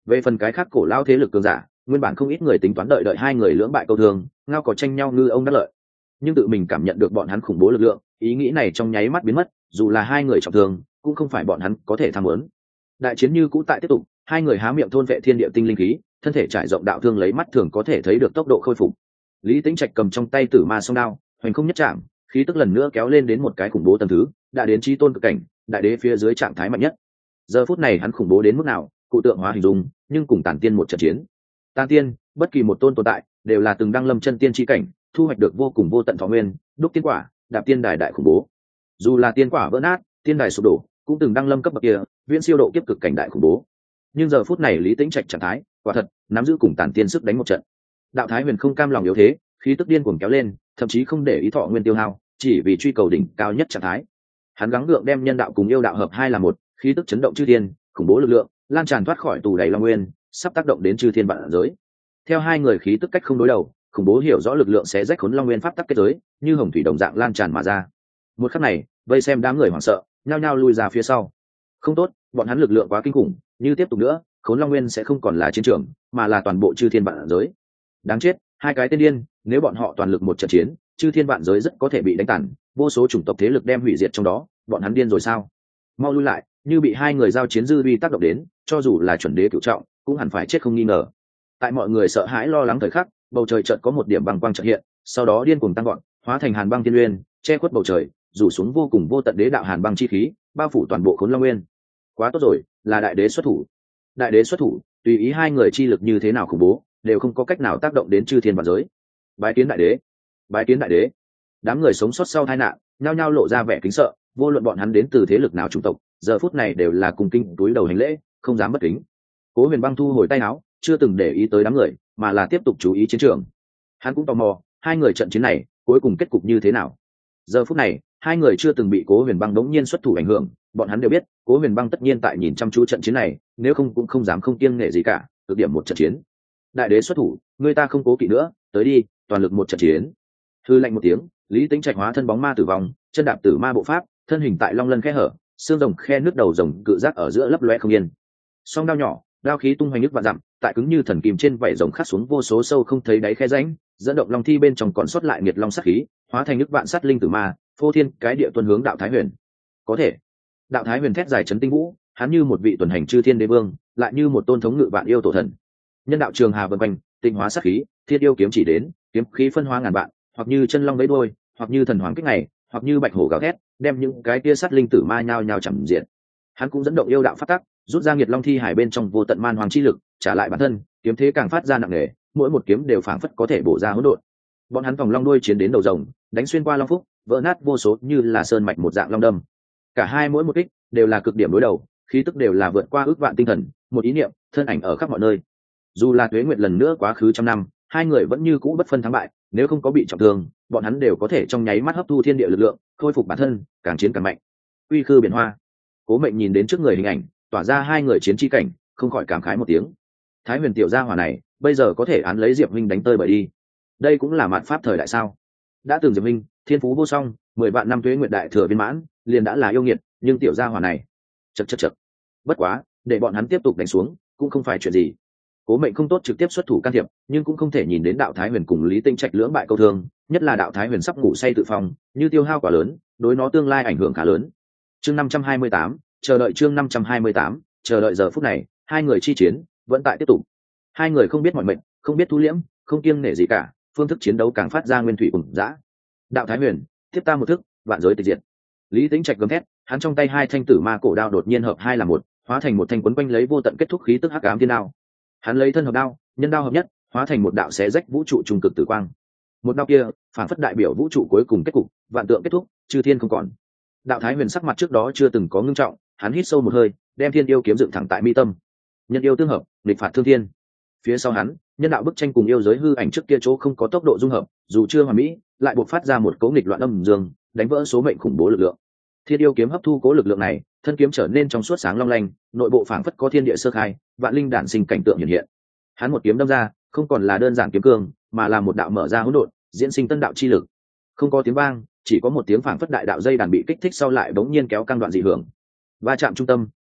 A: Về phần cái khác cổ lao thế lực cường giả, nguyên bản không ít người tính toán đợi đợi hai người lưỡng bại câu thương, ngao có tranh nhau ngư ông đắc lợi, nhưng tự mình cảm nhận được bọn hắn khủng bố lực lượng, ý nghĩ này trong nháy mắt biến mất. Dù là hai người trọng thương cũng không phải bọn hắn có thể tham muốn. Đại chiến như cũ tại tiếp tục, hai người há miệng thôn vệ thiên địa tinh linh khí, thân thể trải rộng đạo thương lấy mắt thường có thể thấy được tốc độ khôi phục. Lý Tĩnh Trạch cầm trong tay tử ma song đao, hoành không nhất chạm, khí tức lần nữa kéo lên đến một cái khủng bố tầng thứ, đã đến chí tôn cực cảnh, đại đế phía dưới trạng thái mạnh nhất. Giờ phút này hắn khủng bố đến mức nào, cụ tượng hóa hình dung, nhưng cùng tản tiên một trận chiến. Tản tiên, bất kỳ một tôn tồn tại, đều là từng đăng lâm chân tiên chi cảnh, thu hoạch được vô cùng vô tận thọ nguyên, đúc tiên quả, đạp tiên đài đại khủng bố. Dù là tiên quả vỡ nát, tiên đài sụp đổ, cũng từng đăng lâm cấp bậc kia, viễn siêu độ kiếp cực cảnh đại khủng bố. Nhưng giờ phút này Lý Tĩnh Trạch trạng thái, quả thật, nắm giữ cùng tản tiên sức đánh một trận. Đạo Thái Huyền không cam lòng yếu thế, khí tức điên cuồng kéo lên, thậm chí không để ý thọ nguyên tiêu hao, chỉ vì truy cầu đỉnh cao nhất trạng thái. Hắn gắng gượng đem nhân đạo cùng yêu đạo hợp hai là một, khí tức chấn động chư thiên, khủng bố lực lượng, lan tràn thoát khỏi tù đầy long nguyên, sắp tác động đến chư thiên vạn giới. Theo hai người khí tức cách không đối đầu, khủng bố hiểu rõ lực lượng sẽ rách khốn long nguyên pháp tắc kết giới, như hồng thủy đồng dạng lan tràn mà ra. Một khắc này, vây xem đám người hoảng sợ, nhao nhao lui ra phía sau. Không tốt, bọn hắn lực lượng quá kinh khủng, như tiếp tục nữa, khốn long nguyên sẽ không còn là chiến trường, mà là toàn bộ chư thiên vạn giới. Đáng chết, hai cái tên điên, nếu bọn họ toàn lực một trận chiến, chư thiên vạn giới rất có thể bị đánh tàn, vô số chủng tộc thế lực đem hủy diệt trong đó, bọn hắn điên rồi sao? Mau lui lại, như bị hai người giao chiến dư uy tác động đến, cho dù là chuẩn đế cửu trọng, cũng hẳn phải chết không nghi ngờ. Tại mọi người sợ hãi lo lắng thời khắc, bầu trời chợt có một điểm băng quang chợt hiện, sau đó điên cuồng tăng gọn, hóa thành hàn băng thiên uyên, che khuất bầu trời, rủ xuống vô cùng vô tận đế đạo hàn băng chi khí, bao phủ toàn bộ khốn long nguyên. Quá tốt rồi, là đại đế xuất thủ. Đại đế xuất thủ, tùy ý hai người chi lực như thế nào khủng bố, đều không có cách nào tác động đến chư thiên vạn giới. Bái kiến đại đế, bái kiến đại đế. Đám người sống sót sau tai nạn, nhao nhao lộ ra vẻ kính sợ, vô luận bọn hắn đến từ thế lực nào chủng tộc, giờ phút này đều là cùng kinh túi đầu hành lễ, không dám bất kính. Cố Huyền Băng thu hồi tay áo, chưa từng để ý tới đám người, mà là tiếp tục chú ý chiến trường. Hắn cũng tò mò, hai người trận chiến này cuối cùng kết cục như thế nào. Giờ phút này, hai người chưa từng bị Cố Huyền Băng đống nhiên xuất thủ ảnh hưởng, bọn hắn đều biết, Cố Huyền Băng tất nhiên tại nhìn chăm chú trận chiến này, nếu không cũng không dám không kiêng nể gì cả, cực điểm một trận chiến. Đại đế xuất thủ, người ta không cố kỵ nữa, tới đi, toàn lực một trận chiến. Hư lạnh một tiếng, Lý Tĩnh Trạch hóa thân bóng ma tử vong, chân đạp tử ma bộ pháp, thân hình tại long lân khe hở, xương rồng khe nước đầu rồng cự giác ở giữa lấp loe không yên. Song đao nhỏ, đao khí tung hoành nước vạn dặm, tại cứng như thần kìm trên vảy rồng khắc xuống vô số sâu không thấy đáy khe rãnh, dẫn động long thi bên trong còn sót lại nghiệt long sát khí, hóa thành nước vạn sát linh tử ma, phô thiên cái địa tuần hướng đạo Thái Huyền. Có thể, đạo Thái Huyền thét dài chấn tinh vũ, hắn như một vị tuần hành chư thiên đế vương, lại như một tôn thống ngự vạn yêu tổ thần. Nhân đạo trường hà vần quanh, tinh hóa sát khí, thiên yêu kiếm chỉ đến, kiếm khí phân hóa ngàn vạn, hoặc như chân long vẫy đuôi, hoặc như thần hoàng kích ngày, hoặc như bạch hổ gào thét, đem những cái kia sát linh tử ma nhao nhao chẳng diện. Hắn cũng dẫn động yêu đạo phát tắc, rút ra nghiệt long thi hải bên trong vô tận man hoàng chi lực, trả lại bản thân, kiếm thế càng phát ra nặng nề, mỗi một kiếm đều phảng phất có thể bổ ra hỗn độn. Bọn hắn vòng long đuôi chiến đến đầu rồng, đánh xuyên qua long phúc, vỡ nát vô số như là sơn mạch một dạng long đâm. Cả hai mỗi một kích đều là cực điểm đối đầu, khí tức đều là vượt qua ước vạn tinh thần, một ý niệm, thân ảnh ở khắp mọi nơi. Dù là tuế nguyệt lần nữa quá khứ trăm năm, hai người vẫn như cũ bất phân thắng bại, nếu không có bị trọng thương, bọn hắn đều có thể trong nháy mắt hấp thu thiên địa lực lượng, khôi phục bản thân, càng chiến càng mạnh. Uy khư biển hoa. Cố Mệnh nhìn đến trước người hình ảnh, tỏa ra hai người chiến chi cảnh, không khỏi cảm khái một tiếng. Thái Huyền tiểu gia hỏa này, bây giờ có thể án lấy Diệp Minh đánh tơi bời đi. Đây cũng là mạn pháp thời đại sao? Đã từng Diệp Minh, thiên phú vô song, 10 vạn năm tuế nguyệt đại thừa viên mãn, liền đã là yêu nghiệt, nhưng tiểu gia hỏa này, chậc. Bất quá, để bọn hắn tiếp tục đánh xuống, cũng không phải chuyện gì. Cố Mệnh không tốt trực tiếp xuất thủ can thiệp, nhưng cũng không thể nhìn đến đạo Thái Huyền cùng Lý Tĩnh Trạch lưỡng bại câu thương, nhất là đạo Thái Huyền sắp ngủ say tự phong, như tiêu hao quá lớn, đối nó tương lai ảnh hưởng khá lớn. Chương 528, chờ đợi chương 528, chờ đợi giờ phút này, hai người chi chiến vẫn tại tiếp tục. Hai người không biết mọi mệnh, không biết thu liễm, không kiêng nể gì cả, phương thức chiến đấu càng phát ra nguyên thủy cùng dã. Đạo Thái Huyền, tiếp ta một thức, vạn giới tịch diệt. Lý Tĩnh Trạch gầm thét, hắn trong tay hai thanh tử ma cổ đao đột nhiên hợp hai là một, hóa thành một thanh quấn quanh lấy vô tận kết thúc khí tức hắc ám thiên đao. Hắn lấy thân hợp đao, nhân đao hợp nhất, hóa thành một đạo xé rách vũ trụ trung cực tử quang. Một đao kia, phản phất đại biểu vũ trụ cuối cùng kết cục, vạn tượng kết thúc, chư thiên không còn. Đạo Thái Huyền sắc mặt trước đó chưa từng có ngưng trọng, hắn hít sâu một hơi, đem thiên yêu kiếm dựng thẳng tại mi tâm. Nhân yêu tương hợp, nghịch phạt thương thiên. Phía sau hắn, nhân đạo bức tranh cùng yêu giới hư ảnh trước kia chỗ không có tốc độ dung hợp, dù chưa hoàn mỹ, lại buộc phát ra một cấu nghịch loạn âm dương, đánh vỡ số mệnh khủng bố lực lượng. Thiên yêu kiếm hấp thu cố lực lượng này, thân kiếm trở nên trong suốt sáng long lanh, nội bộ phảng phất có thiên địa sơ khai, vạn linh đản sinh cảnh tượng hiện hiện. Hắn một kiếm đâm ra, không còn là đơn giản kiếm cương, mà là một đạo mở ra hỗn độn, diễn sinh tân đạo chi lực. Không có tiếng vang, chỉ có một tiếng phảng phất đại đạo dây đàn bị kích thích sau lại bỗng nhiên kéo căng đoạn dị hưởng. Va chạm trung tâm,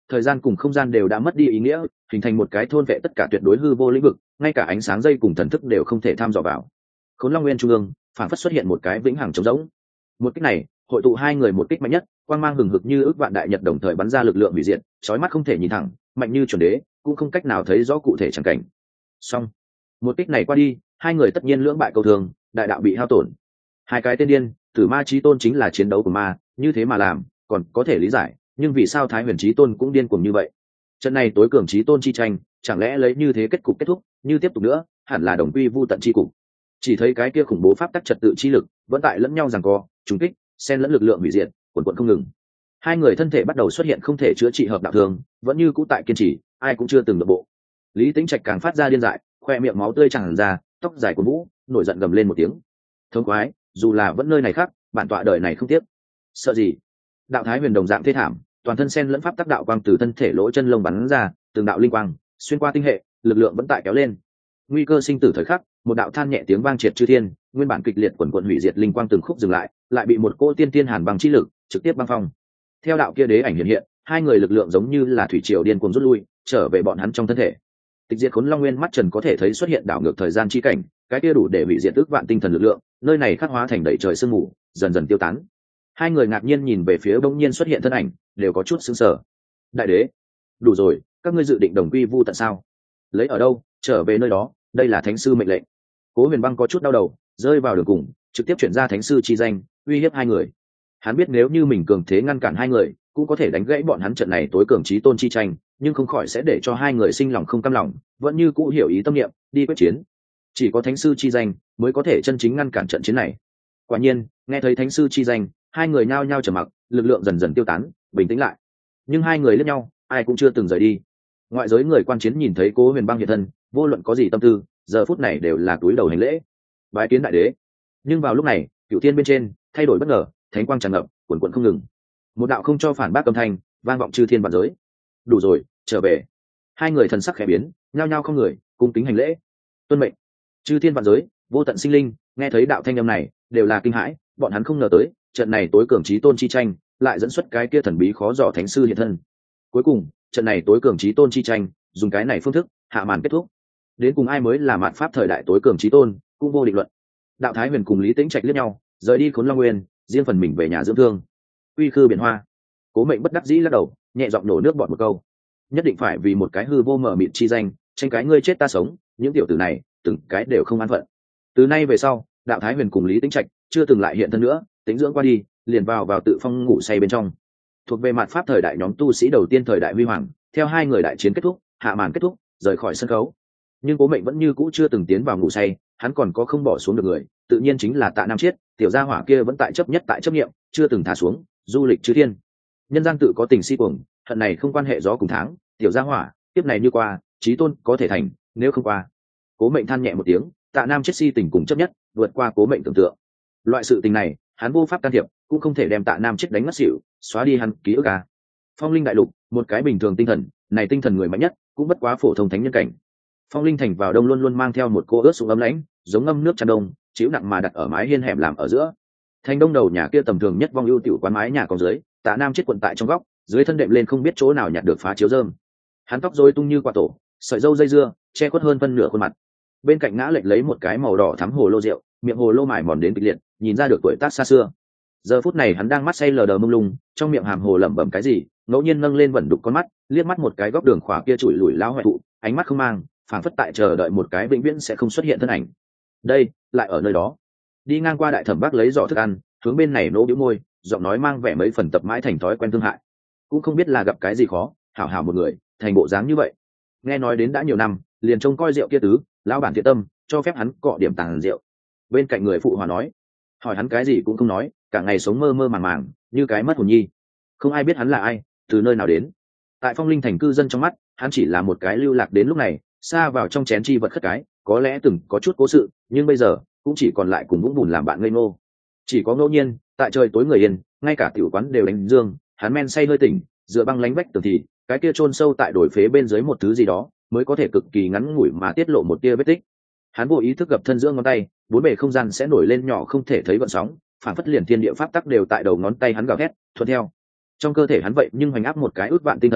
A: thời gian cùng không gian đều đã mất đi ý nghĩa, hình thành một cái thôn vệ tất cả tuyệt đối hư vô lĩnh vực, ngay cả ánh sáng dây cùng thần thức đều không thể tham dò vào. Khốn Long Nguyên trung ương phản phất xuất hiện một cái vĩnh hằng trống rỗng. Một kích này hội tụ hai người một kích mạnh nhất, quang mang hừng hực như ước vạn đại nhật đồng thời bắn ra lực lượng hủy diệt, chói mắt không thể nhìn thẳng, mạnh như chuẩn đế cũng không cách nào thấy rõ cụ thể chẳng cảnh. Xong, một kích này qua đi, hai người tất nhiên lưỡng bại câu thường, đại đạo bị hao tổn. Hai cái tên điên, Tử Ma Chí Tôn chính là chiến đấu của ma, như thế mà làm còn có thể lý giải, nhưng vì sao Thái Huyền Chí Tôn cũng điên cuồng như vậy? Trận này tối cường Chí Tôn chi tranh, chẳng lẽ lấy như thế kết cục kết thúc, như tiếp tục nữa, hẳn là đồng quy vu tận chi cục. Chỉ thấy cái kia khủng bố pháp tắc trật tự chi lực vẫn tại lẫn nhau giằng co, trùng kích, xen lẫn lực lượng hủy diệt, quần quần không ngừng. Hai người thân thể bắt đầu xuất hiện không thể chữa trị hợp đạo thường, vẫn như cũ tại kiên trì, ai cũng chưa từng nội bộ. Lý Tĩnh Trạch càng phát ra điên dại, khoe miệng máu tươi tràn ra, tóc dài của vũ, nổi giận gầm lên một tiếng. Thống quái, dù là vẫn nơi này khác, bản tọa đời này không tiếc. Sợ gì? Đạo Thái Huyền đồng dạng thê thảm, toàn thân xen lẫn pháp tắc đạo quang từ thân thể lỗ chân lông bắn ra, từng đạo linh quang xuyên qua tinh hệ, lực lượng vẫn tại kéo lên. Nguy cơ sinh tử thời khắc, một đạo than nhẹ tiếng vang triệt chư thiên, nguyên bản kịch liệt quần quần hủy diệt linh quang từng khúc dừng lại, lại bị một cỗ tiên tiên hàn băng chi lực trực tiếp băng phong. Theo đạo kia đế ảnh hiện hiện, hai người lực lượng giống như là thủy triều điên cuồng rút lui, trở về bọn hắn trong thân thể. Tịch diệt Khốn Long Nguyên mắt trần có thể thấy xuất hiện đảo ngược thời gian chi cảnh, cái kia đủ để hủy diệt ước vạn tinh thần lực lượng, nơi này khắc hóa thành đầy trời sương mù, dần dần tiêu tán. Hai người ngạc nhiên nhìn về phía bỗng nhiên xuất hiện thân ảnh, đều có chút sững sờ. Đại đế, đủ rồi, các ngươi dự định đồng quy vu tận sao? Lấy ở đâu, trở về nơi đó, đây là thánh sư mệnh lệnh. Cố Huyền Băng có chút đau đầu, rơi vào đường cùng, trực tiếp chuyển ra thánh sư chi danh, uy hiếp hai người. Hắn biết nếu như mình cường thế ngăn cản hai người, cũng có thể đánh gãy bọn hắn trận này tối cường chí tôn chi tranh, nhưng không khỏi sẽ để cho hai người sinh lòng không cam lòng, vẫn như cũ hiểu ý tâm niệm, đi quyết chiến. Chỉ có thánh sư chi danh mới có thể chân chính ngăn cản trận chiến này. Quả nhiên, nghe thấy thánh sư chi danh, hai người nhao nhao trầm mặc, lực lượng dần dần tiêu tán, bình tĩnh lại. Nhưng hai người liếc nhau, ai cũng chưa từng rời đi. Ngoại giới người quan chiến nhìn thấy Cố Huyền Băng hiện thân, vô luận có gì tâm tư, giờ phút này đều là cúi đầu hành lễ, bái kiến đại đế. Nhưng vào lúc này, cửu thiên bên trên thay đổi bất ngờ, thánh quang tràn ngập, cuồn cuộn không ngừng. Một đạo không cho phản bác âm thanh vang vọng chư thiên vạn giới. Đủ rồi, trở về. Hai người thần sắc khẽ biến, nhao nhao không người, cung kính hành lễ. Tuân mệnh. Chư thiên vạn giới, vô tận sinh linh, nghe thấy đạo thanh âm này, đều là kinh hãi, bọn hắn không ngờ tới, trận này tối cường chí tôn chi tranh, lại dẫn xuất cái kia thần bí khó dò thánh sư hiện thân. Cuối cùng, trận này tối cường chí tôn chi tranh, dùng cái này phương thức, hạ màn kết thúc. Đến cùng ai mới là mạt pháp thời đại tối cường chí tôn, cũng vô định luận. Đạo Thái Huyền cùng Lý Tĩnh Trạch liếc nhau, rời đi Khốn Long Nguyên, riêng phần mình về nhà dưỡng thương. Uy khư biển hoa, Cố Mệnh bất đắc dĩ lắc đầu, nhẹ giọng nổ nước bọt một câu. Nhất định phải vì một cái hư vô mở mịt chi danh, tranh cái ngươi chết ta sống, những tiểu tử này, từng cái đều không an phận. Từ nay về sau, Đạo Thái Huyền cùng Lý Tĩnh Trạch chưa từng lại hiện thân nữa, tính dưỡng qua đi, liền vào tự phong ngủ say bên trong. Thuộc về mạt pháp thời đại nhóm tu sĩ đầu tiên thời đại huy hoàng, theo hai người đại chiến kết thúc, hạ màn kết thúc, rời khỏi sân khấu. Nhưng Cố Mệnh vẫn như cũ chưa từng tiến vào ngủ say, hắn còn có không bỏ xuống được người, tự nhiên chính là Tạ Nam Chiết, tiểu gia hỏa kia vẫn tại chấp nhất tại chấp niệm, chưa từng thả xuống, du lịch chư thiên. Nhân gian tự có tình si cuồng, hận này không quan hệ gió cùng tháng, tiểu gia hỏa, tiếp này như qua, chí tôn có thể thành, nếu không qua. Cố Mệnh than nhẹ một tiếng, Tạ Nam Chiết si tình cùng chấp nhất, vượt qua Cố Mệnh tưởng tượng. Loại sự tình này, hắn vô pháp can thiệp, cũng không thể đem Tạ Nam Chiết đánh ngất xỉu, xóa đi hắn ký ức à. Phong Linh đại lục, một cái bình thường tinh thần, này tinh thần người mạnh nhất, cũng bất quá phổ thông thánh nhân cảnh. Phong Linh thành vào đông luôn luôn mang theo một cô ướt sũng ấm lãnh, giống ngâm nước tràn đông, chịu nặng mà đặt ở mái hiên hẻm làm ở giữa. Thành đông đầu nhà kia tầm thường nhất vong ưu tiểu quán mái nhà còn dưới, Tạ Nam Chiết quận tại trong góc, dưới thân đệm lên không biết chỗ nào nhặt được phá chiếu rơm. Hắn tóc rối tung như quả tổ, sợi râu dây dưa, che khuất hơn phân nửa khuôn mặt. Bên cạnh ngã lệch lấy một cái màu đỏ thắm hồ lô rượu, miệng hồ lô mải mòn đến kịch liệt, nhìn ra được tuổi tác xa xưa. Giờ phút này hắn đang mắt say lờ đờ mông lung, trong miệng hàm hồ lẩm bẩm cái gì, ngẫu nhiên nâng lên vẩn đục con mắt, liếc mắt một cái góc đường khỏa kia trụi lủi lao hoại thụ, ánh mắt không mang, phảng phất tại chờ đợi một cái vĩnh viễn sẽ không xuất hiện thân ảnh. Đây, lại ở nơi đó. Đi ngang qua Đại Thẩm Bác lấy giỏ thức ăn, hướng bên này nỗ bĩu môi, giọng nói mang vẻ mấy phần tập mãi thành thói quen thương hại. Cũng không biết là gặp cái gì khó, hảo hảo một người, thành bộ dáng như vậy. Nghe nói đến đã nhiều năm, liền trông coi rượu kia tứ, lão bản thiện tâm, cho phép hắn cọ điểm tàng rượu. Bên cạnh người phụ hòa nói, hỏi hắn cái gì cũng không nói, cả ngày sống mơ mơ màng màng, như cái mất hồn nhi. Không ai biết hắn là ai, từ nơi nào đến. Tại Phong Linh thành cư dân trong mắt, hắn chỉ là một cái lưu lạc đến lúc này, xa vào trong chén chi vật khất cái, có lẽ từng có chút cố sự, nhưng bây giờ cũng chỉ còn lại cùng vũng bùn làm bạn ngây ngô. Chỉ có ngẫu nhiên, tại trời tối người yên, ngay cả tiểu quán đều đánh dương, hắn men say hơi tỉnh, dựa băng lánh vách tường thì, cái kia chôn sâu tại đồi phế bên dưới một thứ gì đó, mới có thể cực kỳ ngắn ngủi mà tiết lộ một tia vết tích. Hắn vô ý thức gập thân giữa ngón tay, bốn bề không gian sẽ nổi lên nhỏ không thể thấy gợn sóng, phản phất liền thiên địa pháp tắc đều tại đầu ngón tay hắn gào thét, thuận theo. Trong cơ thể hắn vậy nhưng hoành áp một cái ước vạn tinh thần,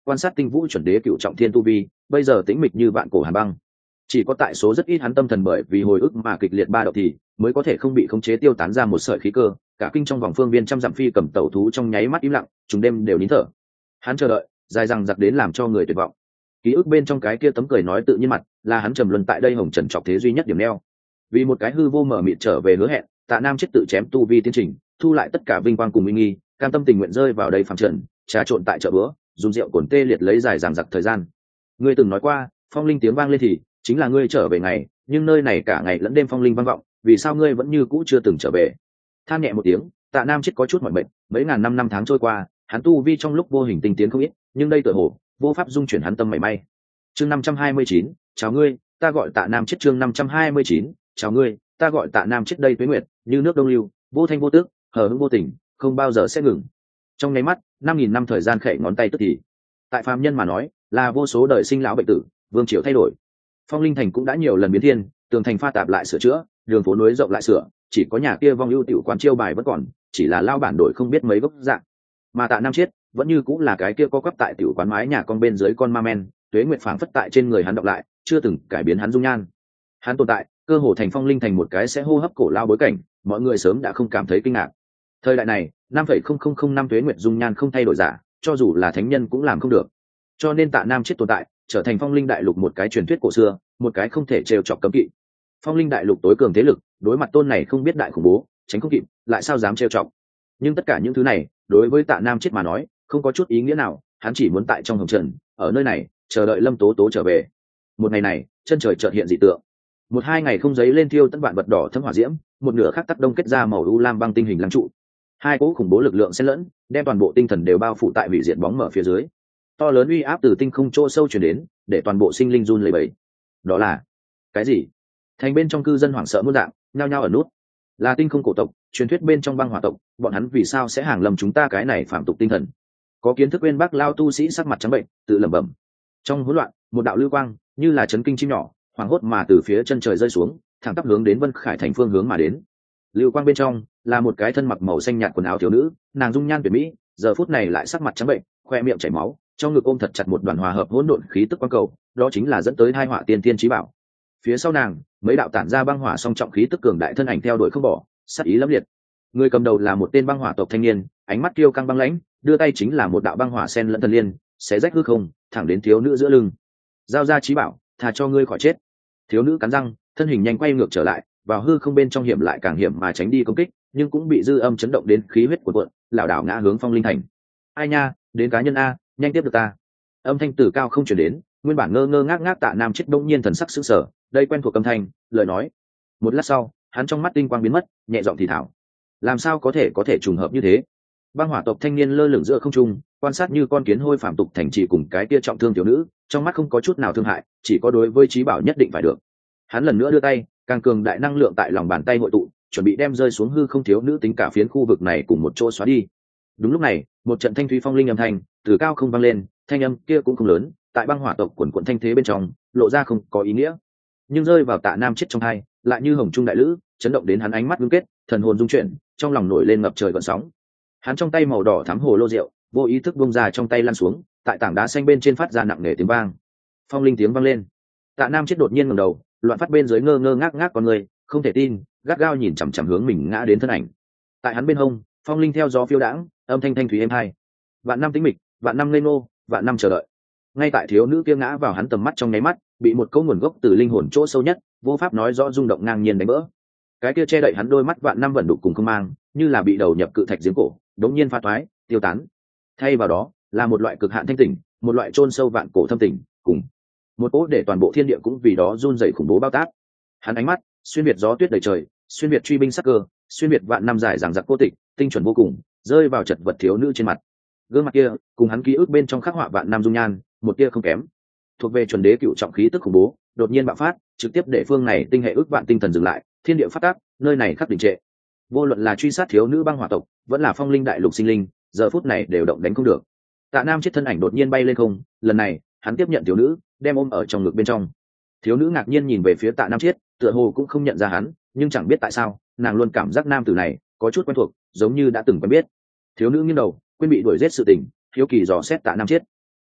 A: quan sát tinh vũ chuẩn đế cựu trọng thiên tu vi, bây giờ tĩnh mịch như vạn cổ hàn băng. Chỉ có tại số rất ít hắn tâm thần bởi vì hồi ức mà kịch liệt ba động thì mới có thể không bị khống chế tiêu tán ra một sợi khí cơ, cả kinh trong vòng phương viên trăm dặm phi cầm tẩu thú trong nháy mắt im lặng, chúng đêm đều nín thở. Hắn chờ đợi, dài dằng dặc đến làm cho người tuyệt vọng. Ký ức bên trong cái kia tấm cười nói tự nhiên mặt, là hắn trầm luân tại đây hồng trần trọc thế duy nhất điểm neo. Vì một cái hư vô mở mịt trở về hứa hẹn, Tạ Nam chết tự chém tu vi tiến trình, thu lại tất cả vinh quang cùng uy nghi, cam tâm tình nguyện rơi vào đây phàm trần, trà trộn tại chợ bữa, dùng rượu cồn tê liệt lấy dài dằng dặc thời gian. Ngươi từng nói qua, phong linh tiếng vang lên thì chính là ngươi trở về ngày, nhưng nơi này cả ngày lẫn đêm phong linh vang vọng, vì sao ngươi vẫn như cũ chưa từng trở về? Than nhẹ một tiếng, Tạ Nam chết có chút mỏi mệt, mấy ngàn năm tháng trôi qua, hắn tu vi trong lúc vô hình tinh tiến không ít, nhưng đây tựa hồ vô pháp dung chuyển hắn tâm mảy may. Chương 529, chào ngươi, ta gọi Tạ Nam chết. Chương 529, chào ngươi, ta gọi Tạ Nam chết. Đây tuế nguyệt như nước đông lưu, vô thanh vô tước, hờ hững vô tình, không bao giờ sẽ ngừng. Trong nháy mắt, 5.000 năm thời gian khẽ ngón tay tức thì. Tại phàm nhân mà nói, là vô số đời sinh lão bệnh tử, vương triều thay đổi. Phong Linh Thành cũng đã nhiều lần biến thiên, tường thành pha tạp lại sửa chữa, đường phố núi rộng lại sửa, chỉ có nhà kia vong ưu tiểu quán chiêu bài vẫn còn, chỉ là lao bản đổi không biết mấy gốc dạng. Mà Tạ Nam chết vẫn như cũng là cái kia có quắp tại tiểu quán mái nhà con bên dưới con ma men, tuế nguyệt phảng phất tại trên người hắn đọc lại, chưa từng cải biến hắn dung nhan. Hắn tồn tại, cơ hồ thành Phong Linh Thành một cái sẽ hô hấp cổ lao bối cảnh, mọi người sớm đã không cảm thấy kinh ngạc. Thời đại này, 5,0005 tuế nguyệt dung nhan không thay đổi giả, cho dù là thánh nhân cũng làm không được. Cho nên Tạ Nam chết tồn tại, trở thành Phong Linh đại lục một cái truyền thuyết cổ xưa, một cái không thể trêu chọc cấm kỵ. Phong Linh đại lục tối cường thế lực, đối mặt tôn này không biết đại khủng bố, tránh không kịp, lại sao dám trêu chọc. Nhưng tất cả những thứ này, đối với Tạ Nam chết mà nói, không có chút ý nghĩa nào, hắn chỉ muốn tại trong hồng trần, ở nơi này, chờ đợi Lâm Tố Tố trở về. Một ngày này, chân trời chợt hiện dị tượng. 1-2 ngày không giấy lên thiêu tận vạn vật đỏ thấm hỏa diễm, một nửa khác tắc đông kết ra màu u lam băng tinh hình lăng trụ. Hai cỗ khủng bố lực lượng xen lẫn, đem toàn bộ tinh thần đều bao phủ tại hủy diệt bóng mở phía dưới. To lớn uy áp từ tinh không chỗ sâu truyền đến, để toàn bộ sinh linh run lẩy bẩy. Đó là cái gì? Thành bên trong cư dân hoảng sợ muôn dạng, nhao nhao ở nút. Là tinh không cổ tộc, truyền thuyết bên trong băng hỏa tộc, bọn hắn vì sao sẽ hàng lầm chúng ta cái này phạm tục tinh thần? Có kiến thức bên bác lao tu sĩ sắc mặt trắng bệnh, tự lẩm bẩm. Trong hỗn loạn, một đạo lưu quang như là chấn kinh chim nhỏ, hoảng hốt mà từ phía chân trời rơi xuống, thẳng tắp hướng đến Vân Khải thành phương hướng mà đến. Lưu quang bên trong là một cái thân mặc màu xanh nhạt quần áo thiếu nữ, nàng dung nhan tuyệt mỹ, giờ phút này lại sắc mặt trắng bệnh, khoe miệng chảy máu, trong ngực ôm thật chặt một đoàn hòa hợp hỗn độn khí tức quang cầu, đó chính là dẫn tới tai họa tiên tiên chí bảo. Phía sau nàng, mấy đạo tản ra băng hỏa song trọng khí tức cường đại thân ảnh theo đuổi không bỏ, sát ý lẫm liệt. Người cầm đầu là một tên băng hỏa tộc thanh niên, ánh mắt kiêu căng băng lãnh, đưa tay chính là một đạo băng hỏa sen lẫn thần liên, xé rách hư không, thẳng đến thiếu nữ giữa lưng. Giao ra chí bảo, thà cho ngươi khỏi chết. Thiếu nữ cắn răng, thân hình nhanh quay ngược trở lại, vào hư không bên trong hiểm lại càng hiểm mà tránh đi công kích, nhưng cũng bị dư âm chấn động đến khí huyết cuộn cuộn, lảo đảo ngã hướng Phong Linh Thành. Ai nha, đến cá nhân a, nhanh tiếp được ta. Âm thanh từ cao không truyền đến, nguyên bản ngơ ngơ ngác ngác Tạ Nam chết đông nhiên thần sắc sững sờ, đây quen thuộc âm thanh, lời nói. Một lát sau, hắn trong mắt tinh quang biến mất, nhẹ giọng thì thào. Làm sao có thể trùng hợp như thế? Băng hỏa tộc thanh niên lơ lửng giữa không trung, quan sát như con kiến hôi phàm tục thành trì cùng cái kia trọng thương thiếu nữ, trong mắt không có chút nào thương hại, chỉ có đối với chí bảo nhất định phải được. Hắn lần nữa đưa tay, càng cường đại năng lượng tại lòng bàn tay hội tụ, chuẩn bị đem rơi xuống hư không thiếu nữ tính cả phiến khu vực này cùng một chỗ xóa đi. Đúng lúc này, một trận thanh thúy phong linh âm thanh từ cao không vang lên, thanh âm kia cũng không lớn, tại băng hỏa tộc quần quần thanh thế bên trong, lộ ra không có ý nghĩa, nhưng rơi vào Tạ Nam chết trong hai, lại như hồng trung đại lữ, chấn động đến hắn ánh mắt ngưng kết, thần hồn rung chuyển, trong lòng nổi lên ngập trời gợn sóng. Hắn trong tay màu đỏ thắm hồ lô rượu, vô ý thức bung ra trong tay lăn xuống, tại tảng đá xanh bên trên phát ra nặng nề tiếng vang. Phong linh tiếng vang lên. Tạ Nam chết đột nhiên ngẩng đầu, loạn phát bên dưới ngơ ngơ ngác ngác con người, không thể tin, gắt gao nhìn chằm chằm hướng mình ngã đến thân ảnh. Tại hắn bên hông, phong linh theo gió phiêu đãng, âm thanh thanh thúy êm hai. Vạn năm tĩnh mịch, vạn năm ngây ngô, vạn năm chờ đợi. Ngay tại thiếu nữ kia ngã vào hắn tầm mắt trong nháy mắt, bị một câu nguồn gốc từ linh hồn chỗ sâu nhất, vô pháp nói rõ rung động ngang nhiên đánh vỡ. Cái kia che đậy hắn đôi mắt vạn năm vận đục cùng không mang, như là bị đầu nhập cự thạch giếng cổ, đống nhiên phá toái, tiêu tán. Thay vào đó, là một loại cực hạn thanh tỉnh, một loại chôn sâu vạn cổ thâm tỉnh, cùng một cỗ để toàn bộ thiên địa cũng vì đó run rẩy khủng bố bao táp. Hắn ánh mắt xuyên việt gió tuyết đầy trời, xuyên việt truy binh sắc cơ, xuyên việt vạn năm dài dằng dặc cô tịch, tinh chuẩn vô cùng, rơi vào chật vật thiếu nữ trên mặt. Gương mặt kia, cùng hắn ký ức bên trong khắc họa vạn năm dung nhan, một tia không kém. Thuộc về chuẩn đế cựu trọng khí tức khủng bố, đột nhiên bạo phát, trực tiếp để phương này tinh hệ ước vạn tinh thần dừng lại, thiên địa phát tác, nơi này khắc đình trệ. Vô luận là truy sát thiếu nữ băng hỏa tộc, vẫn là phong linh đại lục sinh linh, giờ phút này đều động đánh không được. Tạ Nam chết thân ảnh đột nhiên bay lên không, lần này, hắn tiếp nhận thiếu nữ, đem ôm ở trong ngực bên trong. Thiếu nữ ngạc nhiên nhìn về phía Tạ Nam chết, tựa hồ cũng không nhận ra hắn, nhưng chẳng biết tại sao, nàng luôn cảm giác nam tử này có chút quen thuộc, giống như đã từng quen biết. Thiếu nữ nghiêng đầu, quên bị đuổi giết sự tình, hiếu kỳ dò xét Tạ Nam chết.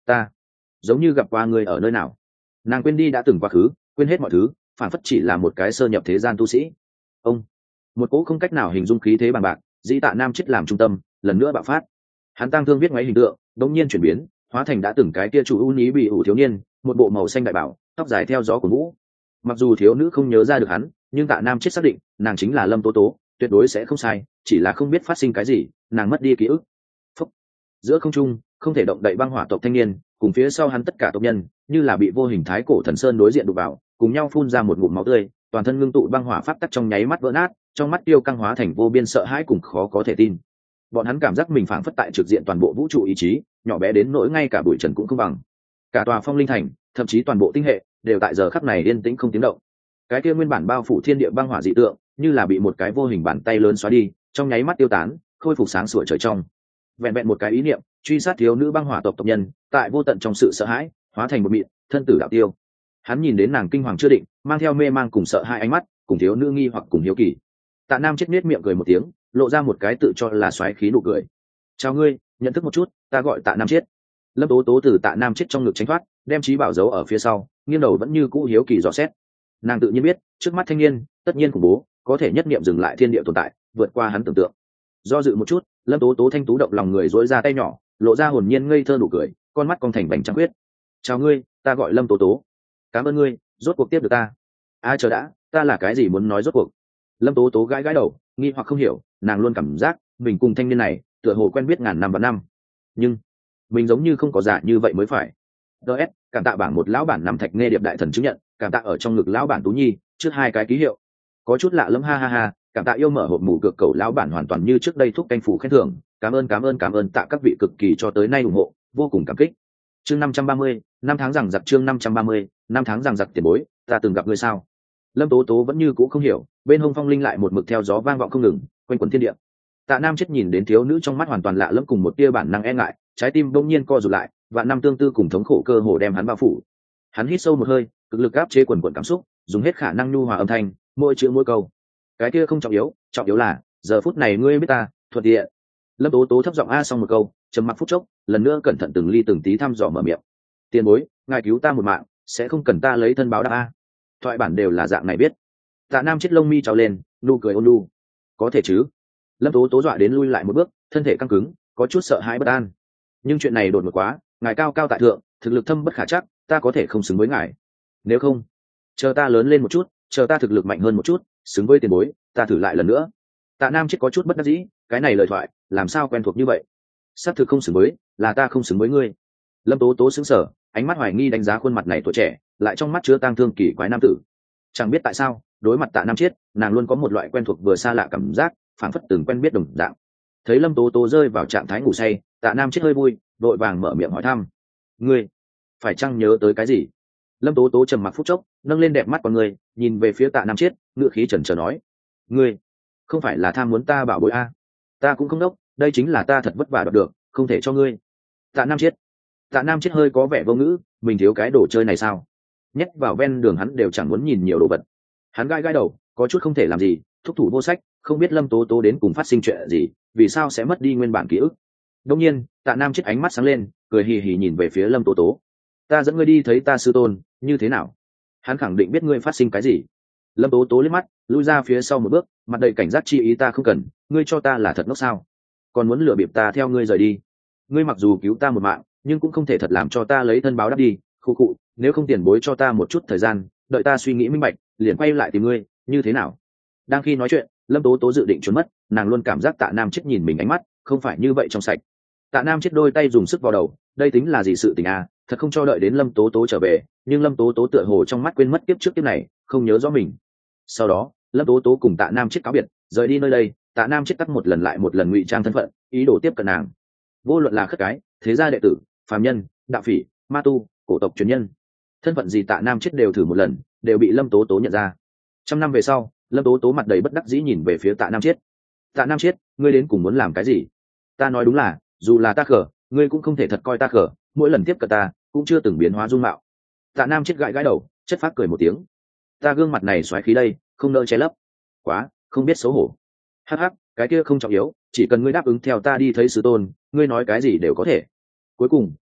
A: ta giống như gặp qua người ở nơi nào. Nàng quên đi đã từng quá khứ, quên hết mọi thứ, phản phất chỉ là một cái sơ nhập thế gian tu sĩ. Ông, một cỗ không cách nào hình dung khí thế bằng bạc dĩ Tạ Nam chết làm trung tâm lần nữa bạo phát. Hắn tăng thương viết ngoáy hình tượng đống nhiên chuyển biến, hóa thành đã từng cái kia chủ ưu nhí bị ủ thiếu niên, một bộ màu xanh đại bảo, tóc dài theo gió của vũ. Mặc dù thiếu nữ không nhớ ra được hắn, nhưng Tạ Nam chết xác định nàng chính là Lâm Tố Tố, tuyệt đối sẽ không sai, chỉ là không biết phát sinh cái gì, nàng mất đi ký ức. Phúc. Giữa không trung không thể động đậy băng hỏa tộc thanh niên cùng phía sau hắn tất cả tộc nhân như là bị vô hình thái cổ thần sơn đối diện đụng vào, cùng nhau phun ra một ngụm máu tươi, toàn thân ngưng tụ băng hỏa pháp tắc trong nháy mắt vỡ nát, trong mắt tiêu căng hóa thành vô biên sợ hãi cùng khó có thể tin. Bọn hắn cảm giác mình phảng phất tại trực diện toàn bộ vũ trụ ý chí, nhỏ bé đến nỗi ngay cả bụi trần cũng không bằng. Cả tòa phong linh thành, thậm chí toàn bộ tinh hệ đều tại giờ khắc này yên tĩnh không tiếng động. Cái kia nguyên bản bao phủ thiên địa băng hỏa dị tượng như là bị một cái vô hình bàn tay lớn xóa đi, trong nháy mắt tiêu tán, khôi phục sáng sủa trời trong. Vẹn vẹn một cái ý niệm truy sát thiếu nữ băng hỏa tộc tộc nhân, tại vô tận trong sự sợ hãi hóa thành một mịn thân tử đạo tiêu. Hắn nhìn đến nàng kinh hoàng chưa định, mang theo mê mang cùng sợ hai ánh mắt, cùng thiếu nữ nghi hoặc cùng hiếu kỳ. Tạ Nam chết nết miệng cười một tiếng, lộ ra một cái tự cho là xoáy khí nụ cười. Chào ngươi, nhận thức một chút, ta gọi Tạ Nam chết. Lâm Tố Tố từ Tạ Nam chết trong ngực tránh thoát, đem trí bảo giấu ở phía sau, nghiêng đầu vẫn như cũ hiếu kỳ dò xét. Nàng tự nhiên biết trước mắt thanh niên tất nhiên khủng bố, có thể nhất niệm dừng lại thiên địa tồn tại, vượt qua hắn tưởng tượng. Do dự một chút, Lâm Tố Tố thanh tú động lòng người dỗi ra tay nhỏ, lộ ra hồn nhiên ngây thơ nụ cười, con mắt cong thành vành trăng khuyết. Chào ngươi, ta gọi Lâm Tố Tố. Cảm ơn ngươi, rốt cuộc tiếp được ta. Chờ đã, ta là cái gì muốn nói rốt cuộc? Lâm Tố Tố gãi gãi đầu, nghi hoặc không hiểu, nàng luôn cảm giác mình cùng thanh niên này tựa hồ quen biết ngàn năm và năm, nhưng mình giống như không có giả như vậy mới phải. DS, cảm tạ bảng một lão bản nằm thạch nghe điệp đại thần chứng nhận, cảm tạ ở trong ngực lão bản Tú Nhi trước hai cái ký hiệu. Có chút lạ lẫm ha ha ha, cảm tạ yêu mở hộp mù cược cầu lão bản hoàn toàn như trước đây thúc canh phủ khen thưởng, cảm ơn tạ các vị cực kỳ cho tới nay ủng hộ, vô cùng cảm kích. Chương 530, năm tháng rằng giặc chương 530, năm tháng rằng giặc tiền bối, ta từng gặp ngươi sao? Lâm Tố Tố vẫn như cũ không hiểu, bên hông phong linh lại một mực theo gió vang vọng không ngừng, quanh quẩn thiên địa. Tạ Nam chết nhìn đến thiếu nữ trong mắt hoàn toàn lạ lẫm cùng một tia bản năng e ngại, trái tim bỗng nhiên co rụt lại, vạn năm tương tư cùng thống khổ cơ hồ đem hắn bao phủ. Hắn hít sâu một hơi, cực lực áp chế quần quần cảm xúc, dùng hết khả năng nhu hòa âm thanh, mỗi chữ mỗi câu. Cái kia không trọng yếu là giờ phút này ngươi biết ta, thuận tiện. Lâm Tố Tố thấp giọng a xong một câu, trầm mặc phút chốc, lần nữa cẩn thận từng ly từng tí thăm dò mở miệng. Tiền bối, ngài cứu ta một mạng, sẽ không cần ta lấy thân báo đáp a. Thoại bản đều là dạng này biết. Tạ Nam chết lông mi trào lên, nụ cười ôn nhu. Có thể chứ? Lâm Tố Tố dọa đến lui lại một bước, thân thể căng cứng, có chút sợ hãi bất an. Nhưng chuyện này đột ngột quá, ngài cao cao tại thượng, thực lực thâm bất khả trắc, ta có thể không xứng với ngài. Nếu không, chờ ta lớn lên một chút, chờ ta thực lực mạnh hơn một chút, xứng với tiền bối, ta thử lại lần nữa. Tạ Nam chết có chút bất đắc dĩ, cái này lời thoại làm sao quen thuộc như vậy? Xác thực không xứng với, là ta không xứng với ngươi. Lâm Tố Tố sững sờ, ánh mắt hoài nghi đánh giá khuôn mặt này tuổi trẻ, lại trong mắt chứa tang thương kỳ quái nam tử. Chẳng biết tại sao, đối mặt Tạ Nam chết, nàng luôn có một loại quen thuộc vừa xa lạ cảm giác, phảng phất từng quen biết đồng dạng. Thấy Lâm Tố Tố rơi vào trạng thái ngủ say, Tạ Nam chết hơi vui, vội vàng mở miệng hỏi thăm. Ngươi, phải chăng nhớ tới cái gì? Lâm Tố Tố trầm mặc phút chốc, nâng lên đẹp mắt con người, nhìn về phía Tạ Nam chết, ngựa khí chần chờ nói. Ngươi, không phải là tham muốn ta bảo bối a? Ta cũng không đốc, đây chính là ta thật vất vả đoạt được, không thể cho ngươi. Tạ Nam chết. Tạ Nam chết hơi có vẻ vô ngữ, mình thiếu cái đồ chơi này sao? Nhét vào ven đường hắn đều chẳng muốn nhìn nhiều đồ vật. Hắn gai gai đầu, có chút không thể làm gì, thúc thủ vô sách, không biết Lâm Tố Tố đến cùng phát sinh chuyện gì, vì sao sẽ mất đi nguyên bản ký ức. Đông nhiên, Tạ Nam chết ánh mắt sáng lên, cười hì hì nhìn về phía Lâm Tố Tố. Ta dẫn ngươi đi thấy ta sư tôn, như thế nào? Hắn khẳng định biết ngươi phát sinh cái gì. Lâm Tố Tố liếc mắt, lui ra phía sau một bước, mặt đầy cảnh giác chi ý. Ta không cần, ngươi cho ta là thật ngốc sao? Còn muốn lừa bịp ta theo ngươi rời đi? Ngươi mặc dù cứu ta một mạng, nhưng cũng không thể thật làm cho ta lấy thân báo đáp đi. Khụ khụ, nếu không tiền bối cho ta một chút thời gian, đợi ta suy nghĩ minh bạch, liền quay lại tìm ngươi, như thế nào? Đang khi nói chuyện, Lâm Tố Tố dự định trốn mất, nàng luôn cảm giác Tạ Nam chết nhìn mình ánh mắt không phải như vậy trong sạch. Tạ Nam chết đôi tay dùng sức vào đầu, đây tính là gì sự tình à? Thật không cho đợi đến Lâm Tố Tố trở về, nhưng Lâm Tố Tố tựa hồ trong mắt quên mất kiếp trước kiếp này, không nhớ rõ mình. Sau đó, Lâm Tố Tố cùng Tạ Nam chết cáo biệt, rời đi nơi đây. Tạ Nam chết tắt một lần lại một lần ngụy trang thân phận, ý đồ tiếp cận nàng. Vô luận là khất cái, thế gia đệ tử, phàm nhân, đạo phỉ, ma tu, cổ tộc truyền nhân, thân phận gì Tạ Nam chết đều thử một lần, đều bị Lâm Tố Tố nhận ra. Trăm năm về sau, Lâm Tố Tố mặt đầy bất đắc dĩ nhìn về phía Tạ Nam chết. Tạ Nam chết, ngươi đến cùng muốn làm cái gì? Ta nói đúng là, dù là ta khờ, ngươi cũng không thể thật coi ta khờ, mỗi lần tiếp cận ta cũng chưa từng biến hóa dung mạo. Tạ Nam chết gãi gãi đầu, chất phác cười một tiếng. Ta gương mặt này xoáy khí đây, không nỡ che lấp. Quá, không biết xấu hổ. Hắc hắc, cái kia không trọng yếu, chỉ cần ngươi đáp ứng theo ta đi thấy sư tôn, ngươi nói cái gì đều có thể. Cuối cùng,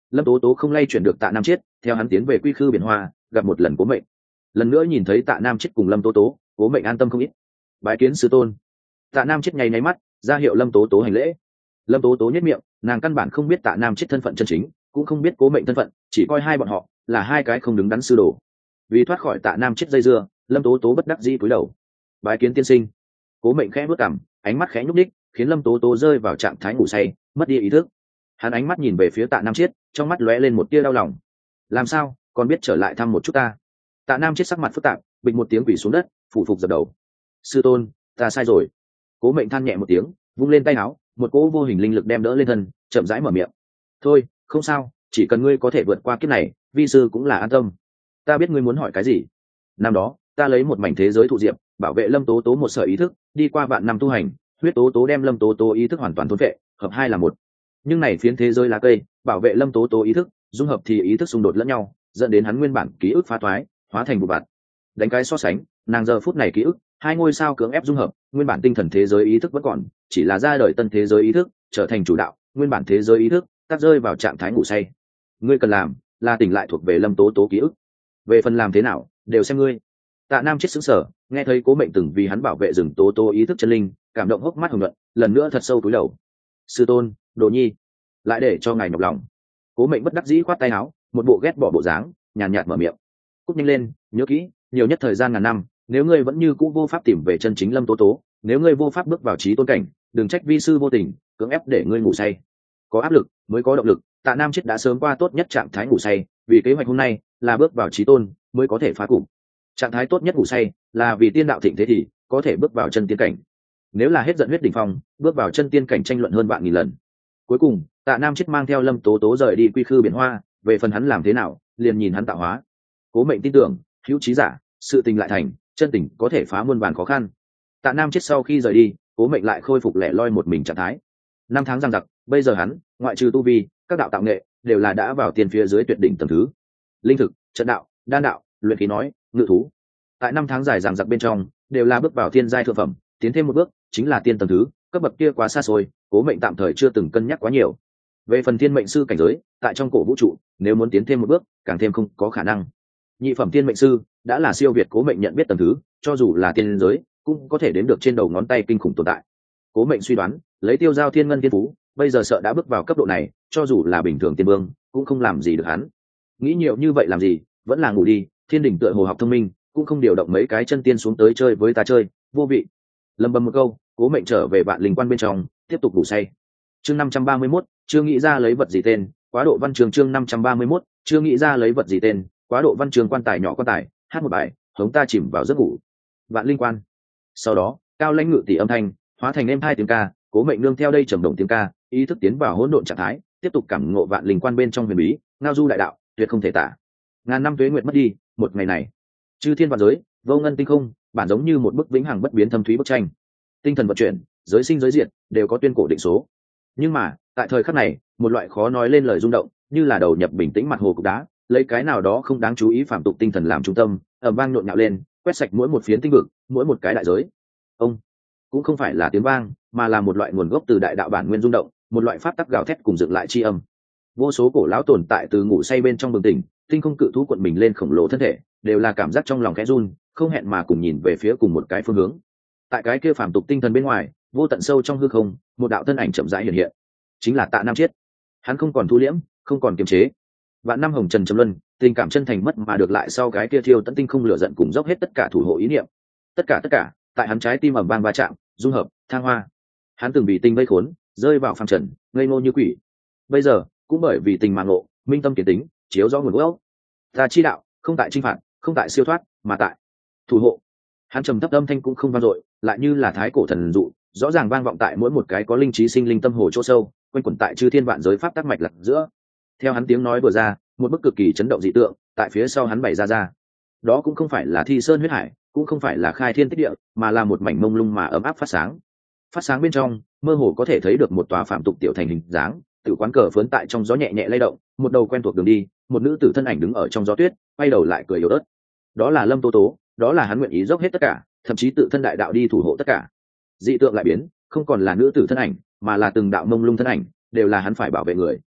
A: Lâm tố tố không lay chuyển được Tạ Nam Chiết, theo hắn tiến về quy khư biển hoa, gặp một lần Cố Mệnh. Lần nữa nhìn thấy Tạ Nam Chiết cùng Lâm tố tố, Cố Mệnh an tâm không ít. Bái kiến sư tôn. Tạ Nam Chiết nháy mắt ra hiệu Lâm tố tố hành lễ. Lâm tố tố nhếch miệng, nàng căn bản không biết Tạ Nam Chiết thân phận chân chính, cũng không biết Cố Mệnh thân phận, chỉ coi hai bọn họ là hai cái không đứng đắn sư đồ. Vì thoát khỏi Tạ Nam Chiết dây dưa, Lâm tố tố bất đắc dĩ cúi đầu. Bái kiến tiên sinh. Cố Mệnh khẽ bước cằm, ánh mắt khẽ nhúc nhích, khiến Lâm tố tố rơi vào trạng thái ngủ say, mất đi ý thức. Hắn ánh mắt nhìn về phía Tạ Nam Chiết, trong mắt lóe lên một tia đau lòng. Làm sao còn biết trở lại thăm một chút ta? Tạ Nam Chiết sắc mặt phức tạp, bịch một tiếng quỳ xuống đất, phủ phục dập đầu. Sư tôn, ta sai rồi. Cố Mệnh than nhẹ một tiếng, vung lên tay áo, một cỗ vô hình linh lực đem đỡ lên thân, chậm rãi mở miệng. Thôi, không sao, chỉ cần ngươi có thể vượt qua kiếp này, vi sư cũng là an tâm. Ta biết ngươi muốn hỏi cái gì. Năm đó ta lấy một mảnh thế giới thụ diệp, bảo vệ Lâm tố tố một sợi ý thức, đi qua vạn năm tu hành, huyết tố tố đem Lâm tố tố ý thức hoàn toàn thôn phệ, hợp hai là một. Nhưng này phiến thế giới lá cây, bảo vệ Lâm tố tố ý thức, dung hợp thì ý thức xung đột lẫn nhau, dẫn đến hắn nguyên bản ký ức phá toái, hóa thành vụ bạt. Đánh cái so sánh, nàng giờ phút này ký ức, hai ngôi sao cưỡng ép dung hợp, nguyên bản tinh thần thế giới ý thức vẫn còn, chỉ là ra đời tân thế giới ý thức, trở thành chủ đạo, nguyên bản thế giới ý thức tác rơi vào trạng thái ngủ say. Ngươi cần làm là tỉnh lại thuộc về Lâm tố tố ký ức, về phần làm thế nào đều xem ngươi. Tạ Nam Chiết sững sờ, nghe thấy Cố Mệnh từng vì hắn bảo vệ rừng tố tố ý thức chân linh, cảm động hốc mắt hồng nhuận, lần nữa thật sâu cúi đầu. Sư tôn, Đồ Nhi, lại để cho ngài nhọc lòng. Cố Mệnh bất đắc dĩ khoát tay áo, một bộ ghét bỏ bộ dáng, nhàn nhạt mở miệng. Cút nhanh lên, nhớ kỹ, nhiều nhất thời gian ngàn năm, nếu ngươi vẫn như cũ vô pháp tìm về chân chính Lâm tố tố, nếu ngươi vô pháp bước vào trí tôn cảnh, đừng trách vi sư vô tình cưỡng ép để ngươi ngủ say. Có áp lực mới có động lực. Tạ Nam Chiết đã sớm qua tốt nhất trạng thái ngủ say, vì kế hoạch hôm nay là bước vào trí tôn mới có thể phá cục. Trạng thái tốt nhất ngủ say là vì tiên đạo thịnh thế thì có thể bước vào chân tiên cảnh. Nếu là hết giận huyết đỉnh phong, bước vào chân tiên cảnh tranh luận hơn vạn nghìn lần. Cuối cùng Tạ Nam Chiết mang theo Lâm tố tố rời đi quy khư biển hoa, về phần hắn làm thế nào liền nhìn hắn tạo hóa. Cố Mệnh tin tưởng hữu trí giả, sự tình lại thành, chân tình có thể phá muôn vàn khó khăn. Tạ Nam Chiết sau khi rời đi, Cố Mệnh lại khôi phục lẻ loi một mình trạng thái. Năm tháng giằng giặc, bây giờ hắn ngoại trừ tu vi, các đạo tạo nghệ đều là đã vào tiền phía dưới tuyệt đỉnh tầng thứ. Linh thực, trận đạo, đan đạo, luyện khí nói, ngự thú, tại năm tháng dài giằng giặc bên trong đều là bước vào thiên giai thượng phẩm, tiến thêm một bước chính là tiên tầng thứ, cấp bậc kia quá xa xôi, Cố Mệnh tạm thời chưa từng cân nhắc quá nhiều. Về phần thiên mệnh sư cảnh giới, tại trong cổ vũ trụ nếu muốn tiến thêm một bước càng thêm không có khả năng. Nhị phẩm thiên mệnh sư đã là siêu việt Cố Mệnh nhận biết tầng thứ, cho dù là tiên giới cũng có thể đếm được trên đầu ngón tay kinh khủng tồn tại. Cố Mệnh suy đoán lấy Tiêu Giao thiên ngân thiên phú, bây giờ sợ đã bước vào cấp độ này, cho dù là bình thường tiên vương cũng không làm gì được hắn. Nghĩ nhiều như vậy làm gì, vẫn là ngủ đi. Thiên đỉnh tựa hồ học thông minh, cũng không điều động mấy cái chân tiên xuống tới chơi với ta chơi, vô vị. Lầm bầm một câu, Cố Mệnh trở về Vạn Linh Quan bên trong, tiếp tục ngủ say. Chương 531, chưa nghĩ ra lấy vật gì tên, quá độ văn chương. Chương 531, chưa nghĩ ra lấy vật gì tên, quá độ văn chương. Quan tài nhỏ quan tài, hát một bài, hống ta chìm vào giấc ngủ. Vạn Linh Quan. Sau đó, cao lãnh ngự tỷ âm thanh hóa thành êm hai tiếng ca, Cố Mệnh nương theo đây trầm động tiếng ca, ý thức tiến vào hỗn độn trạng thái, tiếp tục cảm ngộ Vạn Linh Quan bên trong huyền bí, ngao du đại đạo, tuyệt không thể tả. Ngàn năm tuế nguyệt mất đi, một ngày này, chư thiên vạn giới, vô ngân tinh không, bản giống như một bức vĩnh hằng bất biến thâm thúy bức tranh. Tinh thần vận chuyển, giới sinh giới diệt, đều có tuyên cổ định số. Nhưng mà, tại thời khắc này, một loại khó nói lên lời rung động, như là đầu nhập bình tĩnh mặt hồ cục đá, lấy cái nào đó không đáng chú ý phạm tục tinh thần làm trung tâm, ầm vang nhộn nhạo lên, quét sạch mỗi một phiến tinh vực, mỗi một cái đại giới. Ông cũng không phải là tiếng vang, mà là một loại nguồn gốc từ đại đạo bản nguyên rung động, một loại pháp tắc gào thét cùng dựng lại chi âm. Vô số cổ lão tồn tại từ ngủ say bên trong bừng tỉnh, tinh không cự thú cuộn mình lên khổng lồ thân thể, đều là cảm giác trong lòng khẽ run, không hẹn mà cùng nhìn về phía cùng một cái phương hướng. Tại cái kia phàm tục tinh thần bên ngoài, vô tận sâu trong hư không, một đạo thân ảnh chậm rãi hiện hiện, chính là Tạ Nam Chiết. Hắn không còn thu liễm, không còn kiềm chế. Vạn năm hồng trần trầm luân, tình cảm chân thành mất mà được lại sau cái kia thiêu tận tinh không lửa giận cùng dốc hết tất cả thủ hộ ý niệm. Tất cả, tại hắn trái tim ầm vang va chạm, dung hợp, thăng hoa. Hắn từng bị tình vây khốn, rơi vào phàm trần, ngây ngô như quỷ. Bây giờ, cũng bởi vì tình mà ngộ, minh tâm kiến tính, chiếu rõ nguồn gốc. Ta chi đạo, không tại chinh phạt, không tại siêu thoát, mà tại thủ hộ. Hắn trầm thấp âm thanh cũng không vang dội, lại như là thái cổ thần dụ, rõ ràng vang vọng tại mỗi một cái có linh trí sinh linh tâm hồ chỗ sâu, quanh quẩn tại chư thiên vạn giới pháp tắc mạch lạc giữa. Theo hắn tiếng nói vừa ra, một bức cực kỳ chấn động dị tượng tại phía sau hắn bày ra. Đó cũng không phải là thi sơn huyết hải, cũng không phải là khai thiên tích địa, mà là một mảnh mông lung mà ấm áp phát sáng. Phát sáng bên trong, mơ hồ có thể thấy được một tòa phạm tục tiểu thành hình dáng, tự quán cờ phướn tại trong gió nhẹ nhẹ lay động, một đầu quen thuộc đường đi, một nữ tử thân ảnh đứng ở trong gió tuyết, quay đầu lại cười yếu ớt. Đó là Lâm Tố Tố, đó là hắn nguyện ý dốc hết tất cả, thậm chí tự thân đại đạo đi thủ hộ tất cả. Dị tượng lại biến, không còn là nữ tử thân ảnh, mà là từng đạo mông lung thân ảnh, đều là hắn phải bảo vệ người.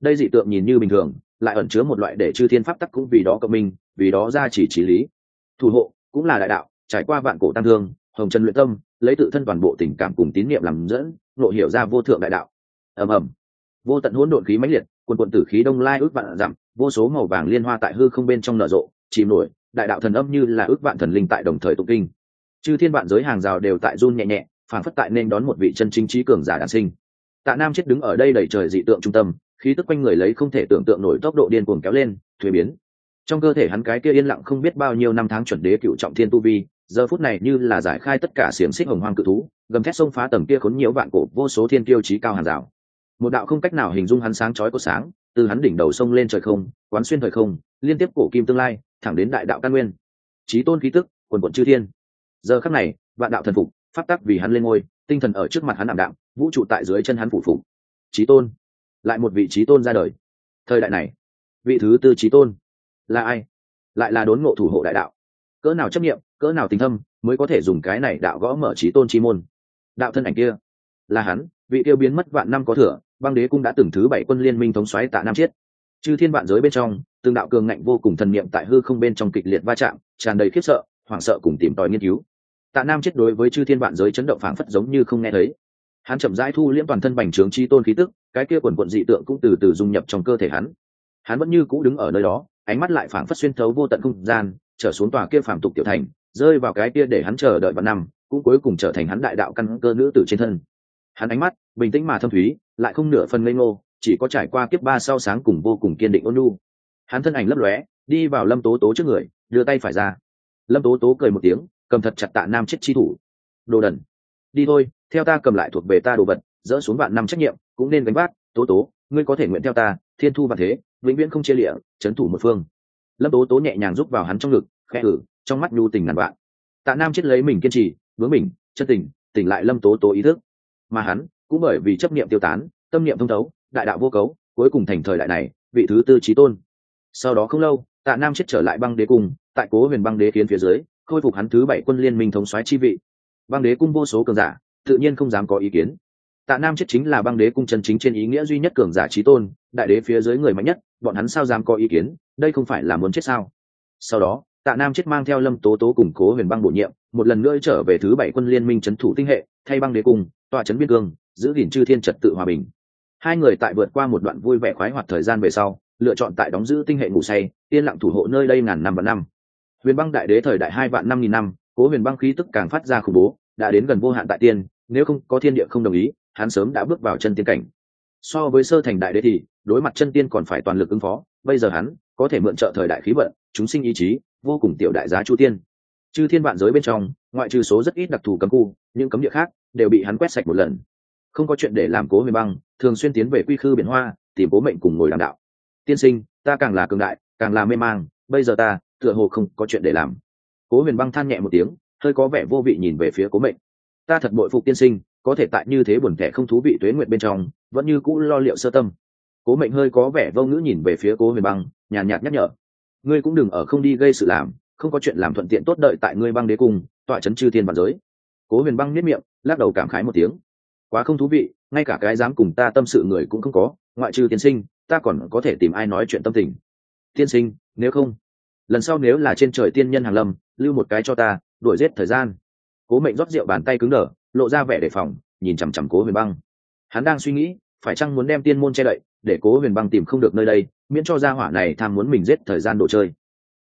A: đây dị tượng nhìn như bình thường, lại ẩn chứa một loại để chư thiên pháp tắc cũng vì đó cộng minh, vì đó ra chỉ trí lý. Thủ hộ cũng là đại đạo, trải qua vạn cổ tăng thương, hồng trần luyện tâm, lấy tự thân toàn bộ tình cảm cùng tín niệm làm dẫn, ngộ hiểu ra vô thượng đại đạo. ầm ầm, vô tận hỗn độn khí mãnh liệt, quần quần tử khí đông lai ước vạn dặm, vô số màu vàng liên hoa tại hư không bên trong nở rộ, chìm nổi, đại đạo thần âm như là ước vạn thần linh tại đồng thời tụng kinh. Chư thiên vạn giới hàng rào đều tại run nhẹ nhẹ, phản phất tại nên đón một vị chân chính trí cường giả đản sinh. Tạ Nam chết đứng ở đây đầy trời dị tượng trung tâm, khí tức quanh người lấy không thể tưởng tượng nổi tốc độ điên cuồng kéo lên, thuế biến. Trong cơ thể hắn cái kia yên lặng không biết bao nhiêu năm tháng chuẩn đế cựu trọng thiên tu vi, giờ phút này như là giải khai tất cả xiềng xích hồng hoang cự thú, gầm thét xông phá tầng kia khốn nhiễu vạn cổ vô số thiên kiêu chí cao hàng rào. Một đạo không cách nào hình dung hắn sáng chói của sáng, từ hắn đỉnh đầu sông lên trời không, quán xuyên thời không, liên tiếp cổ kim tương lai, thẳng đến đại đạo căn nguyên. Chí tôn khí tức, quần quần chư thiên. Giờ khắc này, vạn đạo thần phục, pháp tắc vì hắn lên ngôi, tinh thần ở trước mặt hắn ảm đạm, vũ trụ tại dưới chân hắn phủ phục. Chí tôn, lại một vị chí tôn ra đời. Thời đại này, vị thứ tư chí tôn là ai? Lại là đốn ngộ thủ hộ đại đạo. Cỡ nào chấp niệm, cỡ nào tình thâm, mới có thể dùng cái này đạo gõ mở chí tôn chi môn. Đạo thân ảnh kia là hắn, vị tiêu biến mất vạn năm có thừa, băng đế cung đã từng thứ 7 quân liên minh thống soái Tạ Nam Chiết. Chư thiên vạn giới bên trong, từng đạo cường ngạnh vô cùng thần niệm tại hư không bên trong kịch liệt va chạm, tràn đầy khiếp sợ, hoảng sợ cùng tìm tòi nghiên cứu. Tạ Nam Chiết đối với chư thiên vạn giới chấn động phảng phất giống như không nghe thấy. Hắn chậm rãi thu liễm toàn thân bành trướng chi tôn khí tức, cái kia quần quần dị tượng cũng từ từ dung nhập trong cơ thể hắn. Hắn vẫn như cũ đứng ở nơi đó, ánh mắt lại phảng phất xuyên thấu vô tận không gian, trở xuống tòa kia phàm tục tiểu thành, rơi vào cái kia để hắn chờ đợi vạn năm, cũng cuối cùng trở thành hắn đại đạo căn cơ nữ tử trên thân. Hắn ánh mắt bình tĩnh mà thâm thúy, lại không nửa phần ngây ngô, chỉ có trải qua kiếp ba sau sáng cùng vô cùng kiên định ôn nhu. Hắn thân ảnh lấp lóe, đi vào Lâm Tố Tố trước người, đưa tay phải ra. Lâm Tố Tố cười một tiếng, cầm thật chặt Tạ Nam Chiết chi thủ. Đồ đần, đi thôi, theo ta cầm lại thuộc về ta đồ vật, dỡ xuống vạn năm trách nhiệm, cũng nên gánh vác. Tố Tố, ngươi có thể nguyện theo ta, thiên thu vạn thế, vĩnh viễn không chia lìa, trấn thủ một phương. Lâm Tố Tố nhẹ nhàng giúp vào hắn trong ngực, khẽ trong mắt nhu tình ngàn vạn. Tạ Nam Chiết lấy mình kiên trì, vướng mình, chân tình, tỉnh lại Lâm Tố Tố ý thức. Mà hắn cũng bởi vì chấp niệm tiêu tán, tâm niệm thông thấu, đại đạo vô cấu, cuối cùng thành thời đại này vị thứ tư chí tôn. Sau đó không lâu, Tạ Nam Chiết trở lại băng đế cung, tại Cố Huyền băng đế khiến phía dưới, khôi phục hắn thứ 7 quân liên minh thống soái chi vị. Băng đế cung vô số cường giả, tự nhiên không dám có ý kiến. Tạ Nam Chiết chính là băng đế cung chân chính trên ý nghĩa duy nhất cường giả chí tôn, đại đế phía dưới người mạnh nhất, bọn hắn sao dám có ý kiến, đây không phải là muốn chết sao? Sau đó, Tạ Nam Chiết mang theo Lâm Tố Tố cùng Cố Huyền băng bổ nhiệm, một lần nữa trở về thứ 7 quân liên minh trấn thủ tinh hệ, thay băng đế cung tọa trấn biên cương, giữ gìn chư thiên trật tự hòa bình. Hai người tại vượt qua một đoạn vui vẻ khoái hoạt thời gian về sau, lựa chọn tại đóng giữ tinh hệ ngủ say, yên lặng thủ hộ nơi đây ngàn năm và năm. Huyền băng đại đế thời đại 2 vạn năm nghìn năm, Cố Huyền băng khí tức càng phát ra khủng bố, đã đến gần vô hạn tại tiên, nếu không có thiên địa không đồng ý, hắn sớm đã bước vào chân tiên cảnh. So với sơ thành đại đế thì đối mặt chân tiên còn phải toàn lực ứng phó, bây giờ hắn có thể mượn trợ thời đại khí vận, chúng sinh ý chí, vô cùng tiểu đại giá chu tiên. Chư thiên vạn giới bên trong, ngoại trừ số rất ít đặc thù cấm khu, những cấm địa khác đều bị hắn quét sạch một lần. Không có chuyện để làm Cố Huyền băng thường xuyên tiến về quy khư biển hoa, tìm Cố Mệnh cùng ngồi đàm đạo. Tiên sinh, ta càng là cường đại, càng là mê mang, bây giờ ta tựa hồ không có chuyện để làm. Cố Huyền băng than nhẹ một tiếng, hơi có vẻ vô vị nhìn về phía Cố Mệnh. Ta thật bội phục tiên sinh, có thể tại như thế buồn tẻ không thú vị tuế nguyệt bên trong, vẫn như cũ lo liệu sơ tâm. Cố Mệnh hơi có vẻ vô ngữ nhìn về phía Cố Huyền băng, nhàn nhạt nhắc nhở: ngươi cũng đừng ở không đi gây sự làm, không có chuyện làm thuận tiện tốt đợi tại ngươi băng đế cung, tọa trấn chư thiên vạn giới. Cố Huyền băng nhếch miệng, lắc đầu cảm khái một tiếng: quá không thú vị, ngay cả cái dám cùng ta tâm sự người cũng không có, ngoại trừ tiên sinh, ta còn có thể tìm ai nói chuyện tâm tình. Tiên sinh, nếu không, lần sau nếu là trên trời tiên nhân hàng lâm, lưu một cái cho ta, đuổi giết thời gian. Cố Mệnh rót rượu, bàn tay cứng đờ, lộ ra vẻ đề phòng, nhìn chằm chằm Cố Huyền băng. Hắn đang suy nghĩ, phải chăng muốn đem tiên môn che đậy, để Cố Huyền băng tìm không được nơi đây, miễn cho gia hỏa này tham muốn mình giết thời gian đồ chơi.